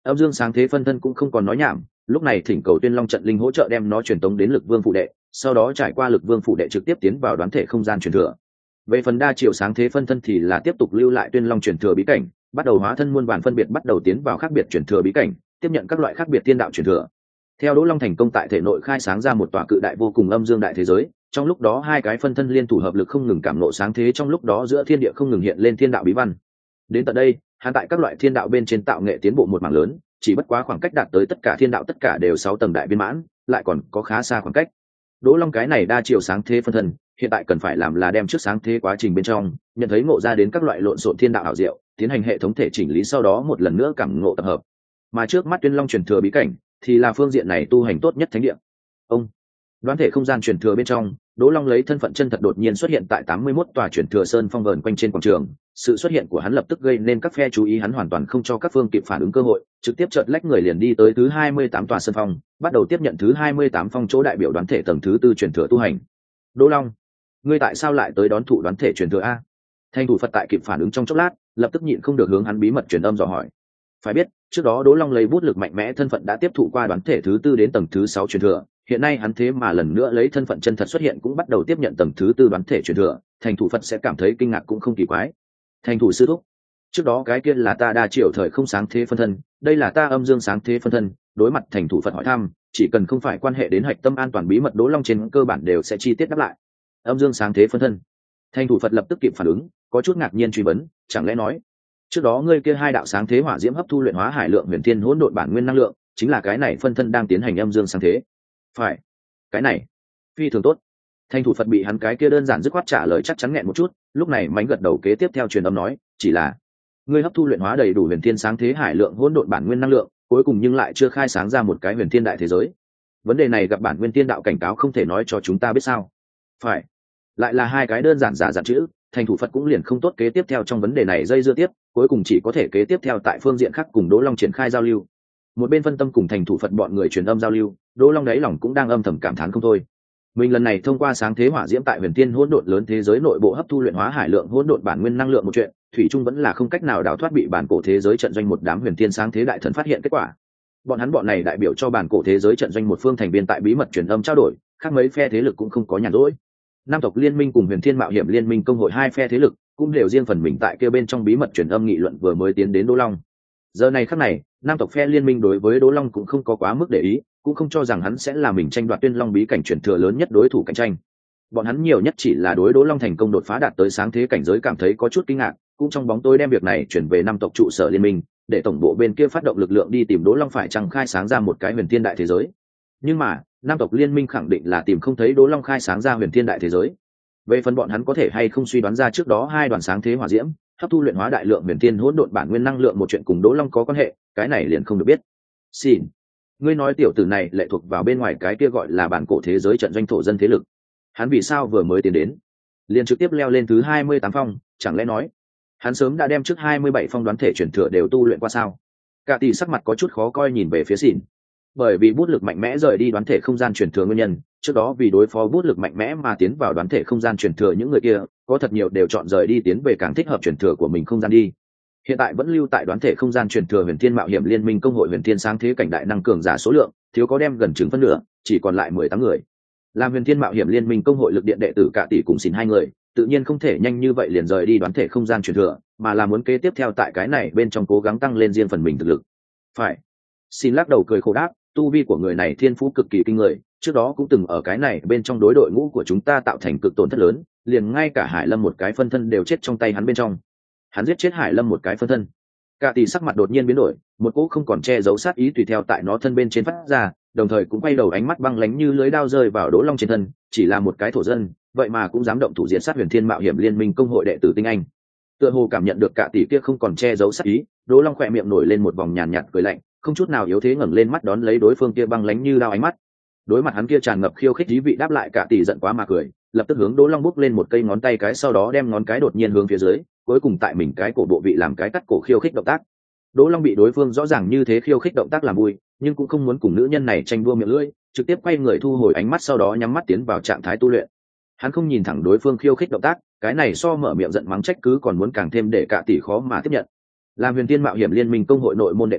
Âm dương sáng thế phân thân cũng không còn nói nhảm, lúc này thỉnh cầu Tuyên Long trận linh hỗ trợ đem nó truyền tống đến Lực Vương phụ đệ, sau đó trải qua Lực Vương phụ đệ trực tiếp tiến vào đoán thể không gian truyền thừa. Về phần đa chiều sáng thế phân thân thì là tiếp tục lưu lại Tuyên Long truyền thừa bí cảnh, bắt đầu hóa thân muôn vàn phân biệt, bắt đầu tiến vào khác biệt truyền thừa bí cảnh, tiếp nhận các loại khác biệt tiên đạo truyền thừa. Theo Đỗ Long thành công tại thể nội khai sáng ra một tòa cự đại vô cùng âm dương đại thế giới, trong lúc đó hai cái phân thân liên thủ hợp lực không ngừng cảm ngộ sáng thế, trong lúc đó giữa thiên địa không ngừng hiện lên thiên đạo bí văn. Đến tận đây, hắn tại các loại thiên đạo bên trên tạo nghệ tiến bộ một mảng lớn, chỉ bất quá khoảng cách đạt tới tất cả thiên đạo tất cả đều sáu tầng đại viên mãn, lại còn có khá xa khoảng cách. Đỗ Long cái này đa chiều sáng thế phân thân, hiện tại cần phải làm là đem trước sáng thế quá trình bên trong, nhận thấy ngộ ra đến các loại lộn xộn thiên đạo ảo diệu, tiến hành hệ thống thể chỉnh lý, sau đó một lần nữa cảm ngộ tập hợp. Mà trước mắt Tuyên Long truyền thừa bí cảnh thì là phương diện này tu hành tốt nhất thánh địa. Ông đoán thể không gian truyền thừa bên trong, Đỗ Long lấy thân phận chân thật đột nhiên xuất hiện tại tám mươi mốt tòa truyền thừa sơn phong vờn quanh trên quảng trường. Sự xuất hiện của hắn lập tức gây nên các phe chú ý, hắn hoàn toàn không cho các phương kịp phản ứng cơ hội, trực tiếp chợt lách người liền đi tới thứ hai mươi tám tòa sơn phong, bắt đầu tiếp nhận thứ hai mươi tám phong chỗ đại biểu đoán thể tầng thứ tư truyền thừa tu hành. Đỗ Long, ngươi tại sao lại tới đón thụ đoán thể truyền thừa a? Thanh thủ Phật tại kịp phản ứng trong chốc lát, lập tức nhịn không được hướng hắn bí mật truyền âm dò hỏi. Phải biết, trước đó Đỗ Long lấy bút lực mạnh mẽ thân phận đã tiếp thụ qua đoán thể thứ tư đến tầng thứ sáu truyền thừa, hiện nay hắn thế mà lần nữa lấy thân phận chân thật xuất hiện cũng bắt đầu tiếp nhận tầng thứ tư đoán thể truyền thừa, thành thủ Phật sẽ cảm thấy kinh ngạc cũng không kỳ quái. Thành thủ sư thúc, trước đó cái kia là ta đa triệu thời không sáng thế phân thân, đây là ta âm dương sáng thế phân thân. Đối mặt thành thủ Phật hỏi thăm, chỉ cần không phải quan hệ đến hạch tâm an toàn bí mật, Đỗ Long trên cơ bản đều sẽ chi tiết đáp lại. Âm dương sáng thế phân thân. Thành thủ Phật lập tức kịp phản ứng, có chút ngạc nhiên truy vấn, chẳng lẽ nói trước đó ngươi kia hai đạo sáng thế hỏa diễm hấp thu luyện hóa hải lượng huyền thiên hỗn độn bản nguyên năng lượng, chính là cái này phân thân đang tiến hành âm dương sáng thế? Phải, cái này phi thường tốt. Thành thủ Phật bị hắn cái kia đơn giản dứt khoát trả lời chắc chắn nghẹn một chút, lúc này mánh gật đầu kế tiếp theo truyền âm nói, chỉ là ngươi hấp thu luyện hóa đầy đủ huyền thiên sáng thế hải lượng hỗn độn bản nguyên năng lượng, cuối cùng nhưng lại chưa khai sáng ra một cái huyền thiên đại thế giới. Vấn đề này gặp bản nguyên tiên đạo cảnh cáo không thể nói cho chúng ta biết sao? Phải, lại là hai cái đơn giản giả dặn chữ. Thành thủ Phật cũng liền không tốt kế tiếp theo trong vấn đề này dây dưa tiếp, cuối cùng chỉ có thể kế tiếp theo tại phương diện khác cùng Đỗ Long triển khai giao lưu. Một bên phân tâm cùng thành thủ Phật bọn người truyền âm giao lưu, Đỗ Long đáy lòng cũng đang âm thầm cảm thán không thôi. Mình lần này thông qua sáng thế hỏa diễm tại huyền thiên hỗn độn lớn thế giới nội bộ hấp thu luyện hóa hải lượng hỗn độn bản nguyên năng lượng một chuyện, thủy chung vẫn là không cách nào đào thoát bị bản cổ thế giới trận doanh một đám huyền thiên sáng thế đại thần phát hiện kết quả. Bọn hắn bọn này đại biểu cho bản cổ thế giới trận doanh một phương thành viên tại bí mật truyền âm trao đổi, khác mấy phe thế lực cũng không có nhàn rỗi. Nam tộc liên minh cùng huyền thiên mạo hiểm liên minh công hội hai phe thế lực cũng đều riêng phần mình tại kia bên trong bí mật truyền âm nghị luận vừa mới tiến đến Đỗ Long. Giờ này khắc này, Nam tộc phe liên minh đối với Đỗ Long cũng không có quá mức để ý, cũng không cho rằng hắn sẽ là mình tranh đoạt Tuyên Long bí cảnh truyền thừa lớn nhất đối thủ cạnh tranh. Bọn hắn nhiều nhất chỉ là đối Đỗ Long thành công đột phá đạt tới sáng thế cảnh giới cảm thấy có chút kinh ngạc, cũng trong bóng tối đem việc này chuyển về Nam tộc trụ sở liên minh, để tổng bộ bên kia phát động lực lượng đi tìm Đỗ Long phải chăng khai sáng ra một cái huyền thiên đại thế giới. Nhưng mà Nam tộc liên minh khẳng định là tìm không thấy Đỗ Long khai sáng ra huyền thiên đại thế giới. Về phần bọn hắn có thể hay không suy đoán ra trước đó hai đoàn sáng thế hỏa diễm hấp thu luyện hóa đại lượng huyền thiên hỗn độn bản nguyên năng lượng một chuyện cùng Đỗ Long có quan hệ, cái này liền không được biết. Xin, ngươi nói tiểu tử này lệ thuộc vào bên ngoài cái kia gọi là bản cổ thế giới trận doanh thổ dân thế lực, hắn vì sao vừa mới tiến đến liền trực tiếp leo lên thứ hai mươi tám phong? Chẳng lẽ nói hắn sớm đã đem trước hai mươi bảy phong đoán thể truyền thừa đều tu luyện qua sao? Cả tỷ sắc mặt có chút khó coi nhìn về phía Xỉn. Bởi vì bút lực mạnh mẽ rời đi đoán thể không gian truyền thừa nguyên nhân, trước đó vì đối phó bút lực mạnh mẽ mà tiến vào đoán thể không gian truyền thừa những người kia, có thật nhiều đều chọn rời đi tiến về càng thích hợp truyền thừa của mình không gian đi. Hiện tại vẫn lưu tại đoán thể không gian truyền thừa huyền thiên mạo hiểm liên minh công hội huyền thiên sáng thế cảnh đại năng cường giả số lượng thiếu có đem gần chừng phân nửa, chỉ còn lại mười tám người. Làm huyền thiên mạo hiểm liên minh công hội lực điện đệ tử cả tỷ cùng Xỉn hai người, tự nhiên không thể nhanh như vậy liền rời đi đoán thể không gian truyền thừa, mà là muốn kế tiếp theo tại cái này bên trong cố gắng tăng lên riêng phần mình thực lực. Phải. Xin lắc đầu cười khổ đáp, tu vi của người này thiên phú cực kỳ kinh người, trước đó cũng từng ở cái này bên trong đối đội ngũ của chúng ta tạo thành cực tổn thất lớn, liền ngay cả Hải Lâm một cái phân thân đều chết trong tay hắn bên trong. Hắn giết chết Hải Lâm một cái phân thân. Cả tỷ sắc mặt đột nhiên biến đổi, một cỗ không còn che giấu sát ý tùy theo tại nó thân bên trên phát ra, đồng thời cũng quay đầu ánh mắt băng lãnh như lưới đao rơi vào Đỗ Long trên thân, chỉ là một cái thổ dân, vậy mà cũng dám động thủ diệt sát huyền thiên mạo hiểm liên minh công hội đệ tử tinh anh. Tựa hồ cảm nhận được cả tỷ kia không còn che giấu sát ý, Đỗ Long khỏe miệng nổi lên một vòng nhàn nhạt cười lạnh, không chút nào yếu thế ngẩng lên mắt đón lấy đối phương kia băng lãnh như đao ánh mắt. Đối mặt hắn kia tràn ngập khiêu khích dí vị đáp lại, cả tỷ giận quá mà cười, lập tức hướng Đỗ Long bốc lên một cây ngón tay cái, sau đó đem ngón cái đột nhiên hướng phía dưới, cuối cùng tại mình cái cổ bộ vị làm cái cắt cổ khiêu khích động tác. Đỗ Long bị đối phương rõ ràng như thế khiêu khích động tác làm vui, nhưng cũng không muốn cùng nữ nhân này tranh đua miệng lưỡi, trực tiếp quay người thu hồi ánh mắt, sau đó nhắm mắt tiến vào trạng thái tu luyện. Hắn không nhìn thẳng đối phương khiêu khích động tác, cái này so mở miệng giận mắng trách cứ còn muốn càng thêm để cả tỷ khó mà tiếp nhận. Làm huyền thiên mạo hiểm liên minh công hội nội môn đệ tử,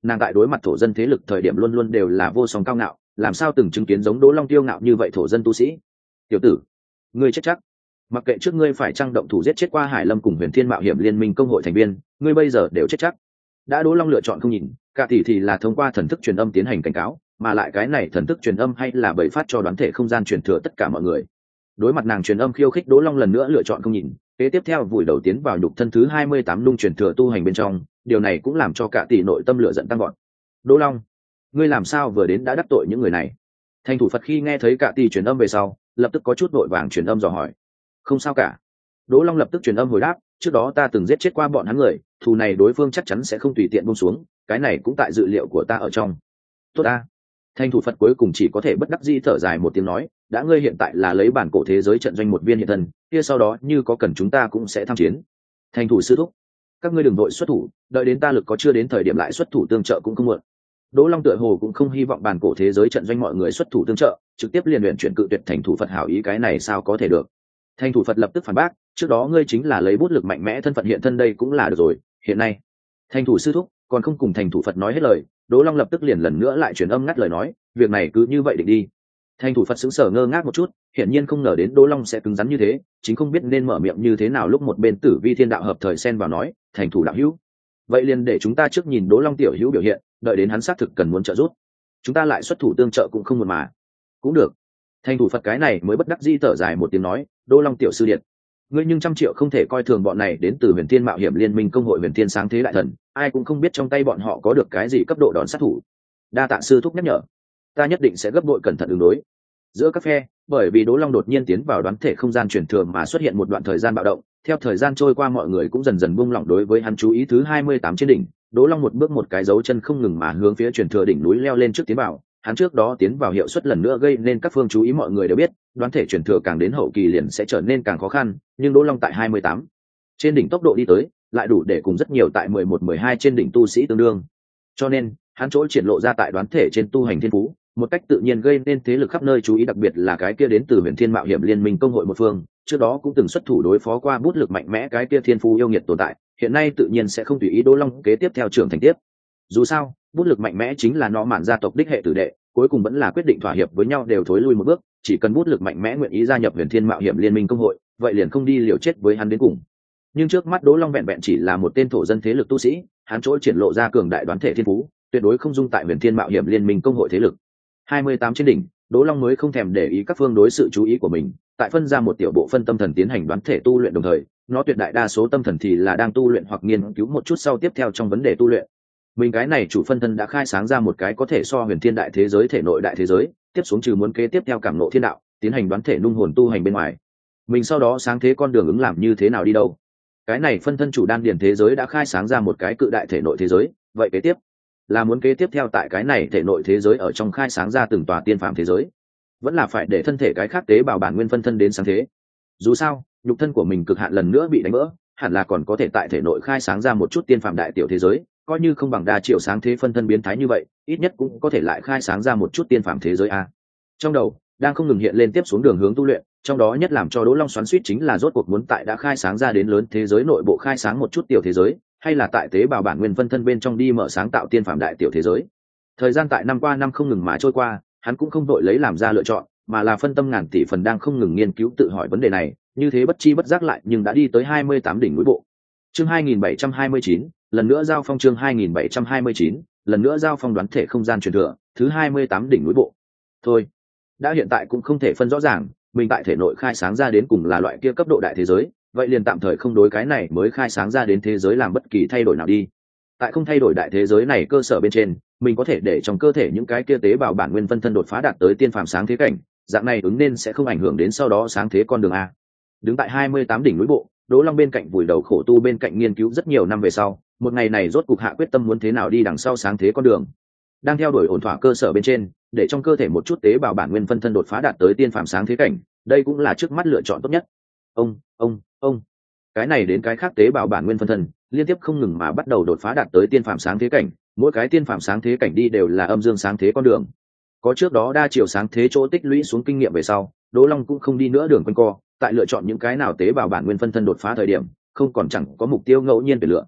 nàng tại đối mặt thổ dân thế lực thời điểm luôn luôn đều là vô song cao ngạo, làm sao từng chứng kiến giống Đỗ Long tiêu ngạo như vậy thổ dân tu sĩ. Tiểu tử, ngươi chết chắc. Mặc kệ trước ngươi phải trang động thủ giết chết qua Hải Lâm cùng Huyền Thiên Mạo Hiểm Liên minh công hội thành viên, ngươi bây giờ đều chết chắc. Đã Đỗ Long lựa chọn không nhìn, cả tỷ thì là thông qua thần thức truyền âm tiến hành cảnh cáo, mà lại cái này thần thức truyền âm hay là bày phát cho đoán thể không gian truyền thừa tất cả mọi người. Đối mặt nàng truyền âm khiêu khích, Đỗ Long lần nữa lựa chọn không nhìn, kế tiếp theo vùi đầu tiến vào nhục thân thứ hai mươi tám lung truyền thừa tu hành bên trong, điều này cũng làm cho cả tỷ nội tâm lửa giận tăng vọt. Đỗ Long, ngươi làm sao vừa đến đã đắc tội những người này? Thành thủ Phật khi nghe thấy cả tỷ truyền âm về sau, lập tức có chút vội vàng truyền âm dò hỏi. Không sao cả. Đỗ Long lập tức truyền âm hồi đáp, trước đó ta từng giết chết qua bọn hắn người, thù này đối phương chắc chắn sẽ không tùy tiện buông xuống, cái này cũng tại dự liệu của ta ở trong. Tốt a. Thành thủ Phật cuối cùng chỉ có thể bất đắc dĩ thở dài một tiếng nói, đã ngươi hiện tại là lấy bản cổ thế giới trận doanh một viên hiện thân, kia sau đó như có cần chúng ta cũng sẽ tham chiến. Thành thủ sư thúc, các ngươi đừng vội xuất thủ, đợi đến ta lực có chưa đến thời điểm lại xuất thủ tương trợ cũng không muộn. Đỗ Long tựa hồ cũng không hy vọng bản cổ thế giới trận doanh mọi người xuất thủ tương trợ, trực tiếp liền luyện chuyển cự tuyệt thành thủ Phật hảo ý, cái này sao có thể được. Thành thủ Phật lập tức phản bác, trước đó ngươi chính là lấy bút lực mạnh mẽ thân phận hiện thân đây cũng là được rồi, hiện nay thành thủ sư thúc còn không cùng thành thủ Phật nói hết lời. Đỗ Long lập tức liền lần nữa lại truyền âm ngắt lời nói, việc này cứ như vậy định đi. Thành thủ Phật sững sờ ngơ ngác một chút, hiển nhiên không ngờ đến Đỗ Long sẽ cứng rắn như thế, chính không biết nên mở miệng như thế nào, lúc một bên Tử Vi Thiên Đạo hợp thời xen vào nói, thành thủ đạo hữu, vậy liền để chúng ta trước nhìn Đỗ Long tiểu hữu biểu hiện, đợi đến hắn xác thực cần muốn trợ giúp, chúng ta lại xuất thủ tương trợ cũng không muộn mà. Cũng được. Thành thủ Phật cái này mới bất đắc dĩ thở dài một tiếng nói, Đỗ Long tiểu sư điện, ngươi nhưng trăm triệu không thể coi thường bọn này đến từ Huyền Thiên Mạo Hiểm Liên minh công hội Huyền Thiên Sáng Thế Đại Thần, ai cũng không biết trong tay bọn họ có được cái gì cấp độ đòn sát thủ. Đa tạ sư thúc nhắc nhở, ta nhất định sẽ gấp bội cẩn thận ứng đối. Giữa các phe, bởi vì Đỗ Long đột nhiên tiến vào đoán thể không gian truyền thừa mà xuất hiện một đoạn thời gian bạo động, theo thời gian trôi qua mọi người cũng dần dần buông lỏng đối với hắn chú ý. Thứ hai mươi tám trên đỉnh, Đỗ Long một bước một cái dấu chân không ngừng mà hướng phía truyền thừa đỉnh núi leo lên trước tiến vào. Hắn trước đó tiến vào hiệu suất lần nữa gây nên các phương chú ý, mọi người đều biết, đoán thể truyền thừa càng đến hậu kỳ liền sẽ trở nên càng khó khăn, nhưng Đỗ Long tại hai mươi tám trên đỉnh tốc độ đi tới, lại đủ để cùng rất nhiều tại mười một mười hai trên đỉnh tu sĩ tương đương. Cho nên, hắn chỗ triển lộ ra tại đoán thể trên tu hành thiên phú, một cách tự nhiên gây nên thế lực khắp nơi chú ý, đặc biệt là cái kia đến từ Huyền Thiên Mạo Hiểm Liên minh công hội một phương, trước đó cũng từng xuất thủ đối phó qua bút lực mạnh mẽ cái kia thiên phú yêu nghiệt tồn tại, hiện nay tự nhiên sẽ không tùy ý Đỗ Long kế tiếp theo trưởng thành tiếp. Dù sao, bút lực mạnh mẽ chính là nó mạn gia tộc đích hệ tử đệ, cuối cùng vẫn là quyết định thỏa hiệp với nhau, đều thối lui một bước, chỉ cần bút lực mạnh mẽ nguyện ý gia nhập Huyền Thiên Mạo Hiểm Liên minh công hội, vậy liền không đi liều chết với hắn đến cùng. Nhưng trước mắt Đỗ Long vẹn vẹn chỉ là một tên thổ dân thế lực tu sĩ, hắn chỗ triển lộ ra cường đại đoán thể thiên phú, tuyệt đối không dung tại Huyền Thiên Mạo Hiểm Liên minh công hội thế lực. hai mươi tám trên đỉnh, Đỗ Long mới không thèm để ý các phương đối sự chú ý của mình, tại phân ra một tiểu bộ phân tâm thần tiến hành đoán thể tu luyện, đồng thời, nó tuyệt đại đa số tâm thần thì là đang tu luyện hoặc nghiên cứu một chút sau tiếp theo trong vấn đề tu luyện. Mình cái này chủ phân thân đã khai sáng ra một cái có thể so huyền thiên đại thế giới thể nội đại thế giới, tiếp xuống trừ muốn kế tiếp theo cảm ngộ thiên đạo, tiến hành đoán thể nung hồn tu hành bên ngoài, mình sau đó sáng thế con đường ứng làm như thế nào đi đâu. Cái này phân thân chủ đan điền thế giới đã khai sáng ra một cái cự đại thể nội thế giới, vậy kế tiếp là muốn kế tiếp theo tại cái này thể nội thế giới ở trong khai sáng ra từng tòa tiên phàm thế giới, vẫn là phải để thân thể cái khác tế bào bản nguyên phân thân đến sáng thế. Dù sao nhục thân của mình cực hạn lần nữa bị đánh vỡ, hẳn là còn có thể tại thể nội khai sáng ra một chút tiên phàm đại tiểu thế giới, coi như không bằng đa triệu sáng thế phân thân biến thái như vậy, ít nhất cũng có thể lại khai sáng ra một chút tiên phàm thế giới a. Trong đầu đang không ngừng hiện lên tiếp xuống đường hướng tu luyện, trong đó nhất làm cho Đỗ Long xoắn xuýt chính là rốt cuộc muốn tại đã khai sáng ra đến lớn thế giới nội bộ khai sáng một chút tiểu thế giới, hay là tại tế bào bản nguyên phân thân bên trong đi mở sáng tạo tiên phàm đại tiểu thế giới. Thời gian tại năm qua năm không ngừng mà trôi qua, hắn cũng không đội lấy làm ra lựa chọn, mà là phân tâm ngàn tỷ phần đang không ngừng nghiên cứu tự hỏi vấn đề này, như thế bất chi bất giác lại nhưng đã đi tới hai mươi tám đỉnh núi bộ. Chương hai nghìn bảy trăm hai mươi chín, lần nữa giao phong. Chương hai nghìn bảy trăm hai mươi chín, lần nữa giao phong đoán thể không gian truyền thừa, thứ hai mươi tám đỉnh núi bộ. Thôi, đã hiện tại cũng không thể phân rõ ràng, mình tại thể nội khai sáng ra đến cùng là loại kia cấp độ đại thế giới, vậy liền tạm thời không đối cái này mới khai sáng ra đến thế giới làm bất kỳ thay đổi nào đi. Tại không thay đổi đại thế giới này cơ sở bên trên, mình có thể để trong cơ thể những cái kia tế bào bản nguyên phân thân đột phá đạt tới tiên phàm sáng thế cảnh, dạng này ứng nên sẽ không ảnh hưởng đến sau đó sáng thế con đường a. Đứng tại hai mươi tám đỉnh núi bộ, Đỗ Long bên cạnh vùi đầu khổ tu, bên cạnh nghiên cứu rất nhiều năm về sau, một ngày này rốt cục hạ quyết tâm muốn thế nào đi đằng sau sáng thế con đường. Đang theo đuổi ổn thỏa cơ sở bên trên, để trong cơ thể một chút tế bào bản nguyên phân thân đột phá đạt tới tiên phàm sáng thế cảnh, đây cũng là trước mắt lựa chọn tốt nhất. Ông, ông, ông. Cái này đến cái khác tế bào bản nguyên phân thân, liên tiếp không ngừng mà bắt đầu đột phá đạt tới tiên phàm sáng thế cảnh, mỗi cái tiên phàm sáng thế cảnh đi đều là âm dương sáng thế con đường. Có trước đó đa chiều sáng thế chỗ tích lũy xuống kinh nghiệm về sau, Đỗ Long cũng không đi nữa đường quanh co, tại lựa chọn những cái nào tế bào bản nguyên phân thân đột phá thời điểm, không còn chẳng có mục tiêu ngẫu nhiên về lựa.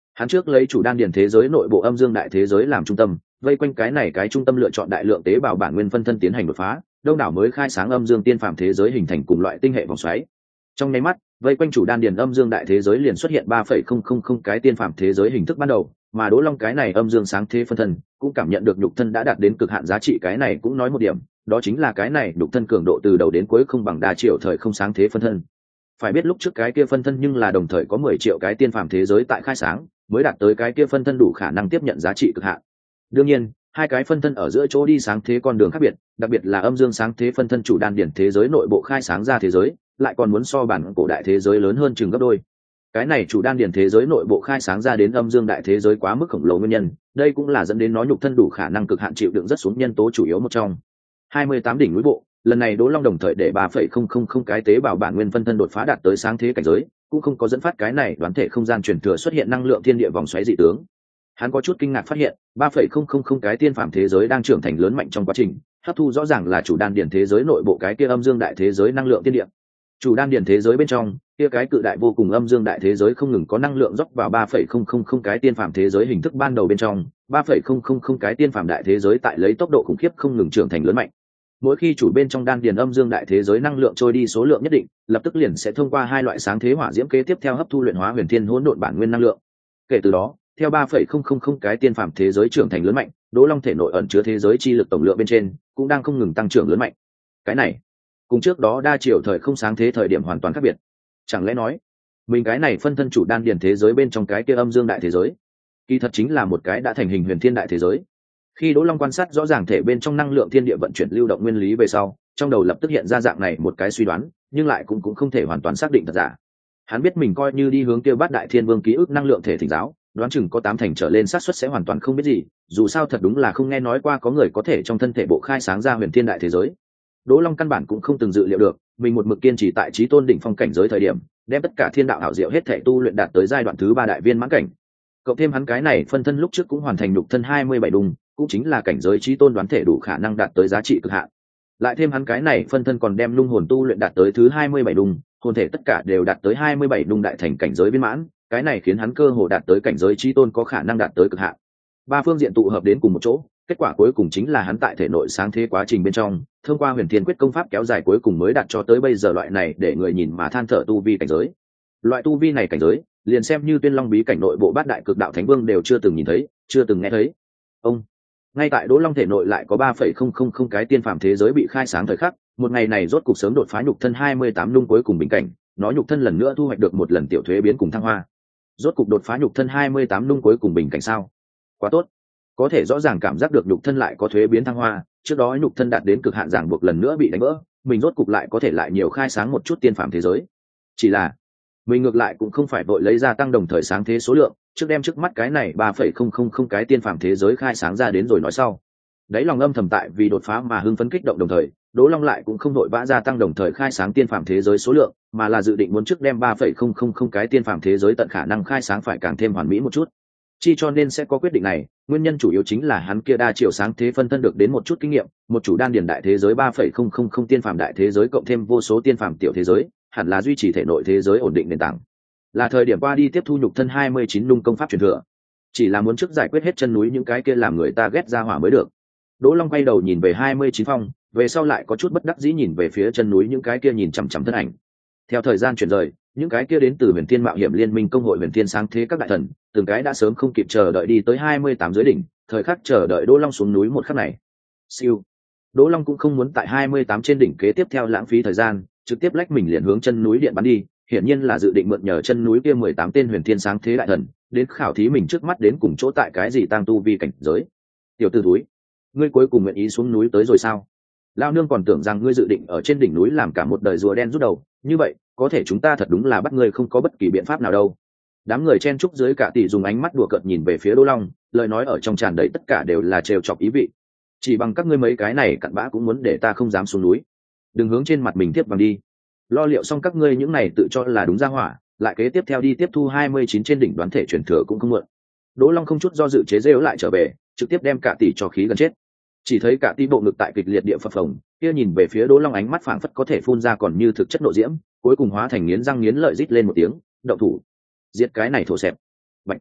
Hắn trước lấy chủ đan điền thế giới nội bộ âm dương đại thế giới làm trung tâm, vây quanh cái này cái trung tâm lựa chọn đại lượng tế bào bản nguyên phân thân tiến hành đột phá, đông đảo mới khai sáng âm dương tiên phàm thế giới hình thành cùng loại tinh hệ vòng xoáy. Trong nháy mắt, vây quanh chủ đan điền âm dương đại thế giới liền xuất hiện ba phẩy không không không cái tiên phàm thế giới hình thức ban đầu, mà Đỗ Long cái này âm dương sáng thế phân thân cũng cảm nhận được nhục thân đã đạt đến cực hạn giá trị. Cái này cũng nói một điểm, đó chính là cái này nhục thân cường độ từ đầu đến cuối không bằng đa triệu thời không sáng thế phân thân. Phải biết lúc trước cái kia phân thân nhưng là đồng thời có mười triệu cái tiên phàm thế giới tại khai sáng, mới đạt tới cái kia phân thân đủ khả năng tiếp nhận giá trị cực hạn. Đương nhiên, hai cái phân thân ở giữa chỗ đi sáng thế con đường khác biệt, đặc biệt là âm dương sáng thế phân thân chủ đan điển thế giới nội bộ khai sáng ra thế giới, lại còn muốn so bản cổ đại thế giới lớn hơn chừng gấp đôi. Cái này chủ đan điển thế giới nội bộ khai sáng ra đến âm dương đại thế giới quá mức khổng lồ nguyên nhân, đây cũng là dẫn đến nó nhục thân đủ khả năng cực hạn chịu đựng rất xuống nhân tố chủ yếu một trong. hai mươi tám đỉnh núi bộ, lần này Đỗ Long đồng thời để ba phẩy không không không cái tế bào bản nguyên phân thân đột phá đạt tới sáng thế cảnh giới, cũng không có dẫn phát cái này đoán thể không gian truyền thừa xuất hiện năng lượng thiên địa vòng xoáy dị tướng. Hắn có chút kinh ngạc phát hiện, ba phẩy không không không cái tiên phàm thế giới đang trưởng thành lớn mạnh trong quá trình hấp thu rõ ràng là chủ đan điển thế giới nội bộ cái kia âm dương đại thế giới năng lượng thiên địa. Chủ đan điển thế giới bên trong, kia cái cự đại vô cùng âm dương đại thế giới không ngừng có năng lượng dốc vào ba phẩy không không không cái tiên phàm thế giới hình thức ban đầu bên trong, ba phẩy không không không cái tiên phàm đại thế giới tại lấy tốc độ khủng khiếp không ngừng trưởng thành lớn mạnh. Mỗi khi chủ bên trong đan điền âm dương đại thế giới năng lượng trôi đi số lượng nhất định, lập tức liền sẽ thông qua hai loại sáng thế hỏa diễm kế tiếp theo hấp thu luyện hóa huyền thiên hỗn độn bản nguyên năng lượng. Kể từ đó, theo ba phẩy không không không cái tiên phàm thế giới trưởng thành lớn mạnh, Đỗ Long thể nội ẩn chứa thế giới chi lực tổng lượng bên trên cũng đang không ngừng tăng trưởng lớn mạnh. Cái này, cùng trước đó đa chiều thời không sáng thế thời điểm hoàn toàn khác biệt. Chẳng lẽ nói, mình cái này phân thân chủ đan điền thế giới bên trong cái kia âm dương đại thế giới, kỳ thật chính là một cái đã thành hình huyền thiên đại thế giới. Khi Đỗ Long quan sát rõ ràng thể bên trong năng lượng thiên địa vận chuyển lưu động nguyên lý về sau, trong đầu lập tức hiện ra dạng này một cái suy đoán, nhưng lại cũng cũng không thể hoàn toàn xác định thật giả. Hắn biết mình coi như đi hướng tiêu bát đại thiên vương ký ức năng lượng thể thỉnh giáo, đoán chừng có tám thành trở lên xác suất sẽ hoàn toàn không biết gì, dù sao thật đúng là không nghe nói qua có người có thể trong thân thể bộ khai sáng ra huyền thiên đại thế giới. Đỗ Long căn bản cũng không từng dự liệu được, mình một mực kiên trì tại chí tôn đỉnh phong cảnh giới thời điểm, đem tất cả thiên đạo ảo diệu hết thể tu luyện đạt tới giai đoạn thứ ba đại viên mãn cảnh. Cộng thêm hắn cái này phân thân lúc trước cũng hoàn thành nhục thân hai mươi bảy đùng, cũng chính là cảnh giới chí tôn đoán thể đủ khả năng đạt tới giá trị cực hạn. Lại thêm hắn cái này phân thân còn đem lung hồn tu luyện đạt tới thứ hai mươi bảy đùng, hồn thể tất cả đều đạt tới hai mươi bảy đùng đại thành cảnh giới viên mãn, cái này khiến hắn cơ hồ đạt tới cảnh giới chí tôn có khả năng đạt tới cực hạn. Ba phương diện tụ hợp đến cùng một chỗ, kết quả cuối cùng chính là hắn tại thể nội sáng thế quá trình bên trong, thông qua huyền thiên quyết công pháp kéo dài cuối cùng mới đạt cho tới bây giờ loại này để người nhìn mà than thở tu vi cảnh giới. Loại tu vi này cảnh giới, liền xem như Tuyên Long bí cảnh nội bộ bát đại cực đạo thánh vương đều chưa từng nhìn thấy, chưa từng nghe thấy. Ông, ngay tại Đỗ Long thể nội lại có ba phẩy không không không cái tiên phàm thế giới bị khai sáng thời khắc, một ngày này rốt cục sớm đột phá nhục thân hai mươi tám nung cuối cùng bình cảnh, nó nhục thân lần nữa thu hoạch được một lần tiểu thuế biến cùng thăng hoa. Rốt cục đột phá nhục thân hai mươi tám nung cuối cùng bình cảnh sao? Quá tốt. Có thể rõ ràng cảm giác được nhục thân lại có thuế biến thăng hoa, trước đó nhục thân đạt đến cực hạn ràng buộc lần nữa bị đánh vỡ, mình rốt cục lại có thể lại nhiều khai sáng một chút tiên phàm thế giới. Chỉ là mình ngược lại cũng không phải vội lấy ra tăng đồng thời sáng thế số lượng, trước đem trước mắt cái này ba phẩy không không không cái tiên phàm thế giới khai sáng ra đến rồi nói sau. Đấy lòng âm thầm tại vì đột phá mà hưng phấn kích động đồng thời, Đỗ Long lại cũng không vội vã gia tăng đồng thời khai sáng tiên phàm thế giới số lượng, mà là dự định muốn trước đem ba phẩy không không không cái tiên phàm thế giới tận khả năng khai sáng phải càng thêm hoàn mỹ một chút. Chi cho nên sẽ có quyết định này, nguyên nhân chủ yếu chính là hắn kia đa chiều sáng thế phân thân được đến một chút kinh nghiệm, một chủ đan điển đại thế giới ba phẩy không không không tiên phàm đại thế giới cộng thêm vô số tiên phàm tiểu thế giới, hẳn là duy trì thể nội thế giới ổn định nền tảng. Là thời điểm qua đi tiếp thu nhục thân hai mươi chín nung công pháp truyền thừa. Chỉ là muốn trước giải quyết hết chân núi những cái kia làm người ta ghét ra hỏa mới được. Đỗ Long quay đầu nhìn về hai mươi chín phong, về sau lại có chút bất đắc dĩ nhìn về phía chân núi những cái kia nhìn chằm chằm thân ảnh. Theo thời gian chuyển rời, những cái kia đến từ Huyền Thiên Mạo Hiểm Liên Minh công hội Huyền Thiên sáng thế các đại thần, từng cái đã sớm không kịp chờ đợi đi tới hai mươi tám dưới đỉnh, thời khắc chờ đợi Đỗ Long xuống núi một khắc này. Siêu. Đỗ Long cũng không muốn tại hai mươi tám trên đỉnh kế tiếp theo lãng phí thời gian, trực tiếp lách mình liền hướng chân núi điện bắn đi, hiển nhiên là dự định mượn nhờ chân núi kia mười tám tên Huyền Thiên sáng thế đại thần, đến khảo thí mình trước mắt đến cùng chỗ tại cái gì tăng tu vi cảnh giới. Tiểu tử túi, ngươi cuối cùng nguyện ý xuống núi tới rồi sao? Lao nương còn tưởng rằng ngươi dự định ở trên đỉnh núi làm cả một đời rùa đen rút đầu, như vậy có thể chúng ta thật đúng là bắt ngươi không có bất kỳ biện pháp nào đâu. Đám người chen trúc dưới cả tỷ dùng ánh mắt đùa cợt nhìn về phía Đỗ Long, lời nói ở trong tràn đầy tất cả đều là trêu chọc ý vị. Chỉ bằng các ngươi mấy cái này cặn bã cũng muốn để ta không dám xuống núi, đừng hướng trên mặt mình tiếp bằng đi. Lo liệu xong các ngươi những này tự cho là đúng ra hỏa, lại kế tiếp theo đi tiếp thu hai mươi chín trên đỉnh đoán thể truyền thừa cũng không muộn. Đỗ Long không chút do dự chế giễu lại trở về, trực tiếp đem cả tỷ cho khí gần chết. Chỉ thấy cả tỷ bộ ngực tại kịch liệt địa phập phồng, kia nhìn về phía Đỗ Long ánh mắt phảng phất có thể phun ra còn như thực chất nộ diễm, cuối cùng hóa thành nghiến răng nghiến lợi rít lên một tiếng, động thủ, giết cái này thổ xẹp. Bạch.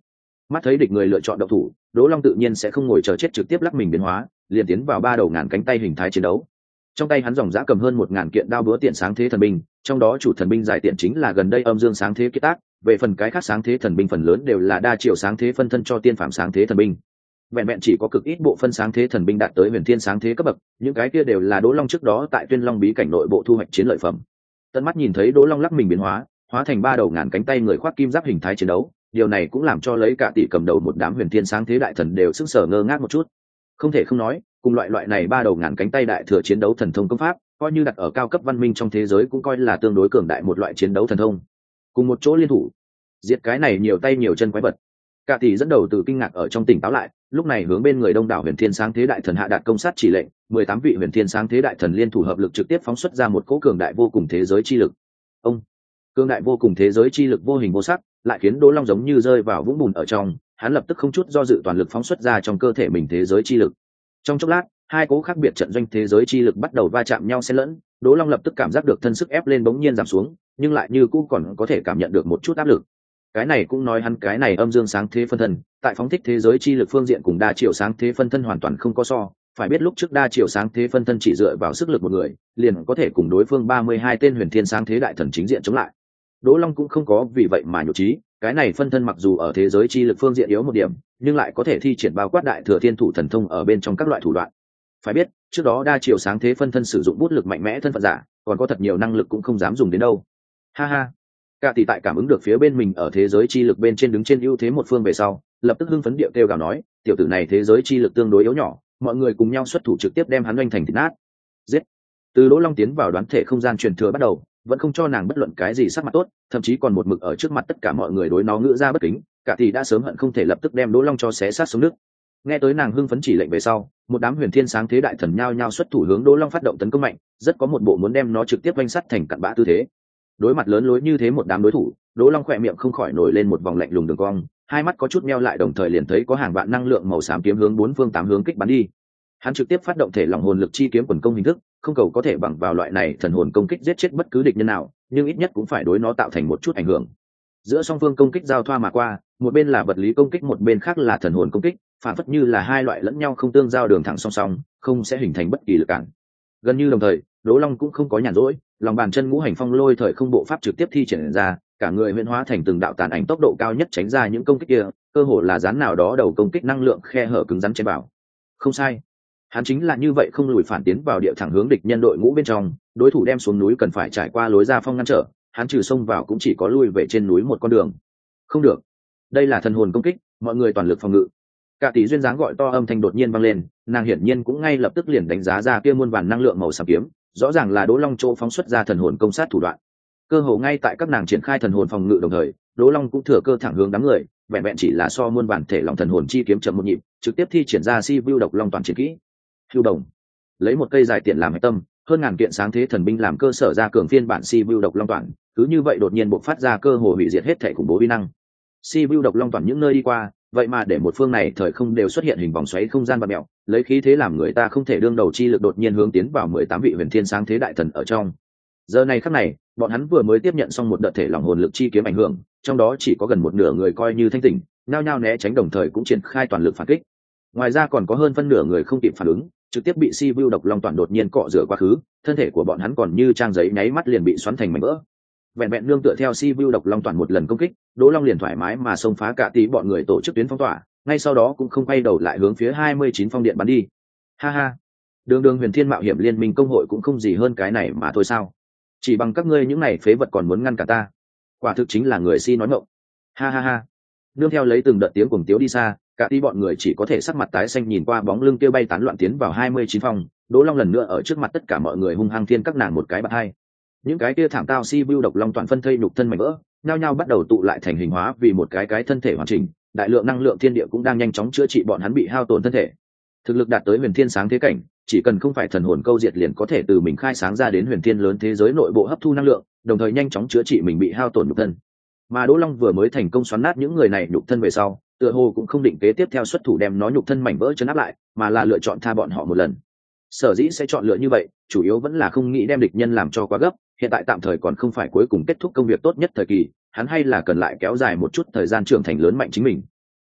Mắt thấy địch người lựa chọn động thủ, Đỗ Long tự nhiên sẽ không ngồi chờ chết, trực tiếp lắc mình biến hóa, liền tiến vào ba đầu ngàn cánh tay hình thái chiến đấu. Trong tay hắn dòng dã cầm hơn một ngàn kiện đao búa tiện sáng thế thần binh, trong đó chủ thần binh giải tiện chính là gần đây âm dương sáng thế kiệt tác, về phần cái khác sáng thế thần binh phần lớn đều là đa triệu sáng thế phân thân cho tiên phạm sáng thế thần binh. Vẹn vẹn chỉ có cực ít bộ phân sáng thế thần binh đạt tới huyền thiên sáng thế cấp bậc, những cái kia đều là Đỗ Long trước đó tại Tuyên Long bí cảnh nội bộ thu hoạch chiến lợi phẩm. Tận mắt nhìn thấy Đỗ Long lắc mình biến hóa, hóa thành ba đầu ngàn cánh tay người khoác kim giáp hình thái chiến đấu, điều này cũng làm cho lấy cả tỷ cầm đầu một đám huyền thiên sáng thế đại thần đều sững sờ ngơ ngác một chút. Không thể không nói, cùng loại loại này ba đầu ngàn cánh tay đại thừa chiến đấu thần thông công pháp, coi như đặt ở cao cấp văn minh trong thế giới cũng coi là tương đối cường đại một loại chiến đấu thần thông. Cùng một chỗ liên thủ, diệt cái này nhiều tay nhiều chân quái vật. Cả tỷ dẫn đầu từ kinh ngạc ở trong tỉnh táo lại, lúc này hướng bên người đông đảo huyền thiên sáng thế đại thần hạ đạt công sát chỉ lệnh, mười tám vị huyền thiên sáng thế đại thần liên thủ hợp lực trực tiếp phóng xuất ra một cỗ cường đại vô cùng thế giới chi lực. Ông cường đại vô cùng thế giới chi lực vô hình vô sắc, lại khiến Đỗ Long giống như rơi vào vũng bùn ở trong, hắn lập tức không chút do dự toàn lực phóng xuất ra trong cơ thể mình thế giới chi lực. Trong chốc lát, hai cỗ khác biệt trận doanh thế giới chi lực bắt đầu va chạm nhau xen lẫn, Đỗ Long lập tức cảm giác được thân sức ép lên bỗng nhiên giảm xuống, nhưng lại như cũ còn có thể cảm nhận được một chút áp lực. Cái này cũng nói hắn cái này âm dương sáng thế phân thân, tại phóng thích thế giới chi lực phương diện cùng đa triệu sáng thế phân thân hoàn toàn không có so, phải biết lúc trước đa triệu sáng thế phân thân chỉ dựa vào sức lực một người, liền có thể cùng đối phương ba mươi hai tên huyền thiên sáng thế đại thần chính diện chống lại. Đỗ Long cũng không có vì vậy mà nhụt chí, cái này phân thân mặc dù ở thế giới chi lực phương diện yếu một điểm, nhưng lại có thể thi triển bao quát đại thừa thiên thủ thần thông ở bên trong các loại thủ đoạn. Phải biết, trước đó đa triệu sáng thế phân thân sử dụng bút lực mạnh mẽ thân phận giả, còn có thật nhiều năng lực cũng không dám dùng đến đâu. Ha ha. Cả tỷ tại cảm ứng được phía bên mình ở thế giới chi lực bên trên đứng trên ưu thế một phương về sau, lập tức hưng phấn điệu kêu gào nói, tiểu tử này thế giới chi lực tương đối yếu nhỏ, mọi người cùng nhau xuất thủ trực tiếp đem hắn oanh thành thịt nát. Giết. Từ Đỗ Long tiến vào đoán thể không gian truyền thừa bắt đầu, vẫn không cho nàng bất luận cái gì sắc mặt tốt, thậm chí còn một mực ở trước mặt tất cả mọi người đối nó ngữ ra bất kính, cả tỷ đã sớm hận không thể lập tức đem Đỗ Long cho xé sát xuống nước. Nghe tới nàng hưng phấn chỉ lệnh về sau, một đám huyền thiên sáng thế đại thần nhao nhao xuất thủ hướng Đỗ Long phát động tấn công mạnh, rất có một bộ muốn đem nó trực tiếp vanh sắt thành cặn bã tư thế. Đối mặt lớn lối như thế một đám đối thủ, Đỗ Long khỏe miệng không khỏi nổi lên một vòng lạnh lùng đường cong, hai mắt có chút meo lại, đồng thời liền thấy có hàng vạn năng lượng màu xám kiếm hướng bốn phương tám hướng kích bắn đi. Hắn trực tiếp phát động thể lòng hồn lực chi kiếm quần công hình thức, không cầu có thể bằng vào loại này thần hồn công kích giết chết bất cứ địch nhân nào, nhưng ít nhất cũng phải đối nó tạo thành một chút ảnh hưởng. Giữa song phương công kích giao thoa mà qua, một bên là vật lý công kích, một bên khác là thần hồn công kích, phản phất như là hai loại lẫn nhau không tương giao đường thẳng song song, không sẽ hình thành bất kỳ lực cản. Gần như đồng thời, Đỗ Long cũng không có nhàn rỗi, lòng bàn chân ngũ hành phong lôi thời không bộ pháp trực tiếp thi triển ra, cả người huyễn hóa thành từng đạo tàn ảnh tốc độ cao nhất tránh ra những công kích kia, cơ hồ là dán nào đó đầu công kích năng lượng khe hở cứng rắn trên bảo. Không sai, hắn chính là như vậy không lùi phản tiến vào địa thẳng hướng địch nhân đội ngũ bên trong, đối thủ đem xuống núi cần phải trải qua lối ra phong ngăn trở, hắn trừ xông vào cũng chỉ có lui về trên núi một con đường. Không được, đây là thần hồn công kích, mọi người toàn lực phòng ngự. Cả tỷ duyên dáng gọi to âm thanh đột nhiên vang lên, nàng hiển nhiên cũng ngay lập tức liền đánh giá ra kia muôn vàn năng lượng màu xám kiếm, rõ ràng là Đỗ Long chỗ phóng xuất ra thần hồn công sát thủ đoạn. Cơ hồ ngay tại các nàng triển khai thần hồn phòng ngự đồng thời, Đỗ Long cũng thừa cơ thẳng hướng đám người, vẹn vẹn chỉ là so muôn vàn thể lòng thần hồn chi kiếm chậm một nhịp, trực tiếp thi triển ra si view độc long toàn chiến kỹ. Hưu đồng, lấy một cây dài tiện làm hệ tâm, hơn ngàn kiện sáng thế thần binh làm cơ sở ra cường phiên bản si view độc long toàn, cứ như vậy đột nhiên bộc phát ra cơ hồ hủy diệt hết thể khủng bố uy năng. Si view độc long toàn những nơi đi qua, vậy mà để một phương này thời không đều xuất hiện hình vòng xoáy không gian và mèo, lấy khí thế làm người ta không thể đương đầu chi lực đột nhiên hướng tiến vào mười tám vị huyền thiên sáng thế đại thần ở trong. Giờ này khắc này, bọn hắn vừa mới tiếp nhận xong một đợt thể lòng hồn lực chi kiếm ảnh hưởng, trong đó chỉ có gần một nửa người coi như thanh tỉnh, nhao nhao né tránh, đồng thời cũng triển khai toàn lực phản kích. Ngoài ra còn có hơn phân nửa người không kịp phản ứng, trực tiếp bị si view độc long toàn đột nhiên cọ rửa quá khứ, thân thể của bọn hắn còn như trang giấy nháy mắt liền bị xoắn thành mảnh vỡ. Vẹn vẹn nương tựa theo si view độc long toàn một lần công kích, Đỗ Long liền thoải mái mà xông phá cả tí bọn người tổ chức tuyến phong tỏa, ngay sau đó cũng không quay đầu lại hướng phía hai mươi chín phong điện bắn đi. Ha ha, đường đường huyền thiên mạo hiểm liên minh công hội cũng không gì hơn cái này mà thôi sao? Chỉ bằng các ngươi những này phế vật còn muốn ngăn cả ta, quả thực chính là người si nói ngọng. Ha ha ha. Nương theo lấy từng đợt tiếng cuồng tiếu đi xa, cả tí bọn người chỉ có thể sắc mặt tái xanh nhìn qua bóng lưng kia bay tán loạn tiến vào hai mươi chín phòng. Đỗ Long lần nữa ở trước mặt tất cả mọi người hung hăng thiên các nàng một cái bạt hai. Những cái kia thảm tao si view độc long toàn phân thây nhục thân mảnh vỡ, nhao nhao bắt đầu tụ lại thành hình hóa vì một cái cái thân thể hoàn chỉnh, đại lượng năng lượng thiên địa cũng đang nhanh chóng chữa trị bọn hắn bị hao tổn thân thể. Thực lực đạt tới huyền thiên sáng thế cảnh, chỉ cần không phải thần hồn câu diệt liền có thể từ mình khai sáng ra đến huyền thiên lớn thế giới nội bộ hấp thu năng lượng, đồng thời nhanh chóng chữa trị mình bị hao tổn nhục thân. Mà Đỗ Long vừa mới thành công xoắn nát những người này nhục thân về sau, tựa hồ cũng không định kế tiếp theo xuất thủ đem nó nhục thân mảnh vỡ chấn áp lại, mà là lựa chọn tha bọn họ một lần. Sở dĩ sẽ chọn lựa như vậy, chủ yếu vẫn là không nghĩ đem địch nhân làm cho quá gấp, hiện tại tạm thời còn không phải cuối cùng kết thúc công việc tốt nhất thời kỳ, hắn hay là cần lại kéo dài một chút thời gian trưởng thành lớn mạnh chính mình.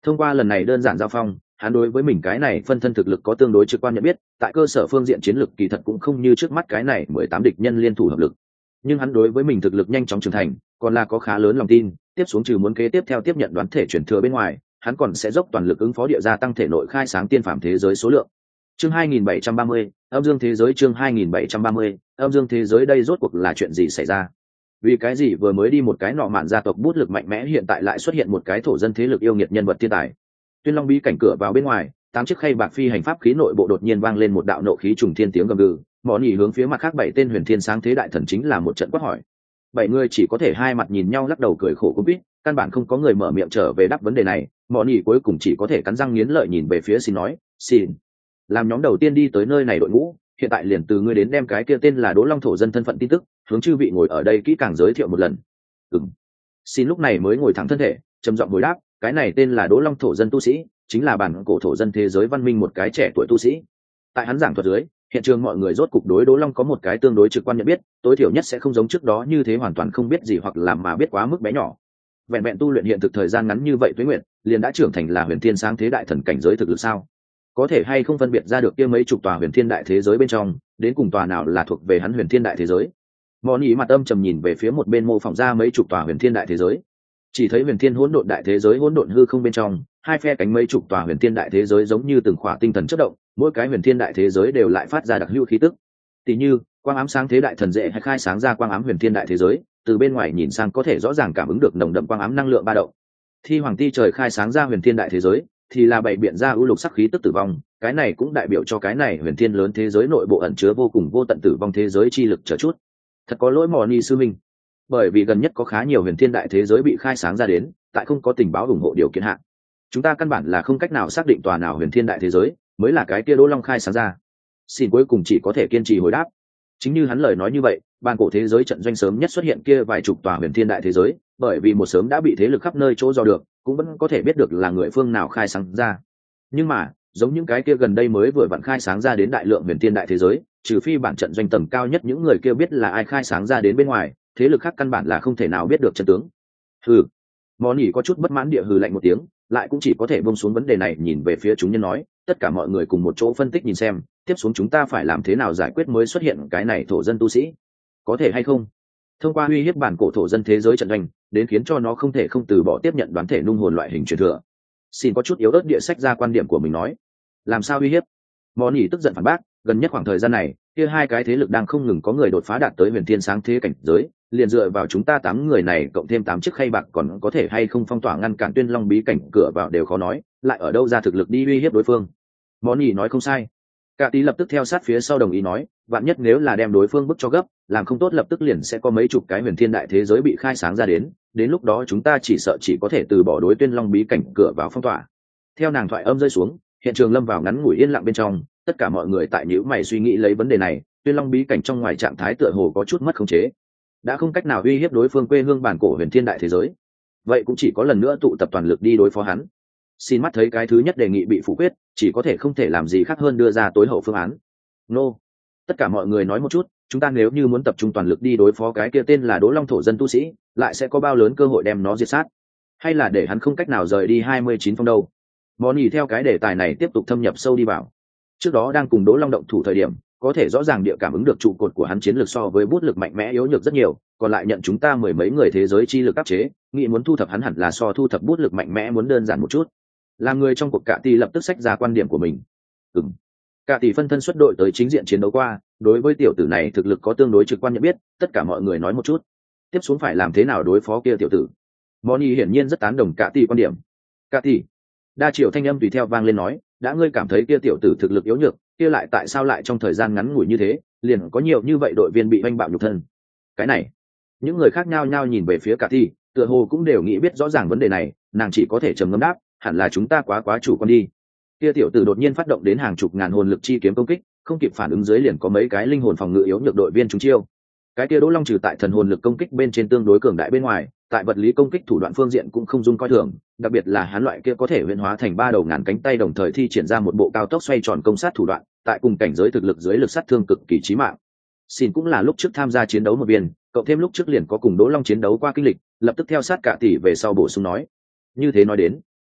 Thông qua lần này đơn giản giao phong, hắn đối với mình cái này phân thân thực lực có tương đối trực quan nhận biết, tại cơ sở phương diện chiến lược kỳ thật cũng không như trước mắt cái này mười tám địch nhân liên thủ hợp lực. Nhưng hắn đối với mình thực lực nhanh chóng trưởng thành, còn là có khá lớn lòng tin, tiếp xuống trừ muốn kế tiếp theo tiếp nhận đoán thể chuyển thừa bên ngoài, hắn còn sẽ dốc toàn lực ứng phó địa gia tăng thể nội khai sáng tiên phàm thế giới số lượng. Chương hai nghìn bảy trăm ba mươi, âm dương thế giới chương hai nghìn bảy trăm ba mươi, âm dương thế giới đây rốt cuộc là chuyện gì xảy ra? Vì cái gì vừa mới đi một cái nọ mạn gia tộc bút lực mạnh mẽ hiện tại lại xuất hiện một cái thổ dân thế lực yêu nghiệt nhân vật thiên tài? Tuyên Long bí cảnh cửa vào bên ngoài, tám chiếc khay bạc phi hành pháp khí nội bộ đột nhiên vang lên một đạo nộ khí trùng thiên tiếng gầm gừ, mỏ nhỉ hướng phía mặt khác bảy tên huyền thiên sáng thế đại thần chính là một trận quát hỏi. Bảy người chỉ có thể hai mặt nhìn nhau lắc đầu cười khổ cũng biết, căn bản không có người mở miệng trở về đáp vấn đề này, mỏ nhỉ cuối cùng chỉ có thể cắn răng nghiến lợi nhìn về phía xin nói, xin. Làm nhóm đầu tiên đi tới nơi này đội ngũ, hiện tại liền từ ngươi đến đem cái kia tên là Đỗ Long thổ dân thân phận tin tức, hướng chư vị ngồi ở đây kỹ càng giới thiệu một lần. Ừm. Xin lúc này mới ngồi thẳng thân thể, trầm giọng hồi đáp, cái này tên là Đỗ Long thổ dân tu sĩ, chính là bản cổ thổ dân thế giới văn minh một cái trẻ tuổi tu sĩ. Tại hắn giảng thuật dưới, hiện trường mọi người rốt cục đối Đỗ Long có một cái tương đối trực quan nhận biết, tối thiểu nhất sẽ không giống trước đó như thế hoàn toàn không biết gì hoặc làm mà biết quá mức bé nhỏ. Vẹn vẹn tu luyện hiện thực thời gian ngắn như vậy tuế nguyện, liền đã trưởng thành là huyền thiên sáng thế đại thần cảnh giới thực lực sao? Có thể hay không phân biệt ra được kia mấy chục tòa huyền thiên đại thế giới bên trong, đến cùng tòa nào là thuộc về hắn huyền thiên đại thế giới? Mọn ý mặt âm trầm nhìn về phía một bên mô phỏng ra mấy chục tòa huyền thiên đại thế giới, chỉ thấy huyền thiên hỗn độn đại thế giới hỗn độn hư không bên trong, hai phe cánh mấy chục tòa huyền thiên đại thế giới giống như từng khỏa tinh thần chất động, mỗi cái huyền thiên đại thế giới đều lại phát ra đặc hữu khí tức. Tỷ như quang ám sáng thế đại thần dễ hay khai sáng ra quang ám huyền thiên đại thế giới, từ bên ngoài nhìn sang có thể rõ ràng cảm ứng được nồng đậm quang ám năng lượng ba động. Thi hoàng ti trời khai sáng ra huyền thiên đại thế giới, thì là bảy biện ra ưu lục sắc khí tức tử vong, cái này cũng đại biểu cho cái này huyền thiên lớn thế giới nội bộ ẩn chứa vô cùng vô tận tử vong thế giới chi lực trở chút. Thật có lỗi mò ni sư minh, bởi vì gần nhất có khá nhiều huyền thiên đại thế giới bị khai sáng ra đến, tại không có tình báo ủng hộ điều kiện hạn, chúng ta căn bản là không cách nào xác định tòa nào huyền thiên đại thế giới mới là cái kia Đỗ Long khai sáng ra. Xin cuối cùng chỉ có thể kiên trì hồi đáp. Chính như hắn lời nói như vậy, ban cổ thế giới trận doanh sớm nhất xuất hiện kia vài chục tòa huyền thiên đại thế giới, bởi vì một sớm đã bị thế lực khắp nơi chỗ dò được, cũng vẫn có thể biết được là người phương nào khai sáng ra. Nhưng mà giống những cái kia gần đây mới vừa vặn khai sáng ra đến đại lượng huyền thiên đại thế giới, trừ phi bản trận doanh tầm cao nhất những người kia biết là ai khai sáng ra đến bên ngoài, thế lực khác căn bản là không thể nào biết được chân tướng. Hừ. Món nhỉ có chút bất mãn địa hừ lạnh một tiếng, lại cũng chỉ có thể buông xuống vấn đề này nhìn về phía chúng nhân nói, tất cả mọi người cùng một chỗ phân tích nhìn xem, tiếp xuống chúng ta phải làm thế nào giải quyết mới xuất hiện cái này thổ dân tu sĩ, có thể hay không thông qua uy hiếp bản cổ thổ dân thế giới trận doanh, đến khiến cho nó không thể không từ bỏ tiếp nhận đoán thể nung hồn loại hình truyền thừa. Xin có chút yếu ớt địa sách ra quan điểm của mình nói, làm sao uy hiếp? Món nhỉ tức giận phản bác, gần nhất khoảng thời gian này, kia hai cái thế lực đang không ngừng có người đột phá đạt tới huyền thiên sáng thế cảnh giới, liền dựa vào chúng ta tám người này cộng thêm tám chiếc khay bạc còn có thể hay không phong tỏa ngăn cản Tuyên Long bí cảnh cửa vào đều khó nói, lại ở đâu ra thực lực đi uy hiếp đối phương. Món nhỉ nói không sai. Cả tí lập tức theo sát phía sau đồng ý nói, vạn nhất nếu là đem đối phương bức cho gấp, làm không tốt lập tức liền sẽ có mấy chục cái huyền thiên đại thế giới bị khai sáng ra đến, đến lúc đó chúng ta chỉ sợ chỉ có thể từ bỏ đối Tuyên Long bí cảnh cửa vào phong tỏa. Theo nàng thoại âm rơi xuống, hiện trường lâm vào ngắn ngủi yên lặng bên trong, tất cả mọi người tại nhíu mày suy nghĩ lấy vấn đề này. Tuyên Long bí cảnh trong ngoài trạng thái tựa hồ có chút mất khống chế, đã không cách nào uy hiếp đối phương quê hương bản cổ huyền thiên đại thế giới, vậy cũng chỉ có lần nữa tụ tập toàn lực đi đối phó hắn. Xin mắt thấy cái thứ nhất đề nghị bị phủ quyết, chỉ có thể không thể làm gì khác hơn đưa ra tối hậu phương án. Nô, tất cả mọi người nói một chút, chúng ta nếu như muốn tập trung toàn lực đi đối phó cái kia tên là Đỗ Long thổ dân tu sĩ, lại sẽ có bao lớn cơ hội đem nó diệt sát, hay là để hắn không cách nào rời đi hai mươi chín phong đâu? Món nhỉ theo cái đề tài này tiếp tục thâm nhập sâu đi vào. Trước đó đang cùng Đỗ Long động thủ thời điểm, có thể rõ ràng địa cảm ứng được trụ cột của hắn chiến lược so với bút lực mạnh mẽ yếu nhược rất nhiều, còn lại nhận chúng ta mười mấy người thế giới chi lực áp chế, nghĩ muốn thu thập hắn hẳn là so thu thập bút lực mạnh mẽ muốn đơn giản một chút. Làm người trong cuộc Cạ Tỷ lập tức xách ra quan điểm của mình. Ừm. Cạ Tỷ phân thân xuất đội tới chính diện chiến đấu qua, đối với tiểu tử này thực lực có tương đối trực quan nhận biết, tất cả mọi người nói một chút. Tiếp xuống phải làm thế nào đối phó kia tiểu tử? Moni hiển nhiên rất tán đồng Cạ Tỷ quan điểm. Cạ Tỷ. Đa triệu thanh âm tùy theo vang lên nói, đã ngươi cảm thấy kia tiểu tử thực lực yếu nhược, kia lại tại sao lại trong thời gian ngắn ngủi như thế liền có nhiều như vậy đội viên bị oanh bạo nhục thân? Cái này, những người khác nhao nhao nhìn về phía Cạ Tỷ, tựa hồ cũng đều nghĩ biết rõ ràng vấn đề này, nàng chỉ có thể trầm ngâm đáp, hẳn là chúng ta quá quá chủ quan đi. Kia tiểu tử đột nhiên phát động đến hàng chục ngàn hồn lực chi kiếm công kích, không kịp phản ứng dưới liền có mấy cái linh hồn phòng ngự yếu nhược đội viên trúng chiêu. Cái kia Đỗ Long trừ tại thần hồn lực công kích bên trên tương đối cường đại bên ngoài, tại vật lý công kích thủ đoạn phương diện cũng không dung coi thường, đặc biệt là hắn loại kia có thể huyễn hóa thành ba đầu ngàn cánh tay đồng thời thi triển ra một bộ cao tốc xoay tròn công sát thủ đoạn, tại cùng cảnh giới thực lực dưới lực sát thương cực kỳ chí mạng. Xin cũng là lúc trước tham gia chiến đấu một viên, cộng thêm lúc trước liền có cùng Đỗ Long chiến đấu qua kinh lịch, lập tức theo sát Cạ Tỷ về sau bổ sung nói. Như thế nói đến,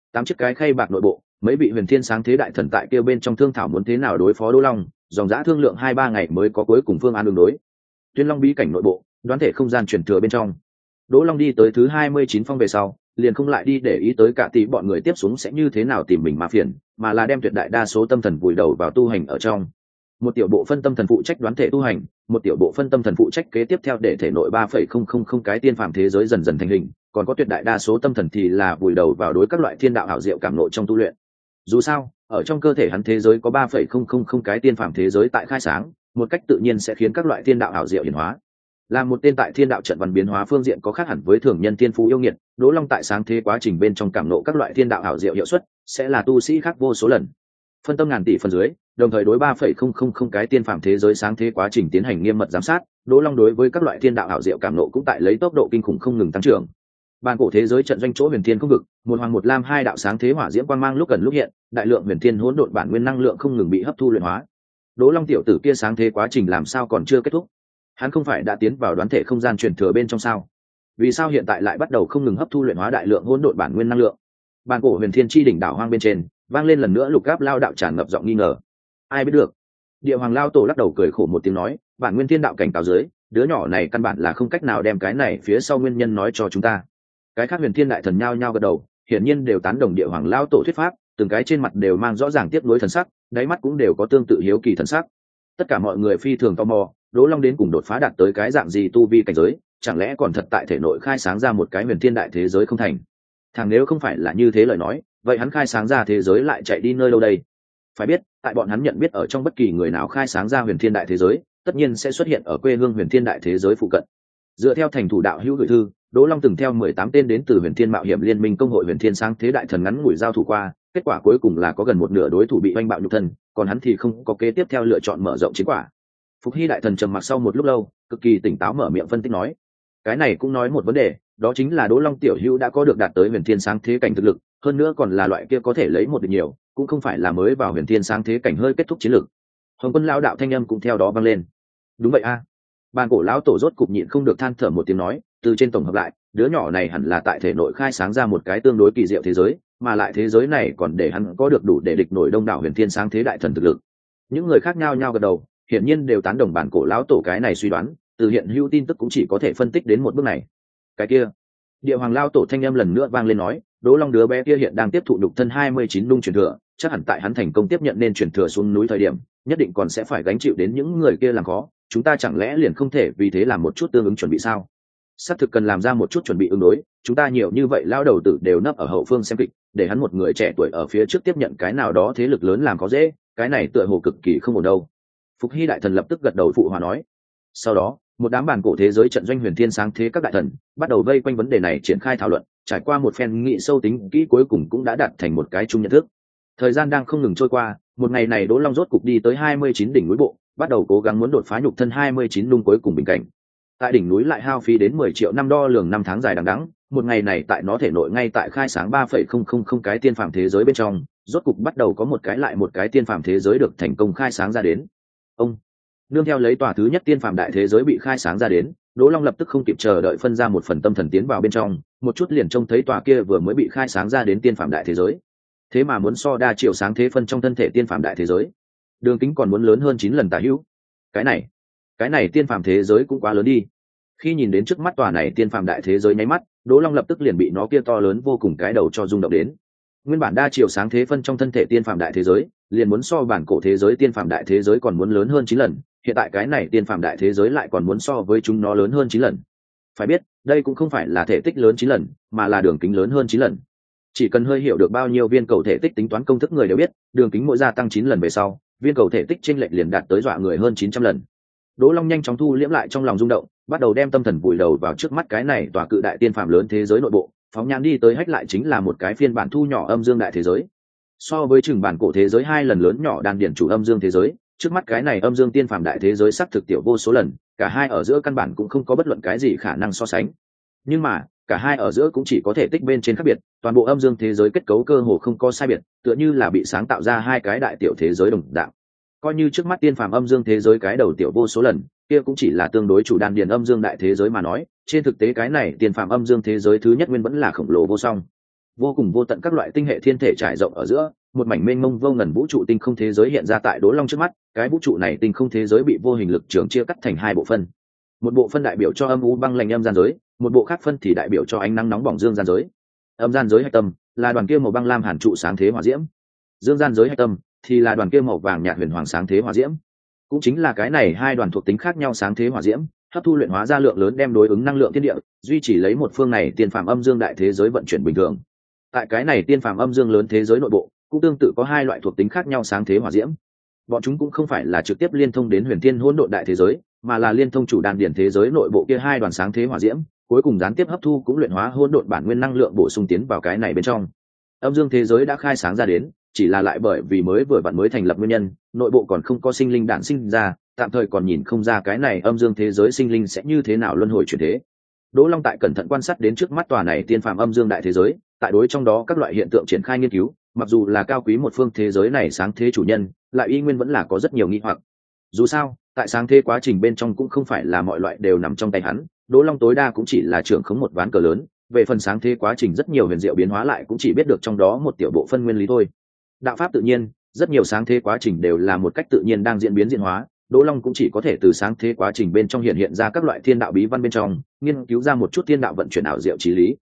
Tám chiếc cái khay bạc nội bộ, mấy vị huyền thiên sáng thế đại thần tại kia bên trong thương thảo muốn thế nào đối phó Đỗ Long, dòng dã thương lượng hai ba ngày mới có cuối cùng phương án đường đối. Tuyên Long bí cảnh nội bộ, đoán thể không gian truyền thừa bên trong. Đỗ Long đi tới thứ hai mươi chín phong về sau, liền không lại đi để ý tới cả tỷ bọn người tiếp xuống sẽ như thế nào tìm mình mà phiền, mà là đem tuyệt đại đa số tâm thần vùi đầu vào tu hành ở trong. Một tiểu bộ phân tâm thần phụ trách đoán thể tu hành, một tiểu bộ phân tâm thần phụ trách kế tiếp theo để thể nội ba phẩy không không không cái tiên phàm thế giới dần dần thành hình, còn có tuyệt đại đa số tâm thần thì là vùi đầu vào đối các loại thiên đạo hảo diệu cảm nội trong tu luyện. Dù sao, ở trong cơ thể hắn thế giới có ba phẩy không không không cái tiên phàm thế giới tại khai sáng, một cách tự nhiên sẽ khiến các loại thiên đạo hảo diệu hiển hóa. Là một tên tại thiên đạo trận văn biến hóa phương diện có khác hẳn với thường nhân thiên phú yêu nghiệt, Đỗ Long tại sáng thế quá trình bên trong cảm nộ các loại thiên đạo hảo diệu hiệu suất, sẽ là tu sĩ khác vô số lần. Phân tâm ngàn tỷ phần dưới, đồng thời đối ba phẩy không không không cái tiên phàm thế giới sáng thế quá trình tiến hành nghiêm mật giám sát, Đỗ Long đối với các loại thiên đạo hảo diệu cảm nộ cũng tại lấy tốc độ kinh khủng không ngừng tăng trưởng. Bản cổ thế giới trận doanh chỗ huyền thiên không vực, một hoàng một lam hai đạo sáng thế hỏa diễm quang mang lúc gần lúc hiện, đại lượng huyền thiên hỗn độn bản nguyên năng lượng không ngừng bị hấp thu luyện hóa. Đỗ Long tiểu tử kia sáng thế quá trình làm sao còn chưa kết thúc? Hắn không phải đã tiến vào đoán thể không gian truyền thừa bên trong sao? Vì sao hiện tại lại bắt đầu không ngừng hấp thu luyện hóa đại lượng hỗn độn bản nguyên năng lượng? Bản cổ huyền thiên chi đỉnh đảo hoang bên trên, vang lên lần nữa lục gáp lao đạo tràn ngập giọng nghi ngờ. Ai biết được? Địa hoàng lao tổ lắc đầu cười khổ một tiếng nói, bản nguyên thiên đạo cảnh cáo dưới, đứa nhỏ này căn bản là không cách nào đem cái này phía sau nguyên nhân nói cho chúng ta. Cái khác huyền thiên đại thần nhao nhao gật đầu, hiển nhiên đều tán đồng địa hoàng lao tổ thuyết pháp, từng cái trên mặt đều mang rõ ràng tiếc nuối thần sắc, đáy mắt cũng đều có tương tự hiếu kỳ thần sắc. Tất cả mọi người phi thường tò mò, Đỗ Long đến cùng đột phá đạt tới cái dạng gì tu vi cảnh giới, chẳng lẽ còn thật tại thể nội khai sáng ra một cái huyền thiên đại thế giới không thành? Thằng nếu không phải là như thế lời nói, vậy hắn khai sáng ra thế giới lại chạy đi nơi đâu đây? Phải biết, tại bọn hắn nhận biết ở trong bất kỳ người nào khai sáng ra huyền thiên đại thế giới, tất nhiên sẽ xuất hiện ở quê hương huyền thiên đại thế giới phụ cận. Dựa theo thành thủ đạo hữu gửi thư, Đỗ Long từng theo mười tám tên đến từ huyền thiên mạo hiểm liên minh công hội huyền thiên sáng thế đại thần ngắn ngủi giao thủ qua, kết quả cuối cùng là có gần một nửa đối thủ bị oanh bạo nhục thân, còn hắn thì không có kế tiếp theo lựa chọn mở rộng chiến quả. Phục Hy đại thần trầm mặc sau một lúc lâu, cực kỳ tỉnh táo mở miệng phân tích nói, cái này cũng nói một vấn đề, đó chính là Đỗ Long tiểu hữu đã có được đạt tới huyền thiên sáng thế cảnh thực lực, hơn nữa còn là loại kia có thể lấy một được nhiều, cũng không phải là mới vào huyền thiên sáng thế cảnh hơi kết thúc chiến lược. Hồng Quân lão đạo thanh âm cũng theo đó vang lên. Đúng vậy a. À. Bàn cổ lão tổ rốt cục nhịn không được than thở một tiếng nói, từ trên tổng hợp lại, đứa nhỏ này hẳn là tại thể nội khai sáng ra một cái tương đối kỳ diệu thế giới, mà lại thế giới này còn để hắn có được đủ để địch nổi đông đảo huyền thiên sáng thế đại thần thực lực. Những người khác nhau nhau gật đầu, hiển nhiên đều tán đồng bản cổ lão tổ cái này suy đoán, từ hiện hữu tin tức cũng chỉ có thể phân tích đến một bước này. Cái kia, địa hoàng lão tổ thanh âm lần nữa vang lên nói, Đỗ Long đứa bé kia hiện đang tiếp thụ nhục thân hai mươi chín lung truyền thừa, chắc hẳn tại hắn thành công tiếp nhận nên truyền thừa xuống núi thời điểm, nhất định còn sẽ phải gánh chịu đến những người kia làm khó, chúng ta chẳng lẽ liền không thể vì thế làm một chút tương ứng chuẩn bị sao? Sắp thực cần làm ra một chút chuẩn bị ứng đối, chúng ta nhiều như vậy lão đầu tử đều nấp ở hậu phương xem kịch, để hắn một người trẻ tuổi ở phía trước tiếp nhận cái nào đó thế lực lớn làm có dễ, cái này tựa hồ cực kỳ không ổn đâu. Phục Hy đại thần lập tức gật đầu phụ hòa nói. Sau đó, một đám bàn cổ thế giới trận doanh huyền thiên sáng thế các đại thần bắt đầu vây quanh vấn đề này triển khai thảo luận, trải qua một phen nghị sâu tính kỹ cuối cùng cũng đã đạt thành một cái chung nhận thức. Thời gian đang không ngừng trôi qua, một ngày này Đỗ Long rốt cục đi tới hai mươi chín đỉnh núi bộ, bắt đầu cố gắng muốn đột phá nhục thân hai mươi chín lung cuối cùng bình cảnh. Tại đỉnh núi lại hao phí đến mười triệu năm đo lường năm tháng dài đằng đẵng, một ngày này tại nó thể nội ngay tại khai sáng ba phẩy không không không cái tiên phàm thế giới bên trong, rốt cục bắt đầu có một cái lại một cái tiên phàm thế giới được thành công khai sáng ra đến. Ông nương theo lấy tòa thứ nhất tiên phàm đại thế giới bị khai sáng ra đến, Đỗ Long lập tức không kịp chờ đợi phân ra một phần tâm thần tiến vào bên trong, một chút liền trông thấy tòa kia vừa mới bị khai sáng ra đến tiên phàm đại thế giới. Thế mà muốn so đa triệu sáng thế phân trong thân thể tiên phàm đại thế giới, đường kính còn muốn lớn hơn chín lần tả hữu. Cái này, cái này tiên phàm thế giới cũng quá lớn đi. Khi nhìn đến trước mắt tòa này tiên phàm đại thế giới nháy mắt, Đỗ Long lập tức liền bị nó kia to lớn vô cùng cái đầu cho rung động đến. Nguyên bản đa chiều sáng thế phân trong thân thể tiên phàm đại thế giới, liền muốn so bản cổ thế giới tiên phàm đại thế giới còn muốn lớn hơn chín lần, hiện tại cái này tiên phàm đại thế giới lại còn muốn so với chúng nó lớn hơn chín lần. Phải biết, đây cũng không phải là thể tích lớn chín lần, mà là đường kính lớn hơn chín lần. Chỉ cần hơi hiểu được bao nhiêu viên cầu thể tích tính toán công thức người đều biết, đường kính mỗi gia tăng chín lần về sau, viên cầu thể tích chênh lệch liền đạt tới dọa người hơn chín trăm lần. Đỗ Long nhanh chóng thu liễm lại trong lòng rung động, bắt đầu đem tâm thần vùi đầu vào trước mắt cái này tòa cự đại tiên phàm lớn thế giới nội bộ, phóng nhãn đi tới hách lại chính là một cái phiên bản thu nhỏ âm dương đại thế giới. So với chừng bản cổ thế giới hai lần lớn nhỏ đan điển chủ âm dương thế giới, trước mắt cái này âm dương tiên phàm đại thế giới sắc thực tiểu vô số lần, cả hai ở giữa căn bản cũng không có bất luận cái gì khả năng so sánh. Nhưng mà, cả hai ở giữa cũng chỉ có thể tích bên trên khác biệt, toàn bộ âm dương thế giới kết cấu cơ hồ không có sai biệt, tựa như là bị sáng tạo ra hai cái đại tiểu thế giới đồng dạng. Coi như trước mắt tiên phàm âm dương thế giới cái đầu tiểu vô số lần, kia cũng chỉ là tương đối chủ đan điền âm dương đại thế giới mà nói, trên thực tế cái này tiên phàm âm dương thế giới thứ nhất nguyên vẫn là khổng lồ vô song. vô cùng vô tận các loại tinh hệ thiên thể trải rộng ở giữa, một mảnh mênh mông vô ngần vũ trụ tinh không thế giới hiện ra tại Đỗ Long trước mắt. Cái vũ trụ này tinh không thế giới bị vô hình lực trường chia cắt thành hai bộ phân, một bộ phân đại biểu cho âm u băng lạnh âm gian giới, một bộ khác phân thì đại biểu cho ánh nắng nóng bỏng dương gian giới. Âm gian giới hạch tâm là đoàn kia màu băng lam hàn trụ sáng thế hỏa diễm, dương gian giới hạch tâm thì là đoàn kia màu vàng nhạt huyền hoàng sáng thế hỏa diễm. Cũng chính là cái này hai đoàn thuộc tính khác nhau sáng thế hỏa diễm hấp thu luyện hóa ra lượng lớn đem đối ứng năng lượng thiên địa, duy trì lấy một phương này tiên phàm âm dương đại thế giới vận chuyển bình thường. Tại cái này tiên phàm âm dương lớn thế giới nội bộ cũng tương tự có hai loại thuộc tính khác nhau sáng thế hỏa diễm. Bọn chúng cũng không phải là trực tiếp liên thông đến huyền thiên hỗn độn đại thế giới, mà là liên thông chủ đan điển thế giới nội bộ kia hai đoàn sáng thế hỏa diễm, cuối cùng gián tiếp hấp thu cũng luyện hóa hỗn độn bản nguyên năng lượng bổ sung tiến vào cái này bên trong. Âm dương thế giới đã khai sáng ra đến, chỉ là lại bởi vì mới vừa vặn mới thành lập nguyên nhân, nội bộ còn không có sinh linh đản sinh ra, tạm thời còn nhìn không ra cái này âm dương thế giới sinh linh sẽ như thế nào luân hồi chuyển thế. Đỗ Long tại cẩn thận quan sát đến trước mắt tòa này tiên phàm âm dương đại thế giới, tại đối trong đó các loại hiện tượng triển khai nghiên cứu, mặc dù là cao quý một phương thế giới này sáng thế chủ nhân, lại y nguyên vẫn là có rất nhiều nghi hoặc. Dù sao, tại sáng thế quá trình bên trong cũng không phải là mọi loại đều nằm trong tay hắn, Đỗ Long tối đa cũng chỉ là trưởng khống một ván cờ lớn, về phần sáng thế quá trình rất nhiều huyền diệu biến hóa lại cũng chỉ biết được trong đó một tiểu bộ phân nguyên lý thôi. Đạo pháp tự nhiên, rất nhiều sáng thế quá trình đều là một cách tự nhiên đang diễn biến diễn hóa, Đỗ Long cũng chỉ có thể từ sáng thế quá trình bên trong hiện hiện ra các loại thiên đạo bí văn bên trong, nghiên cứu ra một chút thiên đạo vận chuyển ảo diệu chí lý.